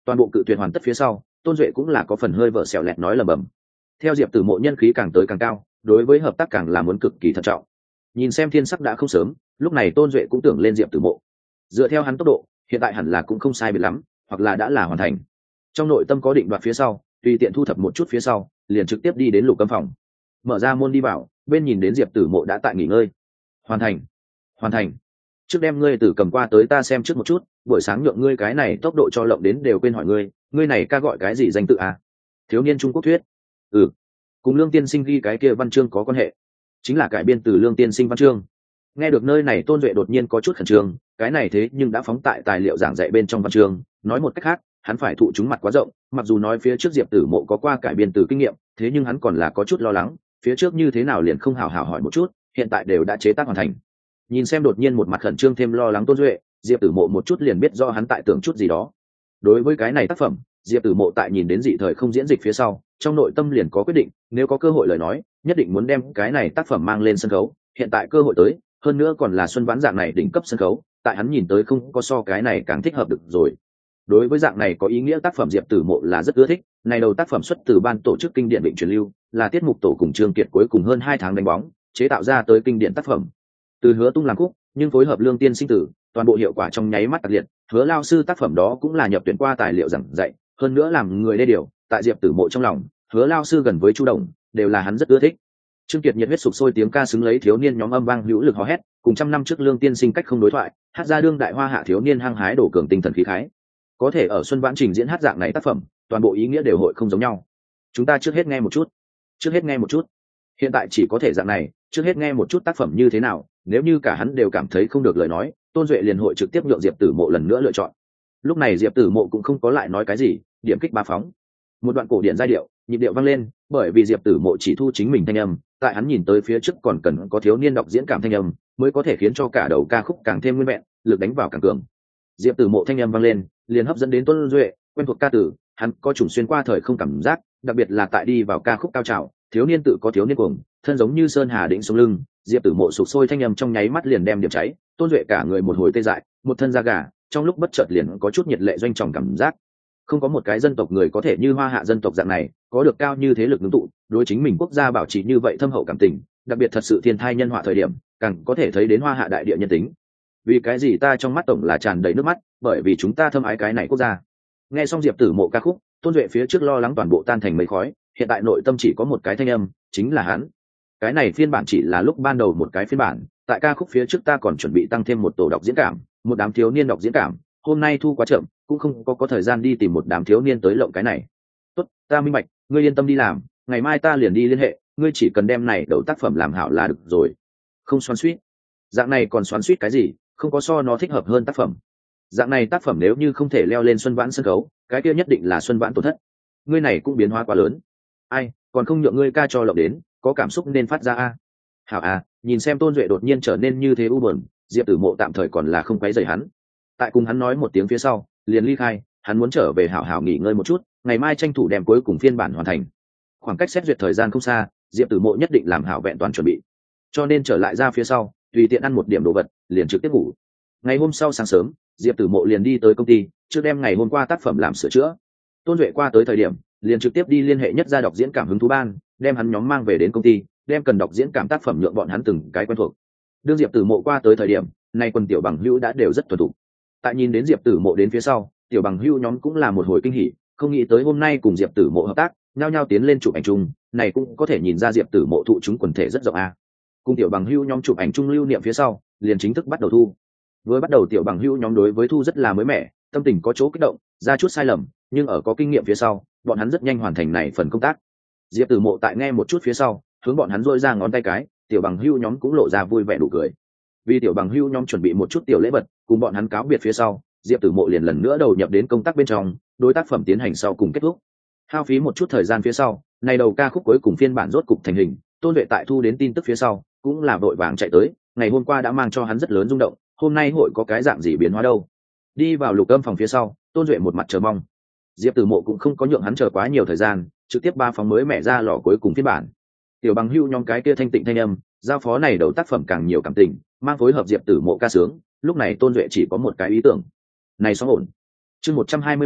toàn bộ cự tuyệt hoàn tất phía sau, Tôn Duệ cũng là có phần hơi vợ xẻo lẹt nói lầm bầm. Theo Diệp Tử Mộ nhân khí càng tới càng cao, đối với hợp tác càng là muốn cực kỳ thận trọng. Nhìn xem thiên sắc đã không sớm, lúc này Tôn Duệ cũng tưởng lên Diệp Tử Mộ. Dựa theo hắn tốc độ, hiện tại hẳn là cũng không sai biệt lắm, hoặc là đã là hoàn thành. Trong nội tâm có định đoạt phía sau, tùy tiện thu thập một chút phía sau, liền trực tiếp đi đến Lục Âm phòng. Mở ra môn đi vào, bên nhìn đến Diệp Tử Mộ đã tại nghỉ ngơi. Hoàn thành, hoàn thành. Trước đem ngươi Tử cầm qua tới ta xem trước một chút, buổi sáng nhượng ngươi cái này tốc độ cho lộng đến đều quên hỏi ngươi, ngươi này ca gọi cái gì danh tự à? Thiếu niên Trung Quốc thuyết. Ừ, cùng Lương Tiên Sinh ghi cái kia văn chương có quan hệ, chính là cải biên từ Lương Tiên Sinh văn chương. Nghe được nơi này Tôn Duệ đột nhiên có chút khẩn trương, cái này thế nhưng đã phóng tại tài liệu giảng dạy bên trong văn chương, nói một cách khác, hắn phải thụ chúng mặt quá rộng, mặc dù nói phía trước Diệp Tử Mộ có qua cải biên từ kinh nghiệm, thế nhưng hắn còn là có chút lo lắng, phía trước như thế nào liền không hào hào hỏi một chút, hiện tại đều đã chế tác hoàn thành. Nhìn xem đột nhiên một mặt khẩn trương thêm lo lắng Tôn Duệ, Diệp Tử Mộ một chút liền biết do hắn tại tưởng chút gì đó. Đối với cái này tác phẩm, Diệp Tử Mộ tại nhìn đến dị thời không diễn dịch phía sau, trong nội tâm liền có quyết định, nếu có cơ hội lời nói, nhất định muốn đem cái này tác phẩm mang lên sân khấu. Hiện tại cơ hội tới, hơn nữa còn là Xuân Vãn dạng này đỉnh cấp sân khấu, tại hắn nhìn tới không có so cái này càng thích hợp được rồi. Đối với dạng này có ý nghĩa tác phẩm Diệp Tử Mộ là rất ưa thích. Này đầu tác phẩm xuất từ ban tổ chức kinh điển định truyền lưu, là tiết mục tổ cùng Trương Kiệt cuối cùng hơn hai tháng đánh bóng, chế tạo ra tới kinh điển tác phẩm. Từ Hứa Tung làm khúc, nhưng phối hợp Lương Tiên Sinh tử, toàn bộ hiệu quả trong nháy mắt đặc liệt. Hứa lao sư tác phẩm đó cũng là nhập tuyển qua tài liệu giảng dạy, hơn nữa làm người đê điều, tại Diệp Tử Mộ trong lòng, Hứa lao sư gần với Chu Đồng, đều là hắn rất ưa thích. Trương Kiệt nhiệt huyết sục sôi tiếng ca xứng lấy thiếu niên nhóm âm vang hữu lực hò hét, cùng trăm năm trước Lương Tiên Sinh cách không đối thoại, hát ra đương đại hoa hạ thiếu niên hăng hái đổ cường tinh thần khí khái. Có thể ở Xuân Vãn trình diễn hát dạng này tác phẩm, toàn bộ ý nghĩa đều hội không giống nhau. Chúng ta trước hết nghe một chút, trước hết nghe một chút. Hiện tại chỉ có thể dạng này, trước hết nghe một chút tác phẩm như thế nào, nếu như cả hắn đều cảm thấy không được lời nói, Tôn Duệ liền hội trực tiếp nhượng Diệp Tử Mộ lần nữa lựa chọn. Lúc này Diệp Tử Mộ cũng không có lại nói cái gì, điểm kích ba phóng. Một đoạn cổ điển giai điệu, nhịp điệu vang lên, bởi vì Diệp Tử Mộ chỉ thu chính mình thanh âm, tại hắn nhìn tới phía trước còn cần có thiếu niên đọc diễn cảm thanh âm, mới có thể khiến cho cả đầu ca khúc càng thêm nguyên vẹn, lực đánh vào càng cường. Diệp Tử Mộ thanh âm vang lên, liền hấp dẫn đến Tôn Duệ, quen thuộc ca từ, hắn có trùng xuyên qua thời không cảm giác, đặc biệt là tại đi vào ca khúc cao trào, thiếu niên tự có thiếu niên cuồng, thân giống như sơn hà đỉnh sông lưng, Diệp Tử Mộ sục sôi thanh âm trong nháy mắt liền đem điểm cháy, Tôn Duệ cả người một hồi tê dại, một thân da gà, trong lúc bất chợt liền có chút nhiệt lệ doanh tròng cảm giác. Không có một cái dân tộc người có thể như Hoa Hạ dân tộc dạng này, có được cao như thế lực ngưng tụ, đối chính mình quốc gia bảo trì như vậy thâm hậu cảm tình, đặc biệt thật sự thiên thai nhân họa thời điểm, càng có thể thấy đến Hoa Hạ đại địa nhân tính. Vì cái gì ta trong mắt tổng là tràn đầy nước mắt, bởi vì chúng ta thâm ái cái này quốc gia. Nghe xong Diệp Tử Mộ ca khúc, Tôn Duệ phía trước lo lắng toàn bộ tan thành mây khói, hiện tại nội tâm chỉ có một cái thanh âm, chính là hắn. Cái này phiên bản chỉ là lúc ban đầu một cái phiên bản, tại ca khúc phía trước ta còn chuẩn bị tăng thêm một tổ đọc diễn cảm, một đám thiếu niên đọc diễn cảm, hôm nay thu quá chậm, cũng không có có thời gian đi tìm một đám thiếu niên tới lộng cái này. Tốt, ta minh bạch, ngươi yên tâm đi làm, ngày mai ta liền đi liên hệ, ngươi chỉ cần đem này đầu tác phẩm làm hảo là được rồi. Không xoắn xuýt. Dạng này còn xoắn xuýt cái gì, không có so nó thích hợp hơn tác phẩm. Dạng này tác phẩm nếu như không thể leo lên Xuân Vãn sân khấu, cái kia nhất định là Xuân Vãn tổn thất. Ngươi này cũng biến hóa quá lớn. Ai, còn không nhượng ngươi ca cho lộng đến, có cảm xúc nên phát ra a. Hảo à, nhìn xem Tôn Duệ đột nhiên trở nên như thế u buồn, Diệp Tử Mộ tạm thời còn là không quấy rầy hắn. Tại cùng hắn nói một tiếng phía sau, liền ly khai, hắn muốn trở về hảo hảo nghỉ ngơi một chút, ngày mai tranh thủ đem cuối cùng phiên bản hoàn thành. Khoảng cách xét duyệt thời gian không xa, Diệp Tử Mộ nhất định làm hảo vẹn toàn chuẩn bị. Cho nên trở lại ra phía sau, tùy tiện ăn một điểm đồ vật, liền trực tiếp ngủ. Ngày hôm sau sáng sớm, Diệp Tử Mộ liền đi tới công ty, trước đem ngày hôm qua tác phẩm làm sửa chữa. Tôn Duệ qua tới thời điểm, liền trực tiếp đi liên hệ nhất gia đọc diễn cảm hứng thú ban, đem hắn nhóm mang về đến công ty, đem cần đọc diễn cảm tác phẩm nhượng bọn hắn từng cái quen thuộc. Đương Diệp Tử Mộ qua tới thời điểm, nay quân tiểu bằng hữu đã đều rất thuần thục. Tại nhìn đến Diệp Tử Mộ đến phía sau, tiểu bằng hữu nhóm cũng là một hồi kinh hỉ, không nghĩ tới hôm nay cùng Diệp Tử Mộ hợp tác, nhao nhao tiến lên chụp ảnh chung, này cũng có thể nhìn ra Diệp Tử Mộ thụ chúng quần thể rất rộng a. Cùng tiểu bằng hữu nhóm chụp ảnh chung lưu niệm phía sau, liền chính thức bắt đầu thu. Với bắt đầu tiểu bằng hữu nhóm đối với thu rất là mới mẻ, tâm tình có chỗ kích động, ra chút sai lầm, nhưng ở có kinh nghiệm phía sau, bọn hắn rất nhanh hoàn thành này phần công tác. Diệp Tử Mộ tại nghe một chút phía sau, hướng bọn hắn rôi ra ngón tay cái, tiểu bằng hữu nhóm cũng lộ ra vui vẻ đủ cười. Vì tiểu bằng hữu nhóm chuẩn bị một chút tiểu lễ vật, cùng bọn hắn cáo biệt phía sau, Diệp Tử Mộ liền lần nữa đầu nhập đến công tác bên trong, đối tác phẩm tiến hành sau cùng kết thúc. Hao phí một chút thời gian phía sau, này đầu ca khúc cuối cùng phiên bản rốt cục thành hình, Tôn Duệ tại thu đến tin tức phía sau, cũng là vội vàng chạy tới, ngày hôm qua đã mang cho hắn rất lớn rung động, hôm nay hội có cái dạng gì biến hóa đâu. Đi vào lục âm phòng phía sau, Tôn Duệ một mặt chờ mong. Diệp Tử Mộ cũng không có nhượng hắn chờ quá nhiều thời gian, trực tiếp ba phóng mới mẹ ra lò cuối cùng phiên bản. Tiểu bằng hữu nhóm cái kia thanh tịnh thanh âm, giao phó này đầu tác phẩm càng nhiều cảm tình, mang phối hợp Diệp Tử Mộ ca sướng, lúc này Tôn Duệ chỉ có một cái ý tưởng. Này xong ổn. Chương một trăm hai mươi bảy,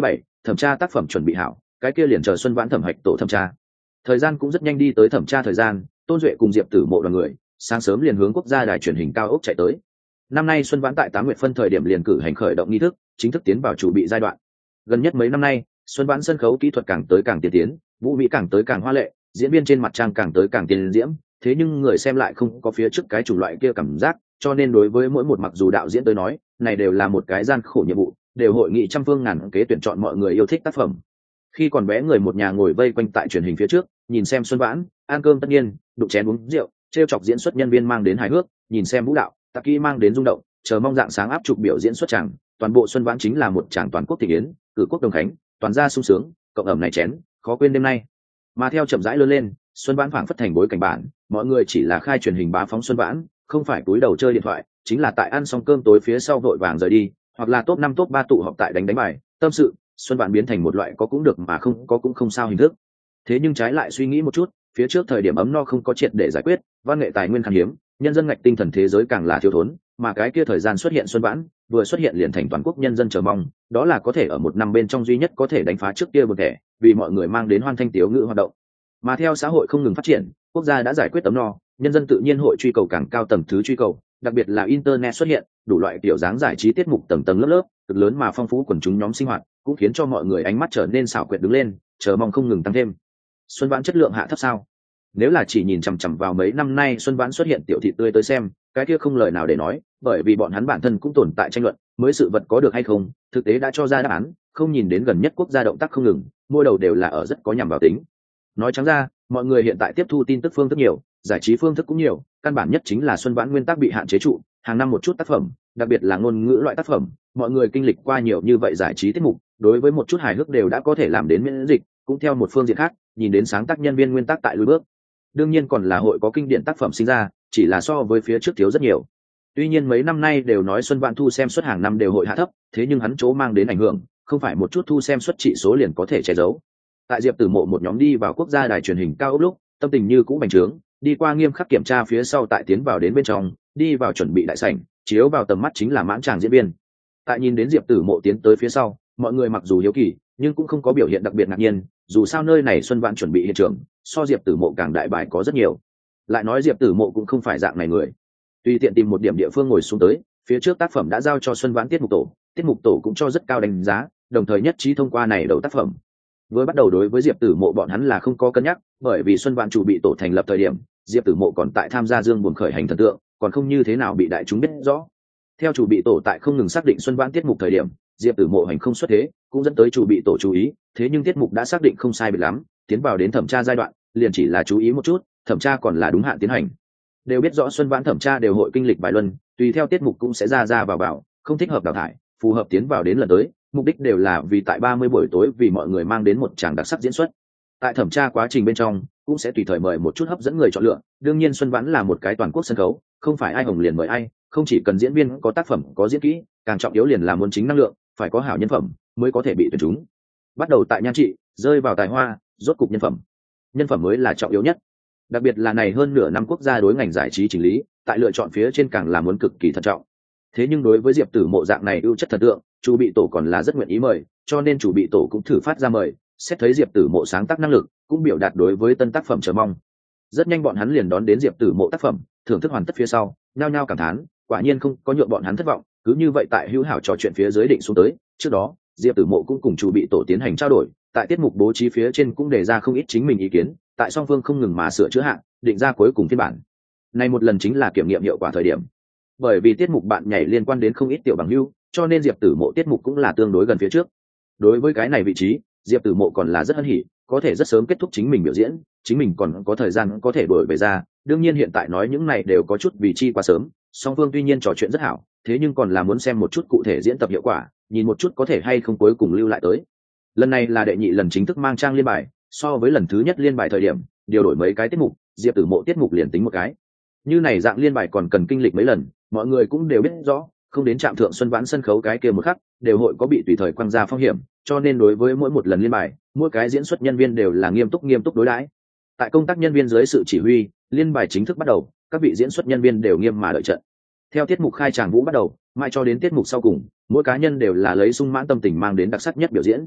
thẩm tra tác phẩm chuẩn bị hảo, cái kia liền chờ Xuân Vãn thẩm hạch tổ thẩm tra. Thời gian cũng rất nhanh đi tới thẩm tra thời gian, Tôn Duệ cùng Diệp Tử Mộ đoàn người sáng sớm liền hướng quốc gia đài truyền hình cao ốc chạy tới. Năm nay Xuân Vãn tại Tám Nguyệt phân thời điểm liền cử hành khởi động nghi thức, chính thức tiến vào chủ bị giai đoạn. Gần nhất mấy năm nay, Xuân Vãn sân khấu kỹ thuật càng tới càng tiên tiến, vũ mỹ càng tới càng hoa lệ, diễn viên trên mặt trang càng tới càng tiên diễm, thế nhưng người xem lại không có phía trước cái chủng loại kia cảm giác, cho nên đối với mỗi một mặc dù đạo diễn tới nói, này đều là một cái gian khổ nhiệm vụ, đều hội nghị trăm phương ngàn kế tuyển chọn mọi người yêu thích tác phẩm. Khi còn bé người một nhà ngồi vây quanh tại truyền hình phía trước, nhìn xem Xuân Vãn, ăn cơm tất nhiên, đụng chén uống rượu, trêu chọc diễn xuất nhân viên mang đến hài hước, nhìn xem vũ đạo, tạp kỹ mang đến rung động, chờ mong dạng sáng áp chụp biểu diễn xuất tràng, toàn bộ Xuân Vãn chính là một tràng toàn quốc thị yến, cử quốc đồng khánh, toàn gia sung sướng, cộng ẩm này chén, khó quên đêm nay. Mà theo chậm rãi lớn lên, Xuân Vãn phảng phất thành bối cảnh bản, mọi người chỉ là khai truyền hình bá phóng Xuân Vãn, không phải túi đầu chơi điện thoại, chính là tại ăn xong cơm tối phía sau vội vàng rời đi, hoặc là top năm top ba tụ họp tại đánh đánh bài, tâm sự, Xuân Vãn biến thành một loại có cũng được mà không có cũng không sao hình thức. Thế nhưng trái lại suy nghĩ một chút, phía trước thời điểm ấm no không có triệt để giải quyết, văn nghệ tài nguyên khan hiếm, nhân dân ngạch tinh thần thế giới càng là thiếu thốn, mà cái kia thời gian xuất hiện Xuân Vãn, vừa xuất hiện liền thành toàn quốc nhân dân chờ mong, đó là có thể ở một năm bên trong duy nhất có thể đánh phá trước kia một thể, vì mọi người mang đến hoan thanh tiếu ngữ hoạt động. Mà theo xã hội không ngừng phát triển, quốc gia đã giải quyết ấm no, nhân dân tự nhiên hội truy cầu càng cao tầng thứ truy cầu, đặc biệt là internet xuất hiện, đủ loại kiểu dáng giải trí tiết mục tầng tầng lớp lớp, cực lớn mà phong phú quần chúng nhóm sinh hoạt, cũng khiến cho mọi người ánh mắt trở nên xảo quyệt đứng lên, chờ mong không ngừng tăng thêm. Xuân Vãn chất lượng hạ thấp sao? Nếu là chỉ nhìn chằm chằm vào mấy năm nay Xuân Vãn xuất hiện tiểu thị tươi tới xem, cái kia không lời nào để nói, bởi vì bọn hắn bản thân cũng tồn tại tranh luận, mới sự vật có được hay không, thực tế đã cho ra đáp án, không nhìn đến gần nhất quốc gia động tác không ngừng, mỗi đầu đều là ở rất có nhằm vào tính. Nói trắng ra, mọi người hiện tại tiếp thu tin tức phương thức nhiều, giải trí phương thức cũng nhiều, căn bản nhất chính là Xuân Vãn nguyên tắc bị hạn chế trụ, hàng năm một chút tác phẩm, đặc biệt là ngôn ngữ loại tác phẩm, mọi người kinh lịch qua nhiều như vậy giải trí tiết mục, đối với một chút hài hước đều đã có thể làm đến miễn dịch, cũng theo một phương diện khác, nhìn đến sáng tác nhân viên nguyên tắc tại lùi bước. Đương nhiên còn là hội có kinh điển tác phẩm sinh ra, chỉ là so với phía trước thiếu rất nhiều. Tuy nhiên mấy năm nay đều nói Xuân Vãn thu xem suất hàng năm đều hội hạ thấp, thế nhưng hắn chỗ mang đến ảnh hưởng, không phải một chút thu xem suất trị số liền có thể che giấu. Tại Diệp Tử Mộ một nhóm đi vào quốc gia đài truyền hình cao ốc lúc, tâm tình như cũ bành trướng, đi qua nghiêm khắc kiểm tra phía sau tại tiến vào đến bên trong, đi vào chuẩn bị đại sảnh, chiếu vào tầm mắt chính là mãn tràng diễn viên. Tại nhìn đến Diệp Tử Mộ tiến tới phía sau, mọi người mặc dù hiếu kỳ, nhưng cũng không có biểu hiện đặc biệt ngạc nhiên, dù sao nơi này Xuân Vãn chuẩn bị hiện trường, so Diệp Tử Mộ càng đại bài có rất nhiều. Lại nói Diệp Tử Mộ cũng không phải dạng này người, tùy tiện tìm một điểm địa phương ngồi xuống tới, phía trước tác phẩm đã giao cho Xuân Vãn tiết mục tổ, tiết mục tổ cũng cho rất cao đánh giá, đồng thời nhất trí thông qua này đầu tác phẩm. Với bắt đầu đối với Diệp Tử Mộ bọn hắn là không có cân nhắc, bởi vì Xuân Vãn chủ bị tổ thành lập thời điểm, Diệp Tử Mộ còn tại tham gia dương buồn khởi hành thần tượng, còn không như thế nào bị đại chúng biết rõ. Theo chủ bị tổ tại không ngừng xác định Xuân Vãn tiết mục thời điểm, Diệp Tử Mộ hành không xuất thế, cũng dẫn tới chủ bị tổ chú ý, thế nhưng tiết mục đã xác định không sai biệt lắm, tiến vào đến thẩm tra giai đoạn, liền chỉ là chú ý một chút, thẩm tra còn là đúng hạn tiến hành. Đều biết rõ Xuân Vãn thẩm tra đều hội kinh lịch vài luân, tùy theo tiết mục cũng sẽ ra ra vào vào, không thích hợp đào thải, phù hợp tiến vào đến lần tới, mục đích đều là vì tại ba mươi buổi tối vì mọi người mang đến một tràng đặc sắc diễn xuất. Tại thẩm tra quá trình bên trong, cũng sẽ tùy thời mời một chút hấp dẫn người chọn lựa, đương nhiên Xuân Vãn là một cái toàn quốc sân khấu, không phải ai hồng liền mời ai, không chỉ cần diễn viên có tác phẩm, có diễn kỹ, càng trọng yếu liền là muốn chính năng lượng, phải có hảo nhân phẩm mới có thể bị tuyển chúng. Bắt đầu tại nhan trị, rơi vào tài hoa, rốt cục nhân phẩm. Nhân phẩm mới là trọng yếu nhất. Đặc biệt là này hơn nửa năm quốc gia đối ngành giải trí chỉnh lý, tại lựa chọn phía trên càng là muốn cực kỳ thận trọng. Thế nhưng đối với Diệp Tử Mộ dạng này ưu chất thần tượng, chủ bị tổ còn là rất nguyện ý mời, cho nên chủ bị tổ cũng thử phát ra mời, xét thấy Diệp Tử Mộ sáng tác năng lực, cũng biểu đạt đối với tân tác phẩm chờ mong. Rất nhanh bọn hắn liền đón đến Diệp Tử Mộ tác phẩm, thưởng thức hoàn tất phía sau, nhao nhao cảm thán, quả nhiên không có nhượng bọn hắn thất vọng, cứ như vậy tại hữu hảo trò chuyện phía dưới định xuống tới. Trước đó, Diệp Tử Mộ cũng cùng chủ bị tổ tiến hành trao đổi, tại tiết mục bố trí phía trên cũng đề ra không ít chính mình ý kiến, tại song phương không ngừng mà sửa chữa hạng, định ra cuối cùng phiên bản. Này một lần chính là kiểm nghiệm hiệu quả thời điểm. Bởi vì tiết mục bạn nhảy liên quan đến không ít tiểu bằng hữu, cho nên Diệp Tử Mộ tiết mục cũng là tương đối gần phía trước. Đối với cái này vị trí, Diệp Tử Mộ còn là rất hân hỉ, có thể rất sớm kết thúc chính mình biểu diễn, chính mình còn có thời gian có thể đổi về ra. Đương nhiên hiện tại nói những này đều có chút vì chi quá sớm, song phương tuy nhiên trò chuyện rất hảo, thế nhưng còn là muốn xem một chút cụ thể diễn tập hiệu quả, nhìn một chút có thể hay không cuối cùng lưu lại tới. Lần này là đệ nhị lần chính thức mang trang liên bài, so với lần thứ nhất liên bài thời điểm, điều đổi mấy cái tiết mục, Diệp Tử Mộ tiết mục liền tính một cái. Như này dạng liên bài còn cần kinh lịch mấy lần, mọi người cũng đều biết rõ, không đến trạm thượng Xuân Vãn sân khấu cái kia một khắc, đều hội có bị tùy thời quăng ra phong hiểm, cho nên đối với mỗi một lần liên bài, mỗi cái diễn xuất nhân viên đều là nghiêm túc nghiêm túc đối đãi. Tại công tác nhân viên dưới sự chỉ huy, liên bài chính thức bắt đầu, các vị diễn xuất nhân viên đều nghiêm mà đợi trận. Theo tiết mục khai tràng vũ bắt đầu, mãi cho đến tiết mục sau cùng, mỗi cá nhân đều là lấy sung mãn tâm tình mang đến đặc sắc nhất biểu diễn.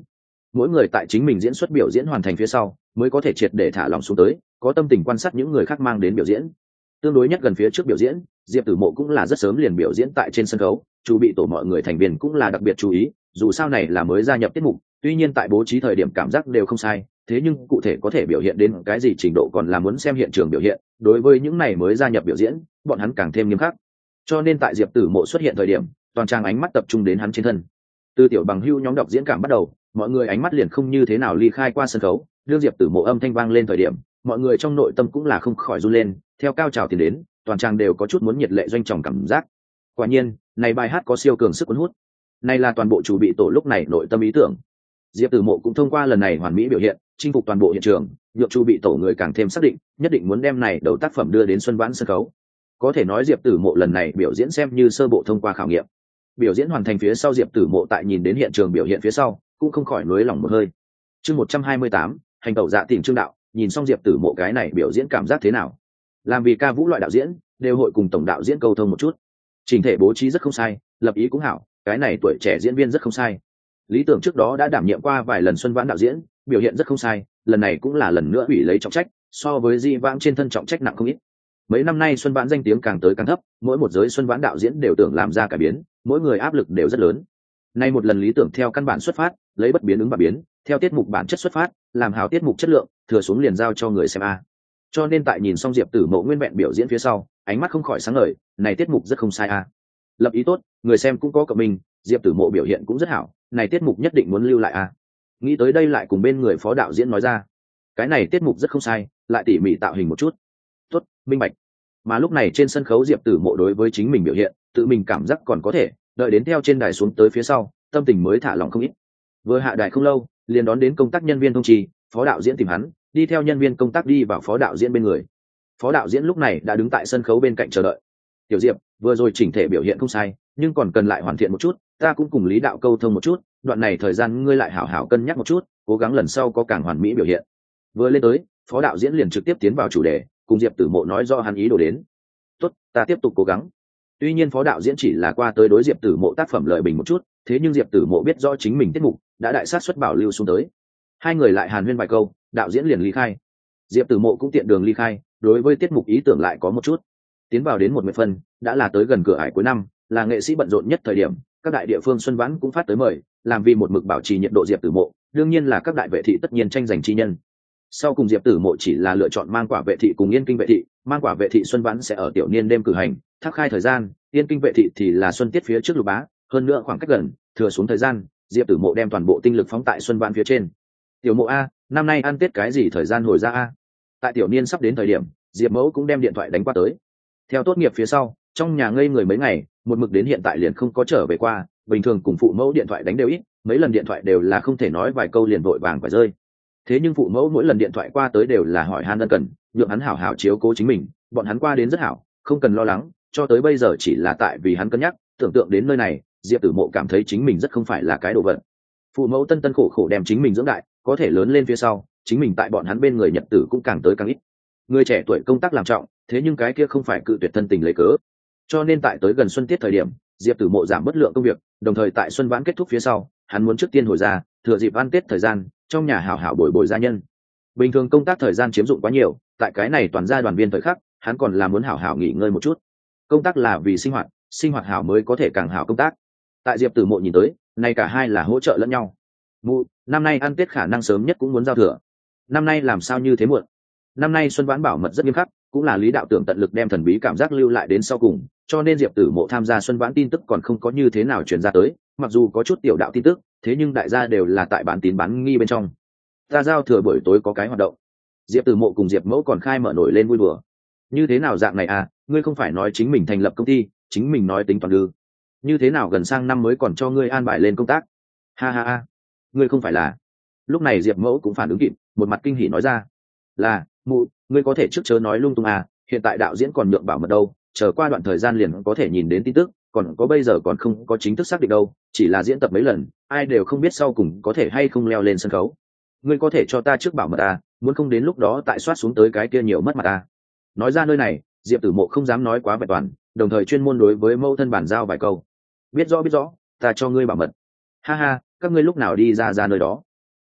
mỗi người tại chính mình diễn xuất biểu diễn hoàn thành phía sau mới có thể triệt để thả lòng xuống tới, có tâm tình quan sát những người khác mang đến biểu diễn. Tương đối nhất gần phía trước biểu diễn, Diệp Tử Mộ cũng là rất sớm liền biểu diễn tại trên sân khấu, chu bị tổ mọi người thành viên cũng là đặc biệt chú ý, dù sao này là mới gia nhập tiết mục, tuy nhiên tại bố trí thời điểm cảm giác đều không sai, thế nhưng cụ thể có thể biểu hiện đến cái gì trình độ còn là muốn xem hiện trường biểu hiện. Đối với những này mới gia nhập biểu diễn, bọn hắn càng thêm nghiêm khắc. Cho nên tại Diệp Tử Mộ xuất hiện thời điểm, toàn trang ánh mắt tập trung đến hắn trên thân. Từ tiểu bằng hưu nhóm đọc diễn cảm bắt đầu, mọi người ánh mắt liền không như thế nào ly khai qua sân khấu, đương Diệp Tử Mộ âm thanh vang lên thời điểm, mọi người trong nội tâm cũng là không khỏi run lên, theo cao trào tiến đến, toàn trang đều có chút muốn nhiệt lệ doanh trọng cảm giác. Quả nhiên, này bài hát có siêu cường sức cuốn hút. Này là toàn bộ chủ bị tổ lúc này nội tâm ý tưởng. Diệp Tử Mộ cũng thông qua lần này hoàn mỹ biểu hiện, chinh phục toàn bộ hiện trường, nhượng chủ bị tổ người càng thêm xác định, nhất định muốn đem này đầu tác phẩm đưa đến Xuân Vãn sân khấu. Có thể nói Diệp Tử Mộ lần này biểu diễn xem như sơ bộ thông qua khảo nghiệm. Biểu diễn hoàn thành phía sau, Diệp Tử Mộ tại nhìn đến hiện trường biểu hiện phía sau, cũng không khỏi nuối lòng một hơi. Chương một trăm hai mươi tám, hành tẩu dạ tỉnh Trương đạo, nhìn xong Diệp Tử Mộ cái này biểu diễn cảm giác thế nào? Làm vì ca vũ loại đạo diễn, đều hội cùng tổng đạo diễn câu thông một chút. Trình thể bố trí rất không sai, lập ý cũng hảo, cái này tuổi trẻ diễn viên rất không sai. Lý tưởng trước đó đã đảm nhiệm qua vài lần Xuân Vãn đạo diễn, biểu hiện rất không sai, lần này cũng là lần nữa ủy lấy trọng trách, so với Di Vãng trên thân trọng trách nặng không ít. Mấy năm nay Xuân Vãn danh tiếng càng tới càng thấp, mỗi một giới Xuân Vãn đạo diễn đều tưởng làm ra cải biến, mỗi người áp lực đều rất lớn. Nay một lần Lý tưởng theo căn bản xuất phát, lấy bất biến ứng và biến, theo tiết mục bản chất xuất phát, làm hào tiết mục chất lượng, thừa xuống liền giao cho người xem a. Cho nên tại nhìn xong Diệp Tử Mộ nguyên vẹn biểu diễn phía sau, ánh mắt không khỏi sáng ngời, này tiết mục rất không sai a. Lập ý tốt, người xem cũng có cộng mình, Diệp Tử Mộ biểu hiện cũng rất hảo, này tiết mục nhất định muốn lưu lại a. Nghĩ tới đây lại cùng bên người phó đạo diễn nói ra, cái này tiết mục rất không sai, lại tỉ mỉ tạo hình một chút. Tốt, minh bạch. Mà lúc này trên sân khấu Diệp Tử Mộ đối với chính mình biểu hiện, tự mình cảm giác còn có thể, đợi đến theo trên đài xuống tới phía sau, tâm tình mới thả lỏng không ít. Vừa hạ đài không lâu, liền đón đến công tác nhân viên thông trì, phó đạo diễn tìm hắn, đi theo nhân viên công tác đi vào phó đạo diễn bên người. Phó đạo diễn lúc này đã đứng tại sân khấu bên cạnh chờ đợi. Tiểu Diệp, vừa rồi chỉnh thể biểu hiện không sai, nhưng còn cần lại hoàn thiện một chút, ta cũng cùng Lý đạo câu thông một chút, đoạn này thời gian ngươi lại hảo hảo cân nhắc một chút, cố gắng lần sau có càng hoàn mỹ biểu hiện. Vừa lên tới, phó đạo diễn liền trực tiếp tiến vào chủ đề, cùng Diệp Tử Mộ nói do hắn ý đồ đến. Tốt, ta tiếp tục cố gắng. Tuy nhiên phó đạo diễn chỉ là qua tới đối Diệp Tử Mộ tác phẩm lợi bình một chút, thế nhưng Diệp Tử Mộ biết rõ chính mình tiết mục đã đại sát xuất bảo lưu xuống tới. Hai người lại hàn huyên vài câu, đạo diễn liền ly khai. Diệp Tử Mộ cũng tiện đường ly khai, đối với tiết mục ý tưởng lại có một chút. Tiến vào đến một mươi phân, đã là tới gần cửa ải cuối năm, là nghệ sĩ bận rộn nhất thời điểm, các đại địa phương Xuân Vãn cũng phát tới mời, làm vì một mực bảo trì nhiệt độ Diệp Tử Mộ, đương nhiên là các đại vệ thị tất nhiên tranh giành chi nhân. Sau cùng Diệp Tử Mộ chỉ là lựa chọn mang quả vệ thị cùng Yên Kinh vệ thị, mang quả vệ thị Xuân Vãn sẽ ở tiểu niên đêm cử hành, thác khai thời gian, Yên Kinh vệ thị thì là xuân tiết phía trước lục bá, hơn nữa khoảng cách gần, thừa xuống thời gian, Diệp Tử Mộ đem toàn bộ tinh lực phóng tại Xuân Vãn phía trên. Tiểu Mộ a, năm nay ăn Tết cái gì thời gian hồi ra a? Tại tiểu niên sắp đến thời điểm, Diệp Mẫu cũng đem điện thoại đánh qua tới. Theo tốt nghiệp phía sau, trong nhà ngây người mấy ngày, một mực đến hiện tại liền không có trở về qua, bình thường cùng phụ mẫu điện thoại đánh đều ít, mấy lần điện thoại đều là không thể nói vài câu liền vội vàng phải rơi. Thế nhưng phụ mẫu mỗi lần điện thoại qua tới đều là hỏi han ân cần, nhượng hắn hảo hảo chiếu cố chính mình, bọn hắn qua đến rất hảo, không cần lo lắng, cho tới bây giờ chỉ là tại vì hắn cân nhắc, tưởng tượng đến nơi này, Diệp Tử Mộ cảm thấy chính mình rất không phải là cái đồ vật. Phụ mẫu tân tân khổ khổ đem chính mình dưỡng đại, có thể lớn lên phía sau, chính mình tại bọn hắn bên người nhật tử cũng càng tới càng ít. Người trẻ tuổi công tác làm trọng, thế nhưng cái kia không phải cự tuyệt thân tình lấy cớ. Cho nên tại tới gần xuân tiết thời điểm, Diệp Tử Mộ giảm bất lượng công việc, đồng thời tại xuân vãn kết thúc phía sau, hắn muốn trước tiên hồi ra, thừa dịp ăn Tết thời gian, trong nhà hảo hảo bồi bồi gia nhân. Bình thường công tác thời gian chiếm dụng quá nhiều, tại cái này toàn gia đoàn viên thời khắc, hắn còn là muốn hảo hảo nghỉ ngơi một chút. Công tác là vì sinh hoạt, sinh hoạt hảo mới có thể càng hảo công tác. Tại Diệp Tử Mộ nhìn tới, này cả hai là hỗ trợ lẫn nhau. Mụ, năm nay ăn Tết khả năng sớm nhất cũng muốn giao thừa. Năm nay làm sao như thế muộn? Năm nay xuân vãn bảo mật rất nghiêm khắc, cũng là Lý đạo tưởng tận lực đem thần bí cảm giác lưu lại đến sau cùng, cho nên Diệp Tử Mộ tham gia xuân vãn tin tức còn không có như thế nào truyền ra tới, mặc dù có chút tiểu đạo tin tức, thế nhưng đại gia đều là tại bán tín bán nghi bên trong. Ta giao thừa buổi tối có cái hoạt động. Diệp Tử Mộ cùng Diệp Mẫu còn khai mở nổi lên vui đùa. Như thế nào dạng này à, ngươi không phải nói chính mình thành lập công ty, chính mình nói tính toàn ư? Như thế nào gần sang năm mới còn cho ngươi an bài lên công tác? Ha ha ha, ngươi không phải là? Lúc này Diệp Mẫu cũng phản ứng kịp, một mặt kinh hỉ nói ra, là, mụ, ngươi có thể trước chớ nói lung tung à, hiện tại đạo diễn còn nhượng bảo mật đâu, chờ qua đoạn thời gian liền có thể nhìn đến tin tức, còn có bây giờ còn không có chính thức xác định đâu, chỉ là diễn tập mấy lần, ai đều không biết sau cùng có thể hay không leo lên sân khấu. Ngươi có thể cho ta trước bảo mật à, muốn không đến lúc đó tại soát xuống tới cái kia nhiều mất mặt à. Nói ra nơi này, Diệp Tử Mộ không dám nói quá vẹn toàn, đồng thời chuyên môn đối với mẫu thân bản giao vài câu. Biết rõ biết rõ, ta cho ngươi bảo mật. Ha ha, các ngươi lúc nào đi ra ra nơi đó?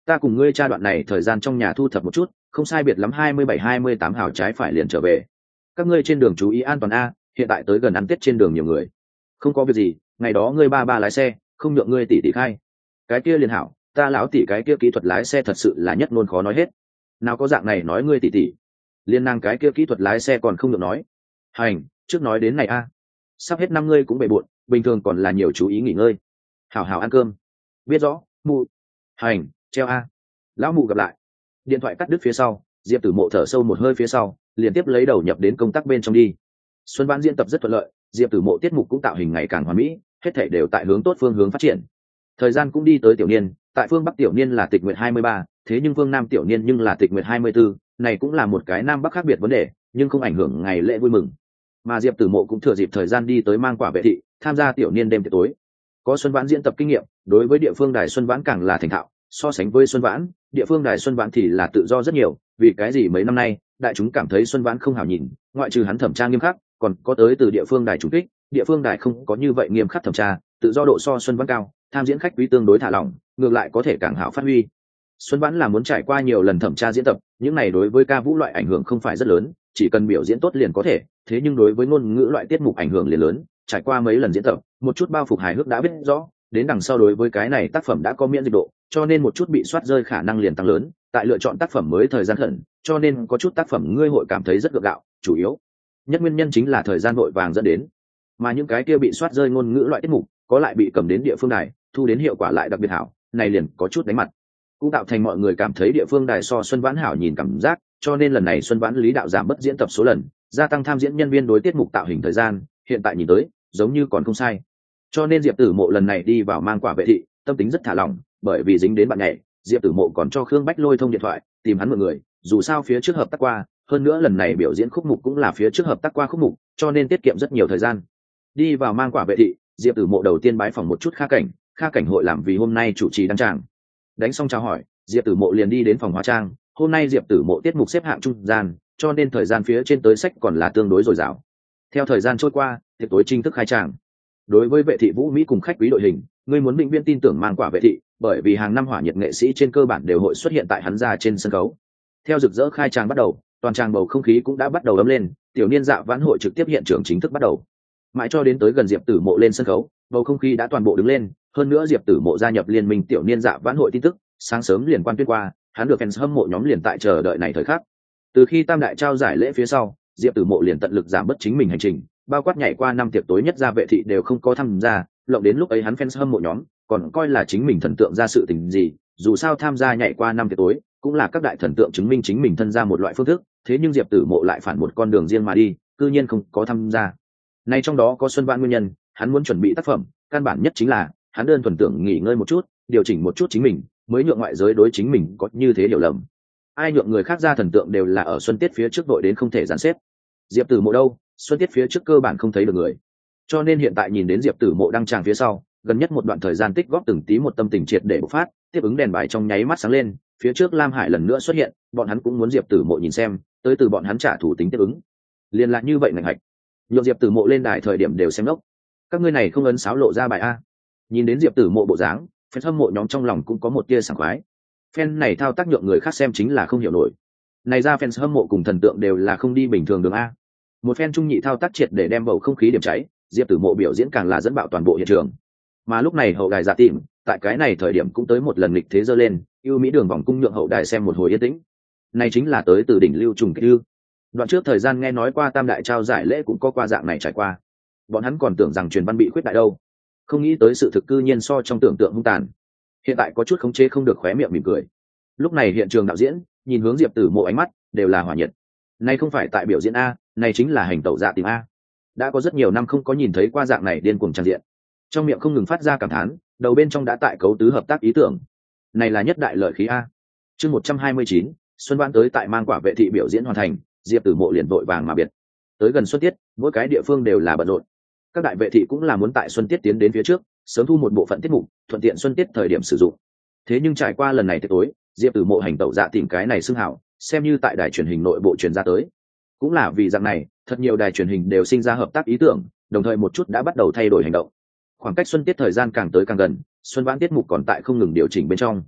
ta cùng ngươi tra đoạn này thời gian trong nhà thu thập một chút, không sai biệt lắm hai mươi bảy hai mươi tám hào trái phải liền trở về. Các ngươi trên đường chú ý an toàn a, hiện tại tới gần ăn tết trên đường nhiều người. Không có việc gì, ngày đó ngươi ba ba lái xe, không nhượng ngươi tỷ tỷ khai. Cái kia liền hảo, ta lão tỷ cái kia kỹ thuật lái xe thật sự là nhất ngôn khó nói hết. Nào có dạng này nói ngươi tỷ tỷ. Liên năng cái kia kỹ thuật lái xe còn không được nói. Hành, trước nói đến này a. Sắp hết năm ngươi cũng bệ bội, bình thường còn là nhiều chú ý nghỉ ngơi. Hảo hảo ăn cơm. Biết rõ, mụ. Hành, treo a. Lão mụ gặp lại. Điện thoại cắt đứt phía sau, Diệp Tử Mộ thở sâu một hơi phía sau, liền tiếp lấy đầu nhập đến công tác bên trong đi. Xuân Vãn diễn tập rất thuận lợi, Diệp Tử Mộ tiết mục cũng tạo hình ngày càng hoàn mỹ, hết thảy đều tại hướng tốt phương hướng phát triển. Thời gian cũng đi tới tiểu niên, tại phương Bắc tiểu niên là tịch nguyệt hai mươi ba, thế nhưng phương Nam tiểu niên nhưng là tịch nguyệt hai mươi bốn, này cũng là một cái Nam Bắc khác biệt vấn đề, nhưng không ảnh hưởng ngày lễ vui mừng. Mà Diệp Tử Mộ cũng thừa dịp thời gian đi tới mang quả vệ thị, tham gia tiểu niên đêm tiệc tối. Có Xuân Vãn diễn tập kinh nghiệm, đối với địa phương đài Xuân Vãn càng là thành thạo, so sánh với Xuân Vãn, địa phương đài Xuân Vãn thì là tự do rất nhiều, vì cái gì mấy năm nay, đại chúng cảm thấy Xuân Vãn không hảo nhìn, ngoại trừ hắn thẩm tra nghiêm khắc, còn có tới từ địa phương đài trùng kích, địa phương đài không có như vậy nghiêm khắc thẩm tra, tự do độ so Xuân Vãn cao, tham diễn khách quý tương đối thả lỏng, ngược lại có thể càng hảo phát huy. Xuân Vãn là muốn trải qua nhiều lần thẩm tra diễn tập, những này đối với ca vũ loại ảnh hưởng không phải rất lớn, chỉ cần biểu diễn tốt liền có thể, thế nhưng đối với ngôn ngữ loại tiết mục ảnh hưởng liền lớn, trải qua mấy lần diễn tập, một chút bao phục hài hước đã biết rõ, đến đằng sau đối với cái này tác phẩm đã có miễn dịch độ, cho nên một chút bị soát rơi khả năng liền tăng lớn, tại lựa chọn tác phẩm mới thời gian khẩn, cho nên có chút tác phẩm ngươi hội cảm thấy rất gượng gạo, chủ yếu nhất nguyên nhân chính là thời gian vội vàng dẫn đến, mà những cái kia bị soát rơi ngôn ngữ loại tiết mục, có lại bị cầm đến địa phương đài, thu đến hiệu quả lại đặc biệt hảo, này liền có chút đánh mặt, cũng tạo thành mọi người cảm thấy địa phương đài so Xuân Vãn hảo nhìn cảm giác, cho nên lần này Xuân Vãn lý đạo giảm bớt diễn tập số lần, gia tăng tham diễn nhân viên đối tiết mục tạo hình thời gian, hiện tại nhìn tới giống như còn không sai. Cho nên Diệp Tử Mộ lần này đi vào mang quả vệ thị, tâm tính rất thả lỏng, bởi vì dính đến bạn nhảy, Diệp Tử Mộ còn cho Khương Bách Lôi thông điện thoại, tìm hắn một người, dù sao phía trước hợp tác qua, hơn nữa lần này biểu diễn khúc mục cũng là phía trước hợp tác qua khúc mục, cho nên tiết kiệm rất nhiều thời gian. Đi vào mang quả vệ thị, Diệp Tử Mộ đầu tiên bái phỏng một chút Kha Cảnh, Kha Cảnh hội làm vì hôm nay chủ trì đăng tràng. Đánh xong chào hỏi, Diệp Tử Mộ liền đi đến phòng hóa trang, hôm nay Diệp Tử Mộ tiết mục xếp hạng trung gian, cho nên thời gian phía trên tới sách còn là tương đối dồi dào. Theo thời gian trôi qua, tiệc tối chính thức khai tràng. Đối với vệ thị Vũ Mỹ cùng khách quý đội hình, ngươi muốn định viên tin tưởng mang quả vệ thị, bởi vì hàng năm hỏa nhiệt nghệ sĩ trên cơ bản đều hội xuất hiện tại hắn ra trên sân khấu. Theo rực rỡ khai tràng bắt đầu, toàn tràng bầu không khí cũng đã bắt đầu ấm lên, tiểu niên dạ vãn hội trực tiếp hiện trường chính thức bắt đầu. Mãi cho đến tới gần Diệp Tử Mộ lên sân khấu, bầu không khí đã toàn bộ đứng lên, hơn nữa Diệp Tử Mộ gia nhập liên minh tiểu niên dạ vãn hội tin tức, sáng sớm liền quan tuyên qua, hắn được fans hâm mộ nhóm liền tại chờ đợi này thời khắc. Từ khi tam đại trao giải lễ phía sau, Diệp Tử Mộ liền tận lực giảm bớt chính mình hành trình, bao quát nhảy qua năm tiệc tối nhất ra vệ thị đều không có tham gia, lộng đến lúc ấy hắn fans hâm mộ nhóm còn coi là chính mình thần tượng ra sự tình gì, dù sao tham gia nhảy qua năm tiệc tối cũng là các đại thần tượng chứng minh chính mình thân ra một loại phương thức, thế nhưng Diệp Tử Mộ lại phản một con đường riêng mà đi, cư nhiên không có tham gia. Này trong đó có Xuân Vãn nguyên nhân, hắn muốn chuẩn bị tác phẩm, căn bản nhất chính là hắn đơn thuần tưởng nghỉ ngơi một chút, điều chỉnh một chút chính mình, mới nhượng ngoại giới đối chính mình có như thế hiểu lầm. Ai nhượng người khác ra thần tượng đều là ở xuân tiết phía trước đội đến không thể dàn xếp. Diệp Tử Mộ đâu, xuân tiết phía trước cơ bản không thấy được người, cho nên hiện tại nhìn đến Diệp Tử Mộ đăng tràng phía sau, gần nhất một đoạn thời gian tích góp từng tí một tâm tình triệt để bộc phát, tiếp ứng đèn bài trong nháy mắt sáng lên, phía trước Lam Hải lần nữa xuất hiện, bọn hắn cũng muốn Diệp Tử Mộ nhìn xem, tới từ bọn hắn trả thủ tính tiếp ứng. Liên lạc như vậy ngành hạch, nhượng Diệp Tử Mộ lên đài thời điểm đều xem lốc. Các ngươi này không ấn sáo lộ ra bài a. Nhìn đến Diệp Tử Mộ bộ dáng, fan hâm mộ nhóm trong lòng cũng có một tia sảng khoái. Fan này thao tác nhượng người khác xem chính là không hiểu nổi. Này ra fans hâm mộ cùng thần tượng đều là không đi bình thường đường a. Một fan trung nhị thao tác triệt để đem bầu không khí điểm cháy, Diệp Tử Mộ biểu diễn càng là dẫn bạo toàn bộ hiện trường. Mà lúc này hậu đài dạ tìm, tại cái này thời điểm cũng tới một lần nghịch thế giơ lên, ưu mỹ đường vòng cung nhượng hậu đài xem một hồi yên tĩnh. Này chính là tới từ đỉnh lưu trùng kích ư? Đoạn trước thời gian nghe nói qua tam đại trao giải lễ cũng có qua dạng này trải qua, bọn hắn còn tưởng rằng truyền văn bị khuyết đại đâu, không nghĩ tới sự thực cư nhiên so trong tưởng tượng hung tàn. Hiện tại có chút khống chế không được khóe miệng mỉm cười. Lúc này hiện trường đạo diễn nhìn hướng Diệp Tử Mộ ánh mắt đều là hỏa nhiệt. Này không phải tại biểu diễn a, này chính là hành tẩu dạ tìm a. Đã có rất nhiều năm không có nhìn thấy qua dạng này điên cuồng tràn diện, trong miệng không ngừng phát ra cảm thán, đầu bên trong đã tại cấu tứ hợp tác ý tưởng. Này là nhất đại lợi khí a. Chương một trăm hai mươi chín, Xuân Vãn tới tại mang quả vệ thị biểu diễn hoàn thành, Diệp Tử Mộ liền vội vàng mà biệt. Tới gần xuân tiết, mỗi cái địa phương đều là bận rộn. Các đại vệ thị cũng là muốn tại xuân tiết tiến đến phía trước, sớm thu một bộ phận tiết mục, thuận tiện xuân tiết thời điểm sử dụng. Thế nhưng trải qua lần này tới tối, Diệp Tử Mộ hành tẩu dạ tìm cái này xưng hảo, xem như tại đài truyền hình nội bộ truyền ra tới. Cũng là vì dạng này, thật nhiều đài truyền hình đều sinh ra hợp tác ý tưởng, đồng thời một chút đã bắt đầu thay đổi hành động. Khoảng cách xuân tiết thời gian càng tới càng gần, Xuân Vãn tiết mục còn tại không ngừng điều chỉnh bên trong.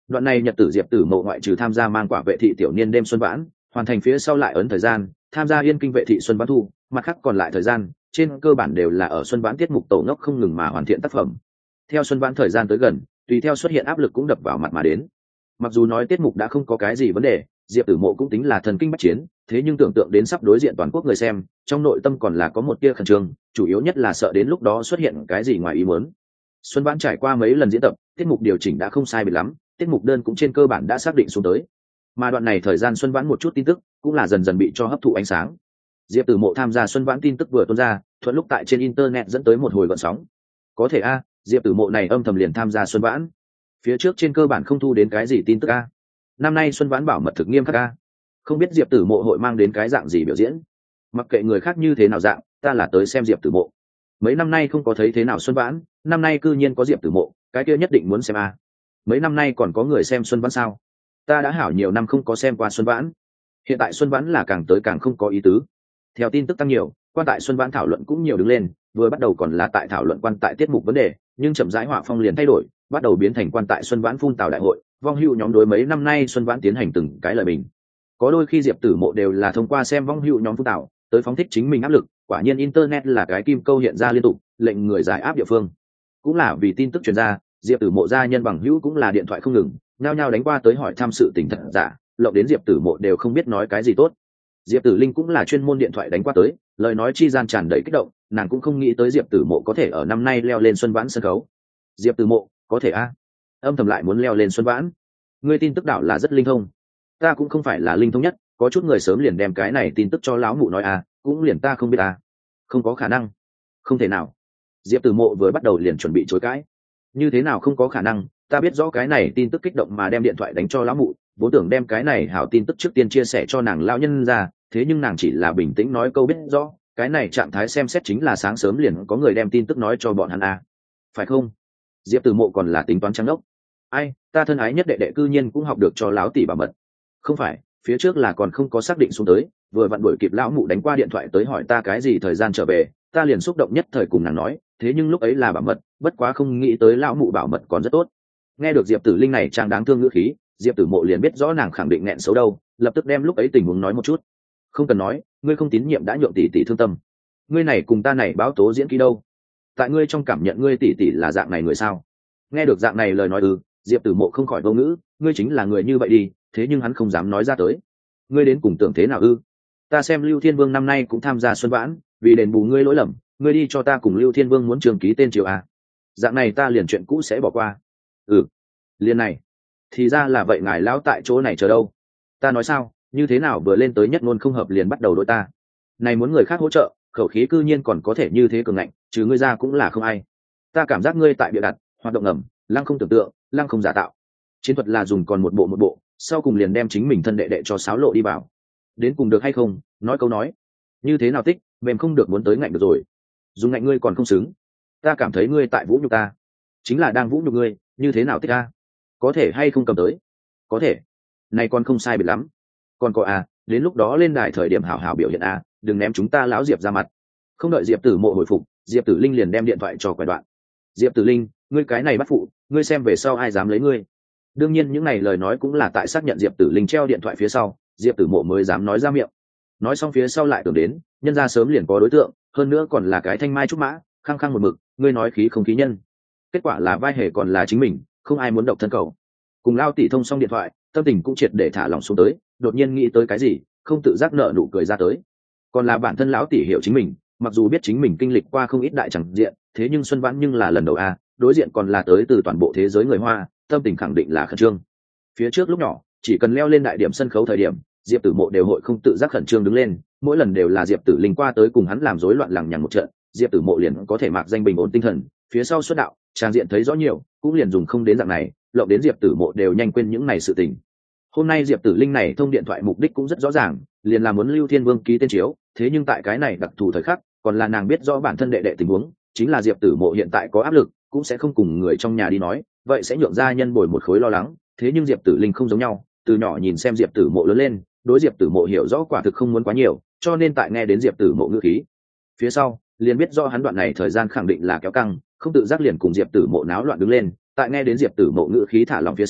Đoạn này nhật tử diệp tử mộ ngoại trừ tham gia mang quả vệ thị tiểu niên đêm xuân vãn, hoàn thành phía sau lại ấn thời gian tham gia yên kinh vệ thị xuân vãn thu, mặt khác còn lại thời gian trên cơ bản đều là ở xuân vãn tiết mục tổ ngốc không ngừng mà hoàn thiện tác phẩm. Theo xuân vãn thời gian tới gần, tùy theo xuất hiện áp lực cũng đập vào mặt mà đến. Mặc dù nói tiết mục đã không có cái gì vấn đề, diệp tử mộ cũng tính là thần kinh bách chiến, thế nhưng tưởng tượng đến sắp đối diện toàn quốc người xem, trong nội tâm còn là có một tia khẩn trương, chủ yếu nhất là sợ đến lúc đó xuất hiện cái gì ngoài ý muốn. Xuân vãn trải qua mấy lần diễn tập, tiết mục điều chỉnh đã không sai biệt lắm, tiết mục đơn cũng trên cơ bản đã xác định xuống tới. Mà đoạn này thời gian xuân vãn một chút tin tức cũng là dần dần bị cho hấp thụ ánh sáng. Diệp tử mộ tham gia xuân vãn tin tức vừa tuôn ra, thuận lúc tại trên internet dẫn tới một hồi gợn sóng. Có thể a, diệp tử mộ này âm thầm liền tham gia xuân vãn, phía trước trên cơ bản không thu đến cái gì tin tức a. Năm nay xuân vãn bảo mật thực nghiêm khắc a, không biết diệp tử mộ hội mang đến cái dạng gì biểu diễn. Mặc kệ người khác như thế nào dạng, ta là tới xem diệp tử mộ. Mấy năm nay không có thấy thế nào xuân vãn, năm nay cư nhiên có diệp tử mộ, cái kia nhất định muốn xem a. Mấy năm nay còn có người xem xuân vãn sao? Ta đã hảo nhiều năm không có xem qua xuân vãn, hiện tại xuân vãn là càng tới càng không có ý tứ. Theo tin tức tăng nhiều, quan tại xuân vãn thảo luận cũng nhiều đứng lên, vừa bắt đầu còn là tại thảo luận quan tại tiết mục vấn đề, nhưng chậm rãi họa phong liền thay đổi, bắt đầu biến thành quan tại xuân vãn phun tào đại hội, vong hữu nhóm đối mấy năm nay xuân vãn tiến hành từng cái lời bình. Có đôi khi diệp tử mộ đều là thông qua xem vong hữu nhóm phun tào tới phóng thích chính mình áp lực, quả nhiên internet là cái kim câu hiện ra liên tục, lệnh người giải áp địa phương. Cũng là vì tin tức truyền ra, diệp tử mộ gia nhân bằng hữu cũng là điện thoại không ngừng nhao nhao đánh qua tới hỏi thăm sự tình thật giả, lộng đến diệp tử mộ đều không biết nói cái gì tốt. Diệp tử linh cũng là chuyên môn điện thoại đánh qua tới, lời nói chi gian tràn đầy kích động, nàng cũng không nghĩ tới diệp tử mộ có thể ở năm nay leo lên xuân vãn sân khấu. Diệp tử mộ có thể a? Âm thầm lại muốn leo lên xuân vãn? Ngươi tin tức đảo là rất linh thông, ta cũng không phải là linh thông nhất, có chút người sớm liền đem cái này tin tức cho lão mụ nói a, cũng liền ta không biết a. Không có khả năng, không thể nào. Diệp tử mộ vừa bắt đầu liền chuẩn bị chối cãi. Như thế nào không có khả năng, ta biết rõ cái này tin tức kích động mà đem điện thoại đánh cho lão mụ, vốn tưởng đem cái này hảo tin tức trước tiên chia sẻ cho nàng lão nhân ra, thế nhưng nàng chỉ là bình tĩnh nói câu biết rõ, cái này trạng thái xem xét chính là sáng sớm liền có người đem tin tức nói cho bọn hắn a. Phải không? Diệp tử mộ còn là tính toán trắng ốc. Ai, ta thân ái nhất đệ đệ cư nhiên cũng học được cho lão tỷ bảo mật. Không phải, phía trước là còn không có xác định xuống tới, vừa vặn đuổi kịp lão mụ đánh qua điện thoại tới hỏi ta cái gì thời gian trở về, ta liền xúc động nhất thời cùng nàng nói, thế nhưng lúc ấy là bảo mật, bất quá không nghĩ tới lão mụ bảo mật còn rất tốt. Nghe được diệp tử linh này trang đáng thương ngữ khí, diệp tử mộ liền biết rõ nàng khẳng định nghẹn xấu đâu, lập tức đem lúc ấy tình huống nói một chút. Không cần nói, ngươi không tín nhiệm đã nhượng tỷ tỷ thương tâm, ngươi này cùng ta này báo tố diễn kỹ đâu, tại ngươi trong cảm nhận ngươi tỷ tỷ là dạng này người sao? Nghe được dạng này lời nói ư, diệp tử mộ không khỏi vô ngữ, ngươi chính là người như vậy đi, thế nhưng hắn không dám nói ra tới. Ngươi đến cùng tưởng thế nào ư? Ta xem lưu thiên vương năm nay cũng tham gia xuân vãn, vì đền bù ngươi lỗi lầm, ngươi đi cho ta cùng lưu thiên vương muốn trường ký tên triều à? Dạng này ta liền chuyện cũ sẽ bỏ qua. Ừ, liền này thì ra là vậy, ngài lão tại chỗ này chờ đâu? Ta nói sao, như thế nào vừa lên tới nhất ngôn không hợp liền bắt đầu đối ta, này muốn người khác hỗ trợ, khẩu khí cư nhiên còn có thể như thế cường ngạnh, chứ ngươi ra cũng là không ai. Ta cảm giác ngươi tại bịa đặt, hoạt động ngầm, lăng không tưởng tượng, lăng không giả tạo. Chiến thuật là dùng còn một bộ một bộ, sau cùng liền đem chính mình thân đệ đệ cho sáo lộ đi vào. Đến cùng được hay không, nói câu nói. Như thế nào tích, mềm không được muốn tới ngạnh được rồi. Dùng ngạnh ngươi còn không xứng. Ta cảm thấy ngươi tại vũ nhục ta, chính là đang vũ nhục ngươi, như thế nào tích ta? Có thể hay không cầm tới? Có thể. Này còn không sai biệt lắm. Còn có à, đến lúc đó lên đài thời điểm hảo hảo biểu hiện à, đừng ném chúng ta lão Diệp ra mặt. Không đợi Diệp Tử Mộ hồi phục, Diệp Tử Linh liền đem điện thoại cho quẻ đoạn. Diệp Tử Linh, ngươi cái này bắt phụ, ngươi xem về sau ai dám lấy ngươi. Đương nhiên những này lời nói cũng là tại xác nhận Diệp Tử Linh treo điện thoại phía sau, Diệp Tử Mộ mới dám nói ra miệng. Nói xong phía sau lại tưởng đến, nhân ra sớm liền có đối tượng, hơn nữa còn là cái thanh mai trúc mã, khăng khăng một mực, ngươi nói khí không khí nhân. Kết quả là vai hề còn là chính mình, không ai muốn độc thân cầu. Cùng Lao tỷ thông xong điện thoại, tâm tình cũng triệt để thả lỏng xuống tới, đột nhiên nghĩ tới cái gì, không tự giác nở nụ cười ra tới. Còn là bản thân lão tỷ hiểu chính mình, mặc dù biết chính mình kinh lịch qua không ít đại chẳng diện, thế nhưng xuân vãn nhưng là lần đầu a, đối diện còn là tới từ toàn bộ thế giới người Hoa, tâm tình khẳng định là khẩn trương. Phía trước lúc nhỏ, chỉ cần leo lên đại điểm sân khấu thời điểm, Diệp Tử Mộ đều hội không tự giác khẩn trương đứng lên, mỗi lần đều là Diệp Tử Linh qua tới cùng hắn làm rối loạn lằng nhằng một trận, Diệp Tử Mộ liền có thể mạc danh bình ổn tinh thần, phía sau xuất đạo, trang diện thấy rõ nhiều, cũng liền dùng không đến dạng này, lộng đến Diệp Tử Mộ đều nhanh quên những này sự tình. Hôm nay Diệp Tử Linh này thông điện thoại mục đích cũng rất rõ ràng, liền là muốn Lưu Thiên Vương ký tên chiếu, thế nhưng tại cái này đặc thù thời khắc, còn là nàng biết rõ bản thân đệ đệ tình huống, chính là Diệp Tử Mộ hiện tại có áp lực, cũng sẽ không cùng người trong nhà đi nói, vậy sẽ nhượng ra nhân bồi một khối lo lắng, thế nhưng Diệp Tử Linh không giống nhau, từ nhỏ nhìn xem Diệp Tử Mộ lớn lên, đối Diệp Tử Mộ hiểu rõ quả thực không muốn quá nhiều, cho nên tại nghe đến Diệp Tử Mộ ngữ khí phía sau, liền biết rõ hắn đoạn này thời gian khẳng định là kéo căng, không tự giác liền cùng Diệp Tử Mộ náo loạn đứng lên, tại nghe đến Diệp Tử Mộ ngữ khí thả lỏng phía sau,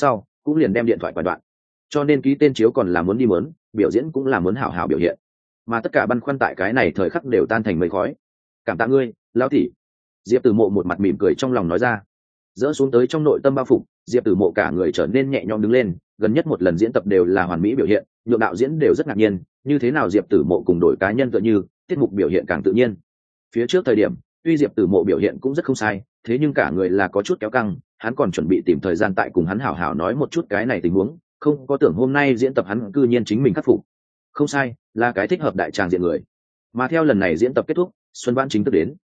cũng liền đem điện thoại quả đoạn. Cho nên ký tên chiếu còn là muốn đi mớn, biểu diễn cũng là muốn hảo hảo biểu hiện, mà tất cả băn khoăn tại cái này thời khắc đều tan thành mây khói. Cảm tạ ngươi lão tỷ. Diệp Tử Mộ một mặt mỉm cười trong lòng nói ra. Dỡ xuống tới trong nội tâm bao phục, Diệp Tử Mộ cả người trở nên nhẹ nhõm đứng lên. Gần nhất một lần diễn tập đều là hoàn mỹ biểu hiện, nhượng đạo diễn đều rất ngạc nhiên, như thế nào Diệp Tử Mộ cùng đổi cá nhân tựa như tiết mục biểu hiện càng tự nhiên. Phía trước thời điểm tuy Diệp Tử Mộ biểu hiện cũng rất không sai, thế nhưng cả người là có chút kéo căng, hắn còn chuẩn bị tìm thời gian tại cùng hắn hảo hảo nói một chút cái này tình huống, không có tưởng hôm nay diễn tập hắn cư nhiên chính mình khắc phục. Không sai, là cái thích hợp đại tràng diện người. Mà theo lần này diễn tập kết thúc, Xuân Vãn chính thức đến.